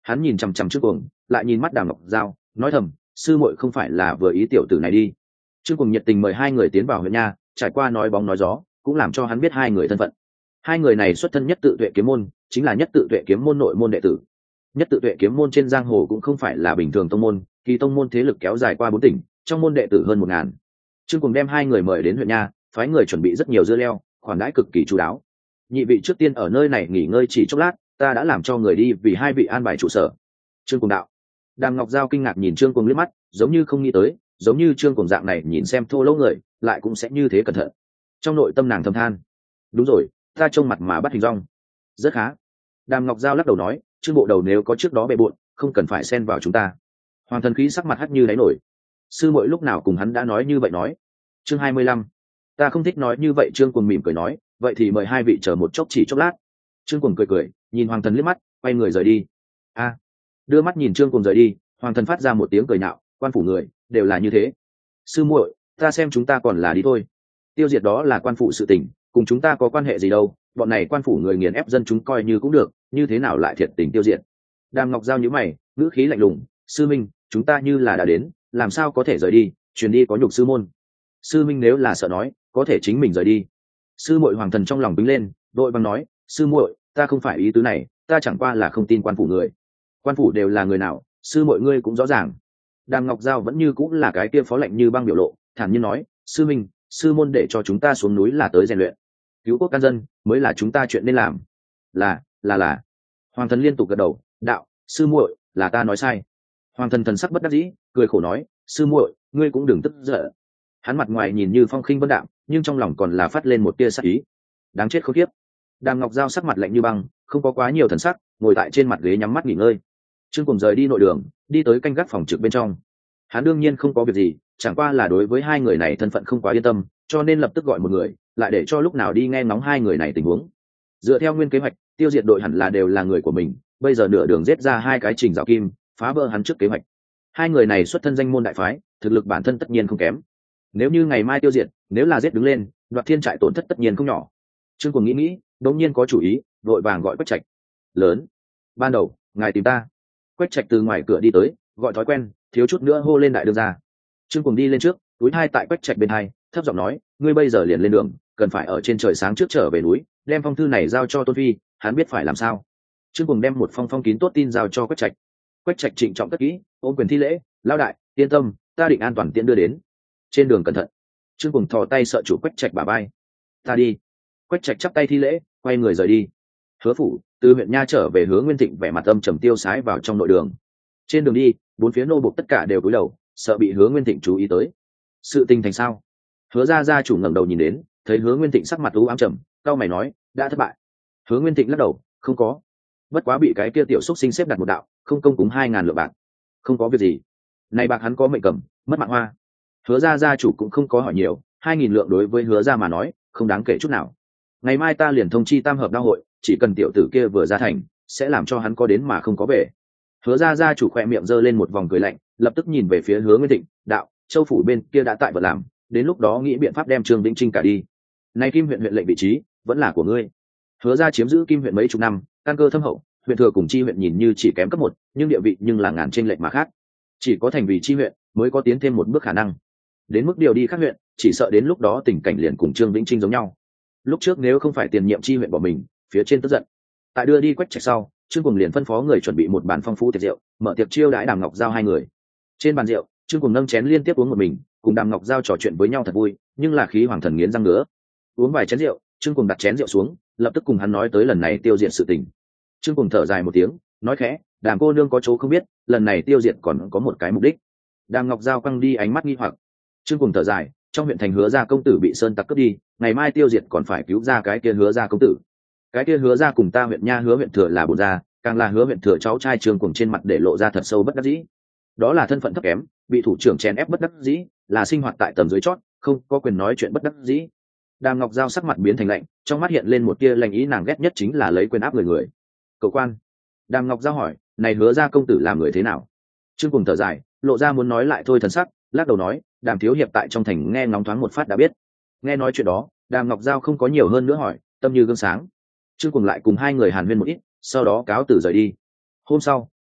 Hắn nhìn chằm chằm Trương Cuồng, lại nhìn mắt Đàm Ngọc Giao, nói thầm, sư muội không phải là vừa ý tiểu tử này đi. Trương Cuồng nhiệt tình mời hai người tiến vào huyện nha, trải qua nói bóng nói gió, cũng làm cho hắn biết hai người thân phận. Hai người này xuất thân Nhất Tự Tuệ kiếm môn, chính là Nhất Tự Tuệ kiếm môn nội môn đệ tử. Nhất Tự Tuệ kiếm môn trên giang hồ cũng không phải là bình thường tông môn, kỳ tông môn thế lực kéo dài qua bốn tỉnh, trong môn đệ tử hơn một ngàn. Trương Cuồng đem hai người mời đến huyện nha, phái người chuẩn bị rất nhiều dưa leo, khoản đãi cực kỳ chú đáo. Nhị vị trước tiên ở nơi này nghỉ ngơi chỉ chốc lát, ta đã làm cho người đi vì hai vị an bài trụ sở. Trương Cuồng đạo. Đàm Ngọc Giao kinh ngạc nhìn Trương Cuồng liếc mắt, giống như không nghĩ tới, giống như Trương Cuồng dạng này nhìn xem thô lỗ người, lại cũng sẽ như thế cẩn thận. Trong nội tâm nàng thầm than, đúng rồi, ta trông mặt mà bắt hình rong. Rất khá. Đàm Ngọc Giao lắc đầu nói, Trương bộ đầu nếu có trước đó bề bộn, không cần phải xen vào chúng ta. Hoàng Thần Khí sắc mặt hắt như đáy nổi. Sư muội lúc nào cùng hắn đã nói như vậy nói. Chương hai mươi lăm. Ta không thích nói như vậy. Trương Cuồng mỉm cười nói, vậy thì mời hai vị chờ một chốc chỉ chốc lát. Trương Cuồng cười cười, nhìn Hoàng Thần liếc mắt, quay người rời đi. A. Đưa mắt nhìn Trương Cuồng rời đi, Hoàng Thần phát ra một tiếng cười nhạo, quan phủ người đều là như thế. Sư muội, ta xem chúng ta còn là đi thôi. Tiêu diệt đó là quan phủ sự tình, cùng chúng ta có quan hệ gì đâu, bọn này quan phủ người nghiền ép dân chúng coi như cũng được, như thế nào lại thiệt tình tiêu diệt. Đàm Ngọc Giao nhíu mày, ngữ khí lạnh lùng, sư minh, chúng ta như là đã đến, làm sao có thể rời đi, truyền đi có nhục sư môn. Sư minh nếu là sợ nói, có thể chính mình rời đi. Sư muội. Hoàng Thần trong lòng bính lên, đội bằng nói, sư muội, ta không phải ý tứ này, ta chẳng qua là không tin quan phủ người. Quan phủ đều là người nào, sư muội ngươi cũng rõ ràng. Đàm Ngọc Giao vẫn như cũng là cái kia phó lạnh như băng biểu lộ, thản nhiên nói, sư minh, sư môn để cho chúng ta xuống núi là tới rèn luyện, cứu quốc can dân mới là chúng ta chuyện nên làm. Là, là là. Hoàng Thần liên tục gật đầu, đạo, sư muội, là ta nói sai. Hoàng Thần thần sắc bất đắc dĩ, cười khổ nói, sư muội, ngươi cũng đừng tức giận. Hắn mặt ngoài nhìn như phong khinh vân đạm, nhưng trong lòng còn là phát lên một tia sắc ý. Đáng chết khốn kiếp. Đàm Ngọc Giao sắc mặt lạnh như băng, không có quá nhiều thần sắc, ngồi tại trên mặt ghế nhắm mắt nghỉ ngơi. Trương Cuồng rời đi nội đường, đi tới canh gác phòng trực bên trong. Hắn đương nhiên không có việc gì, chẳng qua là đối với hai người này thân phận không quá yên tâm, cho nên lập tức gọi một người, lại để cho lúc nào đi nghe ngóng hai người này tình huống. Dựa theo nguyên kế hoạch, tiêu diệt đội hẳn là đều là người của mình, bây giờ nửa đường giết ra hai cái Trình Dạo Kim, phá vỡ hắn trước kế hoạch. Hai người này xuất thân danh môn đại phái, thực lực bản thân tất nhiên không kém. Nếu như ngày mai tiêu diệt, nếu là giết đứng lên, Đoạt Thiên trại tổn thất tất nhiên không nhỏ. Trương Cuồng nghĩ nghĩ, đột nhiên có chủ ý, vội vàng gọi Quách Trạch. Lớn, ban đầu, ngài tìm ta. Quách Trạch từ ngoài cửa đi tới, gọi thói quen, thiếu chút nữa hô lên đại đương gia. Trương Cuồng đi lên trước, túi hai tại Quách Trạch bên hai, thấp giọng nói, ngươi bây giờ liền lên đường, cần phải ở trên trời sáng trước trở về núi, đem phong thư này giao cho Tôn Phi, hắn biết phải làm sao. Trương Cuồng đem một phong phong kín tốt tin giao cho Quách Trạch. Quách Trạch trịnh trọng cất kỹ, ôm quyền thi lễ, lão đại, yên tâm, ta định an toàn tiện đưa đến. Trên đường cẩn thận. Trương Cuồng thò tay sợ chủ Quách Trạch bả vai. Ta đi. Quách Trạch chắp tay thi lễ, quay người rời đi. Hứa phủ từ huyện nha trở về, Hứa Nguyên Thịnh vẻ mặt âm trầm tiêu sái vào trong nội đường. Trên đường đi, bốn phía nô bộc tất cả đều cúi đầu, sợ bị Hứa Nguyên Thịnh chú ý tới. Sự tình thành sao? Hứa gia gia chủ ngẩng đầu nhìn đến, thấy Hứa Nguyên Thịnh sắc mặt u ám trầm, cau mày nói, đã thất bại. Hứa Nguyên Thịnh lắc đầu, không có, bất quá bị cái kia tiểu xúc sinh xếp đặt một đạo, không công cúng hai ngàn lượng bạc. Không có việc gì, này bạc hắn có mệnh cầm, mất mạng hoa. Hứa gia gia chủ cũng không có hỏi nhiều, hai nghìn lượng đối với Hứa gia mà nói, không đáng kể chút nào. Ngày mai ta liền thông chi tam hợp đao hội, chỉ cần tiểu tử kia vừa ra thành, sẽ làm cho hắn có đến mà không có về. Hứa gia gia chủ khỏe miệng giơ lên một vòng cười lạnh, lập tức nhìn về phía Hứa Nguyên Thịnh, đạo, châu phủ bên kia đã tại vật làm, đến lúc đó nghĩ biện pháp đem Trương Vĩnh Trinh cả đi. Nay Kim huyện huyện lệnh vị trí vẫn là của ngươi. Hứa gia chiếm giữ Kim huyện mấy chục năm, căn cơ thâm hậu, huyện thừa cùng chi huyện nhìn như chỉ kém cấp một, nhưng địa vị nhưng là ngàn trên lệnh mà khác. Chỉ có thành vì chi huyện mới có tiến thêm một bước khả năng. Đến mức điều đi khác huyện, chỉ sợ đến lúc đó tình cảnh liền cùng Trương Vĩnh Trinh giống nhau. Lúc trước nếu không phải tiền nhiệm chi huyện bỏ mình, phía trên tức giận. Tại đưa đi Quách Trạch sau, Trương Cuồng liền phân phó người chuẩn bị một bàn phong phú tiệc rượu, mở tiệc chiêu đãi Đàm Ngọc Giao hai người. Trên bàn rượu, Trương Cuồng nâng chén liên tiếp uống một mình, cùng Đàm Ngọc Giao trò chuyện với nhau thật vui, nhưng là khí hoàng thần nghiến răng nữa. Uống vài chén rượu, Trương Cuồng đặt chén rượu xuống, lập tức cùng hắn nói tới lần này tiêu diệt sự tình. Trương Cuồng thở dài một tiếng, nói khẽ, Đàm cô nương có chỗ không biết, lần này tiêu diệt còn có một cái mục đích. Đàm Ngọc Giao quăng đi ánh mắt nghi hoặc. Trương Cuồng thở dài, trong huyện thành Hứa gia công tử bị sơn tặc cướp đi, ngày mai tiêu diệt còn phải cứu ra cái kia Hứa gia công tử. Cái kia Hứa gia cùng ta huyện nha Hứa huyện thừa là bổn gia, càng là Hứa huyện thừa cháu trai Trương Cuồng trên mặt để lộ ra thật sâu bất đắc dĩ. Đó là thân phận thấp kém, bị thủ trưởng chèn ép bất đắc dĩ, là sinh hoạt tại tầm dưới chót, không có quyền nói chuyện bất đắc dĩ. Đàm Ngọc Giao sắc mặt biến thành lạnh, trong mắt hiện lên một tia lạnh ý, nàng ghét nhất chính là lấy quyền áp người người. Cậu quan. Đàm Ngọc Giao hỏi, này Hứa gia công tử làm người thế nào? Trương Cuồng thở dài, lộ ra muốn nói lại thôi thần sắc, lắc đầu nói, Đàm thiếu hiệp tại trong thành nghe ngóng thoáng một phát đã biết. Nghe nói chuyện đó, Đàm Ngọc Giao không có nhiều hơn nữa hỏi, tâm như gương sáng. Trương Cuồng lại cùng hai người hàn huyên một ít, sau đó cáo từ rời đi. Hôm sau,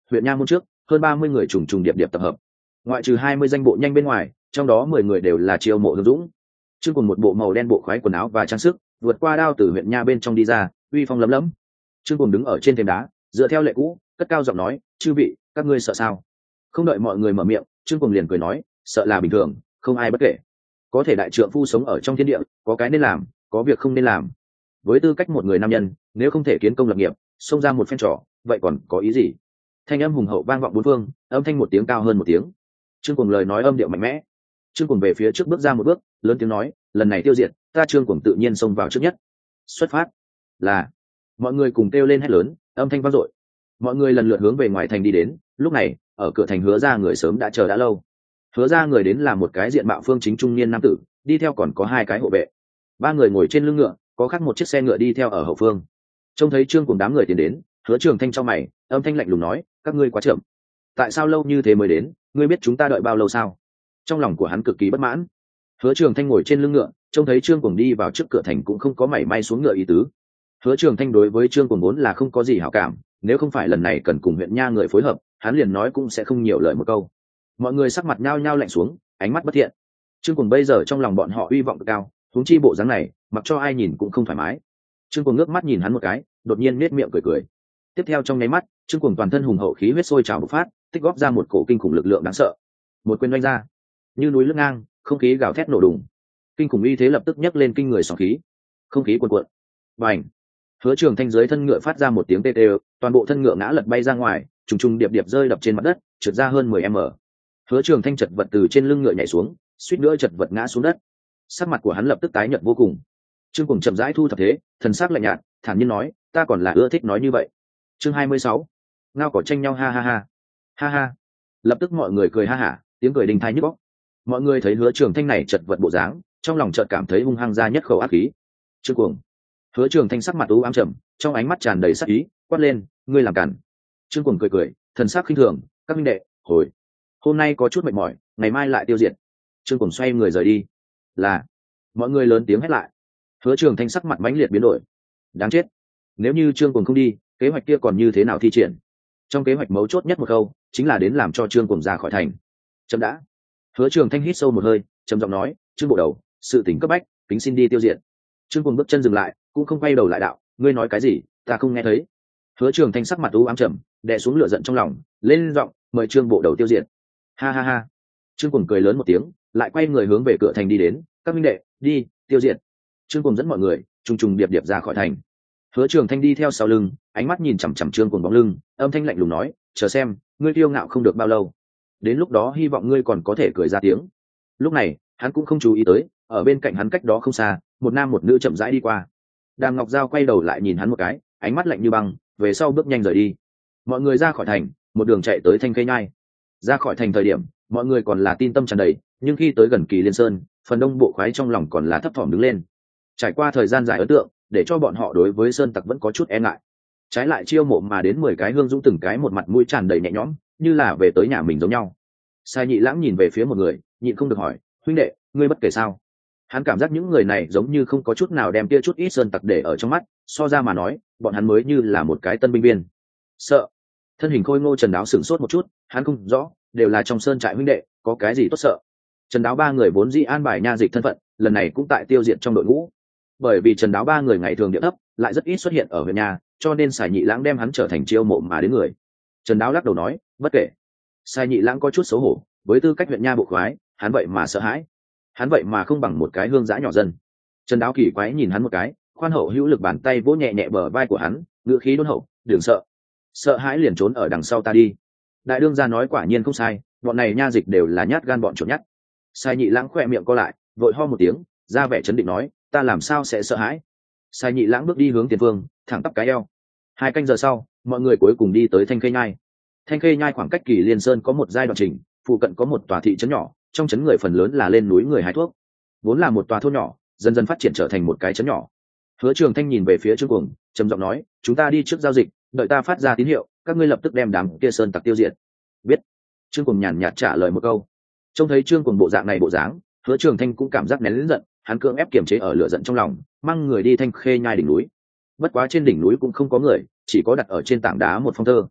huyện nha môn trước hơn ba mươi người trùng trùng điệp điệp tập hợp, ngoại trừ hai mươi danh bộ nhanh bên ngoài, trong đó mười người đều là chiêu mộ hương dũng. Trương cùng một bộ màu đen bộ khoái quần áo và trang sức vượt qua đao từ huyện nha bên trong đi ra, uy phong lấm lấm. Trương cùng đứng ở trên thềm đá, dựa theo lệ cũ cất cao giọng nói, chư vị, các ngươi sợ sao? Không đợi mọi người mở miệng, Trương cùng liền cười nói, sợ là bình thường, không ai bất kể. Có thể đại trượng phu sống ở trong thiên địa, có cái nên làm, có việc không nên làm. Với tư cách một người nam nhân, nếu không thể kiến công lập nghiệp, xông ra một phen trò, vậy còn có ý gì? Thanh âm hùng hậu vang vọng bốn phương, âm thanh một tiếng cao hơn một tiếng. Trương cùng lời nói âm điệu mạnh mẽ. Trương cùng về phía trước bước ra một bước, lớn tiếng nói, lần này tiêu diệt, ta Trương cùng tự nhiên xông vào trước nhất. Xuất phát. Là. Mọi người cùng kêu lên hét lớn, âm thanh vang dội. Mọi người lần lượt hướng về ngoài thành đi đến. Lúc này, ở cửa thành Hứa ra người sớm đã chờ đã lâu. Hứa ra người đến là một cái diện mạo phương chính trung niên nam tử, đi theo còn có hai cái hộ vệ. Ba người ngồi trên lưng ngựa, có khác một chiếc xe ngựa đi theo ở hậu phương. Trông thấy Trương cùng đám người tiến đến, Hứa Trường Thanh trong mày, âm thanh lạnh lùng nói, các ngươi quá chậm. Tại sao lâu như thế mới đến? Ngươi biết chúng ta đợi bao lâu sao? Trong lòng của hắn cực kỳ bất mãn. Hứa Trường Thanh ngồi trên lưng ngựa, trông thấy Trương cùng đi vào trước cửa thành cũng không có mảy may xuống ngựa ý tứ. Hứa Trường Thanh đối với Trương cùng vốn là không có gì hảo cảm, nếu không phải lần này cần cùng huyện nha người phối hợp, hắn liền nói cũng sẽ không nhiều lời một câu. Mọi người sắc mặt nhao nhao lạnh xuống, ánh mắt bất thiện. Trương cùng bây giờ trong lòng bọn họ uy vọng cực cao, huống chi bộ dáng này, mặc cho ai nhìn cũng không thoải mái. Trương cùng ngước mắt nhìn hắn một cái, đột nhiên nết miệng cười cười. Tiếp theo trong nháy mắt, Trương cùng toàn thân hùng hậu khí huyết sôi trào bộc phát, tích góp ra một cổ kinh khủng lực lượng đáng sợ. Một quyền đánh ra, như núi lướt ngang, không khí gào thét nổ đùng. Kinh khủng uy thế lập tức nhấc lên kinh người sóng khí. Không khí cuồn cuộn. Bành! Hứa Trường Thanh dưới thân ngựa phát ra một tiếng tê tê, toàn bộ thân ngựa ngã lật bay ra ngoài, trùng trùng điệp điệp rơi đập trên mặt đất, trượt ra hơn mười mét. Hứa Trường Thanh chật vật từ trên lưng ngựa nhảy xuống, suýt nữa chật vật ngã xuống đất. Sắc mặt của hắn lập tức tái nhợt vô cùng. Trương cùng chậm rãi thu thập thế, thần sắc lạnh nhạt, thản nhiên nói, ta còn là ưa thích nói như vậy. Chương hai mươi sáu, ngao cỏ tranh nhau ha ha ha. Ha ha. Lập tức mọi người cười ha hả, tiếng cười đình thai nhức óc. Mọi người thấy Hứa Trường Thanh này chật vật bộ dáng, trong lòng chợt cảm thấy hung hăng ra nhất khẩu ác khí. Trương cuồng. Hứa Trường Thanh sắc mặt u ám trầm, trong ánh mắt tràn đầy sát ý, quát lên, ngươi làm cản. Trương cuồng cười cười, thần sắc khinh thường, các minh đệ, hồi. Hôm nay có chút mệt mỏi, ngày mai lại tiêu diệt. Trương cuồng xoay người rời đi. Là. Mọi người lớn tiếng hét lại. Hứa Trường Thanh sắc mặt mãnh liệt biến đổi. Đáng chết. Nếu như Trương cuồng không đi, kế hoạch kia còn như thế nào thi triển? Trong kế hoạch mấu chốt nhất một câu, chính là đến làm cho Trương cuồng ra khỏi thành. Chấm đã. Hứa Trường Thanh hít sâu một hơi, trầm giọng nói, Trương bộ đầu, sự tình cấp bách, kính xin đi tiêu diệt. Trương cuồng bước chân dừng lại, cũng không quay đầu lại đạo, ngươi nói cái gì, ta không nghe thấy. Hứa Trường Thanh sắc mặt u ám trầm, đè xuống lửa giận trong lòng, lên giọng, mời Trương bộ đầu tiêu diệt. Ha ha ha. Trương cuồng cười lớn một tiếng, lại quay người hướng về cửa thành đi đến, các minh đệ, đi, tiêu diệt. Trương cuồng dẫn mọi người trùng trùng điệp điệp ra khỏi thành. Hứa Trường Thanh đi theo sau lưng, ánh mắt nhìn chằm chằm Trương cuồng bóng lưng, âm thanh lạnh lùng nói, chờ xem, ngươi kiêu ngạo không được bao lâu, đến lúc đó hy vọng ngươi còn có thể cười ra tiếng. Lúc này hắn cũng không chú ý tới, ở bên cạnh hắn cách đó không xa, một nam một nữ chậm rãi đi qua. Đàm Ngọc Giao quay đầu lại nhìn hắn một cái, ánh mắt lạnh như băng, về sau bước nhanh rời đi. Mọi người ra khỏi thành, một đường chạy tới Thanh Khê Nhai. Ra khỏi thành thời điểm, mọi người còn là tin tâm tràn đầy, nhưng khi tới gần Kỳ Liên Sơn, phần đông bộ khoái trong lòng còn là thấp thỏm đứng lên. Trải qua thời gian dài ấn tượng, để cho bọn họ đối với sơn tặc vẫn có chút e ngại. Trái lại chiêu mộ mà đến mười cái hương dũng từng cái một mặt mũi tràn đầy nhẹ nhõm, như là về tới nhà mình giống nhau. Sai Nhị Lãng nhìn về phía một người, nhịn không được hỏi, huynh đệ, ngươi bất kể sao? Hắn cảm giác những người này giống như không có chút nào đem kia chút ít sơn tặc để ở trong mắt, so ra mà nói, bọn hắn mới như là một cái tân binh viên. Sợ. Thân hình khôi ngô Trần Đáo sửng sốt một chút, hắn không rõ, đều là trong sơn trại huynh đệ, có cái gì tốt sợ? Trần Đáo ba người vốn dĩ an bài nha dịch thân phận, lần này cũng tại tiêu diệt trong đội ngũ. Bởi vì Trần Đáo ba người ngày thường địa thấp, lại rất ít xuất hiện ở huyện nhà, cho nên Sài Nhị Lãng đem hắn trở thành chiêu mộ mà đến người. Trần Đáo lắc đầu nói, bất kể. Sài Nhị Lãng có chút xấu hổ, với tư cách huyện nha bộ khoái, hắn vậy mà sợ hãi. Hắn vậy mà không bằng một cái hương giã nhỏ dân. Trần Đáo kỳ quái nhìn hắn một cái, khoan hậu hữu lực bàn tay vỗ nhẹ nhẹ bờ vai của hắn, ngữ khí đôn hậu, đừng sợ. Sợ hãi liền trốn ở đằng sau ta đi. Đại đương gia nói quả nhiên không sai, bọn này nha dịch đều là nhát gan bọn chuột nhát. Sài Nhị Lãng khỏe miệng co lại, vội ho một tiếng, ra vẻ chấn định nói, ta làm sao sẽ sợ hãi. Sài Nhị Lãng bước đi hướng tiền phương, thẳng tắp cái eo. Hai canh giờ sau, mọi người cuối cùng đi tới Thanh Khê Nhai. Thanh Khê Nhai khoảng cách Kỳ Liên Sơn có một giai đoạn trình, phụ cận có một tòa thị trấn nhỏ, trong trấn người phần lớn là lên núi người hái thuốc. Vốn là một tòa thôn nhỏ, dần dần phát triển trở thành một cái trấn nhỏ. Hứa Trường Thanh nhìn về phía Trương Cuồng, trầm giọng nói, chúng ta đi trước giao dịch, đợi ta phát ra tín hiệu, các ngươi lập tức đem đám kia sơn tặc tiêu diệt. Biết. Trương Cuồng nhàn nhạt trả lời một câu. Trông thấy Trương Cuồng bộ dạng này bộ dáng, Hứa Trường Thanh cũng cảm giác nén lớn giận, hắn cưỡng ép kiềm chế ở lửa giận trong lòng, mang người đi Thanh Khê Nhai đỉnh núi. Bất quá trên đỉnh núi cũng không có người, chỉ có đặt ở trên tảng đá một phong thơ.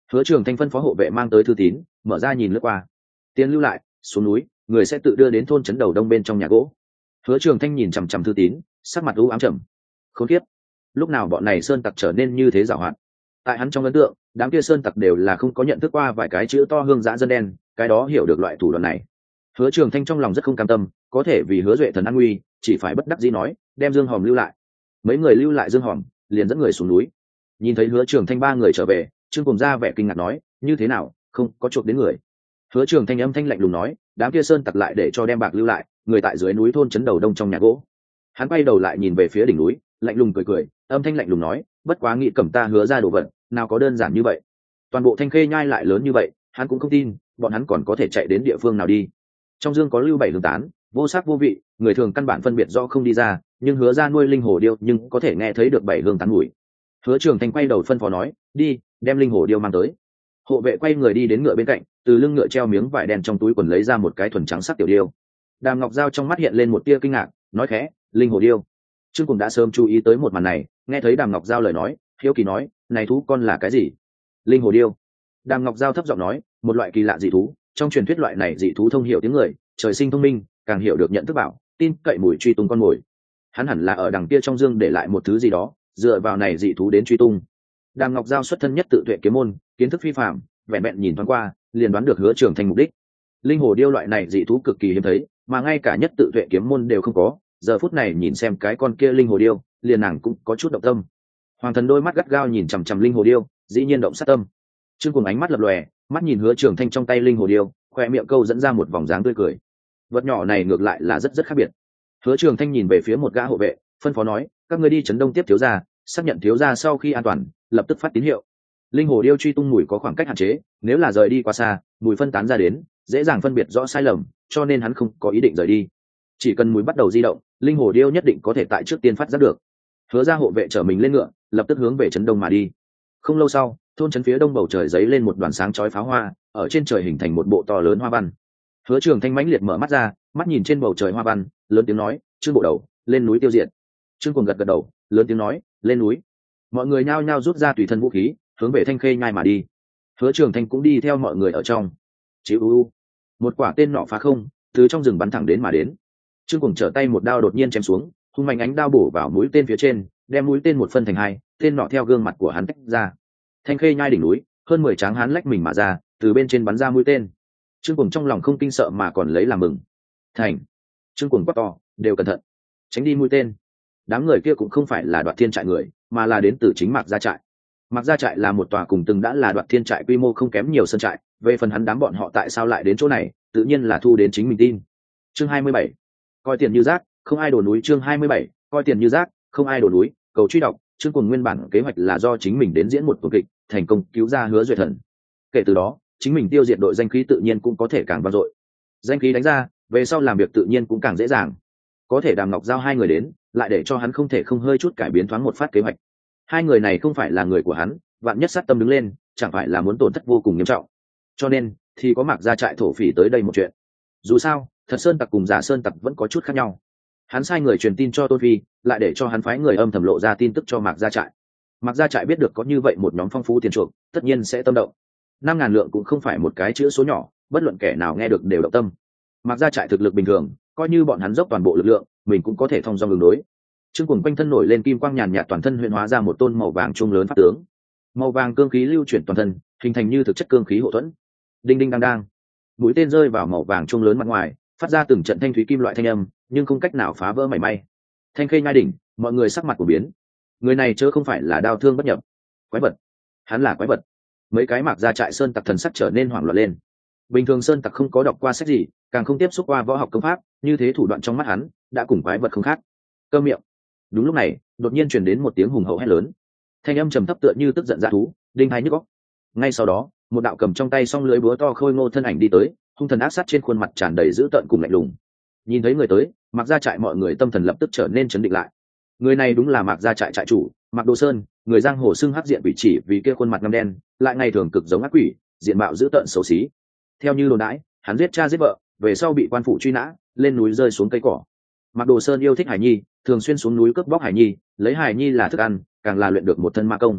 Hứa Trường Thanh phân phó hộ vệ mang tới thư tín, mở ra nhìn lướt qua. Tiền lưu lại, xuống núi, người sẽ tự đưa đến thôn trấn đầu đông bên trong nhà gỗ. Hứa Trường Thanh nhìn chằm chằm thư tín, sắc mặt u ám trầm. Khốn kiếp, lúc nào bọn này sơn tặc trở nên như thế giàu hoạt? Tại hắn trong ấn tượng, đám kia sơn tặc đều là không có nhận thức qua vài cái chữ to hương dã dân đen, cái đó hiểu được loại thủ đoạn này. Hứa Trường Thanh trong lòng rất không cam tâm, có thể vì Hứa Duệ thần an nguy, chỉ phải bất đắc dĩ nói, đem Dương Hòm lưu lại. Mấy người lưu lại Dương Hòm, liền dẫn người xuống núi. Nhìn thấy Hứa Trường Thanh ba người trở về, Trương Cùng ra vẻ kinh ngạc nói, như thế nào, không có chuộc đến người? Hứa Trường Thanh âm thanh lạnh lùng nói, đám kia sơn tặc lại để cho đem bạc lưu lại, người tại dưới núi thôn trấn đầu đông trong nhà gỗ. Hắn quay đầu lại nhìn về phía đỉnh núi, lạnh lùng cười cười, âm thanh lạnh lùng nói, bất quá nghĩ cầm ta hứa ra đồ vật, nào có đơn giản như vậy. Toàn bộ Thanh Khê nhai lại lớn như vậy, hắn cũng không tin bọn hắn còn có thể chạy đến địa phương nào đi. Trong dương có lưu bảy hương tán, vô sắc vô vị, người thường căn bản phân biệt rõ không đi ra, nhưng Hứa ra nuôi linh hồ điêu nhưng có thể nghe thấy được bảy hương tán mùi. Hứa Trường Thanh quay đầu phân phó nói, đi, đem linh hồ điêu mang tới. Hộ vệ quay người đi đến ngựa bên cạnh, từ lưng ngựa treo miếng vải đen trong túi quần lấy ra một cái thuần trắng sắc tiểu điêu. Đàm Ngọc Giao trong mắt hiện lên một tia kinh ngạc, nói khẽ, linh hồ điêu. Trương Cùng đã sớm chú ý tới một màn này, nghe thấy Đàm Ngọc Giao lời nói, hiếu kỳ nói, này thú con là cái gì? Linh hồ điêu. Đàm Ngọc Giao thấp giọng nói, một loại kỳ lạ dị thú, trong truyền thuyết loại này dị thú thông hiểu tiếng người, trời sinh thông minh, càng hiểu được nhận thức bảo, tin cậy mùi truy tung con mồi. Hắn hẳn là ở đằng kia trong dương để lại một thứ gì đó, dựa vào này dị thú đến truy tung. Đàm Ngọc Giao xuất thân nhất tự tuệ kiếm môn, kiến thức phi phàm, vẹn vẹn nhìn thoáng qua, liền đoán được Hứa Trường Thanh mục đích. Linh hồ điêu loại này dị thú cực kỳ hiếm thấy, mà ngay cả nhất tự tuệ kiếm môn đều không có, giờ phút này nhìn xem cái con kia linh hồ điêu, liền nàng cũng có chút động tâm. Hoàng Thần đôi mắt gắt gao nhìn chằm chằm linh hồ điêu, dĩ nhiên động sát tâm. Trương Cùng ánh mắt lập lòe, mắt nhìn Hứa Trường Thanh trong tay linh hồ điêu, khoe miệng câu dẫn ra một vòng dáng tươi cười. Vật nhỏ này ngược lại là rất rất khác biệt. Hứa Trường Thanh nhìn về phía một gã hộ vệ, phân phó nói, các ngươi đi trấn đông tiếp thiếu gia, xác nhận thiếu gia sau khi an toàn, lập tức phát tín hiệu. Linh hồ điêu truy tung mùi có khoảng cách hạn chế, nếu là rời đi quá xa, mùi phân tán ra đến, dễ dàng phân biệt rõ sai lầm, cho nên hắn không có ý định rời đi. Chỉ cần mùi bắt đầu di động, linh hồ điêu nhất định có thể tại trước tiên phát giác được. Hứa ra hộ vệ chở mình lên ngựa, lập tức hướng về trấn đông mà đi. Không lâu sau, thôn trấn phía đông bầu trời giấy lên một đoàn sáng chói pháo hoa, ở trên trời hình thành một bộ to lớn hoa văn. Hứa Trường Thanh mãnh liệt mở mắt ra, mắt nhìn trên bầu trời hoa văn, lớn tiếng nói, Trương bộ đầu, lên núi tiêu diệt. Trương Cuồng gật gật đầu, lớn tiếng nói, lên núi. Mọi người nhao nhao rút ra tùy thân vũ khí, hướng về Thanh Khê nhai mà đi. Hứa Trường Thanh cũng đi theo mọi người ở trong. Chịu u, một quả tên nọ phá không, từ trong rừng bắn thẳng đến mà đến. Trương Cuồng trở tay một đao đột nhiên chém xuống, hung mạnh ánh đao bổ vào mũi tên phía trên, đem mũi tên một phân thành hai, tên nọ theo gương mặt của hắn tách ra. Thanh Khê nhai đỉnh núi, hơn mười tráng hán lách mình mà ra, từ bên trên bắn ra mũi tên. Trương Cuồng trong lòng không kinh sợ mà còn lấy làm mừng. Thành. Trương Cuồng quát to, đều cẩn thận, tránh đi mũi tên. Đám người kia cũng không phải là Đoạt Thiên trại người, mà là đến từ chính Mạc Gia trại. Mạc Gia trại là một tòa cùng từng đã là Đoạt Thiên trại quy mô không kém nhiều sơn trại, về phần hắn đám bọn họ tại sao lại đến chỗ này, tự nhiên là thu đến chính mình tin. Chương hai mươi bảy, coi tiền như rác, không ai đổ núi. Chương hai mươi bảy, coi tiền như rác, không ai đổ núi. Cầu truy đọc. Trương Cuồng nguyên bản kế hoạch là do chính mình đến diễn một tuần kịch, thành công cứu ra Hứa Duệ Thần. Kể từ đó, chính mình tiêu diệt đội danh khí tự nhiên cũng có thể càng vang dội. Danh khí đánh ra, về sau làm việc tự nhiên cũng càng dễ dàng. Có thể Đàm Ngọc Giao hai người đến, lại để cho hắn không thể không hơi chút cải biến thoáng một phát kế hoạch. Hai người này không phải là người của hắn, vạn nhất sát tâm đứng lên, chẳng phải là muốn tổn thất vô cùng nghiêm trọng. Cho nên, thì có Mạc Gia trại thổ phỉ tới đây một chuyện. Dù sao, thật sơn tặc cùng giả sơn tặc vẫn có chút khác nhau. Hắn sai người truyền tin cho Tôn Phi, lại để cho hắn phái người âm thầm lộ ra tin tức cho Mạc Gia trại. Mạc Gia trại biết được có như vậy một nhóm phong phú tiền chuộc, tất nhiên sẽ tâm động. Năm ngàn lượng cũng không phải một cái chữ số nhỏ, bất luận kẻ nào nghe được đều động tâm. Mạc Gia trại thực lực bình thường, coi như bọn hắn dốc toàn bộ lực lượng, mình cũng có thể thông dong đường đối. Trương Cuồng quanh thân nổi lên kim quang nhàn nhạt, toàn thân huyễn hóa ra một tôn màu vàng trung lớn pháp tướng. Màu vàng cương khí lưu chuyển toàn thân, hình thành như thực chất cương khí hộ thuẫn. Đinh đinh đang đang, mũi tên rơi vào màu vàng trung lớn mặt ngoài, phát ra từng trận thanh thúy kim loại thanh âm, nhưng không cách nào phá vỡ mảy may. Thanh Khê nhai đỉnh, mọi người sắc mặt của biến. Người này chớ không phải là đao thương bất nhập, quái vật. Hắn là quái vật. Mấy cái Mạc Gia trại sơn tặc thần sắc trở nên hoảng loạn lên. Bình thường sơn tặc không có đọc qua sách gì, càng không tiếp xúc qua võ học công pháp, như thế thủ đoạn trong mắt hắn đã cùng quái vật không khác. Câm miệng. Đúng lúc này, đột nhiên truyền đến một tiếng hùng hậu hét lớn. Thanh âm trầm thấp tựa như tức giận dã thú, đinh hai nhức óc. Ngay sau đó, một đạo cầm trong tay song lưỡi búa to khôi ngô thân ảnh đi tới, hung thần ác sát trên khuôn mặt tràn đầy dữ tợn cùng lạnh lùng. Nhìn thấy người tới, Mạc Gia trại mọi người tâm thần lập tức trở nên chấn định lại. Người này đúng là Mạc Gia trại trại chủ, Mạc Đồ Sơn, người giang hồ xưng hắc diện quỷ chỉ vì kia khuôn mặt ngăm đen, lại ngày thường cực giống ác quỷ, diện mạo dữ tợn xấu xí. Theo như đồn đãi, hắn giết cha giết vợ, về sau bị quan phủ truy nã, lên núi rơi xuống cây cỏ. Mạc Đồ Sơn yêu thích hải nhi, thường xuyên xuống núi cướp bóc hải nhi, lấy hải nhi là thức ăn, càng là luyện được một thân ma công.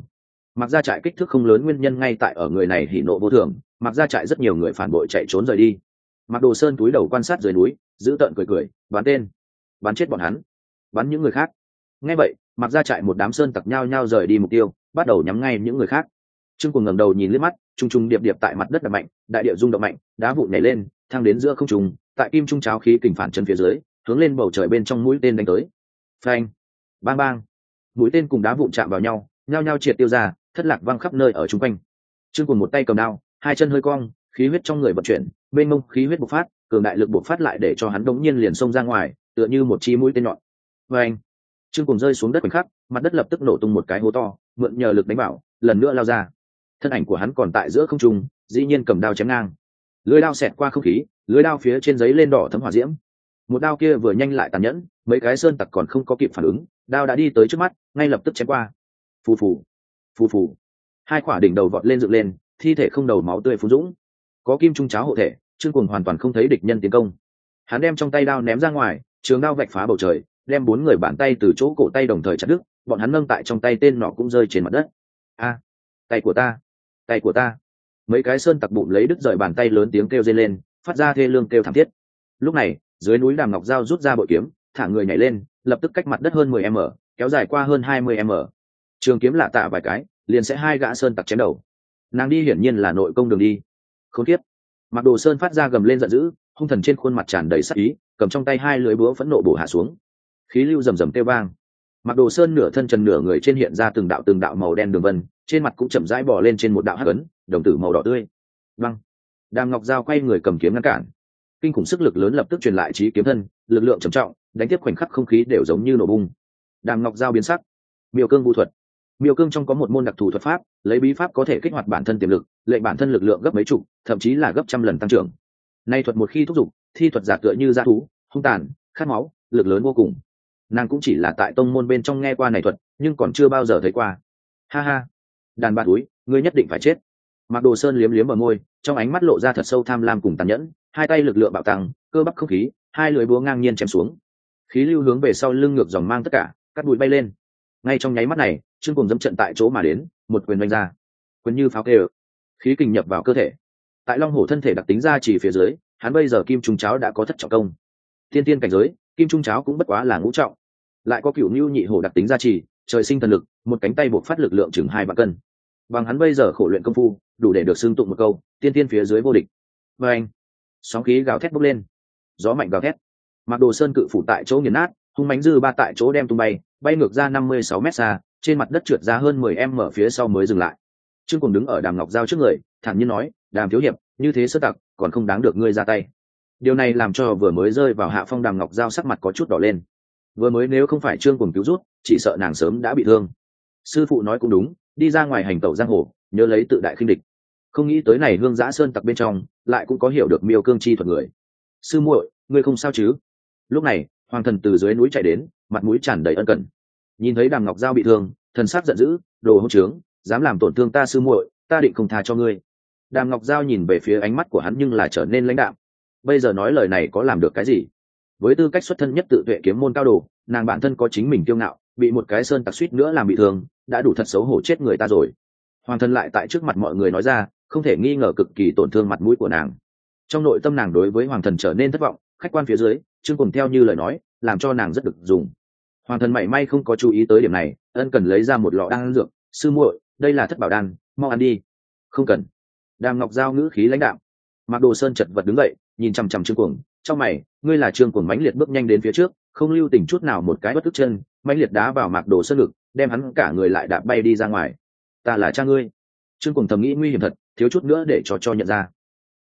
Mặc ra trại kích thước không lớn nguyên nhân ngay tại ở người này hỉ nộ vô thường, mặc ra trại rất nhiều người phản bội chạy trốn rời đi. Mặc Đồ Sơn túi đầu quan sát dưới núi, giữ tợn cười cười, bắn tên, bắn chết bọn hắn, bắn những người khác. Nghe vậy, mặc ra trại một đám sơn tặc nhao nhao rời đi mục tiêu, bắt đầu nhắm ngay những người khác. Trương Cuồng ngẩng đầu nhìn liếc mắt, trung trung điệp điệp tại mặt đất đập mạnh, đại địa rung động mạnh, đá vụn nhảy lên, thăng đến giữa không trung, tại kim trung cháo khí kình phản chân phía dưới, hướng lên bầu trời bên trong mũi tên đánh tới. Phanh, bang bang, mũi tên cùng đá vụn chạm vào nhau, nhao nhao triệt tiêu ra, thất lạc văng khắp nơi ở chung quanh. Trương Cuồng một tay cầm đao, hai chân hơi cong, khí huyết trong người vận chuyển, bên mông khí huyết bộc phát, cường đại lực bộc phát lại để cho hắn đống nhiên liền xông ra ngoài, tựa như một chi mũi tên nhọn. Phanh, Trương Cuồng rơi xuống đất khoảnh khắc, mặt đất lập tức nổ tung một cái hố to, mượn nhờ lực đánh bảo, lần nữa lao ra. Thân ảnh của hắn còn tại giữa không trung, dĩ nhiên cầm đao chém ngang. Lưỡi đao xẹt qua không khí, lưỡi đao phía trên giấy lên đỏ thấm hỏa diễm. Một đao kia vừa nhanh lại tàn nhẫn, mấy cái sơn tặc còn không có kịp phản ứng, đao đã đi tới trước mắt, ngay lập tức chém qua. Phù phù, phù phù. Hai quả đỉnh đầu vọt lên dựng lên, thi thể không đầu máu tươi phun dũng. Có kim trung cháo hộ thể, Trương Cuồng hoàn toàn không thấy địch nhân tiến công. Hắn đem trong tay đao ném ra ngoài, trường đao vạch phá bầu trời, đem bốn người bàn tay từ chỗ cổ tay đồng thời chặt đứt, bọn hắn nâng tại trong tay tên nọ cũng rơi trên mặt đất. A, tay của ta, tay của ta. Mấy cái sơn tặc bụng lấy đứt rời bàn tay lớn tiếng kêu rên lên, phát ra thê lương kêu thảm thiết. Lúc này, dưới núi Đàm Ngọc Giao rút ra bội kiếm, thả người nhảy lên, lập tức cách mặt đất hơn mười mét, kéo dài qua hơn hai mươi mét. Trường kiếm lạ tạ vài cái, liền sẽ hai gã sơn tặc chém đầu. Nàng đi hiển nhiên là nội công đường đi. Khốn kiếp. Mặc Đồ Sơn phát ra gầm lên giận dữ, hung thần trên khuôn mặt tràn đầy sát ý, cầm trong tay hai lưỡi búa phẫn nộ bổ hạ xuống. Khí lưu rầm rầm kêu vang. Mặc Đồ Sơn nửa thân trần nửa người trên hiện ra từng đạo từng đạo màu đen đường vân, trên mặt cũng chậm rãi bò lên trên một đạo hắc ấn, đồng tử màu đỏ tươi. Băng. Đàm Ngọc Giao quay người cầm kiếm ngăn cản. Kinh khủng sức lực lớn lập tức truyền lại chí kiếm thân, lực lượng trầm trọng, đánh tiếp khoảnh khắc không khí đều giống như nổ bung. Đàm Ngọc Giao biến sắc. Miêu cương vũ thuật. Miêu cương trong có một môn đặc thù thuật pháp, lấy bí pháp có thể kích hoạt bản thân tiềm lực, lệnh bản thân lực lượng gấp mấy chục, thậm chí là gấp trăm lần tăng trưởng. Nay thuật một khi thúc giục, thi thuật giả tựa như dã thú, hung tàn, khát máu, lực lớn vô cùng. Nàng cũng chỉ là tại tông môn bên trong nghe qua này thuật, nhưng còn chưa bao giờ thấy qua. Ha ha, đàn bà túi, ngươi nhất định phải chết. Mạc Đồ Sơn liếm liếm bờ môi, trong ánh mắt lộ ra thật sâu tham lam cùng tàn nhẫn, hai tay lực lượng bạo tăng, cơ bắp không khí, hai lưỡi búa ngang nhiên chém xuống. Khí lưu hướng về sau lưng ngược dòng mang tất cả, cắt bụi bay lên. Ngay trong nháy mắt này, Trương Cuồng dẫm trận tại chỗ mà đến, một quyền đánh ra. Quyền như pháo kêu, khí kình nhập vào cơ thể. Tại Long Hổ thân thể đặc tính ra chỉ phía dưới, hắn bây giờ kim trung cháo đã có thất trọng công. Tiên tiên cảnh giới, kim trung cháo cũng bất quá là ngũ trọng. Lại có cửu nưu nhị hổ đặc tính gia trì, trời sinh thần lực, một cánh tay buộc phát lực lượng chừng hai vạn cân. Bằng hắn bây giờ khổ luyện công phu, đủ để được xưng tụng một câu, tiên tiên phía dưới vô địch. Và anh, sóng khí gào thét bốc lên, gió mạnh gào thét. Mạc Đồ Sơn cự phủ tại chỗ nghiền nát, hung mãnh dư ba tại chỗ đem tung bay, bay ngược ra năm mươi sáu mét xa, trên mặt đất trượt ra hơn mười em ở phía sau mới dừng lại. Trương Cuồng đứng ở Đàm Ngọc Giao trước người, thản nhiên nói, Đàm thiếu hiệp, như thế sơ tặc, còn không đáng được ngươi ra tay. Điều này làm cho vừa mới rơi vào hạ phong Đàm Ngọc Giao sắc mặt có chút đỏ lên. Vừa mới nếu không phải Trương Cuồng cứu rút, chỉ sợ nàng sớm đã bị thương. Sư phụ nói cũng đúng, đi ra ngoài hành tẩu giang hồ, nhớ lấy tự đại khinh địch. Không nghĩ tới này Hương Giã Sơn tặc bên trong, lại cũng có hiểu được Miêu Cương chi thuật người. Sư muội, ngươi không sao chứ? Lúc này, Hoàng Thần từ dưới núi chạy đến, mặt mũi tràn đầy ân cần. Nhìn thấy Đàm Ngọc Giao bị thương, thần sắc giận dữ, đồ hỗn trướng, dám làm tổn thương ta sư muội, ta định không tha cho ngươi. Đàm Ngọc Giao nhìn về phía ánh mắt của hắn nhưng là trở nên lãnh đạm. Bây giờ nói lời này có làm được cái gì? Với tư cách xuất thân nhất tự tuệ kiếm môn cao đồ, nàng bản thân có chính mình kiêu ngạo, bị một cái sơn tặc suýt nữa làm bị thương, đã đủ thật xấu hổ chết người ta rồi. Hoàng Thần lại tại trước mặt mọi người nói ra, không thể nghi ngờ cực kỳ tổn thương mặt mũi của nàng. Trong nội tâm nàng đối với Hoàng Thần trở nên thất vọng, khách quan phía dưới, Trương Cuồng theo như lời nói, làm cho nàng rất được dùng. Hoàng Thần mảy may không có chú ý tới điểm này, ân cần lấy ra một lọ đan dược, sư muội, đây là thất bảo đan, mau ăn đi. Không cần. Đàm Ngọc Giao ngữ khí lãnh đạm. Mạc Đồ Sơn chật vật đứng dậy, nhìn chằm chằm Trương Cuồng, trong mày, ngươi là Trương Cuồng mãnh liệt bước nhanh đến phía trước, không lưu tình chút nào một cái bất tức chân, mãnh liệt đá vào Mạc Đồ Sơn ngực, đem hắn cả người lại đạp bay đi ra ngoài. Ta là cha ngươi. Trương Cuồng thầm nghĩ nguy hiểm thật, thiếu chút nữa để cho cho nhận ra.